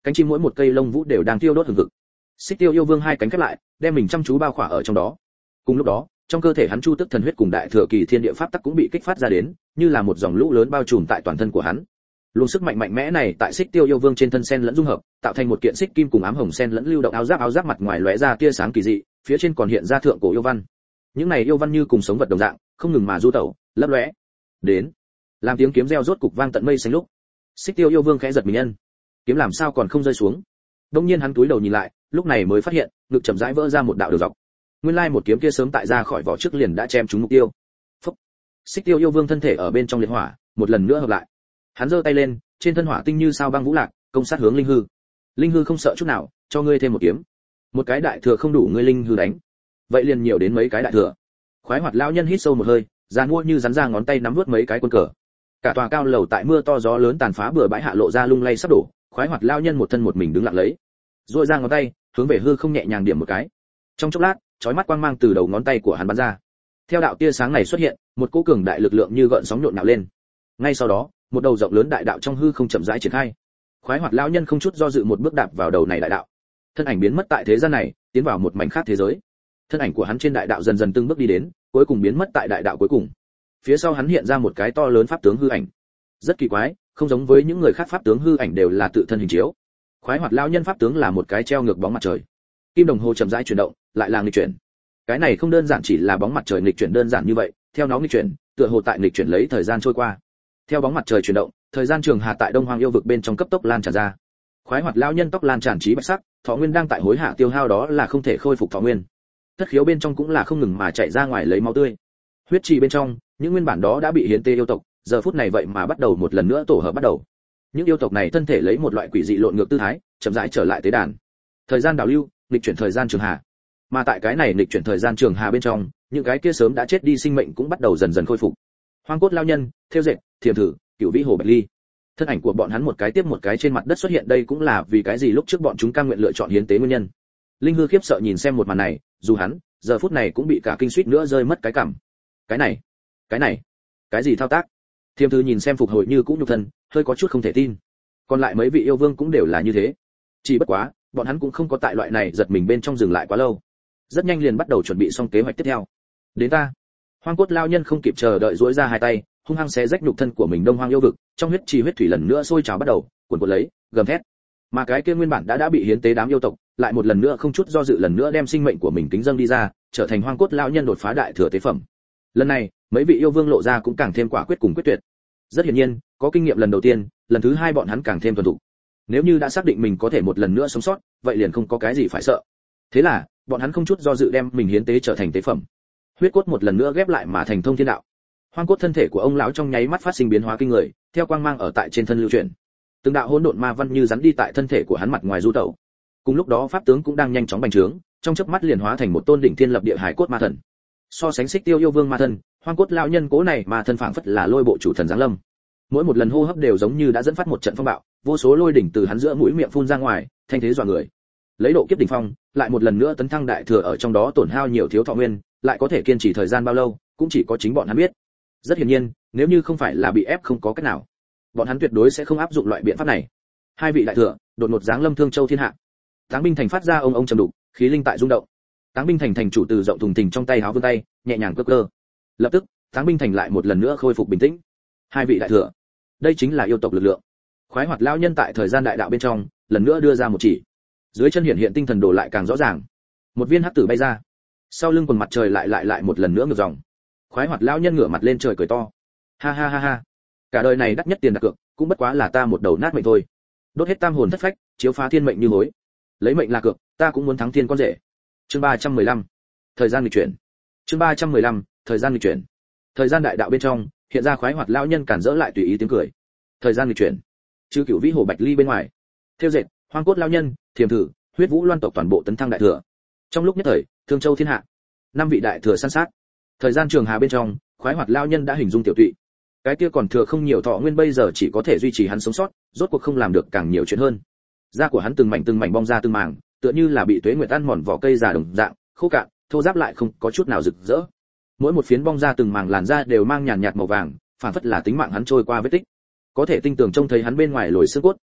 S1: cánh chim mỗi một cây lông vũ đều đang thiêu đốt hừng hực. Xích Tiêu yêu vương hai cánh khép lại, đem mình chăm chú bao khỏa ở trong đó. Cùng lúc đó, trong cơ thể hắn chu tức thần huyết cùng đại thừa kỳ thiên địa pháp tắc cũng bị kích phát ra đến, như là một dòng lũ lớn bao trùm tại toàn thân của hắn. Luồng sức mạnh mạnh mẽ này tại Xích Tiêu yêu vương trên thân sen lẫn dung hợp, tạo thành một kiện xích kim cùng ám hồng sen lẫn lưu động áo giáp mặt ngoài lóe ra tia sáng kỳ dị, phía trên còn hiện ra thượng cổ yêu văn. Những này yêu văn như cùng sống vật đồng dạng, không ngừng mà du tẩu, lấp lóe. Đến, làm tiếng kiếm reo rốt cục vang tận mây xanh lúc, Xích Tiêu yêu vương khẽ giật mình nhân, kiếm làm sao còn không rơi xuống. Đông nhiên hắn cúi đầu nhìn lại, lúc này mới phát hiện, ngực chậm rãi vỡ ra một đạo đường dọc. Nguyên lai một kiếm kia sớm tại ra khỏi vỏ trước liền đã chém trúng mục tiêu. Phốc. Xích Tiêu yêu vương thân thể ở bên trong liệt hỏa, một lần nữa hợp lại. Hắn giơ tay lên, trên thân hỏa tinh như sao băng vũ lạc, công sát hướng Linh Hư. Linh Hư không sợ chút nào, cho ngươi thêm một kiếm. Một cái đại thừa không đủ ngươi Linh Hư đánh, vậy liền nhiều đến mấy cái đại thừa. Khoái Hoạt lão nhân hít sâu một hơi, giàn mua như rắn ra ngón tay nắm vút mấy cái quân cờ. Cả tòa cao lầu tại mưa to gió lớn tàn phá bừa bãi hạ lộ ra lung lay sắp đổ, Khoái Hoạt lão nhân một thân một mình đứng lặng lấy, duỗi ra ngón tay, hướng về hư không nhẹ nhàng điểm một cái. Trong chốc lát, chói mắt quang mang từ đầu ngón tay của hắn bắn ra. Theo đạo tia sáng này xuất hiện, một cỗ cường đại lực lượng như gợn sóng nhộn nhạo lên. Ngay sau đó, một đầu rộng lớn đại đạo trong hư không chậm rãi triển khai. Khoái Hoạt lão nhân không chút do dự một bước đạp vào đầu này đại đạo. Thân ảnh biến mất tại thế gian này, tiến vào một mảnh khác thế giới. Thân ảnh của hắn trên đại đạo dần dần từng bước đi đến, cuối cùng biến mất tại đại đạo cuối cùng. Phía sau hắn hiện ra một cái to lớn pháp tướng hư ảnh. Rất kỳ quái, không giống với những người khác pháp tướng hư ảnh đều là tự thân hình chiếu. Khoái Hoạt lão nhân pháp tướng là một cái treo ngược bóng mặt trời. Kim đồng hồ chậm rãi chuyển động, lại là nghịch chuyển. Cái này không đơn giản chỉ là bóng mặt trời nghịch chuyển đơn giản như vậy, theo nó nghịch chuyển, tựa hồ tại nghịch chuyển lấy thời gian trôi qua. Theo bóng mặt trời chuyển động, thời gian trường hà tại Đông Hoang yêu vực bên trong cấp tốc lan tràn ra. Khoái Hoạt lão nhân tóc lan tràn trí bạch sắc, thọ nguyên đang tại hối hạ tiêu hao đó là không thể khôi phục thọ nguyên. Thất khiếu bên trong cũng là không ngừng mà chảy ra ngoài lấy máu tươi. Huyết trì bên trong, những nguyên bản đó đã bị hiến tế yêu tộc, giờ phút này vậy mà bắt đầu một lần nữa tổ hợp bắt đầu. Những yêu tộc này thân thể lấy một loại quỷ dị lộn ngược tư thái, chậm rãi trở lại tế đàn. Thời gian đảo lưu, nghịch chuyển thời gian trường hà. Mà tại cái này nghịch chuyển thời gian trường hà bên trong, những cái kia sớm đã chết đi sinh mệnh cũng bắt đầu dần dần khôi phục. Hoang cốt lao nhân, theo dệt, thiềm thử, cửu vĩ hồ bạch ly. Thân ảnh của bọn hắn một cái tiếp một cái trên mặt đất xuất hiện, đây cũng là vì cái gì lúc trước bọn chúng cam nguyện lựa chọn hiến tế nguyên nhân. Linh Hư khiếp sợ nhìn xem một màn này, dù hắn giờ phút này cũng bị cả kinh suýt nữa rơi mất cái cằm. Cái này, cái gì thao tác? Thiềm thử nhìn xem phục hồi như cũ nhục thân, hơi có chút không thể tin. Còn lại mấy vị yêu vương cũng đều là như thế. Chỉ bất quá, bọn hắn cũng không có tại loại này giật mình bên trong dừng lại quá lâu. Rất nhanh liền bắt đầu chuẩn bị xong kế hoạch tiếp theo. Đến ta. Hoang cốt lao nhân không kịp chờ đợi duỗi ra hai tay, hung hăng xé rách nhục thân của mình Đông Hoang yêu vực, trong huyết trì huyết thủy lần nữa sôi trào bắt đầu, cuồn cuộn lấy, gầm thét. Mà cái kia nguyên bản đã bị hiến tế đám yêu tộc, lại một lần nữa không chút do dự lần nữa đem sinh mệnh của mình kính dâng đi ra, trở thành hoang cốt lao nhân đột phá đại thừa tế phẩm. Lần này, mấy vị yêu vương lộ ra cũng càng thêm quả quyết cùng quyết tuyệt. Rất hiển nhiên, có kinh nghiệm lần đầu tiên, lần thứ hai bọn hắn càng thêm thuần thục. Nếu như đã xác định mình có thể một lần nữa sống sót, vậy liền không có cái gì phải sợ. Thế là, bọn hắn không chút do dự đem mình hiến tế trở thành tế phẩm. Huyết cốt một lần nữa ghép lại mà thành thông thiên đạo. Hoang cốt thân thể của ông lão trong nháy mắt phát sinh biến hóa kinh người, theo quang mang ở tại trên thân lưu chuyển. Từng đạo hỗn độn ma văn như rắn đi tại thân thể của hắn mặt ngoài du tẩu. Cùng lúc đó pháp tướng cũng đang nhanh chóng bành trướng, trong chớp mắt liền hóa thành một tôn đỉnh thiên lập địa hải cốt ma thần. So sánh Xích Tiêu yêu vương ma thần, hoang cốt lão nhân cố này mà thân phảng phất là lôi bộ chủ thần giáng lâm. Mỗi một lần hô hấp đều giống như đã dẫn phát một trận phong bạo, vô số lôi đỉnh từ hắn giữa mũi miệng phun ra ngoài, thanh thế dọa người. Lấy độ kiếp đỉnh phong, lại một lần nữa tấn thăng đại thừa ở trong đó tổn hao nhiều thiếu thọ nguyên, lại có thể kiên trì thời gian bao lâu, cũng chỉ có chính bọn hắn biết. Rất hiển nhiên, nếu như không phải là bị ép không có cách nào, bọn hắn tuyệt đối sẽ không áp dụng loại biện pháp này. Hai vị đại thừa đột ngột giáng lâm Thương Châu thiên hạ. Táng binh thành phát ra ông trầm đục, khí linh tại rung động. Táng binh thành thành chủ từ rộng thùng thình trong tay háo vươn tay, nhẹ nhàng cơ cơ. Lập tức, Táng binh thành lại một lần nữa khôi phục bình tĩnh. Hai vị đại thừa, đây chính là yêu tộc lực lượng. Khoái Hoạt lão nhân tại thời gian đại đạo bên trong, lần nữa đưa ra một chỉ. Dưới chân hiện tinh thần đồ lại càng rõ ràng. Một viên hắc tử bay ra. Sau lưng quần mặt trời lại một lần nữa ngược dòng. Khoái Hoạt lão nhân ngửa mặt lên trời cười to. Ha ha ha ha. Cả đời này đắt nhất tiền đặt cược, cũng bất quá là ta một đầu nát mệnh thôi. Đốt hết tam hồn thất phách, chiếu phá thiên mệnh như hối. Lấy mệnh là cược, ta cũng muốn thắng thiên con rể. Chương 315. Thời gian nghịch chuyển. Chương 315. Thời gian nghịch chuyển. Thời gian đại đạo bên trong, hiện ra Khoái Hoạt lão nhân cản rỡ lại tùy ý tiếng cười. Thời gian nghịch chuyển. Chứ cửu vĩ hồ bạch ly bên ngoài. Theo dệt, hoang cốt lão nhân, thiềm thử, huyết vũ loan tộc toàn bộ tấn thăng đại thừa. Trong lúc nhất thời, Thương Châu thiên hạ, năm vị đại thừa san sát. Thời gian trường hà bên trong, Khoái Hoạt lão nhân đã hình dung tiểu tụy. Cái kia còn thừa không nhiều thọ nguyên bây giờ chỉ có thể duy trì hắn sống sót, rốt cuộc không làm được càng nhiều chuyện hơn. Da của hắn từng mảnh bong ra từng mảng, tựa như là bị tuế nguyệt ăn mòn vỏ cây già đồng dạng, khô cạn, thô ráp lại không có chút nào rực rỡ. Mỗi một phiến bong ra từng mảng làn da đều mang nhàn nhạt màu vàng, phản phất là tính mạng hắn trôi qua vết tích. Có thể tinh tường trông thấy hắn bên ngoài lồi xương cốt,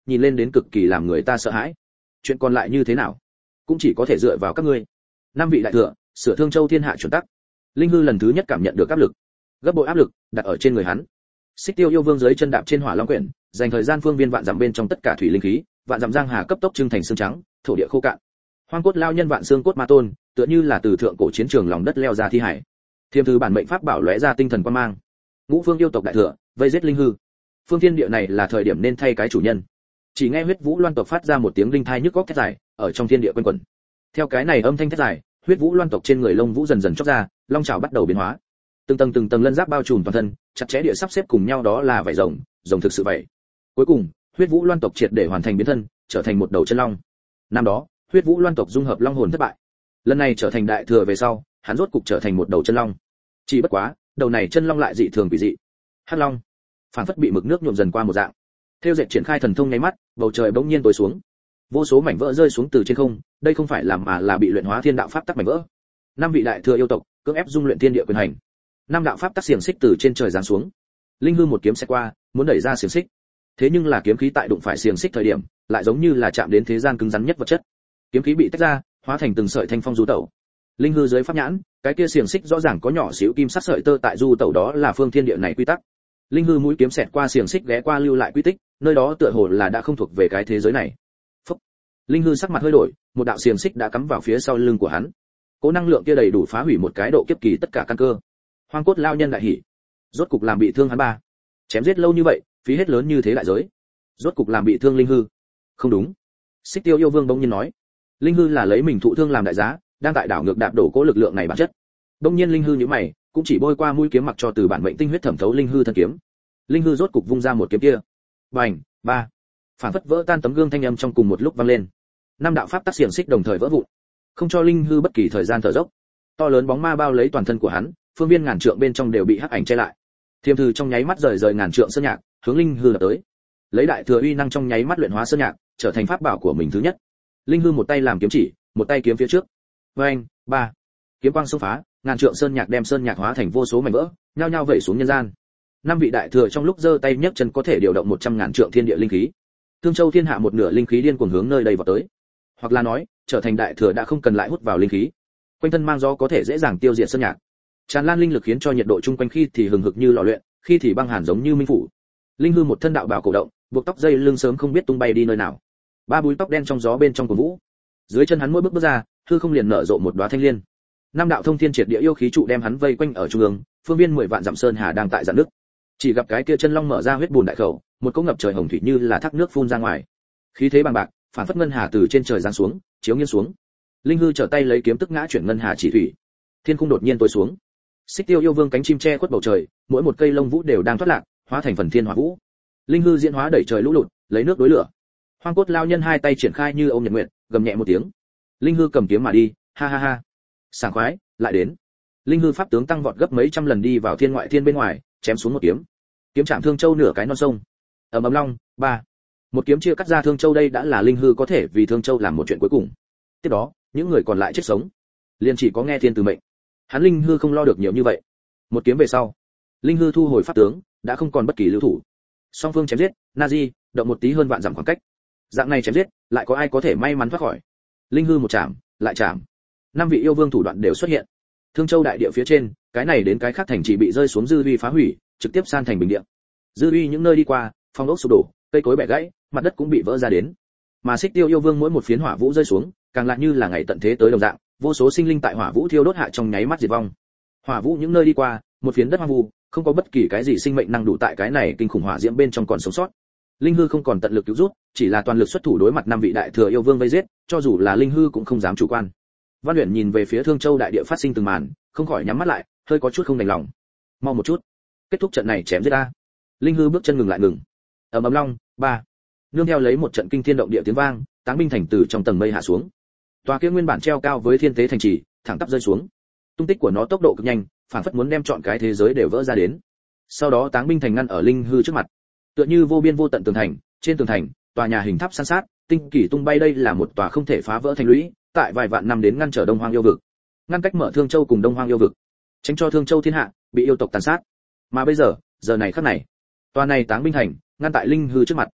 S1: nhìn lên đến cực kỳ làm người ta sợ hãi. Chuyện còn lại như thế nào, cũng chỉ có thể dựa vào các ngươi. Năm vị đại thừa, sửa Thương Châu thiên hạ chuẩn tắc. Linh hư lần thứ nhất cảm nhận được áp lực, gấp bội áp lực đặt ở trên người hắn. Xích Tiêu yêu vương dưới chân đạp trên Hỏa Long quyển, dành thời gian phương viên vạn dặm bên trong tất cả thủy linh khí, vạn dặm giang hà cấp tốc trưng thành xương trắng, thổ địa khô cạn. Hoang cốt lao nhân vạn xương cốt ma tôn, tựa như là từ thượng cổ chiến trường lòng đất leo ra thi hải. Thiêm thư bản mệnh pháp bảo lóe ra tinh thần quang mang. Ngũ phương yêu tộc đại thừa, vây giết linh hư. Phương thiên địa này là thời điểm nên thay cái chủ nhân. Chỉ nghe huyết vũ loan tộc phát ra một tiếng linh thai nhức góc thét dài, ở trong thiên địa quanh quẩn. Theo cái này âm thanh thét dài, huyết vũ loan tộc trên người lông vũ dần dần chóc ra, long chảo bắt đầu biến hóa. Từng tầng lân giáp bao trùm toàn thân, chặt chẽ địa sắp xếp cùng nhau, đó là vảy rồng, rồng thực sự vậy. Cuối cùng, huyết vũ loan tộc triệt để hoàn thành biến thân, trở thành một đầu chân long. Năm đó, huyết vũ loan tộc dung hợp long hồn thất bại. Lần này trở thành đại thừa về sau, hắn rốt cục trở thành một đầu chân long. Chỉ bất quá, đầu này chân long lại dị thường quỷ dị. Hắc long, phản phất bị mực nước nhuộm dần qua một dạng. Theo dệt triển khai thần thông nháy mắt, bầu trời bỗng nhiên tối xuống. Vô số mảnh vỡ rơi xuống từ trên không, đây không phải làm mà là bị luyện hóa thiên đạo pháp tắc mảnh vỡ. Năm vị đại thừa yêu tộc, cưỡng ép dung luyện thiên địa quyền hành. Năm đạo pháp tắc xiềng xích từ trên trời giáng xuống. Linh hư một kiếm sẽ qua, muốn đẩy ra xiềng xích. Thế nhưng là kiếm khí tại đụng phải xiềng xích thời điểm, lại giống như là chạm đến thế gian cứng rắn nhất vật chất. Kiếm khí bị tách ra, hóa thành từng sợi thanh phong du tẩu. Linh hư dưới pháp nhãn, cái kia xiềng xích rõ ràng có nhỏ xíu kim sắc sợi tơ tại du tẩu, đó là phương thiên địa này quy tắc. Linh hư mũi kiếm xẹt qua xiềng xích ghé qua lưu lại quy tích, nơi đó tựa hồ là đã không thuộc về cái thế giới này. Phúc. Linh hư sắc mặt hơi đổi, một đạo xiềng xích đã cắm vào phía sau lưng của hắn. Cố năng lượng kia đầy đủ phá hủy một cái độ kiếp kỳ tất cả căn cơ. Hoang cốt lao nhân đại hỉ, rốt cục làm bị thương hắn ba. Chém giết lâu như vậy, phí hết lớn như thế đại giới, rốt cục làm bị thương linh hư. Không đúng. Xích Tiêu yêu vương bỗng nhiên nói, linh hư là lấy mình thụ thương làm đại giá, đang tại đảo ngược đạp đổ cố lực lượng này bản chất. Bỗng nhiên linh hư nhíu mày, cũng chỉ bôi qua mũi kiếm mặc cho từ bản mệnh tinh huyết thẩm thấu linh hư thân kiếm. Linh hư rốt cục vung ra một kiếm kia. Bành, ba. Phản phất vỡ tan tấm gương thanh âm trong cùng một lúc vang lên. Năm đạo pháp tắc xiềng xích đồng thời vỡ vụn, không cho linh hư bất kỳ thời gian thở dốc. To lớn bóng ma bao lấy toàn thân của hắn, phương viên ngàn trượng bên trong đều bị hắc ảnh che lại. Thiêm thư trong nháy mắt rời ngàn trượng sơn nhạc, hướng linh hư lập tới. Lấy đại thừa uy năng trong nháy mắt luyện hóa sơn nhạc, trở thành pháp bảo của mình thứ nhất. Linh hư một tay làm kiếm chỉ, một tay kiếm phía trước. Oeng, ba. Kiếm quang xông phá, ngàn trượng sơn nhạc đem sơn nhạc hóa thành vô số mảnh vỡ, nhao nhao vẩy xuống nhân gian. Năm vị đại thừa trong lúc giơ tay nhấc chân có thể điều động 100.000 trượng thiên địa linh khí. Thương Châu thiên hạ một nửa linh khí điên cuồng hướng nơi đây vào tới. Hoặc là nói, trở thành đại thừa đã không cần lại hút vào linh khí. Quanh thân mang gió có thể dễ dàng tiêu diệt sơn nhạc. Tràn lan linh lực khiến cho nhiệt độ chung quanh khi thì hừng hực như lò luyện, khi thì băng hàn giống như minh phủ. Linh hư một thân đạo bào cổ động, buộc tóc dây lưng sớm không biết tung bay đi nơi nào. Ba búi tóc đen trong gió bên trong của vũ. Dưới chân hắn mỗi bước ra, hư không liền nở rộ một đóa thanh liên. Năm đạo thông thiên triệt địa yêu khí trụ đem hắn vây quanh ở trung ương, phương viên 10 vạn dặm sơn hà đang tại giãn nước. Chỉ gặp cái kia chân long mở ra huyết bùn đại khẩu, một cỗ ngập trời hồng thủy như là thác nước phun ra ngoài. Khí thế bằng bạc, phản phất ngân hà từ trên trời giáng xuống, chiếu nghiêng xuống. Linh hư trở tay lấy kiếm tức ngã chuyển ngân hà chỉ thủy. Thiên khung đột nhiên tối xuống. Xích Tiêu yêu vương cánh chim che khuất bầu trời, mỗi một cây lông vũ đều đang thoát lạc, hóa thành phần thiên hỏa vũ. Linh hư diễn hóa đẩy trời lũ lụt, lấy nước đối lửa. Hoang cốt lao nhân hai tay triển khai như ôm nhật nguyện, gầm nhẹ một tiếng. Linh hư cầm kiếm mà đi, ha ha ha. Sảng khoái, lại đến. Linh hư pháp tướng tăng vọt gấp mấy trăm lần đi vào thiên ngoại thiên bên ngoài, chém xuống một kiếm. Kiếm chạm Thương Châu nửa cái non sông. Ầm ầm long, ba. Một kiếm chia cắt ra Thương Châu, đây đã là Linh hư có thể vì Thương Châu làm một chuyện cuối cùng. Tiếp đó, những người còn lại chết sống, liền chỉ có nghe thiên từ mệnh. Hắn Linh hư không lo được nhiều như vậy. Một kiếm về sau, Linh hư thu hồi pháp tướng, đã không còn bất kỳ lưu thủ. Song phương chém giết, Nazi, động một tí hơn vạn dặm khoảng cách. Dạng này chém giết, lại có ai có thể may mắn thoát khỏi? Linh hư một chạm, lại chạm. Năm vị yêu vương thủ đoạn đều xuất hiện. Thương Châu đại địa phía trên, cái này đến cái khác thành trì bị rơi xuống dư uy phá hủy, trực tiếp san thành bình địa. Dư uy những nơi đi qua, phong ốc sụp đổ, cây cối bẻ gãy, mặt đất cũng bị vỡ ra đến. Mà Xích Tiêu yêu vương mỗi một phiến hỏa vũ rơi xuống, càng lại như là ngày tận thế tới đồng dạng, vô số sinh linh tại hỏa vũ thiêu đốt hạ trong nháy mắt diệt vong. Hỏa vũ những nơi đi qua, một phiến đất hoang vu, không có bất kỳ cái gì sinh mệnh năng đủ tại cái này kinh khủng hỏa diễm bên trong còn sống sót. Linh hư không còn tận lực cứu rút, chỉ là toàn lực xuất thủ đối mặt năm vị đại thừa yêu vương vây giết, cho dù là Linh hư cũng không dám chủ quan. Văn Uyển nhìn về phía Thương Châu đại địa phát sinh từng màn, không khỏi nhắm mắt lại, hơi có chút không đành lòng. Mau một chút, kết thúc trận này chém giết ta. Linh hư bước chân ngừng lại ngừng. Ầm ầm long, ba. Nương theo lấy một trận kinh thiên động địa tiếng vang, Táng binh thành từ trong tầng mây hạ xuống. Tòa kia nguyên bản treo cao với thiên tế thành trì, thẳng tắp rơi xuống. Tung tích của nó tốc độ cực nhanh, phản phất muốn đem trọn cái thế giới đều vỡ ra đến. Sau đó Táng binh thành ngăn ở Linh hư trước mặt, tựa như vô biên vô tận tường thành, trên tường thành, tòa nhà hình tháp san sát, tinh kỳ tung bay, đây là một tòa không thể phá vỡ thành lũy, tại vài vạn năm đến ngăn trở Đông Hoang yêu vực, ngăn cách mở Thương Châu cùng Đông Hoang yêu vực, tránh cho Thương Châu thiên hạ bị yêu tộc tàn sát. Mà bây giờ, giờ này khắc này, tòa này Táng binh thành ngăn tại Linh hư trước mặt.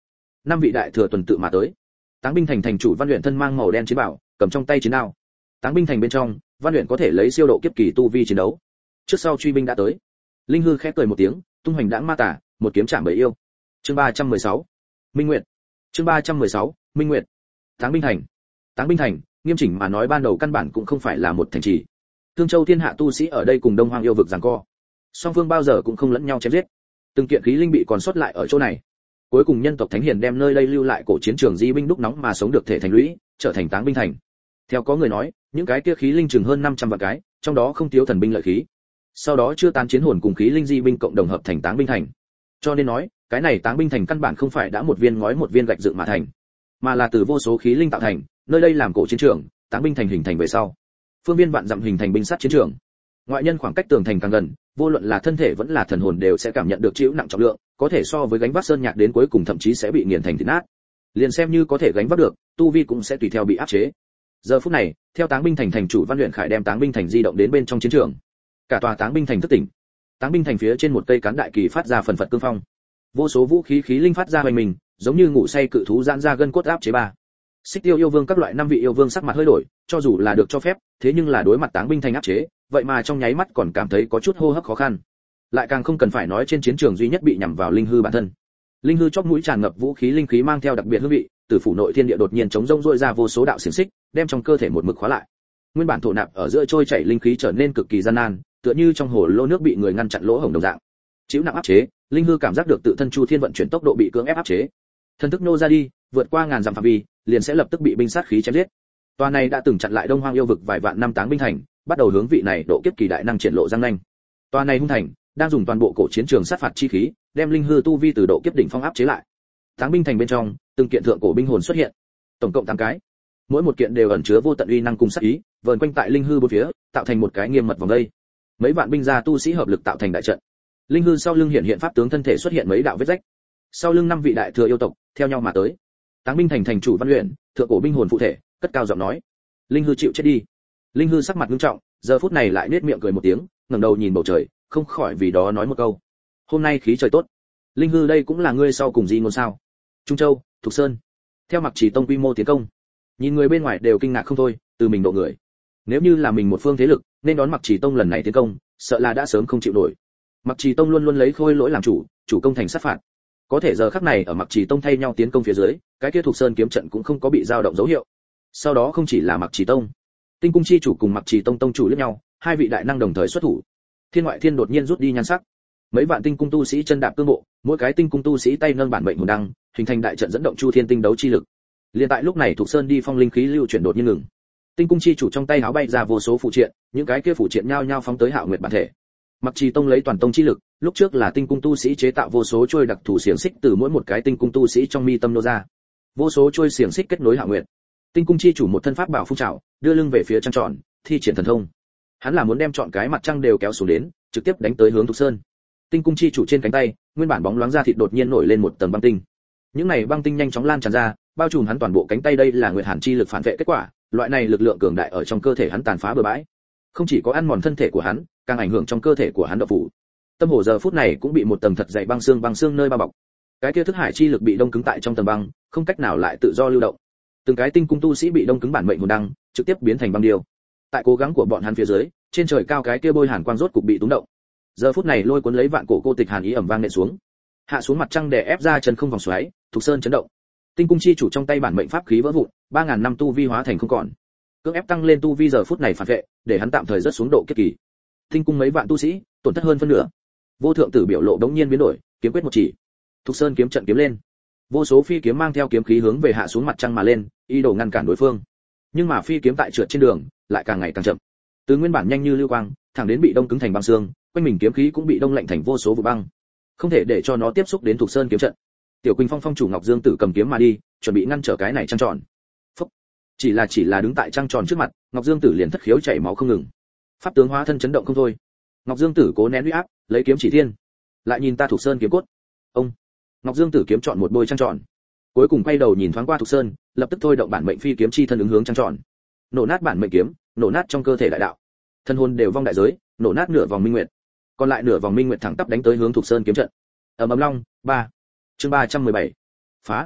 S1: năm vị đại thừa tuần tự mà tới. Táng binh thành thành chủ Văn Luyện thân mang màu đen chiến bảo, cầm trong tay chiến đao. Táng binh thành bên trong, Văn Luyện có thể lấy siêu độ kiếp kỳ tu vi chiến đấu. Trước sau truy binh đã tới. Linh hư khẽ cười một tiếng, tung hoành đãng ma tả, một kiếm chạm bầy yêu. Chương 316. Minh Nguyệt. Chương 316. Minh Nguyệt. Táng binh thành. Táng binh thành, nghiêm chỉnh mà nói ban đầu căn bản cũng không phải là một thành trì. Thương Châu thiên hạ tu sĩ ở đây cùng Đông Hoang yêu vực giằng co. Song phương bao giờ cũng không lẫn nhau chém giết. Từng kiện khí linh bị còn sót lại ở chỗ này. Cuối cùng nhân tộc thánh hiền đem nơi đây lưu lại cổ chiến trường di binh đúc nóng mà sống được thể thành lũy, trở thành Táng binh thành. Theo có người nói, những cái kia khí linh chừng hơn 500 vạn cái, trong đó không thiếu thần binh lợi khí. Sau đó chưa tán chiến hồn cùng khí linh di binh cộng đồng hợp thành Táng binh thành. Cho nên nói, cái này Táng binh thành căn bản không phải đã một viên ngói một viên gạch dựng mà thành, mà là từ vô số khí linh tạo thành, nơi đây làm cổ chiến trường, Táng binh thành hình thành về sau. Phương viên vạn dặm hình thành binh sát chiến trường. Ngoại nhân khoảng cách tường thành càng gần, vô luận là thân thể vẫn là thần hồn đều sẽ cảm nhận được chịu nặng trọng lượng, có thể so với gánh vác sơn nhạc đến cuối cùng thậm chí sẽ bị nghiền thành thịt nát. Liền xem như có thể gánh vác được, tu vi cũng sẽ tùy theo bị áp chế. Giờ phút này, theo Táng binh thành thành chủ Văn Luyện Khải đem Táng binh thành di động đến bên trong chiến trường. Cả tòa Táng binh thành thức tỉnh. Táng binh thành phía trên một cây cán đại kỳ phát ra phần phật cương phong. Vô số vũ khí khí linh phát ra hoành mình, giống như ngủ say cự thú giãn ra gân cốt áp chế ba. Xích Tiêu yêu vương các loại năm vị yêu vương sắc mặt hơi đổi, cho dù là được cho phép, thế nhưng là đối mặt Táng binh thành áp chế, vậy mà trong nháy mắt còn cảm thấy có chút hô hấp khó khăn. Lại càng không cần phải nói trên chiến trường duy nhất bị nhằm vào linh hư bản thân. Linh hư chóp mũi tràn ngập vũ khí linh khí mang theo đặc biệt hương vị, từ phủ nội thiên địa đột nhiên chống rông rỗi ra vô số đạo xiềng xích, đem trong cơ thể một mực khóa lại. Nguyên bản thổ nạp ở giữa trôi chảy linh khí trở nên cực kỳ gian nan, tựa như trong hồ lô nước bị người ngăn chặn lỗ hổng đồng dạng. Chịu nặng áp chế, linh hư cảm giác được tự thân chu thiên vận chuyển tốc độ bị cưỡng ép áp chế. Thân thức nô ra đi, vượt qua ngàn dặm phạm vi, liền sẽ lập tức bị binh sát khí chém giết. Tòa này đã từng chặn lại Đông Hoang yêu vực vài vạn năm Táng binh thành, bắt đầu hướng vị này độ kiếp kỳ đại năng triển lộ răng nanh. Tòa này hung thành, đang dùng toàn bộ cổ chiến trường sát phạt chi khí, đem linh hư tu vi từ độ kiếp đỉnh phong áp chế lại. Táng binh thành bên trong, từng kiện thượng cổ binh hồn xuất hiện, tổng cộng 8 cái. Mỗi một kiện đều ẩn chứa vô tận uy năng cùng sát ý, vờn quanh tại linh hư bốn phía, tạo thành một cái nghiêm mật vòng dây. Mấy vạn binh gia tu sĩ hợp lực tạo thành đại trận. Linh hư sau lưng hiện hiện pháp tướng thân thể xuất hiện mấy đạo vết rách. Sau lưng 5 vị đại thừa yêu tộc, theo nhau mà tới. Táng binh thành thành chủ Văn Luyện, thượng cổ binh hồn phụ thể, cất cao giọng nói: "Linh hư chịu chết đi." Linh hư sắc mặt nghiêm trọng, giờ phút này lại nết miệng cười một tiếng, ngẩng đầu nhìn bầu trời, không khỏi vì đó nói một câu: "Hôm nay khí trời tốt." Linh hư đây cũng là ngươi sau cùng gì ngôn sao? Trung Châu, Thục Sơn. Theo Mặc Chỉ tông quy mô tiến công, nhìn người bên ngoài đều kinh ngạc không thôi, từ mình độ người. Nếu như là mình một phương thế lực, nên đón Mặc Chỉ tông lần này tiến công, sợ là đã sớm không chịu nổi. Mặc Chỉ tông luôn luôn lấy khôi lỗi làm chủ công thành sát phạt. Có thể giờ khắc này ở Mặc Chỉ tông thay nhau tiến công phía dưới, cái kia Thục Sơn kiếm trận cũng không có bị dao động dấu hiệu. Sau đó không chỉ là Mặc Chỉ tông, Tinh cung chi chủ cùng Mặc Chỉ tông tông chủ liếc nhau, hai vị đại năng đồng thời xuất thủ. Thiên ngoại thiên đột nhiên rút đi nhan sắc. Mấy vạn tinh cung tu sĩ chân đạp cương bộ, mỗi cái tinh cung tu sĩ tay nâng bản mệnh hồn đăng, hình thành đại trận dẫn động chu thiên tinh đấu chi lực. Liên tại lúc này Thục Sơn đi phong linh khí lưu chuyển đột nhiên ngừng. Tinh cung chi chủ trong tay háo bay ra vô số phụ triện, những cái kia phụ triện nhao nhao phóng tới Hạo Nguyệt bản thể. Mặc Trì tông lấy toàn tông chi lực, lúc trước là tinh cung tu sĩ chế tạo vô số chuôi đặc thủ xiềng xích từ mỗi một cái tinh cung tu sĩ trong mi tâm nô ra. Vô số chuôi xiềng xích kết nối Hạo Nguyệt. Tinh cung chi chủ một thân pháp bảo phun trào, đưa lưng về phía trăng tròn, thi triển thần thông. Hắn là muốn đem chọn cái mặt trăng đều kéo xuống đến, trực tiếp đánh tới hướng Thục Sơn. Tinh cung chi chủ trên cánh tay, nguyên bản bóng loáng da thịt đột nhiên nổi lên một tầng băng tinh. Những này băng tinh nhanh chóng lan tràn ra, bao trùm hắn toàn bộ cánh tay, đây là Nguyệt Hàn chi lực phản vệ kết quả, loại này lực lượng cường đại ở trong cơ thể hắn tàn phá bừa bãi. Không chỉ có ăn mòn thân thể của hắn, càng ảnh hưởng trong cơ thể của hắn độc phủ. Tâm hồ giờ phút này cũng bị một tầng thật dày băng xương nơi bao bọc. Cái kia thức hải chi lực bị đông cứng tại trong tầng băng, không cách nào lại tự do lưu động. Từng cái tinh cung tu sĩ bị đông cứng bản mệnh hồn đăng, trực tiếp biến thành băng điêu. Tại cố gắng của bọn hắn phía dưới, trên trời cao cái kia bôi hàn quang rốt cục bị túng động. Giờ phút này lôi cuốn lấy vạn cổ cô tịch hàn ý ầm vang nện xuống. Hạ xuống mặt trăng đè ép ra chân không vòng xoáy, Thục Sơn chấn động. Tinh cung chi chủ trong tay bản mệnh pháp khí vỡ vụn, 3000 năm tu vi hóa thành không còn. Cưỡng ép tăng lên tu vi giờ phút này phản vệ, để hắn tạm thời rớt xuống độ kiếp kỳ. Tinh cung mấy vạn tu sĩ, tổn thất hơn phân nửa. Vô thượng tử biểu lộ đống nhiên biến đổi, kiếm quyết một chỉ. Thục Sơn kiếm trận kiếm lên. Vô số phi kiếm mang theo kiếm khí hướng về hạ xuống mặt trăng mà lên, ý đồ ngăn cản đối phương. Nhưng mà phi kiếm tại trượt trên đường, lại càng ngày càng chậm. Từ nguyên bản nhanh như lưu quang, thẳng đến bị đông cứng thành băng xương, quanh mình kiếm khí cũng bị đông lạnh thành vô số vụ băng. Không thể để cho nó tiếp xúc đến Thục Sơn kiếm trận. Tiểu Quỳnh Phong phong chủ Ngọc Dương Tử cầm kiếm mà đi, chuẩn bị ngăn trở cái này trăng tròn. Phốc. Chỉ là đứng tại trăng tròn trước mặt, Ngọc Dương Tử liền thất khiếu chảy máu không ngừng. Pháp tướng hóa thân chấn động không thôi. Ngọc Dương Tử cố nén uy áp, lấy kiếm chỉ thiên. Lại nhìn ta Thục Sơn kiếm cốt. Ông. Ngọc Dương Tử kiếm chọn một bôi trăng tròn. Cuối cùng quay đầu nhìn thoáng qua Thục Sơn, lập tức thôi động bản mệnh phi kiếm chi thân ứng hướng trăng tròn. Nổ nát bản mệnh kiếm, nổ nát trong cơ thể đại đạo. Thân hồn đều vong đại giới, nổ nát nửa vòng minh nguyệt. Còn lại nửa vòng minh nguyệt thẳng tắp đánh tới hướng Thục Sơn kiếm trận. Ầm ầm long, 3. Chương 317. Phá.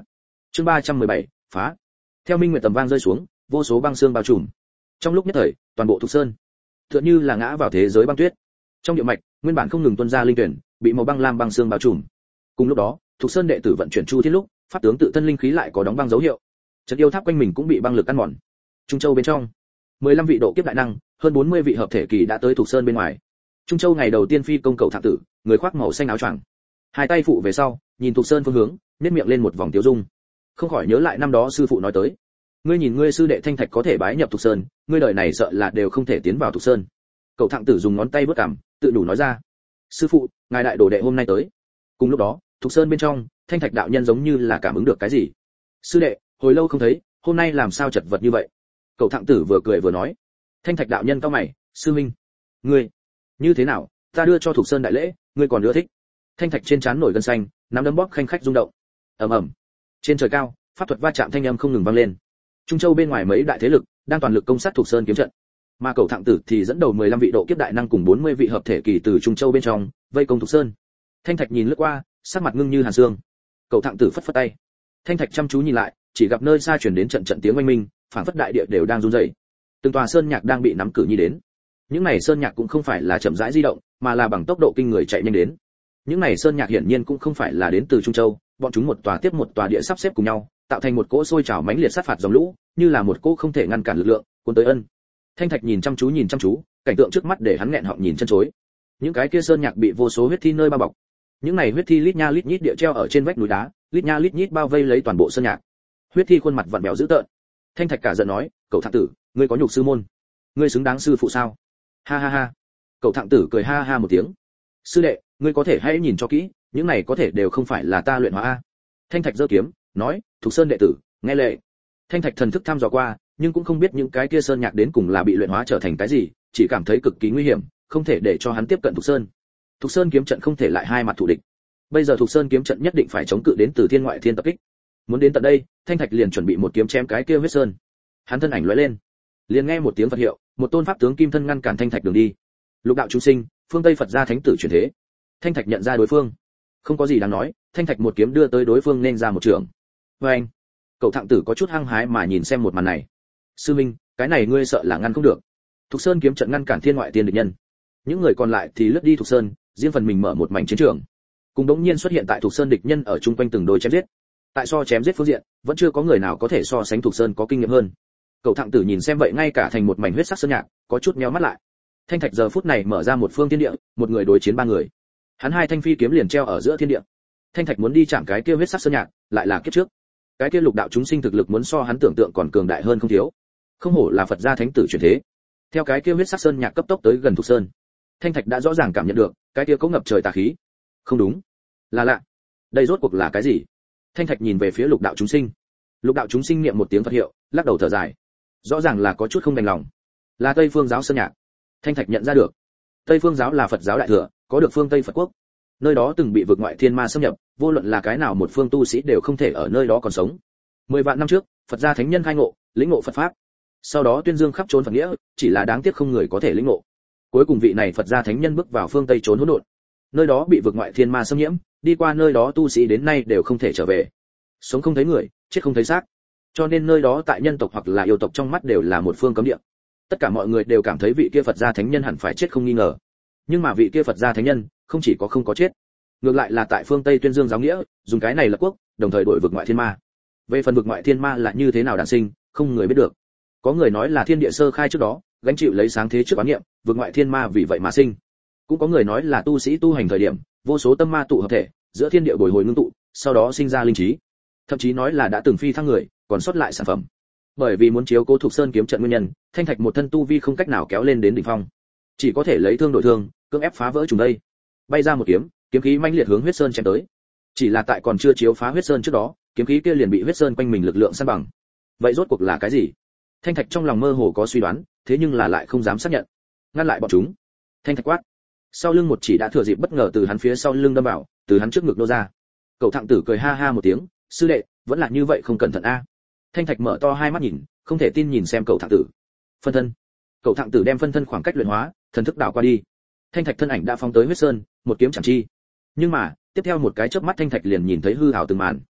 S1: Chương 317, phá. Theo minh nguyệt tầm vang rơi xuống, vô số băng xương bao trùm. Trong lúc nhất thời, toàn bộ Thục Sơn tựa như là ngã vào thế giới băng tuyết. Trong địa mạch, nguyên bản không ngừng tuôn ra linh tuyển, bị màu băng lam băng xương bao trùm. Cùng lúc đó, Thục Sơn đệ tử vận chuyển chu thiên lúc, pháp tướng tự thân linh khí lại có đóng băng dấu hiệu. Trận yêu tháp quanh mình cũng bị băng lực ăn mòn. Trung Châu bên trong, 15 vị độ kiếp đại năng, hơn 40 vị hợp thể kỳ đã tới Thục Sơn bên ngoài. Trung Châu ngày đầu tiên phi công cầu thạng tử, người khoác màu xanh áo choàng, hai tay phụ về sau, nhìn Thục Sơn phương hướng, nhếch miệng lên một vòng tiêu dung. Không khỏi nhớ lại năm đó sư phụ nói tới, ngươi nhìn ngươi sư đệ Thanh Thạch có thể bái nhập Thục Sơn, ngươi đời này sợ là đều không thể tiến vào Thục Sơn. Cầu thạng tử dùng ngón tay vớt cằm, tự đủ nói ra, sư phụ, ngài đại đồ đệ hôm nay tới. Cùng lúc đó, Thục Sơn bên trong, Thanh Thạch đạo nhân giống như là cảm ứng được cái gì. Sư đệ, hồi lâu không thấy, hôm nay làm sao chật vật như vậy? Cầu thạng tử vừa cười vừa nói. Thanh Thạch đạo nhân cau mày, sư minh, ngươi như thế nào? Ta đưa cho Thục Sơn đại lễ, ngươi còn ưa thích? Thanh Thạch trên trán nổi gân xanh, nắm đấm bóp khanh khách rung động. Ầm ầm. Trên trời cao, pháp thuật va chạm thanh âm không ngừng vang lên. Trung Châu bên ngoài mấy đại thế lực đang toàn lực công sát Thục Sơn kiếm trận, mà Cầu thạng tử thì dẫn đầu 15 vị độ kiếp đại năng cùng 40 vị hợp thể kỳ từ Trung Châu bên trong vây công Thục Sơn. Thanh Thạch nhìn lướt qua, sắc mặt ngưng như hàn xương. Cầu thạng tử phất phất tay. Thanh Thạch chăm chú nhìn lại, chỉ gặp nơi xa truyền đến trận trận tiếng oanh minh, phảng phất đại địa đều đang run rẩy. Từng tòa sơn nhạc đang bị nắm cử nhi đến. Những này sơn nhạc cũng không phải là chậm rãi di động, mà là bằng tốc độ kinh người chạy nhanh đến. Những này sơn nhạc hiển nhiên cũng không phải là đến từ Trung Châu, bọn chúng một tòa tiếp một tòa địa sắp xếp cùng nhau, tạo thành một cỗ sôi trào mãnh liệt sát phạt dòng lũ, như là một cỗ không thể ngăn cản lực lượng, cuốn tới ân. Thanh Thạch nhìn chăm chú, cảnh tượng trước mắt để hắn nghẹn họng nhìn chân chối. Những cái kia sơn nhạc bị vô số huyết thi nơi bao bọc. Những này huyết thi lít nha lít nhít địa treo ở trên vách núi đá, lít nha lít nhít bao vây lấy toàn bộ sơn nhạc. Huyết thi khuôn mặt vặn vẹo dữ tợn. Thanh Thạch cả giận nói, "Cậu thạng tử, ngươi có nhục sư môn, ngươi xứng đáng sư phụ sao?" Ha ha ha. Cậu thạng tử cười ha ha một tiếng. "Sư đệ, ngươi có thể hãy nhìn cho kỹ, những này có thể đều không phải là ta luyện hóa a." Thanh Thạch giơ kiếm, nói, "Thục Sơn đệ tử, nghe lệnh." Thanh Thạch thần thức thăm dò qua, nhưng cũng không biết những cái kia sơn nhạc đến cùng là bị luyện hóa trở thành cái gì, chỉ cảm thấy cực kỳ nguy hiểm, không thể để cho hắn tiếp cận Thục Sơn. Thục Sơn kiếm trận không thể lại hai mặt thù địch. Bây giờ Thục Sơn kiếm trận nhất định phải chống cự đến từ thiên ngoại thiên tập kích. Muốn đến tận đây, Thanh Thạch liền chuẩn bị một kiếm chém cái kia huyết sơn. Hắn thân ảnh lóe lên, liền nghe một tiếng Phật hiệu, một tôn pháp tướng kim thân ngăn cản Thanh Thạch đường đi. Lục đạo chúng sinh, phương Tây Phật gia thánh tử chuyển thế. Thanh Thạch nhận ra đối phương, không có gì đáng nói, Thanh Thạch một kiếm đưa tới đối phương nên ra một trường. Và anh, cậu thạng tử có chút hăng hái mà nhìn xem một màn này. Sư minh, cái này ngươi sợ là ngăn không được. Thục Sơn kiếm trận ngăn cản thiên ngoại tiên địch nhân. Những người còn lại thì lướt đi Thục Sơn, riêng phần mình mở một mảnh chiến trường. Cùng đống nhiên xuất hiện tại Thục Sơn địch nhân ở chung quanh từng đôi chém giết. Tại so chém giết phương diện, vẫn chưa có người nào có thể so sánh Thục Sơn có kinh nghiệm hơn. Cậu thạng tử nhìn xem vậy ngay cả thành một mảnh huyết sắc sơn nhạc, có chút nheo mắt lại. Thanh Thạch giờ phút này mở ra một phương thiên địa, một người đối chiến ba người. Hắn hai thanh phi kiếm liền treo ở giữa thiên địa. Thanh Thạch muốn đi chạm cái kia huyết sắc sơn nhạc, lại là kiếp trước. Cái kia lục đạo chúng sinh thực lực muốn so hắn tưởng tượng còn cường đại hơn không thiếu. Không hổ là Phật gia thánh tử chuyển thế. Theo cái kia huyết sắc sơn nhạc cấp tốc tới gần Thục Sơn, Thanh Thạch đã rõ ràng cảm nhận được, cái kia có ngập trời tà khí. Không đúng, là lạ. Đây rốt cuộc là cái gì? Thanh Thạch nhìn về phía lục đạo chúng sinh. Lục đạo chúng sinh niệm một tiếng Phật hiệu, lắc đầu thở dài. Rõ ràng là có chút không đành lòng. Là Tây Phương giáo sơn nhạc. Thanh Thạch nhận ra được. Tây Phương giáo là Phật giáo đại thừa, có được phương Tây Phật quốc. Nơi đó từng bị vực ngoại thiên ma xâm nhập, vô luận là cái nào một phương tu sĩ đều không thể ở nơi đó còn sống. 10 vạn năm trước, Phật gia thánh nhân khai ngộ, lĩnh ngộ Phật pháp. Sau đó tuyên dương khắp trốn Phật nghĩa, chỉ là đáng tiếc không người có thể lĩnh ngộ. Cuối cùng vị này Phật gia thánh nhân bước vào phương Tây trốn hỗn độn. Nơi đó bị vực ngoại thiên ma xâm nhiễm, đi qua nơi đó tu sĩ đến nay đều không thể trở về. Sống không thấy người, chết không thấy xác. Cho nên nơi đó tại nhân tộc hoặc là yêu tộc trong mắt đều là một phương cấm địa. Tất cả mọi người đều cảm thấy vị kia Phật gia thánh nhân hẳn phải chết không nghi ngờ. Nhưng mà vị kia Phật gia thánh nhân, không chỉ có không có chết, ngược lại là tại phương Tây tuyên dương giáo nghĩa, dùng cái này lập quốc, đồng thời đổi vực ngoại thiên ma. Về phần vực ngoại thiên ma là như thế nào đản sinh, không người biết được. Có người nói là thiên địa sơ khai trước đó, gánh chịu lấy sáng thế trước quán niệm, vực ngoại thiên ma vì vậy mà sinh. Cũng có người nói là tu sĩ tu hành thời điểm, vô số tâm ma tụ hợp thể, giữa thiên địa bồi hồi ngưng tụ, sau đó sinh ra linh trí. Thậm chí nói là đã từng phi thăng người, còn sót lại sản phẩm. Bởi vì muốn chiếu cố Thục Sơn kiếm trận nguyên nhân, Thanh Thạch một thân tu vi không cách nào kéo lên đến đỉnh phong, chỉ có thể lấy thương đổi thương, cưỡng ép phá vỡ trùng đây. Bay ra một kiếm, kiếm khí mãnh liệt hướng huyết sơn chém tới. Chỉ là tại còn chưa chiếu phá huyết sơn trước đó, kiếm khí kia liền bị huyết sơn quanh mình lực lượng san bằng. Vậy rốt cuộc là cái gì? Thanh Thạch trong lòng mơ hồ có suy đoán, thế nhưng là lại không dám xác nhận. Ngăn lại bọn chúng. Thanh Thạch quát. Sau lưng một chỉ đã thừa dịp bất ngờ từ hắn phía sau lưng đâm vào, từ hắn trước ngực nô ra. Cậu thạng tử cười ha ha một tiếng, sư đệ, vẫn là như vậy không cẩn thận a. Thanh Thạch mở to hai mắt nhìn, không thể tin nhìn xem cậu thạng tử. Phân thân. Cậu thạng tử đem phân thân khoảng cách luyện hóa, thần thức đảo qua đi. Thanh Thạch thân ảnh đã phóng tới huyết sơn, một kiếm chẳng chi. Nhưng mà, tiếp theo một cái chớp mắt Thanh Thạch liền nhìn thấy hư ảo từng màn.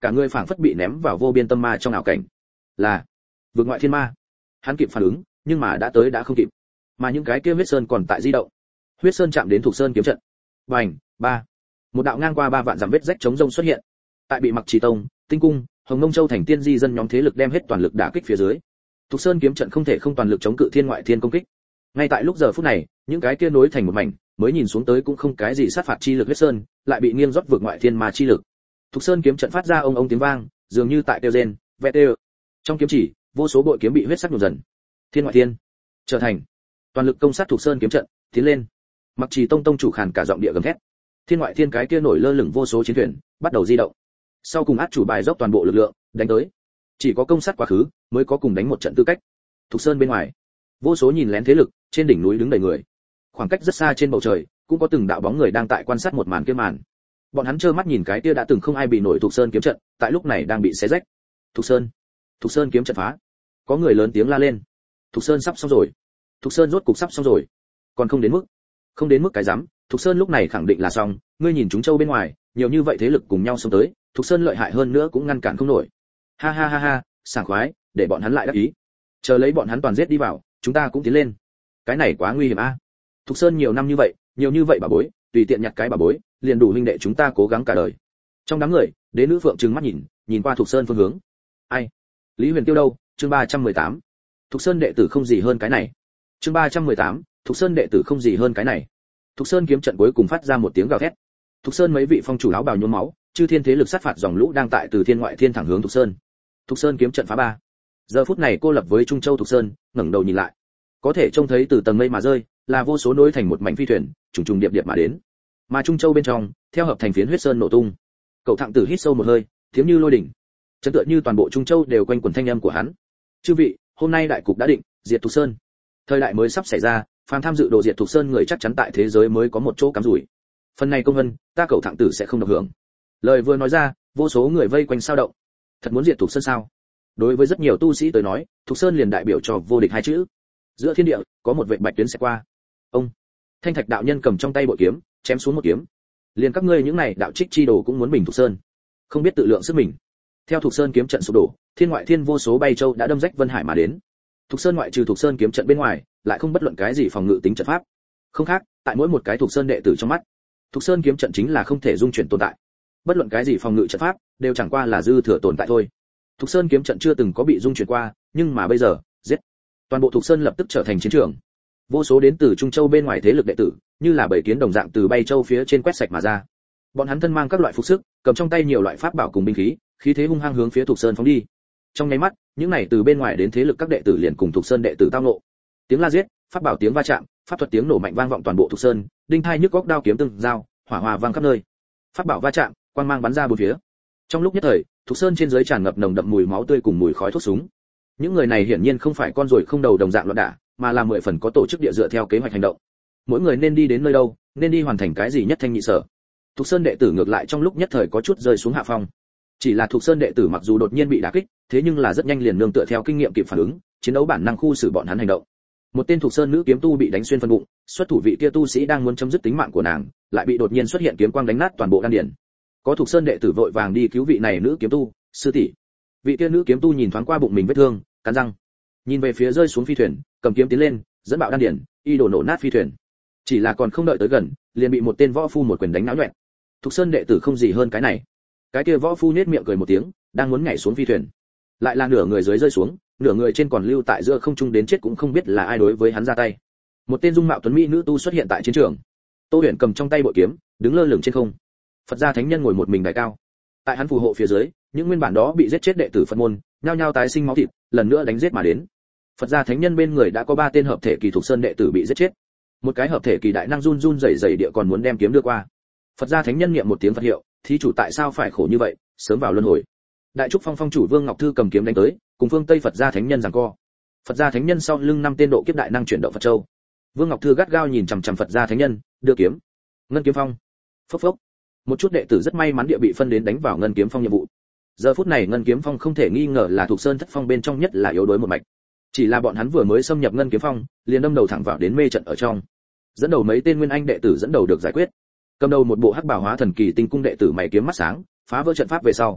S1: cả người phảng phất bị ném vào vô biên tâm ma trong ảo cảnh. Là vượt ngoại thiên ma. Hắn kịp phản ứng, nhưng mà đã tới đã không kịp. Mà những cái kia huyết sơn còn tại di động. Huyết sơn chạm đến Thục Sơn kiếm trận. Bành, ba. Một đạo ngang qua 3 vạn dặm vết rách chống rông xuất hiện. Tại bị Mặc Trì Tông, Tinh Cung, Hồng Nông Châu thành tiên di dân nhóm thế lực đem hết toàn lực đả kích phía dưới. Thục Sơn kiếm trận không thể không toàn lực chống cự thiên ngoại thiên công kích. Ngay tại lúc giờ phút này, những cái kia nối thành một mảnh, mới nhìn xuống tới cũng không cái gì sát phạt chi lực huyết sơn, lại bị nghiêng rót vượt ngoại thiên ma chi lực. Thục Sơn kiếm trận phát ra ông ông tiếng vang, dường như tại kêu rên, vẹt đều. Trong kiếm chỉ, vô số bội kiếm bị huyết sắc nhuộm dần. Thiên ngoại thiên, trở thành toàn lực công sát Thục Sơn kiếm trận, tiến lên. Mặc Trì Tông tông chủ khàn cả giọng địa gầm thét. Thiên ngoại thiên cái kia nổi lơ lửng vô số chiến thuyền, bắt đầu di động. Sau cùng át chủ bài dốc toàn bộ lực lượng, đánh tới. Chỉ có công sát quá khứ, mới có cùng đánh một trận tư cách. Thục Sơn bên ngoài, vô số nhìn lén thế lực, trên đỉnh núi đứng đầy người. Khoảng cách rất xa trên bầu trời, cũng có từng đạo bóng người đang tại quan sát một màn kia màn. Bọn hắn trơ mắt nhìn cái kia đã từng không ai bị nổi Thục Sơn kiếm trận, tại lúc này đang bị xé rách. Thục Sơn kiếm trận phá. Có người lớn tiếng la lên. Thục Sơn sắp xong rồi. Thục Sơn rốt cục sắp xong rồi. Còn không đến mức cái rắm, Thục Sơn lúc này khẳng định là xong, ngươi nhìn chúng châu bên ngoài, nhiều như vậy thế lực cùng nhau xông tới, Thục Sơn lợi hại hơn nữa cũng ngăn cản không nổi. Ha ha ha ha, sảng khoái, để bọn hắn lại đắc ý. Chờ lấy bọn hắn toàn giết đi vào, chúng ta cũng tiến lên. Cái này quá nguy hiểm a. Thục Sơn nhiều năm như vậy bà bối, tùy tiện nhặt cái bà bối, liền đủ huynh đệ chúng ta cố gắng cả đời. Trong đám người, Đế nữ Phượng trừng mắt nhìn qua Thục Sơn phương hướng. Ai? Lý Huyền Tiêu đâu? Chương 318. Thục Sơn đệ tử không gì hơn cái này. Chương 318. Thục Sơn đệ tử không gì hơn cái này. Thục Sơn kiếm trận cuối cùng phát ra một tiếng gào thét. Thục Sơn mấy vị phong chủ áo bào nhuốm máu, chư thiên thế lực sát phạt dòng lũ đang tại từ thiên ngoại thiên thẳng hướng Thục Sơn. Thục Sơn kiếm trận phá 3. Giờ phút này cô lập với Trung Châu Thục Sơn, ngẩng đầu nhìn lại, có thể trông thấy từ tầng mây mà rơi, là vô số nối thành một mảnh phi thuyền, trùng trùng điệp điệp mà đến. Mà Trung Châu bên trong, theo hợp thành phiến huyết sơn nổ tung. Cậu Thạng Tử hít sâu một hơi, tiếng như lôi đỉnh. Chấn tựa như toàn bộ Trung Châu đều quanh quẩn thanh âm của hắn. Chư vị, hôm nay đại cục đã định, diệt Thục Sơn. Thời đại mới sắp xảy ra, phàm tham dự đồ diệt Thục Sơn người chắc chắn tại thế giới mới có một chỗ cắm rủi. Phần này công vân, ta Cậu Thạng Tử sẽ không được hưởng. Lời vừa nói ra, vô số người vây quanh sao động. Thật muốn diệt Thục Sơn sao? Đối với rất nhiều tu sĩ tới nói, Thục Sơn liền đại biểu cho vô địch hai chữ. Giữa thiên địa, có một vệt bạch tuyến sẽ qua. Ông Thanh Thạch đạo nhân cầm trong tay bội kiếm, chém xuống một kiếm. Liền các ngươi những này đạo trích chi đồ cũng muốn bình Thục Sơn, không biết tự lượng sức mình. Theo Thục Sơn kiếm trận sụp đổ, thiên ngoại thiên vô số bay châu đã đâm rách vân hải mà đến. Thục Sơn ngoại trừ Thục Sơn kiếm trận bên ngoài, lại không bất luận cái gì phòng ngự tính trận pháp. Không khác, tại mỗi một cái Thục Sơn đệ tử trong mắt, Thục Sơn kiếm trận chính là không thể dung chuyển tồn tại. Bất luận cái gì phòng ngự trận pháp, đều chẳng qua là dư thừa tồn tại thôi. Thục Sơn kiếm trận chưa từng có bị dung chuyển qua, nhưng mà bây giờ, giết. Toàn bộ Thục Sơn lập tức trở thành chiến trường. Vô số đến từ Trung Châu bên ngoài thế lực đệ tử, như là bầy kiến đồng dạng từ bay châu phía trên quét sạch mà ra. Bọn hắn thân mang các loại phục sức, cầm trong tay nhiều loại pháp bảo cùng binh khí, khí thế hung hăng hướng phía Thục Sơn phóng đi. Trong nháy mắt, những này từ bên ngoài đến thế lực các đệ tử liền cùng Thục Sơn đệ tử tao ngộ. Tiếng la giết, pháp bảo tiếng va chạm, pháp thuật tiếng nổ mạnh vang vọng toàn bộ Thục Sơn, đinh thai nhức góc đao kiếm từng dao, hỏa hoa vang khắp nơi. Pháp bảo va chạm, quang mang bắn ra bốn phía. Trong lúc nhất thời, Thục Sơn trên dưới tràn ngập nồng đậm mùi máu tươi cùng mùi khói thuốc súng. Những người này hiển nhiên không phải con ruồi không đầu đồng dạng loạn đả, mà là 10 phần có tổ chức địa dựa theo kế hoạch hành động. Mỗi người nên đi đến nơi đâu, nên đi hoàn thành cái gì nhất thanh nhị sở. Thục Sơn đệ tử ngược lại trong lúc nhất thời có chút rơi xuống hạ phong. Chỉ là Thục Sơn đệ tử mặc dù đột nhiên bị đả kích, thế nhưng là rất nhanh liền nương tựa theo kinh nghiệm kịp phản ứng, chiến đấu bản năng khu xử bọn hắn hành động. Một tên Thục Sơn nữ kiếm tu bị đánh xuyên phân bụng, xuất thủ vị kia tu sĩ đang muốn chấm dứt tính mạng của nàng, lại bị đột nhiên xuất hiện kiếm quang đánh nát toàn bộ đan điền. Có Thục Sơn đệ tử vội vàng đi cứu vị này nữ kiếm tu, sư tỷ. Vị kia nữ kiếm tu nhìn thoáng qua bụng mình vết thương, cắn răng, nhìn về phía rơi xuống phi thuyền, cầm kiếm tiến lên, dẫn bạo đan điền, y đổ nổ nát phi thuyền. Chỉ là còn không đợi tới gần, liền bị một tên võ phu một quyền đánh náo nhọẹt. Thục Sơn đệ tử không gì hơn cái này. Cái kia võ phu nhếch miệng cười một tiếng, đang muốn nhảy xuống phi thuyền, lại là nửa người dưới rơi xuống, nửa người trên còn lưu tại giữa không trung đến chết cũng không biết là ai đối với hắn ra tay. Một tên dung mạo tuấn mỹ nữ tu xuất hiện tại chiến trường. Tô Huyền cầm trong tay bội kiếm, đứng lơ lửng trên không. Phật gia thánh nhân ngồi một mình đại cao. Tại hắn phù hộ phía dưới, những nguyên bản đó bị giết chết đệ tử Phật môn, nhao nhao tái sinh máu thịt, lần nữa đánh giết mà đến. Phật gia thánh nhân bên người đã có 3 tên hợp thể kỳ Thục Sơn đệ tử bị giết chết. Một cái hợp thể kỳ đại năng run run rẩy rẩy địa còn muốn đem kiếm đưa qua. Phật gia thánh nhân niệm một tiếng Phật hiệu, thí chủ tại sao phải khổ như vậy, sớm vào luân hồi. Đại trúc phong phong chủ Vương Ngọc Thư cầm kiếm đánh tới, cùng phương Tây Phật gia thánh nhân giằng co. Phật gia thánh nhân sau lưng 5 tên độ kiếp đại năng chuyển động Phật châu. Vương Ngọc Thư gắt gao nhìn chằm chằm Phật gia thánh nhân, đưa kiếm. Ngân kiếm phong. Phốc phốc. Một chút đệ tử rất may mắn địa bị phân đến đánh vào ngân kiếm phong nhiệm vụ. Giờ phút này ngân kiếm phong không thể nghi ngờ là thuộc sơn thất phong bên trong nhất là yếu đuối một mạch. Chỉ là bọn hắn vừa mới xâm nhập ngân kiếm phong, liền đâm đầu thẳng vào đến mê trận ở trong. Dẫn đầu mấy tên nguyên anh đệ tử dẫn đầu được giải quyết. Cầm đầu một bộ hắc bảo hóa thần kỳ tinh cung đệ tử mày kiếm mắt sáng, phá vỡ trận pháp về sau.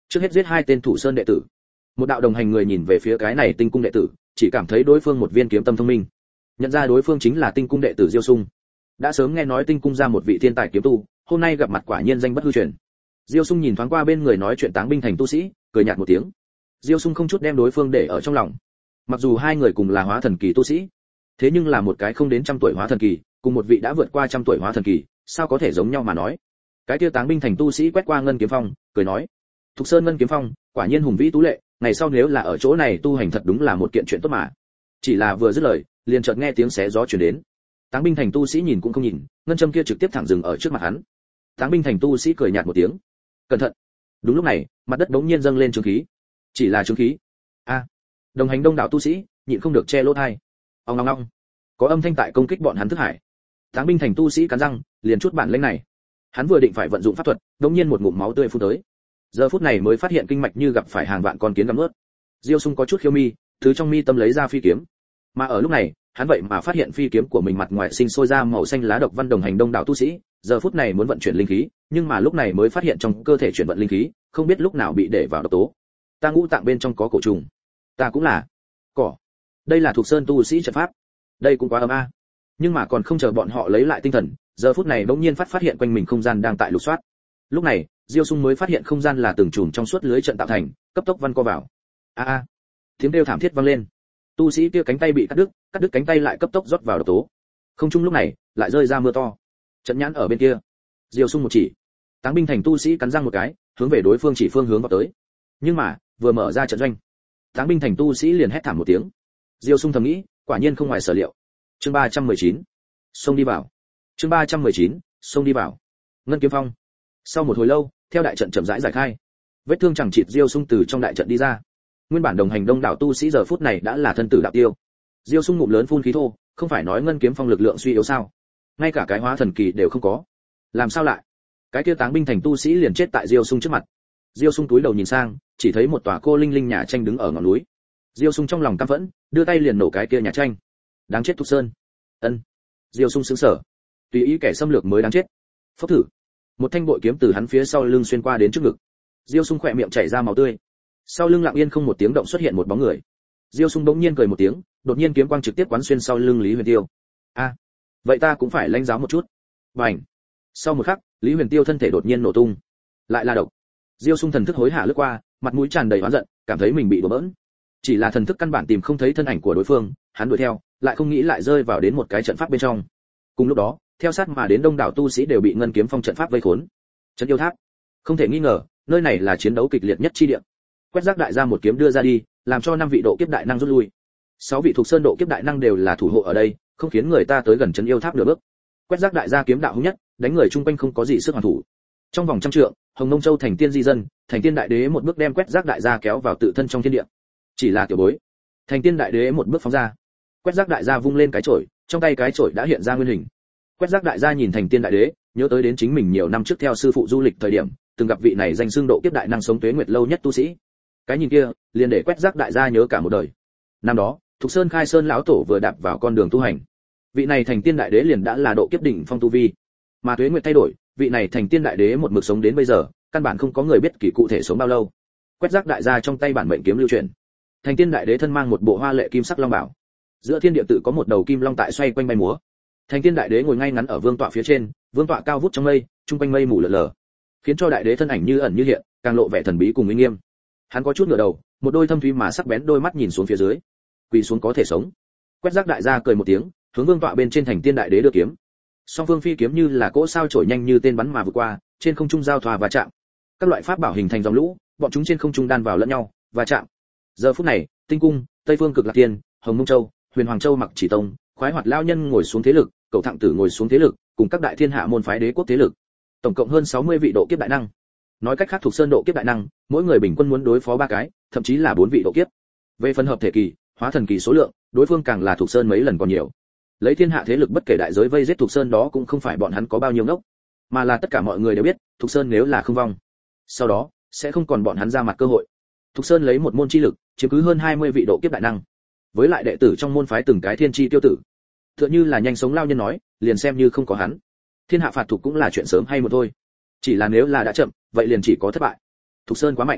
S1: Trước hết giết hai tên Thủ Sơn đệ tử. Một đạo đồng hành người nhìn về phía cái này Tinh cung đệ tử, chỉ cảm thấy đối phương một viên kiếm tâm thông minh, nhận ra đối phương chính là Tinh cung đệ tử Diêu Sung. Đã sớm nghe nói Tinh cung ra một vị thiên tài kiếm tu, hôm nay gặp mặt quả nhiên danh bất hư truyền. Diêu Sung nhìn thoáng qua bên người nói chuyện Táng binh thành tu sĩ, cười nhạt một tiếng. Diêu Sung không chút đem đối phương để ở trong lòng. Mặc dù hai người cùng là hóa thần kỳ tu sĩ, thế nhưng là một cái không đến trăm tuổi hóa thần kỳ, cùng một vị đã vượt qua trăm tuổi hóa thần kỳ, sao có thể giống nhau mà nói. Cái kia Táng binh thành tu sĩ quét qua Ngân Kiếm Phong, cười nói: "Thục Sơn Ngân Kiếm Phong, quả nhiên hùng vĩ tú lệ, ngày sau nếu là ở chỗ này tu hành thật đúng là một kiện chuyện tốt mà." Chỉ là vừa dứt lời, liền chợt nghe tiếng xé gió truyền đến. Táng binh thành tu sĩ nhìn cũng không nhìn, ngân châm kia trực tiếp thẳng dừng ở trước mặt hắn. Táng binh thành tu sĩ cười nhạt một tiếng: "Cẩn thận." Đúng lúc này, mặt đất bỗng nhiên dâng lên chứng khí. Chỉ là chứng khí. A! Đồng hành đông đảo tu sĩ, nhịn không được che lỗ tai. Ong ong ong. Có âm thanh tại công kích bọn hắn thức hải. Táng binh thành tu sĩ cắn răng, liền chút bản lĩnh này. Hắn vừa định phải vận dụng pháp thuật, đột nhiên một ngụm máu tươi phun tới. Giờ phút này mới phát hiện kinh mạch như gặp phải hàng vạn con kiến gặm nuốt. Diêu Sung có chút khiêu mi, từ trong mi tâm lấy ra phi kiếm. Mà ở lúc này, hắn vậy mà phát hiện phi kiếm của mình mặt ngoài sinh sôi ra màu xanh lá độc văn. Đồng hành đông đảo tu sĩ, giờ phút này muốn vận chuyển linh khí, nhưng mà lúc này mới phát hiện trong cơ thể chuyển vận linh khí, không biết lúc nào bị để vào độc tố. Ta ngũ tạng bên trong có cổ trùng. Ta cũng là cỏ. Đây là thuộc sơn tu sĩ trận pháp. Đây cũng quá ấm a. Nhưng mà còn không chờ bọn họ lấy lại tinh thần, giờ phút này bỗng nhiên phát hiện quanh mình không gian đang tại lục soát. Lúc này, Diêu Sung mới phát hiện không gian là từng chùm trong suốt lưới trận tạo thành, cấp tốc văn co vào. A a. Tiếng kêu thảm thiết vang lên. Tu sĩ kia cánh tay bị cắt đứt cánh tay lại cấp tốc rót vào độc tố. Không trung lúc này, lại rơi ra mưa to. Trận nhãn ở bên kia. Diêu Sung một chỉ. Táng binh thành tu sĩ cắn răng một cái, hướng về đối phương chỉ phương hướng vào tới. Nhưng mà, vừa mở ra trận doanh, Táng binh thành tu sĩ liền hét thảm một tiếng. Diêu Sung thầm nghĩ, quả nhiên không ngoài sở liệu. Chương 319. Xông đi vào. Chương 319. Xông đi vào. Ngân Kiếm Phong. Sau một hồi lâu, theo đại trận chậm rãi giải khai, vết thương chẳng chịt Diêu Sung từ trong đại trận đi ra. Nguyên bản đồng hành đông đảo tu sĩ giờ phút này đã là thân tử đạo tiêu. Diêu Sung ngụm lớn phun khí thô, không phải nói Ngân Kiếm Phong lực lượng suy yếu sao? Ngay cả cái hóa thần kỳ đều không có. Làm sao lại? Cái kia Táng binh thành tu sĩ liền chết tại Diêu Sung trước mặt. Diêu Sung túi đầu nhìn sang, chỉ thấy một tòa cô linh linh nhà tranh đứng ở ngọn núi. Diêu Sung trong lòng căm phẫn, đưa tay liền nổ cái kia nhà tranh. Đáng chết Thục Sơn. Ân. Diêu Sung sững sờ. Tùy ý kẻ xâm lược mới đáng chết. Phốc thử. Một thanh bội kiếm từ hắn phía sau lưng xuyên qua đến trước ngực. Diêu Sung khỏe miệng chảy ra máu tươi. Sau lưng lặng yên không một tiếng động xuất hiện một bóng người. Diêu Sung bỗng nhiên cười một tiếng, đột nhiên kiếm quang trực tiếp quán xuyên sau lưng Lý Huyền Tiêu. A, vậy ta cũng phải lãnh giáo một chút. Bành. Sau một khắc, Lý Huyền Tiêu thân thể đột nhiên nổ tung. Lại là độc. Diêu Sung thần thức hối hả lướt qua, mặt mũi tràn đầy oán giận, cảm thấy mình bị đùa bỡn. Chỉ là thần thức căn bản tìm không thấy thân ảnh của đối phương, hắn đuổi theo, lại không nghĩ lại rơi vào đến một cái trận pháp bên trong. Cùng lúc đó, theo sát mà đến đông đảo tu sĩ đều bị Ngân Kiếm Phong trận pháp vây khốn. Trận yêu tháp. Không thể nghi ngờ, nơi này là chiến đấu kịch liệt nhất chi địa. Quét rác đại gia một kiếm đưa ra đi, làm cho 5 vị độ kiếp đại năng rút lui. 6 vị thuộc sơn độ kiếp đại năng đều là thủ hộ ở đây, không khiến người ta tới gần trấn yêu tháp nửa bước. Quét rác đại gia kiếm đạo hung nhất, đánh người chung quanh không có gì sức hoàn thủ. Trong vòng trăm trượng, Hồng Nông Châu thành tiên di dân, thành tiên đại đế một bước đem quét rác đại gia kéo vào tự thân trong thiên địa. Chỉ là tiểu bối. Thành tiên đại đế một bước phóng ra. Quét rác đại gia vung lên cái chổi, trong tay cái chổi đã hiện ra nguyên hình. Quét rác đại gia nhìn thành tiên đại đế, nhớ tới đến chính mình nhiều năm trước theo sư phụ du lịch thời điểm, từng gặp vị này danh xưng độ kiếp đại năng sống tuế nguyệt lâu nhất tu sĩ. Cái nhìn kia, liền để quét rác đại gia nhớ cả một đời. Năm đó, Thục Sơn Khai Sơn lão tổ vừa đạp vào con đường tu hành. Vị này thành tiên đại đế liền đã là độ kiếp đỉnh phong tu vi. Mà tuế nguyệt thay đổi, vị này thành tiên đại đế một mực sống đến bây giờ, căn bản không có người biết kỳ cụ thể sống bao lâu. Quét rác đại gia trong tay bản mệnh kiếm lưu truyền. Thành tiên đại đế thân mang một bộ hoa lệ kim sắc long bảo. Giữa thiên địa tự có một đầu kim long tại xoay quanh bay múa. Thành tiên đại đế ngồi ngay ngắn ở vương tọa phía trên, vương tọa cao vút trong mây, trung quanh mây mù lờ lờ, khiến cho đại đế thân ảnh như ẩn như hiện, càng lộ vẻ thần bí cùng uy nghiêm. Hắn có chút ngửa đầu, một đôi thâm thúy mà sắc bén đôi mắt nhìn xuống phía dưới. Quỳ xuống có thể sống. Quét rác đại gia cười một tiếng, hướng vương tọa bên trên thành tiên đại đế đưa kiếm. Song phương phi kiếm như là cỗ sao chổi nhanh như tên bắn mà vượt qua, trên không trung giao thoa và chạm. Các loại pháp bảo hình thành dòng lũ, bọn chúng trên không trung đan vào lẫn nhau, và chạm. Giờ phút này, Tinh cung, Tây Phương Cực Lạc Tiên, Hồng Mông Châu, Huyền Hoàng Châu Mặc Chỉ Tông, Khoái Hoạt lão nhân ngồi xuống thế lực, Cậu Thặng Tử ngồi xuống thế lực, cùng các đại thiên hạ môn phái đế quốc thế lực. Tổng cộng hơn 60 vị độ kiếp đại năng. Nói cách khác thuộc sơn độ kiếp đại năng, mỗi người bình quân muốn đối phó 3 cái, thậm chí là 4 vị độ kiếp. Về phần hợp thể kỳ, hóa thần kỳ số lượng, đối phương càng là thuộc sơn mấy lần còn nhiều. Lấy thiên hạ thế lực bất kể đại giới vây giết thuộc sơn đó cũng không phải bọn hắn có bao nhiêu ngốc, mà là tất cả mọi người đều biết, thuộc sơn nếu là không vong, sau đó sẽ không còn bọn hắn ra mặt cơ hội. Thuộc sơn lấy một môn chi lực, chiếm cứ hơn 20 vị độ kiếp đại năng. Với lại đệ tử trong môn phái từng cái thiên chi tiêu tử. Tựa như là nhanh sống lao nhân nói, liền xem như không có hắn, thiên hạ phạt thuộc cũng là chuyện sớm hay muộn thôi. Chỉ là nếu là đã chậm, vậy liền chỉ có thất bại. Thuộc sơn quá mạnh,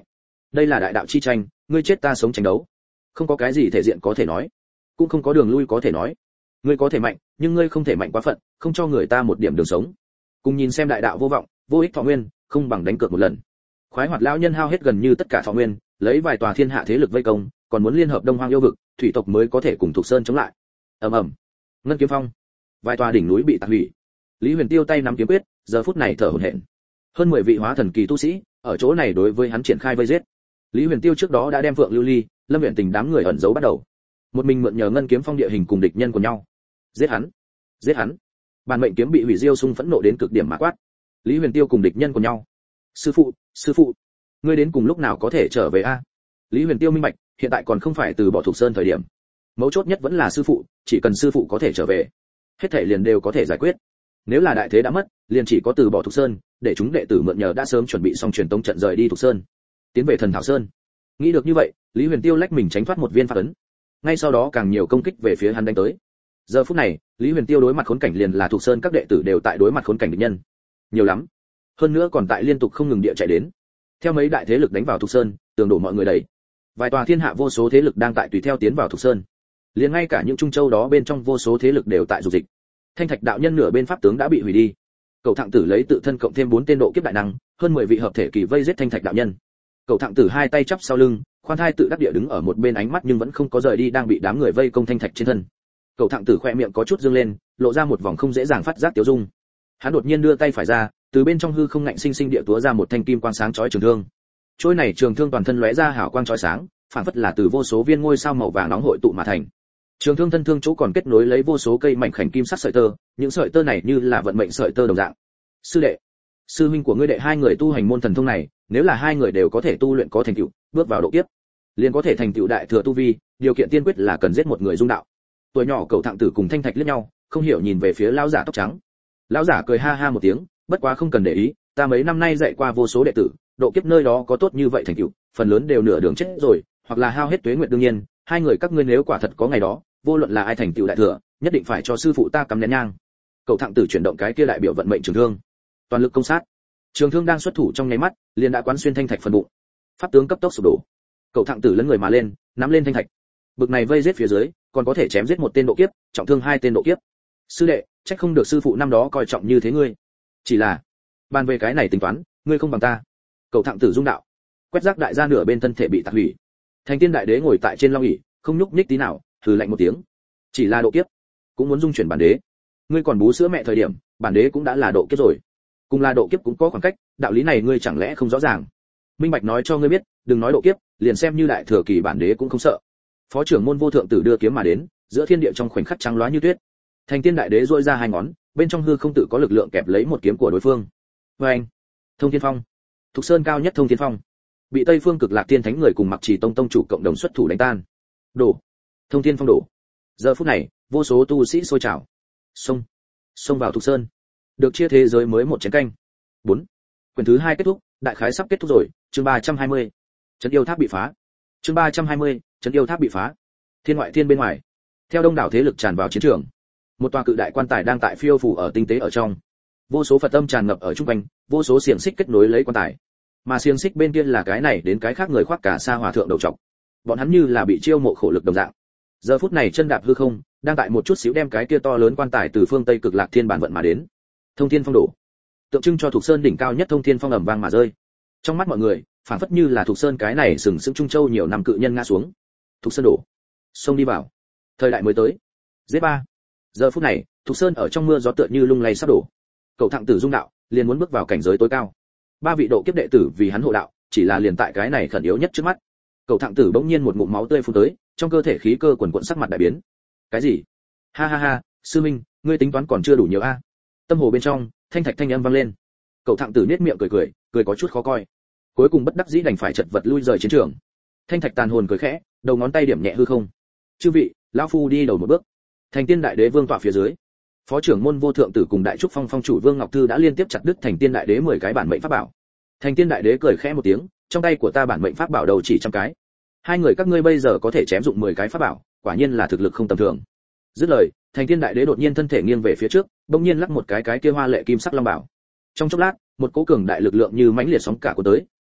S1: đây là đại đạo chi tranh, ngươi chết ta sống tranh đấu, không có cái gì thể diện có thể nói, cũng không có đường lui có thể nói. Ngươi có thể mạnh, nhưng ngươi không thể mạnh quá phận, không cho người ta một điểm đường sống. Cùng nhìn xem đại đạo vô vọng, vô ích thọ nguyên, không bằng đánh cược một lần. Khoái hoạt lão nhân hao hết gần như tất cả thọ nguyên, lấy vài tòa thiên hạ thế lực vây công, còn muốn liên hợp Đông Hoang yêu vực, thủy tộc mới có thể cùng Thục Sơn chống lại. Ầm ầm, ngân kiếm phong, vài tòa đỉnh núi bị tạc hủy. Lý Huyền Tiêu tay nắm kiếm quyết, giờ phút này thở hổn hển. Hơn 10 vị hóa thần kỳ tu sĩ, ở chỗ này đối với hắn triển khai vây giết. Lý Huyền Tiêu trước đó đã đem Phượng Lưu Ly, Lâm Uyển Tình đám người ẩn giấu bắt đầu. Một mình mượn nhờ ngân kiếm phong địa hình cùng địch nhân của nhau. Giết hắn, giết hắn. Bản mệnh kiếm bị hủy diêu sung phẫn nộ đến cực điểm mà quát. Lý Huyền Tiêu cùng địch nhân của nhau. Sư phụ, ngươi đến cùng lúc nào có thể trở về a? Lý Huyền Tiêu minh bạch, hiện tại còn không phải từ bỏ Thục Sơn thời điểm. Mấu chốt nhất vẫn là sư phụ, chỉ cần sư phụ có thể trở về, hết thảy liền đều có thể giải quyết. Nếu là đại thế đã mất, liền chỉ có từ bỏ Thục Sơn, để chúng đệ tử mượn nhờ đã sớm chuẩn bị xong truyền tống trận rời đi Thục Sơn, tiến về Thần Thảo Sơn. Nghĩ được như vậy, Lý Huyền Tiêu lách mình tránh thoát một viên phạt ấn. Ngay sau đó càng nhiều công kích về phía hắn đánh tới. Giờ phút này, Lý Huyền Tiêu đối mặt khốn cảnh liền là Thục Sơn các đệ tử đều tại đối mặt khốn cảnh địch nhân. Nhiều lắm. Hơn nữa còn tại liên tục không ngừng địa chạy đến. Theo mấy đại thế lực đánh vào Thục Sơn, tường đổ mọi người đầy. Vài tòa thiên hạ vô số thế lực đang tại tùy theo tiến vào Thục Sơn. Liền ngay cả những trung châu đó bên trong vô số thế lực đều tại dục dịch. Thanh Thạch đạo nhân nửa bên pháp tướng đã bị hủy đi. Cậu Thạng Tử lấy tự thân cộng thêm 4 tên độ kiếp đại năng, hơn 10 vị hợp thể kỳ vây giết Thanh Thạch đạo nhân. Cậu Thạng Tử hai tay chắp sau lưng, khoan thai tự đắc địa đứng ở một bên, ánh mắt nhưng vẫn không có rời đi đang bị đám người vây công Thanh Thạch trên thân. Cậu Thạng Tử khoe miệng có chút dương lên, lộ ra một vòng không dễ dàng phát giác tiêu dung. Hắn đột nhiên đưa tay phải ra, từ bên trong hư không ngạnh sinh sinh địa túa ra một thanh kim quang sáng chói trường thương. Trôi này trường thương toàn thân lóe ra hào quang chói sáng, phản phất là từ vô số viên ngôi sao màu vàng nóng hội tụ mà thành. Trường thương thân thương chỗ còn kết nối lấy vô số cây mảnh khảnh kim sắc sợi tơ, những sợi tơ này như là vận mệnh sợi tơ đồng dạng. Sư đệ, sư huynh của ngươi đệ hai người tu hành môn thần thông này, nếu là hai người đều có thể tu luyện có thành tựu, bước vào độ kiếp, liền có thể thành tựu đại thừa tu vi, điều kiện tiên quyết là cần giết một người dung đạo. Tuổi nhỏ Cậu Thạng Tử cùng Thanh Thạch liếc nhau, không hiểu nhìn về phía lão giả tóc trắng. Lão giả cười ha ha một tiếng, bất quá không cần để ý, ta mấy năm nay dạy qua vô số đệ tử, độ kiếp nơi đó có tốt như vậy thành tựu, phần lớn đều nửa đường chết rồi, hoặc là hao hết tuế nguyệt. Đương nhiên, hai người các ngươi nếu quả thật có ngày đó, vô luận là ai thành tựu đại thừa, nhất định phải cho sư phụ ta cắm nén nhang. Cậu Thạng Tử chuyển động cái kia đại biểu vận mệnh trường thương, toàn lực công sát. Trường thương đang xuất thủ trong nháy mắt, liền đã quán xuyên Thanh Thạch phần bụng. Pháp tướng cấp tốc sụp đổ. Cậu Thạng Tử lấn người mà lên, nắm lên Thanh Thạch. Bực này vây giết phía dưới, còn có thể chém giết một tên độ kiếp, trọng thương hai tên độ kiếp. Sư đệ, trách không được sư phụ năm đó coi trọng như thế ngươi. Chỉ là, bàn về cái này tính toán, ngươi không bằng ta. Cậu Thạng Tử rung đạo, quét rác đại gia nửa bên thân thể bị tạc hủy. Thành Tiên đại đế ngồi tại trên long ỷ, không nhúc nhích tí nào, hừ lạnh một tiếng. Chỉ là độ kiếp, cũng muốn dung chuyển bản đế. Ngươi còn bú sữa mẹ thời điểm, bản đế cũng đã là độ kiếp rồi. Cùng là độ kiếp cũng có khoảng cách, đạo lý này ngươi chẳng lẽ không rõ ràng? Minh bạch nói cho ngươi biết, đừng nói độ kiếp, liền xem như đại thừa kỳ bản đế cũng không sợ. Phó trưởng môn Vô Thượng Tử đưa kiếm mà đến, giữa thiên địa trong khoảnh khắc trắng loá như tuyết. Thành Tiên đại đế duỗi ra hai ngón, bên trong hư không tự có lực lượng kẹp lấy một kiếm của đối phương. Oeng! Thông Thiên Phong. Thục Sơn cao nhất Thông Thiên Phong, bị Tây Phương Cực Lạc Tiên Thánh người cùng Mặc Trì Tông tông chủ cộng đồng xuất thủ đánh tan. Đổ! Thông Thiên Phong đổ. Giờ phút này, vô số tu sĩ sôi trào. Xông vào Thục Sơn. Được chia thế giới mới một chén canh. 4. Quyển thứ 2 kết thúc, đại khái sắp kết thúc rồi, chương 320. Trấn yêu tháp bị phá. Chương 320, trấn yêu tháp bị phá. Thiên ngoại thiên bên ngoài, theo đông đảo thế lực tràn vào chiến trường. Một tòa cự đại quan tài đang tại phiêu phù ở tinh tế ở trong. Vô số Phật âm tràn ngập ở trung quanh, vô số xiềng xích kết nối lấy quan tài. Mà xiềng xích bên kia là cái này đến cái khác người khoác cả sa hòa thượng đầu trọc. Bọn hắn như là bị chiêu mộ khổ lực đồng dạng. Giờ phút này chân đạp hư không, đang tại một chút xíu đem cái kia to lớn quan tài từ phương Tây Cực Lạc Thiên bản vận mà đến. Thông Thiên Phong đổ, tượng trưng cho Thục Sơn đỉnh cao nhất Thông Thiên Phong ầm vang mà rơi. Trong mắt mọi người, phảng phất như là Thục Sơn cái này sừng sững Trung Châu nhiều năm cự nhân ngã xuống. Thục Sơn đổ, xông đi vào. Thời đại mới tới. Z3. Giờ phút này, Thục Sơn ở trong mưa gió tựa như lung lay sắp đổ. Cậu Thạng Tử rung đạo, liền muốn bước vào cảnh giới tối cao. 3 vị độ kiếp đệ tử vì hắn hộ đạo, chỉ là liền tại cái này khẩn yếu nhất trước mắt. Cậu Thạng Tử bỗng nhiên một ngụm máu tươi phun tới, trong cơ thể khí cơ quần quần, sắc mặt đại biến. Cái gì? Ha ha ha, sư minh, ngươi tính toán còn chưa đủ nhiều a. Tâm hồ bên trong, thanh thạch thanh âm vang lên. Cậu Thạng Tử nhếch miệng cười có chút khó coi. Cuối cùng bất đắc dĩ đành phải chật vật lui rời chiến trường. Thanh thạch tàn hồn cười khẽ, đầu ngón tay điểm nhẹ hư không. Chư vị, lão phu đi đầu một bước. Thành Tiên đại đế vương tọa phía dưới, phó trưởng môn Vô Thượng Tử cùng đại trúc phong phong chủ Vương Ngọc Thư đã liên tiếp chặt đứt Thành Tiên đại đế 10 cái bản mệnh pháp bảo. Thành Tiên đại đế cười khẽ một tiếng, trong tay của ta bản mệnh pháp bảo đầu chỉ 100 cái. Hai người các ngươi bây giờ có thể chém dụng 10 cái pháp bảo, quả nhiên là thực lực không tầm thường. Dứt lời, Thành Tiên đại đế đột nhiên thân thể nghiêng về phía trước, bỗng nhiên lắc một cái kia hoa lệ kim sắc long bảo. Trong chốc lát, một cỗ cường đại lực lượng như mãnh liệt sóng cả của tới,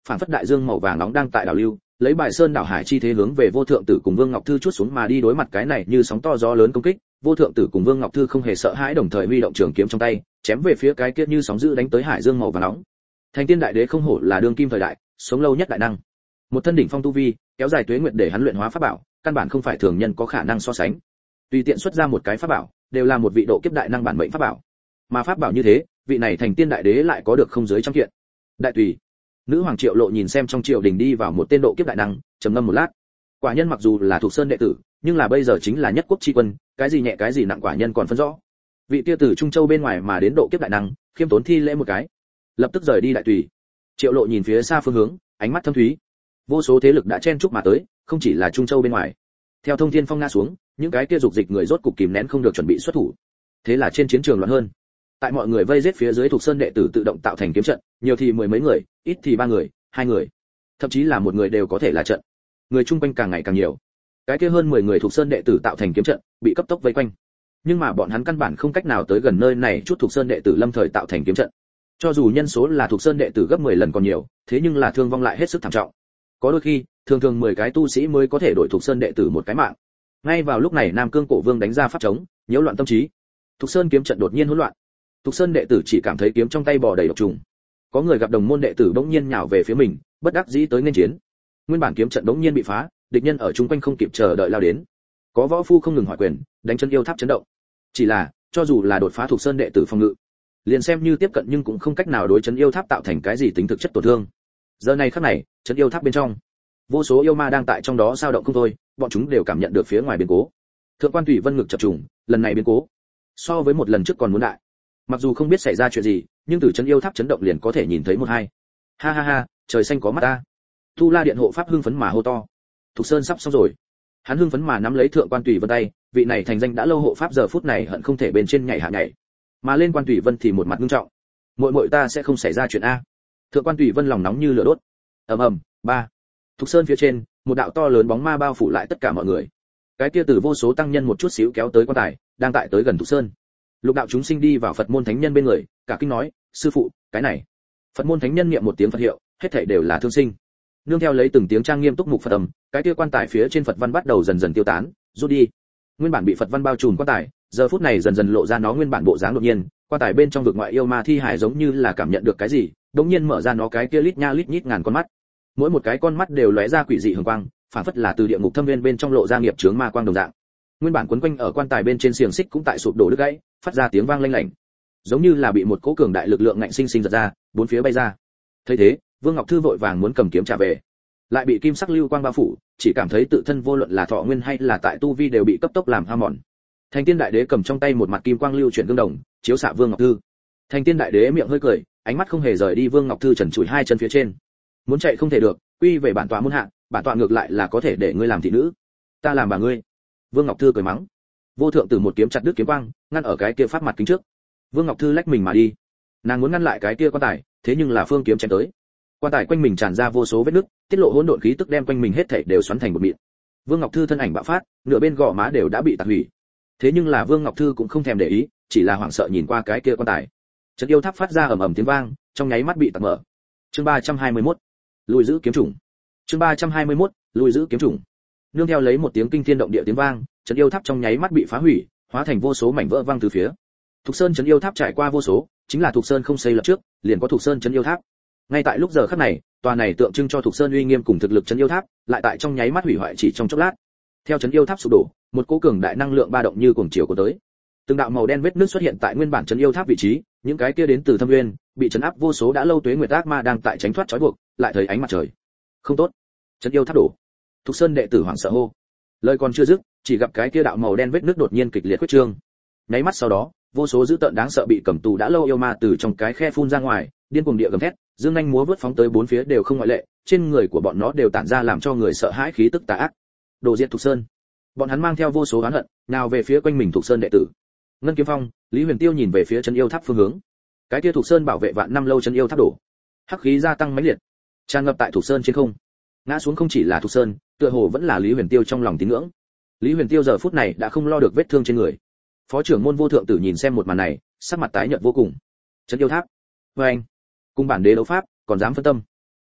S1: phản phất đại dương màu vàng nóng đang tại đảo lưu, lấy bài sơn đảo hải chi thế hướng về vô thượng tử cùng Vương Ngọc Thư chuốt xuống mà đi. Đối mặt cái này như sóng to gió lớn công kích, vô thượng tử cùng Vương Ngọc Thư không hề sợ hãi, đồng thời huy động trường kiếm trong tay, chém về phía cái kia như sóng dữ đánh tới hải dương màu vàng nóng. Thành Tiên đại đế không hổ là đương kim thời đại, sống lâu nhất đại năng. Một thân đỉnh phong tu vi, kéo dài tuế nguyệt để hắn luyện hóa pháp bảo, căn bản không phải thường nhân có khả năng so sánh. Tùy tiện xuất ra một cái pháp bảo, đều là một vị độ kiếp đại năng bản mệnh pháp bảo. Mà pháp bảo như thế, vị này Thành Tiên đại đế lại có được không dưới trăm kiện. Đại tùy, nữ hoàng Triệu Lộ nhìn xem trong triều đình đi vào một tên độ kiếp đại năng, trầm ngâm một lát. Quả nhân mặc dù là thuộc sơn đệ tử, nhưng là bây giờ chính là nhất quốc chi quân, cái gì nhẹ cái gì nặng quả nhân còn phân rõ. Vị kia từ Trung Châu bên ngoài mà đến độ kiếp đại năng, khiêm tốn thi lễ một cái, lập tức rời đi đại tùy. Triệu Lộ nhìn phía xa phương hướng, ánh mắt thâm thúy. Vô số thế lực đã chen chúc mà tới, không chỉ là Trung Châu bên ngoài. Theo thông thiên phong nga xuống, những cái kia dục dịch người rốt cục kìm nén không được chuẩn bị xuất thủ. Thế là trên chiến trường loạn hơn. Tại mọi người vây giết phía dưới thuộc sơn đệ tử tự động tạo thành kiếm trận, nhiều thì mười mấy người, ít thì ba người, hai người, thậm chí là một người đều có thể là trận. Người chung quanh càng ngày càng nhiều. Cái kia hơn 10 người thuộc sơn đệ tử tạo thành kiếm trận, bị cấp tốc vây quanh. Nhưng mà bọn hắn căn bản không cách nào tới gần nơi này chút thuộc sơn đệ tử lâm thời tạo thành kiếm trận. Cho dù nhân số là thuộc sơn đệ tử gấp 10 lần còn nhiều, thế nhưng là thương vong lại hết sức thảm trọng. Có đôi khi, thường 10 cái tu sĩ mới có thể đổi thuộc sơn đệ tử một cái mạng. Ngay vào lúc này Nam Cương Cổ Vương đánh ra pháp trống, nhiễu loạn tâm trí. Thuộc sơn kiếm trận đột nhiên hỗn loạn. Thuộc sơn đệ tử chỉ cảm thấy kiếm trong tay bò đầy độc trùng. Có người gặp đồng môn đệ tử bỗng nhiên nhào về phía mình, bất đắc dĩ tới nghênh chiến. Nguyên bản kiếm trận bỗng nhiên bị phá, địch nhân ở chung quanh không kịp chờ đợi lao đến. Có võ phu không ngừng hỏi quyền, đánh chân yêu tháp chấn động. Chỉ là, cho dù là đột phá thuộc sơn đệ tử phòng ngự, liền xem như tiếp cận nhưng cũng không cách nào đối chấn yêu tháp tạo thành cái gì tính thực chất tổn thương. Giờ này khắc này, chấn yêu tháp bên trong, vô số yêu ma đang tại trong đó sao động không thôi, bọn chúng đều cảm nhận được phía ngoài biến cố. Thượng quan Thủy Vân ngực chập trùng, lần này biến cố so với một lần trước còn muốn đại. Mặc dù không biết xảy ra chuyện gì, nhưng từ chấn yêu tháp chấn động liền có thể nhìn thấy một hai. Ha ha ha, trời xanh có mắt ta. Tu La Điện hộ pháp hưng phấn mà hô to. Thục Sơn sắp xong rồi. Hắn hưng phấn mà nắm lấy Thượng quan Tùy Vân tay, vị này thành danh đã lâu hộ pháp giờ phút này hận không thể bên trên nhảy hạ nhảy. Mà lên quan Tùy Vân thì một mặt nghiêm trọng. Muội muội ta sẽ không xảy ra chuyện a. Thượng quan Tùy Vân lòng nóng như lửa đốt. Ầm ầm, ba. Thục Sơn phía trên, một đạo to lớn bóng ma bao phủ lại tất cả mọi người. Cái kia từ vô số tăng nhân một chút xíu kéo tới quan tài, đang tại tới gần Thục Sơn. Lục đạo chúng sinh đi vào Phật môn thánh nhân bên người, cả kinh nói, sư phụ, cái này. Phật môn thánh nhân niệm một tiếng Phật hiệu, hết thảy đều là thương sinh. Nương theo lấy từng tiếng trang nghiêm túc mục Phật âm, cái kia quan tài phía trên Phật văn bắt đầu dần dần tiêu tán, rút đi. Nguyên bản bị Phật văn bao trùm quan tài, giờ phút này dần dần lộ ra nó nguyên bản bộ dáng đột nhiên, quan tài bên trong vực ngoại yêu ma thi hải giống như là cảm nhận được cái gì, đột nhiên mở ra nó cái kia lít nha lít nhít ngàn con mắt. Mỗi một cái con mắt đều lóe ra quỷ dị hường quang, phản phất là từ địa ngục thâm viên bên trong lộ ra nghiệp chướng ma quang đồng dạng. Nguyên bản quấn quanh ở quan tài bên trên xiềng xích cũng tại sụp đổ đứt gãy, phát ra tiếng vang lanh lảnh, giống như là bị một cỗ cường đại lực lượng ngạnh sinh sinh giật ra, bốn phía bay ra. Thấy thế, Vương Ngọc Thư vội vàng muốn cầm kiếm trả về, lại bị kim sắc lưu quang bao phủ, chỉ cảm thấy tự thân vô luận là thọ nguyên hay là tại tu vi đều bị cấp tốc làm hao mòn. Thành Tiên đại đế cầm trong tay một mặt kim quang lưu chuyển gương đồng, chiếu xạ Vương Ngọc Thư. Thành Tiên đại đế miệng hơi cười, ánh mắt không hề rời đi Vương Ngọc Thư trần trụi hai chân phía trên. Muốn chạy không thể được, quy về bản tọa muôn hạ, bản tọa ngược lại là có thể để ngươi làm thị nữ, ta làm bà ngươi. Vương Ngọc Thư cười mắng. Vô thượng tử một kiếm chặt đứt kiếm quang, ngăn ở cái kia pháp mặt kính trước. Vương Ngọc Thư lách mình mà đi. Nàng muốn ngăn lại cái kia quan tài, thế nhưng là phương kiếm chém tới. Quan tài quanh mình tràn ra vô số vết nứt, tiết lộ hỗn độn khí tức đem quanh mình hết thảy đều xoắn thành một mịn. Vương Ngọc Thư thân ảnh bạo phát, nửa bên gò má đều đã bị tạc hủy. Thế nhưng là Vương Ngọc Thư cũng không thèm để ý, chỉ là hoảng sợ nhìn qua cái kia quan tài. Trận yêu tháp phát ra ầm ầm tiếng vang, trong nháy mắt bị tạc mở. Chương 321, lùi giữ kiếm chủng. Chương 321, lùi giữ kiếm chủng. Nương theo lấy một tiếng kinh thiên động địa tiếng vang, trận yêu tháp trong nháy mắt bị phá hủy, hóa thành vô số mảnh vỡ văng từ phía. Thục Sơn trấn yêu tháp trải qua vô số, chính là Thục Sơn không xây lập trước, liền có Thục Sơn trấn yêu tháp. Ngay tại lúc giờ khắc này, tòa này tượng trưng cho Thục Sơn uy nghiêm cùng thực lực trấn yêu tháp, lại tại trong nháy mắt hủy hoại chỉ trong chốc lát. Theo trấn yêu tháp sụp đổ, một cỗ cường đại năng lượng ba động như cuồng chiều của tới. Từng đạo màu đen vết nứt xuất hiện tại nguyên bản trấn yêu tháp vị trí, những cái kia đến từ thâm nguyên, bị trấn áp vô số đã lâu tuế nguyệt ác ma đang tại tránh thoát trói buộc, lại thấy ánh mặt trời. Không tốt, trấn yêu tháp đổ. Thục Sơn đệ tử hoảng sợ hô. Lời còn chưa dứt, chỉ gặp cái kia đạo màu đen vết nứt đột nhiên kịch liệt quyết trương. Nháy mắt sau đó, vô số dữ tợn đáng sợ bị cầm tù đã lâu yêu ma từ trong cái khe phun ra ngoài, điên cuồng địa gầm thét, dương nhanh múa vớt phóng tới bốn phía đều không ngoại lệ, trên người của bọn nó đều tản ra làm cho người sợ hãi khí tức tà ác. Đồ diệt Thục Sơn. Bọn hắn mang theo vô số oán hận, nào về phía quanh mình Thục Sơn đệ tử. Ngân Kiếm Phong, Lý Huyền Tiêu nhìn về phía trấn yêu tháp phương hướng. Cái kia Thục Sơn bảo vệ vạn năm lâu trấn yêu tháp đổ. Hắc khí gia tăng mãnh liệt, tràn ngập tại Thục Sơn trên không. Ngã xuống không chỉ là Thục Sơn, tựa hồ vẫn là Lý Huyền Tiêu trong lòng tín ngưỡng. Lý Huyền Tiêu giờ phút này đã không lo được vết thương trên người. Phó trưởng môn Vô Thượng Tử nhìn xem một màn này, sắc mặt tái nhợt vô cùng. Trấn yêu tháp, với anh, cùng bản đế đấu pháp, còn dám phân tâm.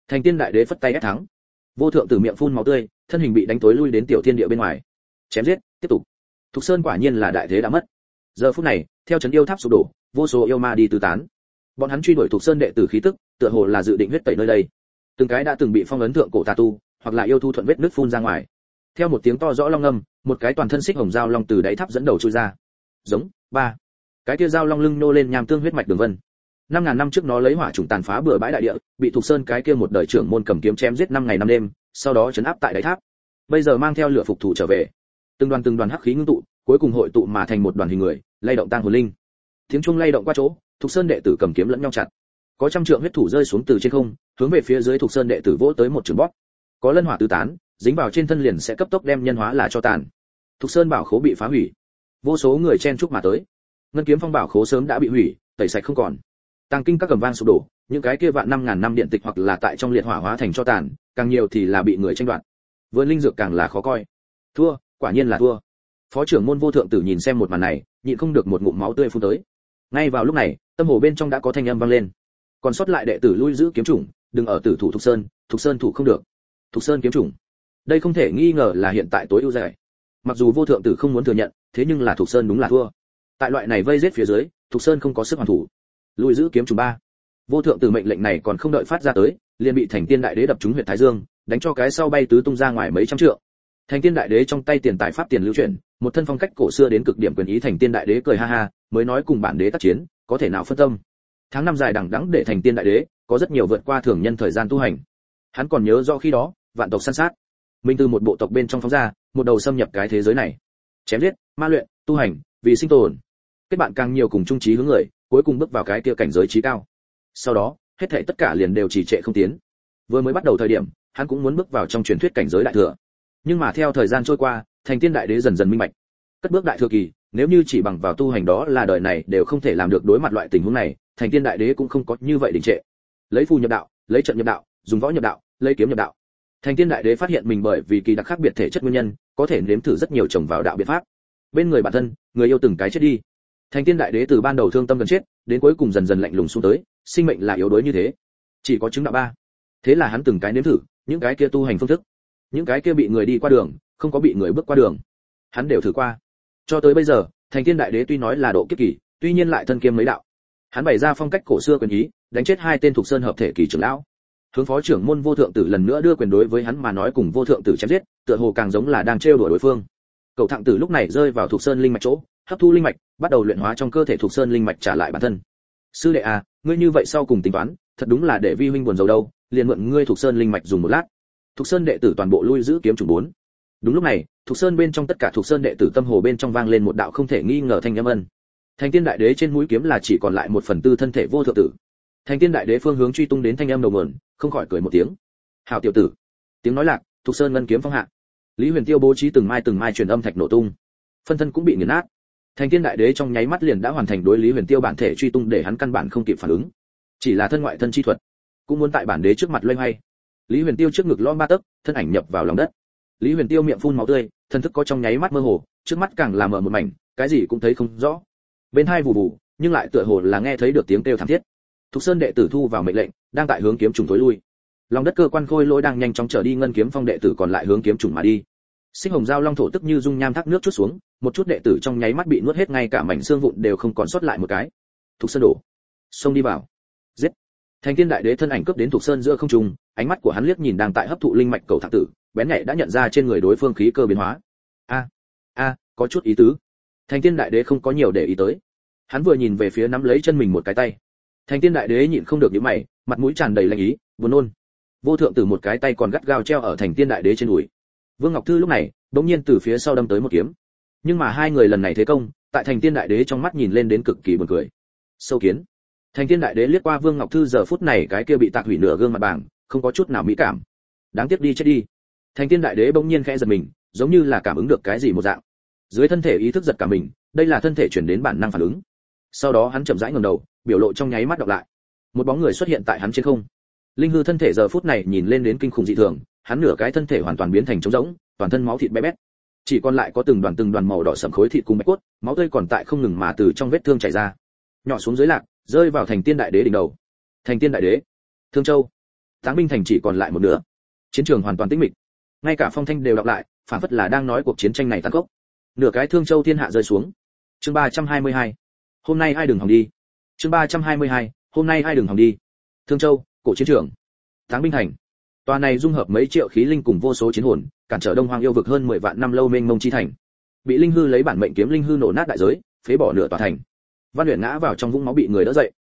S1: Thành Tiên Đại Đế phất tay ép thắng. Vô Thượng Tử miệng phun máu tươi, thân hình bị đánh tối lui đến tiểu thiên địa bên ngoài. Chém giết, tiếp tục. Thục Sơn quả nhiên là đại thế đã mất. Giờ phút này, theo trấn yêu tháp sụp đổ, vô số yêu ma đi tứ tán. Bọn hắn truy đuổi Thục Sơn đệ tử khí tức, tựa hồ là dự định huyết tẩy nơi đây. Từng cái đã từng bị phong ấn thượng cổ tà tu, hoặc là yêu thu thuận vết nứt phun ra ngoài. Theo một tiếng to rõ long ngâm, một cái toàn thân xích hồng dao long từ đáy tháp dẫn đầu chui ra. Giống, ba. Cái kia dao long lưng nô lên nham tương huyết mạch đường vân. 5000 năm trước nó lấy hỏa trùng tàn phá bừa bãi đại địa, bị Thục Sơn cái kia một đời trưởng môn cầm kiếm chém giết 5 ngày 5 đêm, sau đó trấn áp tại đáy tháp. Bây giờ mang theo lửa phục thủ trở về. Từng đoàn hắc khí ngưng tụ, cuối cùng hội tụ mà thành một đoàn hình người, lay động tang hồn linh. Tiếng chuông lay động qua chỗ, Thục Sơn đệ tử cầm kiếm lẫn nhau chặt. Có trăm trượng huyết thủ rơi xuống từ trên không, hướng về phía dưới Thục Sơn đệ tử vỗ tới một trường bóp. Có lân hỏa tứ tán, dính vào trên thân liền sẽ cấp tốc đem nhân hóa là cho tàn. Thục Sơn bảo khố bị phá hủy. Vô số người chen chúc mà tới. Ngân kiếm phong bảo khố sớm đã bị hủy, tẩy sạch không còn. Tàng kinh các cầm vang sụp đổ, những cái kia vạn 5000 năm điện tịch hoặc là tại trong liệt hỏa hóa thành cho tàn, càng nhiều thì là bị người tranh đoạt. Vườn linh dược càng là khó coi. Thua, quả nhiên là thua. Phó trưởng môn Vô Thượng Tử nhìn xem một màn này, nhịn không được một ngụm máu tươi phun tới. Ngay vào lúc này, tâm hồ bên trong đã có thanh âm vang lên. Còn sót lại đệ tử lui giữ kiếm chủng, đừng ở tử thủ Thục Sơn thủ không được. Thục Sơn kiếm chủng. Đây không thể nghi ngờ là hiện tại tối ưu giải. Mặc dù Vô Thượng Tử không muốn thừa nhận, thế nhưng là Thục Sơn đúng là thua. Tại loại này vây giết phía dưới, Thục Sơn không có sức hoàn thủ. Lui giữ kiếm chủng 3. Vô Thượng Tử mệnh lệnh này còn không đợi phát ra tới, liền bị Thành Tiên Đại Đế đập trúng huyệt thái dương, đánh cho cái sau bay tứ tung ra ngoài mấy trăm trượng. Thành Tiên Đại Đế trong tay tiền tài pháp tiền lưu chuyển, một thân phong cách cổ xưa đến cực điểm quyền ý. Thành Tiên Đại Đế cười ha ha, mới nói cùng bản đế tác chiến, có thể nào phân tâm. Tháng năm dài đằng đẵng để Thành Tiên Đại Đế có rất nhiều vượt qua thường nhân thời gian tu hành. Hắn còn nhớ rõ khi đó, vạn tộc săn sát, mình từ một bộ tộc bên trong phóng ra, một đầu xâm nhập cái thế giới này, chém giết, ma luyện, tu hành, vì sinh tồn. Kết bạn càng nhiều cùng chung chí hướng người, cuối cùng bước vào cái kia cảnh giới chí cao. Sau đó, hết thảy tất cả liền đều trì trệ không tiến. Vừa mới bắt đầu thời điểm, hắn cũng muốn bước vào trong truyền thuyết cảnh giới đại thừa. Nhưng mà theo thời gian trôi qua, Thành Tiên Đại Đế dần dần minh bạch, cất bước đại thừa kỳ, nếu như chỉ bằng vào tu hành đó là đời này đều không thể làm được. Đối mặt loại tình huống này, Thành Tiên Đại Đế cũng không có như vậy đình trệ. Lấy phù nhập đạo, lấy trận nhập đạo, dùng võ nhập đạo, lấy kiếm nhập đạo. Thành Tiên Đại Đế phát hiện mình bởi vì kỳ đặc khác biệt thể chất nguyên nhân, có thể nếm thử rất nhiều trồng vào đạo biện pháp. Bên người bản thân, người yêu từng cái chết đi. Thành Tiên Đại Đế từ ban đầu thương tâm gần chết, đến cuối cùng dần dần lạnh lùng xuống tới, sinh mệnh là yếu đuối như thế, chỉ có chứng đạo 3. Thế là hắn từng cái nếm thử, những cái kia tu hành phương thức, những cái kia bị người đi qua đường, không có bị người bước qua đường, hắn đều thử qua. Cho tới bây giờ, Thành Tiên Đại Đế tuy nói là độ kiếp kỳ, tuy nhiên lại thân kiêm mấy đạo. Hắn bày ra phong cách cổ xưa quyền ý, đánh chết 2 tên Thục Sơn hợp thể kỳ trưởng lão. Hướng phó trưởng môn Vô Thượng Tử lần nữa đưa quyền đối với hắn mà nói cùng Vô Thượng Tử chém giết, tựa hồ càng giống là đang trêu đùa đối phương. Cậu Thượng Tử lúc này rơi vào Thục Sơn linh mạch chỗ, hấp thu linh mạch, bắt đầu luyện hóa trong cơ thể Thục Sơn linh mạch trả lại bản thân. Sư đệ à, ngươi như vậy sau cùng tính toán, thật đúng là để vi huynh buồn rầu đâu, liền mượn ngươi Thục Sơn linh mạch dùng một lát. Thục Sơn đệ tử toàn bộ lui giữ kiếm chủng 4. Đúng lúc này, Thục Sơn bên trong tất cả Thục Sơn đệ tử tâm hồ bên trong vang lên một đạo không thể nghi ngờ thanh âm ân. Thành Tiên Đại Đế trên mũi kiếm là chỉ còn lại 1/4 thân thể Vô Thượng Tử. Thành Tiên Đại Đế phương hướng truy tung đến thanh âm đầu nguồn, không khỏi cười một tiếng. Hảo tiểu tử. Tiếng nói lạc, Thục Sơn ngân kiếm phong hạ. Lý Huyền Tiêu bố trí từng mai truyền âm thạch nổ tung. Phân thân cũng bị nghiền nát. Thành Tiên Đại Đế trong nháy mắt liền đã hoàn thành đối Lý Huyền Tiêu bản thể truy tung để hắn căn bản không kịp phản ứng. Chỉ là thân ngoại thân chi thuật, cũng muốn tại bản đế trước mặt loay hoay. Lý Huyền Tiêu trước ngực lõm 3 tấc, thân ảnh nhập vào lòng đất. Lý Huyền Tiêu miệng phun máu tươi, thân thức có trong nháy mắt mơ hồ, trước mắt càng là mờ một mảnh, cái gì cũng thấy không rõ. Bên hai vù vù, nhưng lại tựa hồ là nghe thấy được tiếng kêu thảm thiết. Thục Sơn đệ tử thu vào mệnh lệnh, đang tại hướng kiếm trùng tối lui. Lòng đất cơ quan khôi lỗi đang nhanh chóng trở đi, ngân kiếm phong đệ tử còn lại hướng kiếm trùng mà đi. Xích hồng giao long thổ tức như dung nham thác nước chút xuống, một chút đệ tử trong nháy mắt bị nuốt hết, ngay cả mảnh xương vụn đều không còn sót lại một cái. Thục Sơn đổ, xông đi vào, giết. Thành Tiên Đại Đế thân ảnh cướp đến Thục Sơn giữa không trung, ánh mắt của hắn liếc nhìn đang tại hấp thụ linh mạch Cẩu Thạc Tử, bén nhạy đã nhận ra trên người đối phương khí cơ biến hóa. Có chút ý tứ. Thành Tiên Đại Đế không có nhiều để ý tới. Hắn vừa nhìn về phía nắm lấy chân mình một cái tay. Thành Tiên Đại Đế nhịn không được nhíu mày, mặt mũi tràn đầy lạnh ý, buồn nôn. Vô Thượng Tử một cái tay còn gắt gao treo ở Thành Tiên Đại Đế trên đùi. Vương Ngọc Thư lúc này bỗng nhiên từ phía sau đâm tới một kiếm. Nhưng mà hai người lần này thế công, tại Thành Tiên Đại Đế trong mắt nhìn lên đến cực kỳ buồn cười. Sâu kiến. Thành Tiên Đại Đế liếc qua Vương Ngọc Thư giờ phút này cái kia bị tạc hủy nửa gương mặt bảng, không có chút nào mỹ cảm. Đáng tiếc đi chết đi. Thành Tiên Đại Đế bỗng nhiên khẽ giật mình, giống như là cảm ứng được cái gì một dạng. Dưới thân thể ý thức giật cả mình, đây là thân thể chuyển đến bản năng phản ứng. Sau đó hắn chậm rãi ngẩng đầu, biểu lộ trong nháy mắt đọc lại. Một bóng người xuất hiện tại hắn trên không. Linh hư thân thể giờ phút này nhìn lên đến kinh khủng dị thường, hắn nửa cái thân thể hoàn toàn biến thành trống rỗng, toàn thân máu thịt bé bét, chỉ còn lại có từng đoàn màu đỏ sẫm khối thịt cùng bạch cốt, máu tươi còn tại không ngừng mà từ trong vết thương chảy ra, nhỏ xuống dưới lạc, rơi vào Thành Tiên Đại Đế đỉnh đầu. Thành Tiên Đại Đế, Thương Châu. Táng binh thành chỉ còn lại một nửa. Chiến trường hoàn toàn tĩnh mịch, ngay cả phong thanh đều đọc lại, phản phất là đang nói cuộc chiến tranh này tàn khốc. Nửa cái Thương Châu thiên hạ rơi xuống. Chương 322. Hôm nay ai đừng hòng đi. Chương 322. Hôm nay ai đừng hòng đi. Thương Châu, cổ chiến trường. Táng binh thành. Tòa này dung hợp mấy triệu khí linh cùng vô số chiến hồn, cản trở Đông Hoang yêu vực hơn 10 vạn năm lâu mênh mông chi thành. Bị linh hư lấy bản mệnh kiếm linh hư nổ nát đại giới, phế bỏ nửa tòa thành. Văn Uyển ngã vào trong vũng máu bị người đỡ dậy.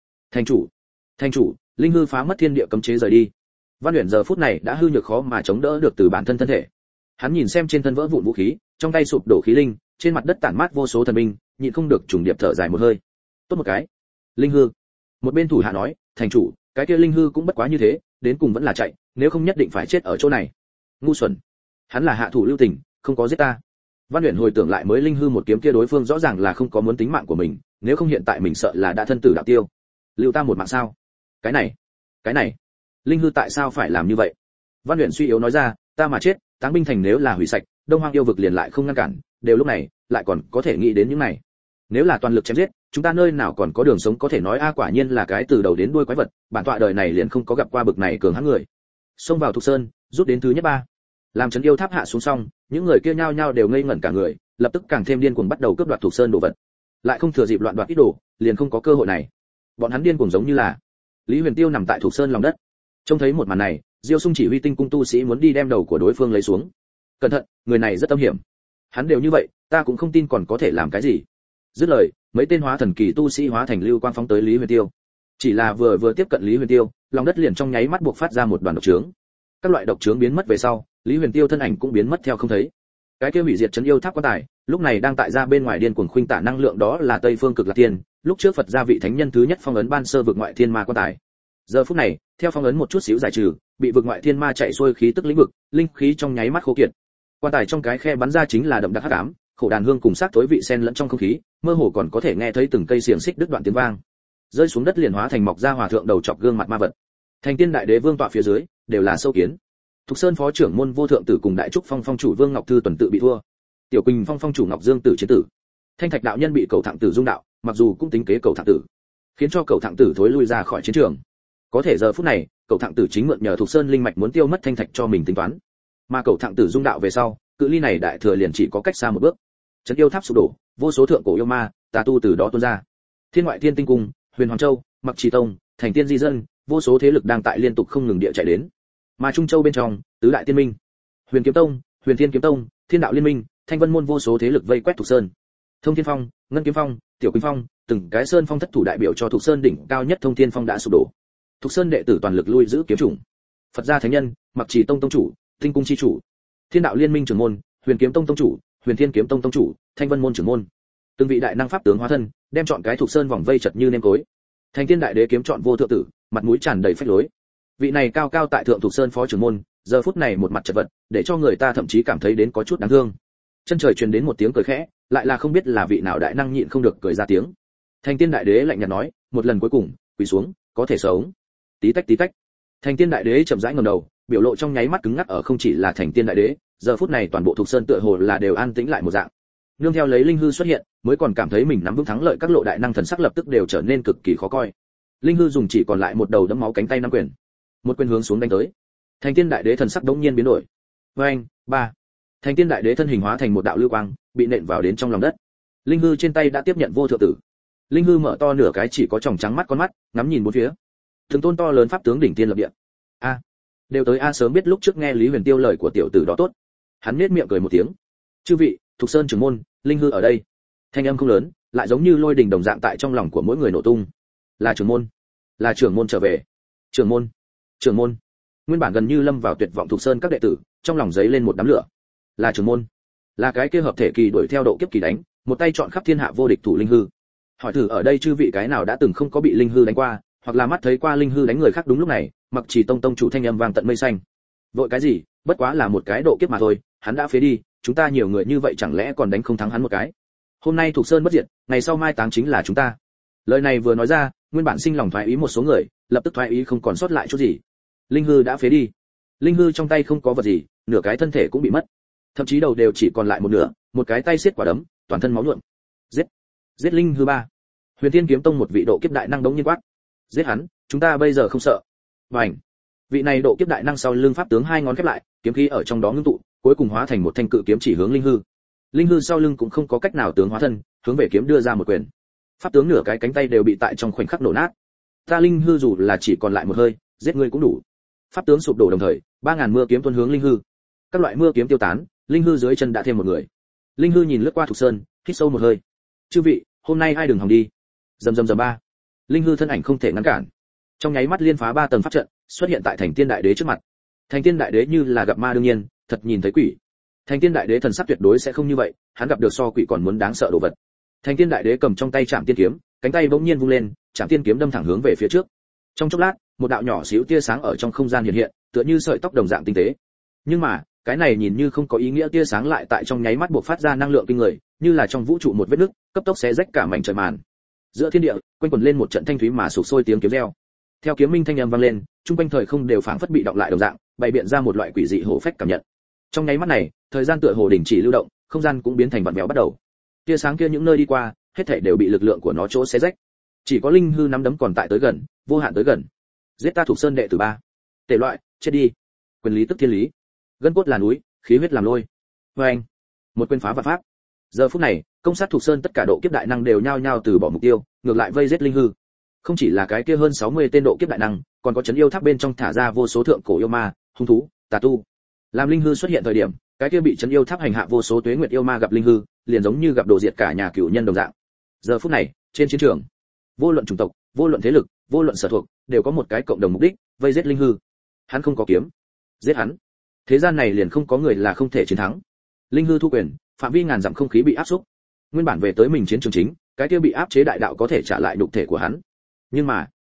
S1: Thành chủ, linh hư phá mất thiên địa cấm chế rời đi. Văn Uyển giờ phút này đã hư nhược khó mà chống đỡ được từ bản thân thân thể. Hắn nhìn xem trên thân vỡ vụn vũ khí, trong tay sụp đổ khí linh, trên mặt đất tản mát vô số thần binh, nhịn không được trùng điệp thở dài một hơi. Tốt một cái. Linh hư. Một bên thủ hạ nói, thành chủ, cái kia linh hư cũng bất quá như thế, đến cùng vẫn là chạy, nếu không nhất định phải chết ở chỗ này. Ngu xuẩn. Hắn là hạ thủ lưu tình, không có giết ta. Văn Uyển hồi tưởng lại mới linh hư một kiếm kia đối phương rõ ràng là không có muốn tính mạng của mình, nếu không hiện tại mình sợ là đã thân tử đạo tiêu. Lưu ta một mạng sao? Cái này. Linh hư tại sao phải làm như vậy? Văn Uyển suy yếu nói ra, ta mà chết, Táng binh thành nếu là hủy sạch, Đông Hoang yêu vực liền lại không ngăn cản, đều lúc này, lại còn có thể nghĩ đến những này. Nếu là toàn lực chém giết, chúng ta nơi nào còn có đường sống có thể nói a quả nhiên là cái từ đầu đến đuôi quái vật, bản tọa đời này liền không có gặp qua bực này cường hãn người. Xông vào Thục Sơn, rút đến thứ nhất ba. Làm trấn yêu tháp hạ xuống xong, những người kia nhao nhao đều ngây ngẩn cả người, lập tức càng thêm điên cuồng bắt đầu cướp đoạt Thục Sơn đồ vật. Lại không thừa dịp loạn đoạt ít đồ, liền không có cơ hội này. Bọn hắn điên cuồng giống như là Lý Huyền Tiêu nằm tại Thục Sơn lòng đất. Trông thấy một màn này, Diêu Sung chỉ huy tinh cung tu sĩ muốn đi đem đầu của đối phương lấy xuống. Cẩn thận, người này rất âm hiểm. Hắn đều như vậy, ta cũng không tin còn có thể làm cái gì. Dứt lời, mấy tên hóa thần kỳ tu sĩ hóa thành lưu quang phóng tới Lý Huyền Tiêu. Chỉ là vừa tiếp cận Lý Huyền Tiêu, lòng đất liền trong nháy mắt buộc phát ra một đoàn độc trướng. Các loại độc trướng biến mất về sau, Lý Huyền Tiêu thân ảnh cũng biến mất theo không thấy. Cái kia hủy diệt trấn yêu tháp quan tài, lúc này đang tại ra bên ngoài điên cuồng khuynh tả năng lượng đó là Tây Phương Cực Lạc Tiên, lúc trước Phật gia vị thánh nhân thứ nhất phong ấn ban sơ vực ngoại thiên ma quan tài. Giờ phút này, theo phong ấn một chút xíu giải trừ, bị vực ngoại thiên ma chạy xuôi khí tức lĩnh vực, linh khí trong nháy mắt khô kiệt. Quan tài trong cái khe bắn ra chính là đậm đặc hắc ám, khổ đàn hương cùng xác tối vị xen lẫn trong không khí, mơ hồ còn có thể nghe thấy từng cây xiềng xích đứt đoạn tiếng vang. Rơi xuống đất liền hóa thành mọc ra hòa thượng đầu chọc gương mặt ma vật. Thành Tiên Đại Đế vương tọa phía dưới, đều là sâu kiến. Thục Sơn phó trưởng môn Vô Thượng tử cùng Đại Trúc Phong phong chủ Vương Ngọc Thư tuần tự bị thua. Tiểu Quỳnh Phong phong chủ Ngọc Dương tử chiến tử. Thanh Thạch đạo nhân bị Cầu Thạng tử dung đạo, mặc dù cũng tính kế Cầu Thạng tử, khiến cho Cầu Thạng tử thối lui ra khỏi chiến trường. Có thể giờ phút này, Cầu Thạng tử chính mượn nhờ Thục Sơn linh mạch muốn tiêu mất Thanh Thạch cho mình tính toán. Mà Cầu Thạng tử dung đạo về sau, cự ly này đại thừa liền chỉ có cách xa một bước. Trấn yêu tháp sụp đổ, vô số thượng cổ yêu ma, tà tu từ đó tuôn ra. Thiên ngoại thiên tinh cung, Huyền Hoàng Châu, Mặc Trì Tông, Thành Tiên di dân, vô số thế lực đang tại liên tục không ngừng địa chạy đến. Mà Trung Châu bên trong, tứ đại tiên minh, Huyền Kiếm Tông, Huyền Thiên Kiếm Tông, Thiên Đạo Liên Minh, Thanh Vân môn vô số thế lực vây quét Thục Sơn. Thông Thiên Phong, Ngân Kiếm Phong, Tiểu Quỳnh Phong, từng cái sơn phong thất thủ đại biểu cho Thục Sơn đỉnh cao nhất Thông Thiên Phong đã sụp đổ. Thục Sơn đệ tử toàn lực lui giữ kiếm chủng. Phật gia thánh nhân, Mặc Trì Tông tông chủ, Tinh cung chi chủ, Thiên Đạo Liên Minh trưởng môn, Huyền Kiếm Tông tông chủ, Huyền Thiên Kiếm Tông tông chủ, Thanh Vân môn trưởng môn. Từng vị đại năng pháp tướng hóa thân, đem chọn cái Thục Sơn vòng vây chật như nêm cối. Thành Tiên Đại Đế kiếm chọn Vô Thượng tử, mặt mũi tràn đầy phách lối. Vị này cao cao tại thượng Thục Sơn phó trưởng môn, giờ phút này một mặt chật vật, để cho người ta thậm chí cảm thấy đến có chút đáng thương. Chân trời truyền đến một tiếng cười khẽ, lại là không biết là vị nào đại năng nhịn không được cười ra tiếng. Thành Tiên Đại Đế lạnh nhạt nói, một lần cuối cùng, quỳ xuống, có thể sống. Tí tách tí tách. Thành Tiên Đại Đế chậm rãi ngẩng đầu, biểu lộ trong nháy mắt cứng ngắc ở không chỉ là Thành Tiên Đại Đế, giờ phút này toàn bộ Thục Sơn tựa hồ là đều an tĩnh lại một dạng. Nương theo lấy linh hư xuất hiện, mới còn cảm thấy mình nắm vững thắng lợi, các lộ đại năng thần sắc lập tức đều trở nên cực kỳ khó coi. Linh hư dùng chỉ còn lại một đầu đẫm máu cánh tay năm quyền, một quyền hướng xuống đánh tới. Thành Tiên Đại Đế thần sắc đống nhiên biến đổi. Oeng, ba. Thành Tiên Đại Đế thân hình hóa thành một đạo lưu quang, bị nện vào đến trong lòng đất. Linh hư trên tay đã tiếp nhận Vô Thượng tử. Linh hư mở to nửa cái chỉ có tròng trắng mắt con mắt, ngắm nhìn bốn phía. Từng tôn to lớn pháp tướng đỉnh tiên lập địa. A, đều tới a, sớm biết lúc trước nghe Lý Huyền Tiêu lời của tiểu tử đó tốt. Hắn nhếch miệng cười một tiếng. Chư vị, Thục Sơn trưởng môn, linh hư ở đây. Thanh âm không lớn, lại giống như lôi đình đồng dạng tại trong lòng của mỗi người nổ tung. Là trưởng môn, là trưởng môn trở về. Trưởng môn, trưởng môn. Nguyên bản gần như lâm vào tuyệt vọng Thục Sơn các đệ tử, trong lòng giấy lên một đám lửa. Là trưởng môn, là cái kia hợp thể kỳ đuổi theo độ kiếp kỳ đánh, một tay chọn khắp thiên hạ vô địch thủ linh hư. Hỏi thử ở đây chư vị cái nào đã từng không có bị linh hư đánh qua, hoặc là mắt thấy qua linh hư đánh người khác. Đúng lúc này, Mặc Trì Tông tông chủ thanh âm vang tận mây xanh. Vội cái gì, bất quá là một cái độ kiếp mà thôi, hắn đã phế đi, chúng ta nhiều người như vậy chẳng lẽ còn đánh không thắng hắn một cái. Hôm nay Thục Sơn bất diệt, ngày sau mai táng chính là chúng ta. Lời này vừa nói ra, nguyên bản sinh lòng thoái ý một số người, lập tức thoái ý không còn sót lại chút gì. Linh hư đã phế đi. Linh hư trong tay không có vật gì, nửa cái thân thể cũng bị mất, thậm chí đầu đều chỉ còn lại một nửa, một cái tay siết quả đấm, toàn thân máu nhuộm. Giết, giết linh hư ba. Huyền Thiên Kiếm Tông một vị độ kiếp đại năng đống nhiên quát. Giết hắn, chúng ta bây giờ không sợ. Bành. Vị này độ kiếp đại năng sau lưng pháp tướng hai ngón khép lại, kiếm khí ở trong đó ngưng tụ, cuối cùng hóa thành một thanh cự kiếm chỉ hướng linh hư. Linh hư sau lưng cũng không có cách nào tướng hóa thân, hướng về kiếm đưa ra một quyền. Pháp tướng nửa cái cánh tay đều bị tại trong khoảnh khắc nổ nát. Ta linh hư dù là chỉ còn lại một hơi, giết ngươi cũng đủ. Pháp tướng sụp đổ đồng thời, 3000 mưa kiếm tuôn hướng linh hư. Các loại mưa kiếm tiêu tán, linh hư dưới chân đã thêm một người. Linh hư nhìn lướt qua Thục Sơn, hít sâu một hơi. Chư vị, hôm nay ai đừng hòng đi. Rầm rầm rầm ba. Linh hư thân ảnh không thể ngăn cản. Trong nháy mắt liên phá 3 tầng pháp trận, xuất hiện tại Thành Tiên Đại Đế trước mặt. Thành Tiên Đại Đế như là gặp ma đương nhiên, thật nhìn thấy quỷ. Thành Tiên Đại Đế thần sắc tuyệt đối sẽ không như vậy, hắn gặp được so quỷ còn muốn đáng sợ đồ vật. Thành Tiên Đại Đế cầm trong tay Trảm Tiên kiếm, cánh tay bỗng nhiên vung lên, Trảm Tiên kiếm đâm thẳng hướng về phía trước. Trong chốc lát, một đạo nhỏ xíu tia sáng ở trong không gian hiện hiện, tựa như sợi tóc đồng dạng tinh tế. Nhưng mà, cái này nhìn như không có ý nghĩa tia sáng lại tại trong nháy mắt bộc phát ra năng lượng kinh người, như là trong vũ trụ một vết nứt, cấp tốc xé rách cả mảnh trời màn. Giữa thiên địa, quanh quẩn lên một trận thanh thúy mà sục sôi tiếng kiếm reo. Theo kiếm minh thanh âm vang lên, trung quanh thời không đều phảng phất bị động lại đồng dạng, bày biện ra một loại quỷ dị hổ phách cảm nhận. Trong nháy mắt này, thời gian tựa hồ đình chỉ lưu động, không gian cũng biến thành vặn vẹo bắt đầu. Tia sáng kia những nơi đi qua, hết thảy đều bị lực lượng của nó chỗ xé rách. Chỉ có linh hư nắm đấm còn tại tới gần, vô hạn tới gần. Giết ta Thục Sơn đệ tử 3. Tể loại, chết đi. Quyền lý tức thiên lý. Gân cốt là núi, khí huyết làm lôi. Oeng. Một quyền phá vạn pháp. Giờ phút này, công sát Thục Sơn tất cả độ kiếp đại năng đều nhao nhao từ bỏ mục tiêu, ngược lại vây giết linh hư. Không chỉ là cái kia hơn 60 tên độ kiếp đại năng, còn có chấn yêu tháp bên trong thả ra vô số thượng cổ yêu ma, hung thú, tà tu. Làm linh hư xuất hiện thời điểm, cái kia bị chấn yêu tháp hành hạ vô số tuế nguyệt yêu ma gặp linh hư, liền giống như gặp đồ diệt cả nhà cửu nhân đồng dạng. Giờ phút này, trên chiến trường, vô luận chủng tộc, vô luận thế lực, vô luận sở thuộc, đều có một cái cộng đồng mục đích, vây giết linh hư. Hắn không có kiếm, giết hắn. Thế gian này liền không có người là không thể chiến thắng. Linh hư thu quyền, phạm vi ngàn dặm không khí bị áp xúc. Nguyên bản về tới mình chiến trường chính, cái kia bị áp chế đại đạo có thể trả lại nhục thể của hắn. Nhưng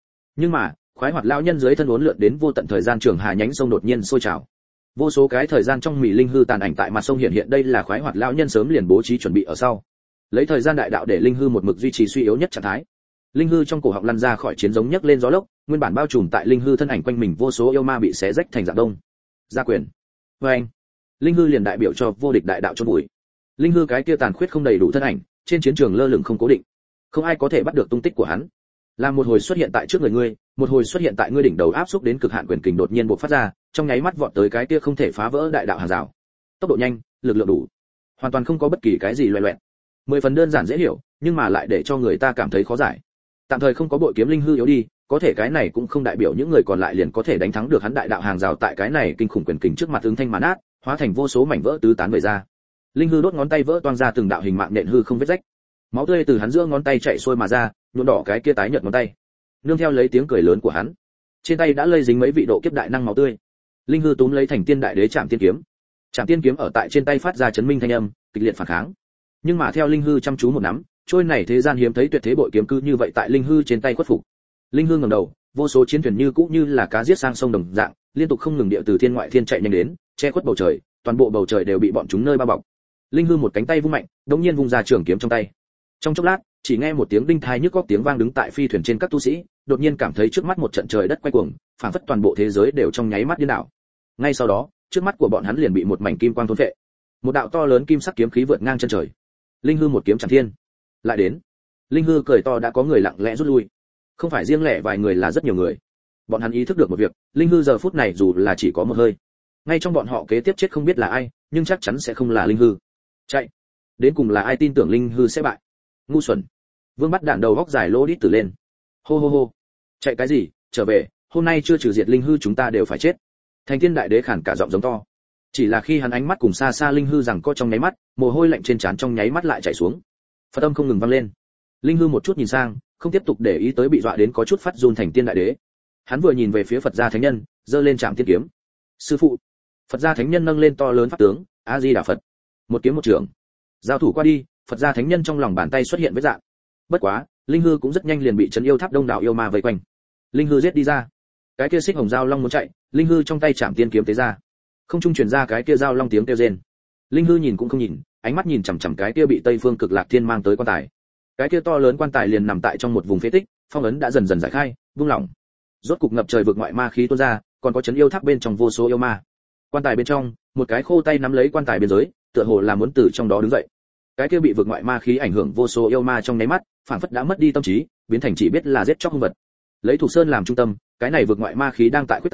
S1: mà, khoái hoạt lão nhân dưới thân uốn lượn đến vô tận thời gian trường hà nhánh sông đột nhiên sôi trào. Vô số cái thời gian trong mỉ linh hư tàn ảnh tại mặt sông hiện hiện, đây là khoái hoạt lão nhân sớm liền bố trí chuẩn bị ở sau. Lấy thời gian đại đạo để linh hư một mực duy trì suy yếu nhất trạng thái. Linh hư trong cổ họng lăn ra khỏi chiến giống nhấc lên gió lốc, nguyên bản bao trùm tại linh hư thân ảnh quanh mình vô số yêu ma bị xé rách thành dạng đông. Gia quyền. Oeng. Linh hư liền đại biểu cho vô địch đại đạo chôn bụi. Linh hư cái kia tàn khuyết không đầy đủ thân ảnh, trên chiến trường lơ lửng không cố định. Không ai có thể bắt được tung tích của hắn. Làm một hồi xuất hiện tại trước người ngươi, một hồi xuất hiện tại ngươi đỉnh đầu áp xúc đến cực hạn quyền kình đột nhiên bộc phát ra, trong nháy mắt vọt tới cái kia không thể phá vỡ đại đạo hàng rào. Tốc độ nhanh, lực lượng đủ, hoàn toàn không có bất kỳ cái gì loè loẹt. 10 phần đơn giản dễ hiểu, nhưng mà lại để cho người ta cảm thấy khó giải. Tạm thời không có bội kiếm linh hư yếu đi, có thể cái này cũng không đại biểu những người còn lại liền có thể đánh thắng được hắn đại đạo hàng rào. Tại cái này kinh khủng quyền kình trước mặt ứng thanh màn át, hóa thành vô số mảnh vỡ tứ tán về ra. Linh hư đốt ngón tay vỡ toang ra từng đạo hình mạng nện hư không vết rách. Máu tươi từ hắn giữa ngón tay chảy xuôi mà ra, nhuộm đỏ cái kia tái nhợt ngón tay. Nương theo lấy tiếng cười lớn của hắn, trên tay đã lây dính mấy vị độ kiếp đại năng máu tươi. Linh hư túm lấy Thành Tiên Đại Đế Trảm Tiên kiếm. Trảm Tiên kiếm ở tại trên tay phát ra chấn minh thanh âm, kịch liệt phản kháng. Nhưng mà theo linh hư chăm chú một nắm, trôi này thế gian hiếm thấy tuyệt thế bội kiếm cứ như vậy tại linh hư trên tay khuất phục. Linh hư ngẩng đầu, vô số chiến thuyền như cũ như là cá giết sang sông đồng dạng, liên tục không ngừng điệu từ thiên ngoại thiên chạy nhanh đến, che khuất bầu trời, toàn bộ bầu trời đều bị bọn chúng nơi bao bọc. Linh hư một cánh tay vung mạnh, đột nhiên vung ra trường kiếm trong tay. Trong chốc lát, chỉ nghe một tiếng đinh thai nhức óc tiếng vang, đứng tại phi thuyền trên các tu sĩ, đột nhiên cảm thấy trước mắt một trận trời đất quay cuồng, phảng phất toàn bộ thế giới đều trong nháy mắt điên đảo. Ngay sau đó, trước mắt của bọn hắn liền bị một mảnh kim quang thôn phệ. Một đạo to lớn kim sắc kiếm khí vượt ngang chân trời. Linh hư một kiếm chạm thiên. Lại đến. Linh hư cười to, đã có người lặng lẽ rút lui. Không phải riêng lẻ vài người, là rất nhiều người. Bọn hắn ý thức được một việc, linh hư giờ phút này dù là chỉ có một hơi, ngay trong bọn họ kế tiếp chết không biết là ai, nhưng chắc chắn sẽ không là linh hư. Chạy. Đến cùng là ai tin tưởng linh hư sẽ bại? Ngu xuẩn. Vương bắt đạn đầu góc dài lỗ đít tử lên. Hô hô hô. Chạy cái gì, trở về, hôm nay chưa trừ diệt linh hư chúng ta đều phải chết. Thành Tiên Đại Đế khản cả giọng giống to. Chỉ là khi hắn ánh mắt cùng xa xa linh hư rằng co trong nháy mắt, mồ hôi lạnh trên trán trong nháy mắt lại chảy xuống. Phật âm không ngừng vang lên. Linh hư một chút nhìn sang, không tiếp tục để ý tới bị dọa đến có chút phát run Thành Tiên Đại Đế. Hắn vừa nhìn về phía Phật gia thánh nhân, giơ lên Trảm Tiên kiếm. Sư phụ. Phật gia thánh nhân nâng lên to lớn pháp tướng, A Di Đà Phật. Một kiếm một trường. Giao thủ qua đi, Phật gia thánh nhân trong lòng bàn tay xuất hiện vết rạn. Bất quá, linh hư cũng rất nhanh liền bị trấn yêu tháp đông đảo yêu ma vây quanh. Linh hư giết đi ra. Cái kia xích hồng dao long muốn chạy, linh hư trong tay Trảm Tiên kiếm tế ra. Không trung truyền ra cái kia dao long tiếng kêu rên. Linh hư nhìn cũng không nhìn, ánh mắt nhìn chằm chằm cái kia bị Tây Phương Cực Lạc Thiên mang tới quan tài. Cái kia to lớn quan tài liền nằm tại trong một vùng phế tích, phong ấn đã dần dần giải khai, buông lỏng. Rốt cục ngập trời vực ngoại ma khí tuôn ra, còn có trấn yêu tháp bên trong vô số yêu ma. Quan tài bên trong, một cái khô tay nắm lấy quan tài biên giới, tựa hồ là muốn từ trong đó đứng dậy. Cái kia bị vực ngoại ma khí ảnh hưởng vô số yêu ma trong nháy mắt, phảng phất đã mất đi tâm trí, biến thành chỉ biết là giết chóc hung vật. Lấy Thục Sơn làm trung tâm, cái này vực ngoại ma khí đang tại quyết tán,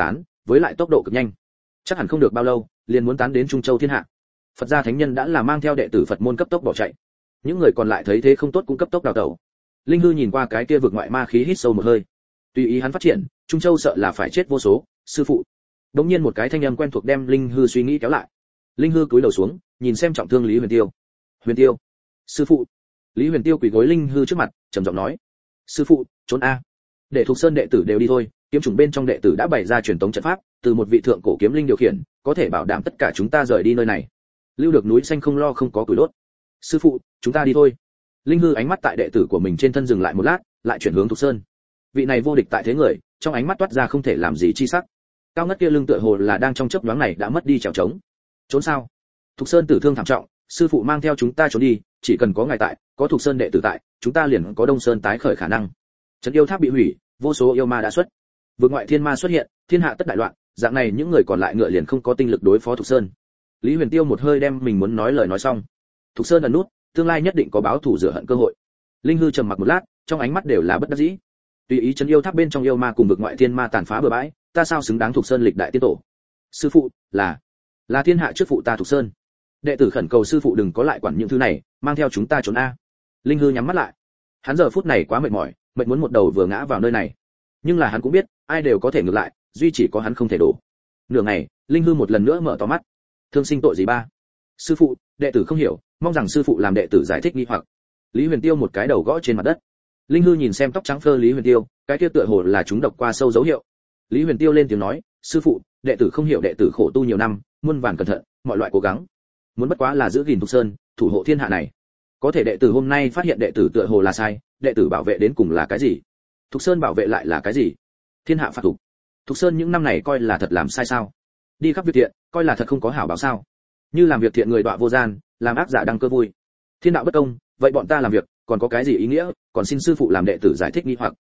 S1: với lại tốc độ cực nhanh, chắc hẳn không được bao lâu liền muốn tán đến Trung Châu thiên hạ. Phật gia thánh nhân đã là mang theo đệ tử Phật môn cấp tốc bỏ chạy, những người còn lại thấy thế không tốt cũng cấp tốc đào tẩu. Linh hư nhìn qua cái kia vực ngoại ma khí hít sâu một hơi, tùy ý hắn phát triển, Trung Châu sợ là phải chết vô số. Sư phụ. Đống nhiên một cái thanh âm quen thuộc đem Linh hư suy nghĩ kéo lại. Linh hư cúi đầu xuống, nhìn xem trọng thương Lý Huyền Tiêu. Huyền Tiêu, sư phụ. Lý Huyền Tiêu quỳ gối Linh hư trước mặt, trầm giọng nói: sư phụ, trốn a. Để Thục Sơn đệ tử đều đi thôi, kiếm chủng bên trong đệ tử đã bày ra truyền tống trận pháp, từ một vị thượng cổ kiếm linh điều khiển, có thể bảo đảm tất cả chúng ta rời đi nơi này. Lưu được núi xanh không lo không có củi đốt. Sư phụ, chúng ta đi thôi. Linh hư ánh mắt tại đệ tử của mình trên thân dừng lại một lát, lại chuyển hướng Thục Sơn. Vị này vô địch tại thế người, trong ánh mắt toát ra không thể làm gì chi sắc. Cao ngất kia lưng tựa hồ là đang trong chớp nhoáng này đã mất đi trèo trống. Trốn sao? Thục Sơn tử thương thảm trọng, sư phụ mang theo chúng ta trốn đi, chỉ cần có ngài tại, có Thục Sơn đệ tử tại, chúng ta liền có Đông Sơn tái khởi khả năng. Trấn yêu tháp bị hủy, vô số yêu ma đã xuất. Vực ngoại thiên ma xuất hiện, thiên hạ tất đại loạn, dạng này những người còn lại ngựa liền không có tinh lực đối phó Thục Sơn. Lý Huyền Tiêu một hơi đem mình muốn nói lời nói xong. Thục Sơn ẩn nút, tương lai nhất định có báo thù rửa hận cơ hội. Linh hư trầm mặc một lát, trong ánh mắt đều là bất đắc dĩ. Tùy ý trấn yêu tháp bên trong yêu ma cùng vực ngoại thiên ma tàn phá bừa bãi, ta sao xứng đáng Thục Sơn lịch đại tiên tổ? Sư phụ, là thiên hạ trước phụ ta Thục Sơn. Đệ tử khẩn cầu sư phụ đừng có lại quản những thứ này, mang theo chúng ta trốn a. Linh hư nhắm mắt lại. Hắn giờ phút này quá mệt mỏi, mệt muốn một đầu vừa ngã vào nơi này. Nhưng là hắn cũng biết, ai đều có thể ngược lại, duy chỉ có hắn không thể đổ. Nửa ngày, Linh hư một lần nữa mở to mắt. Thương sinh tội gì ba? Sư phụ, đệ tử không hiểu, mong rằng sư phụ làm đệ tử giải thích nghi hoặc. Lý Huyền Tiêu một cái đầu gõ trên mặt đất. Linh hư nhìn xem tóc trắng phơ Lý Huyền Tiêu, cái kia tựa hồ là chúng độc qua sâu dấu hiệu. Lý Huyền Tiêu lên tiếng nói: sư phụ, đệ tử không hiểu, đệ tử khổ tu nhiều năm, muôn vàn cẩn thận, mọi loại cố gắng, muốn bất quá là giữ gìn Thục Sơn, thủ hộ thiên hạ này. Có thể đệ tử hôm nay phát hiện đệ tử tựa hồ là sai, đệ tử bảo vệ đến cùng là cái gì? Thục Sơn bảo vệ lại là cái gì? Thiên hạ phạt thục. Thục Sơn những năm này coi là thật làm sai sao? Đi khắp việc thiện, coi là thật không có hảo báo sao? Như làm việc thiện người đọa vô gian, làm ác giả đăng cơ vui. Thiên đạo bất công, vậy bọn ta làm việc còn có cái gì ý nghĩa? Còn xin sư phụ làm đệ tử giải thích nghi hoặc.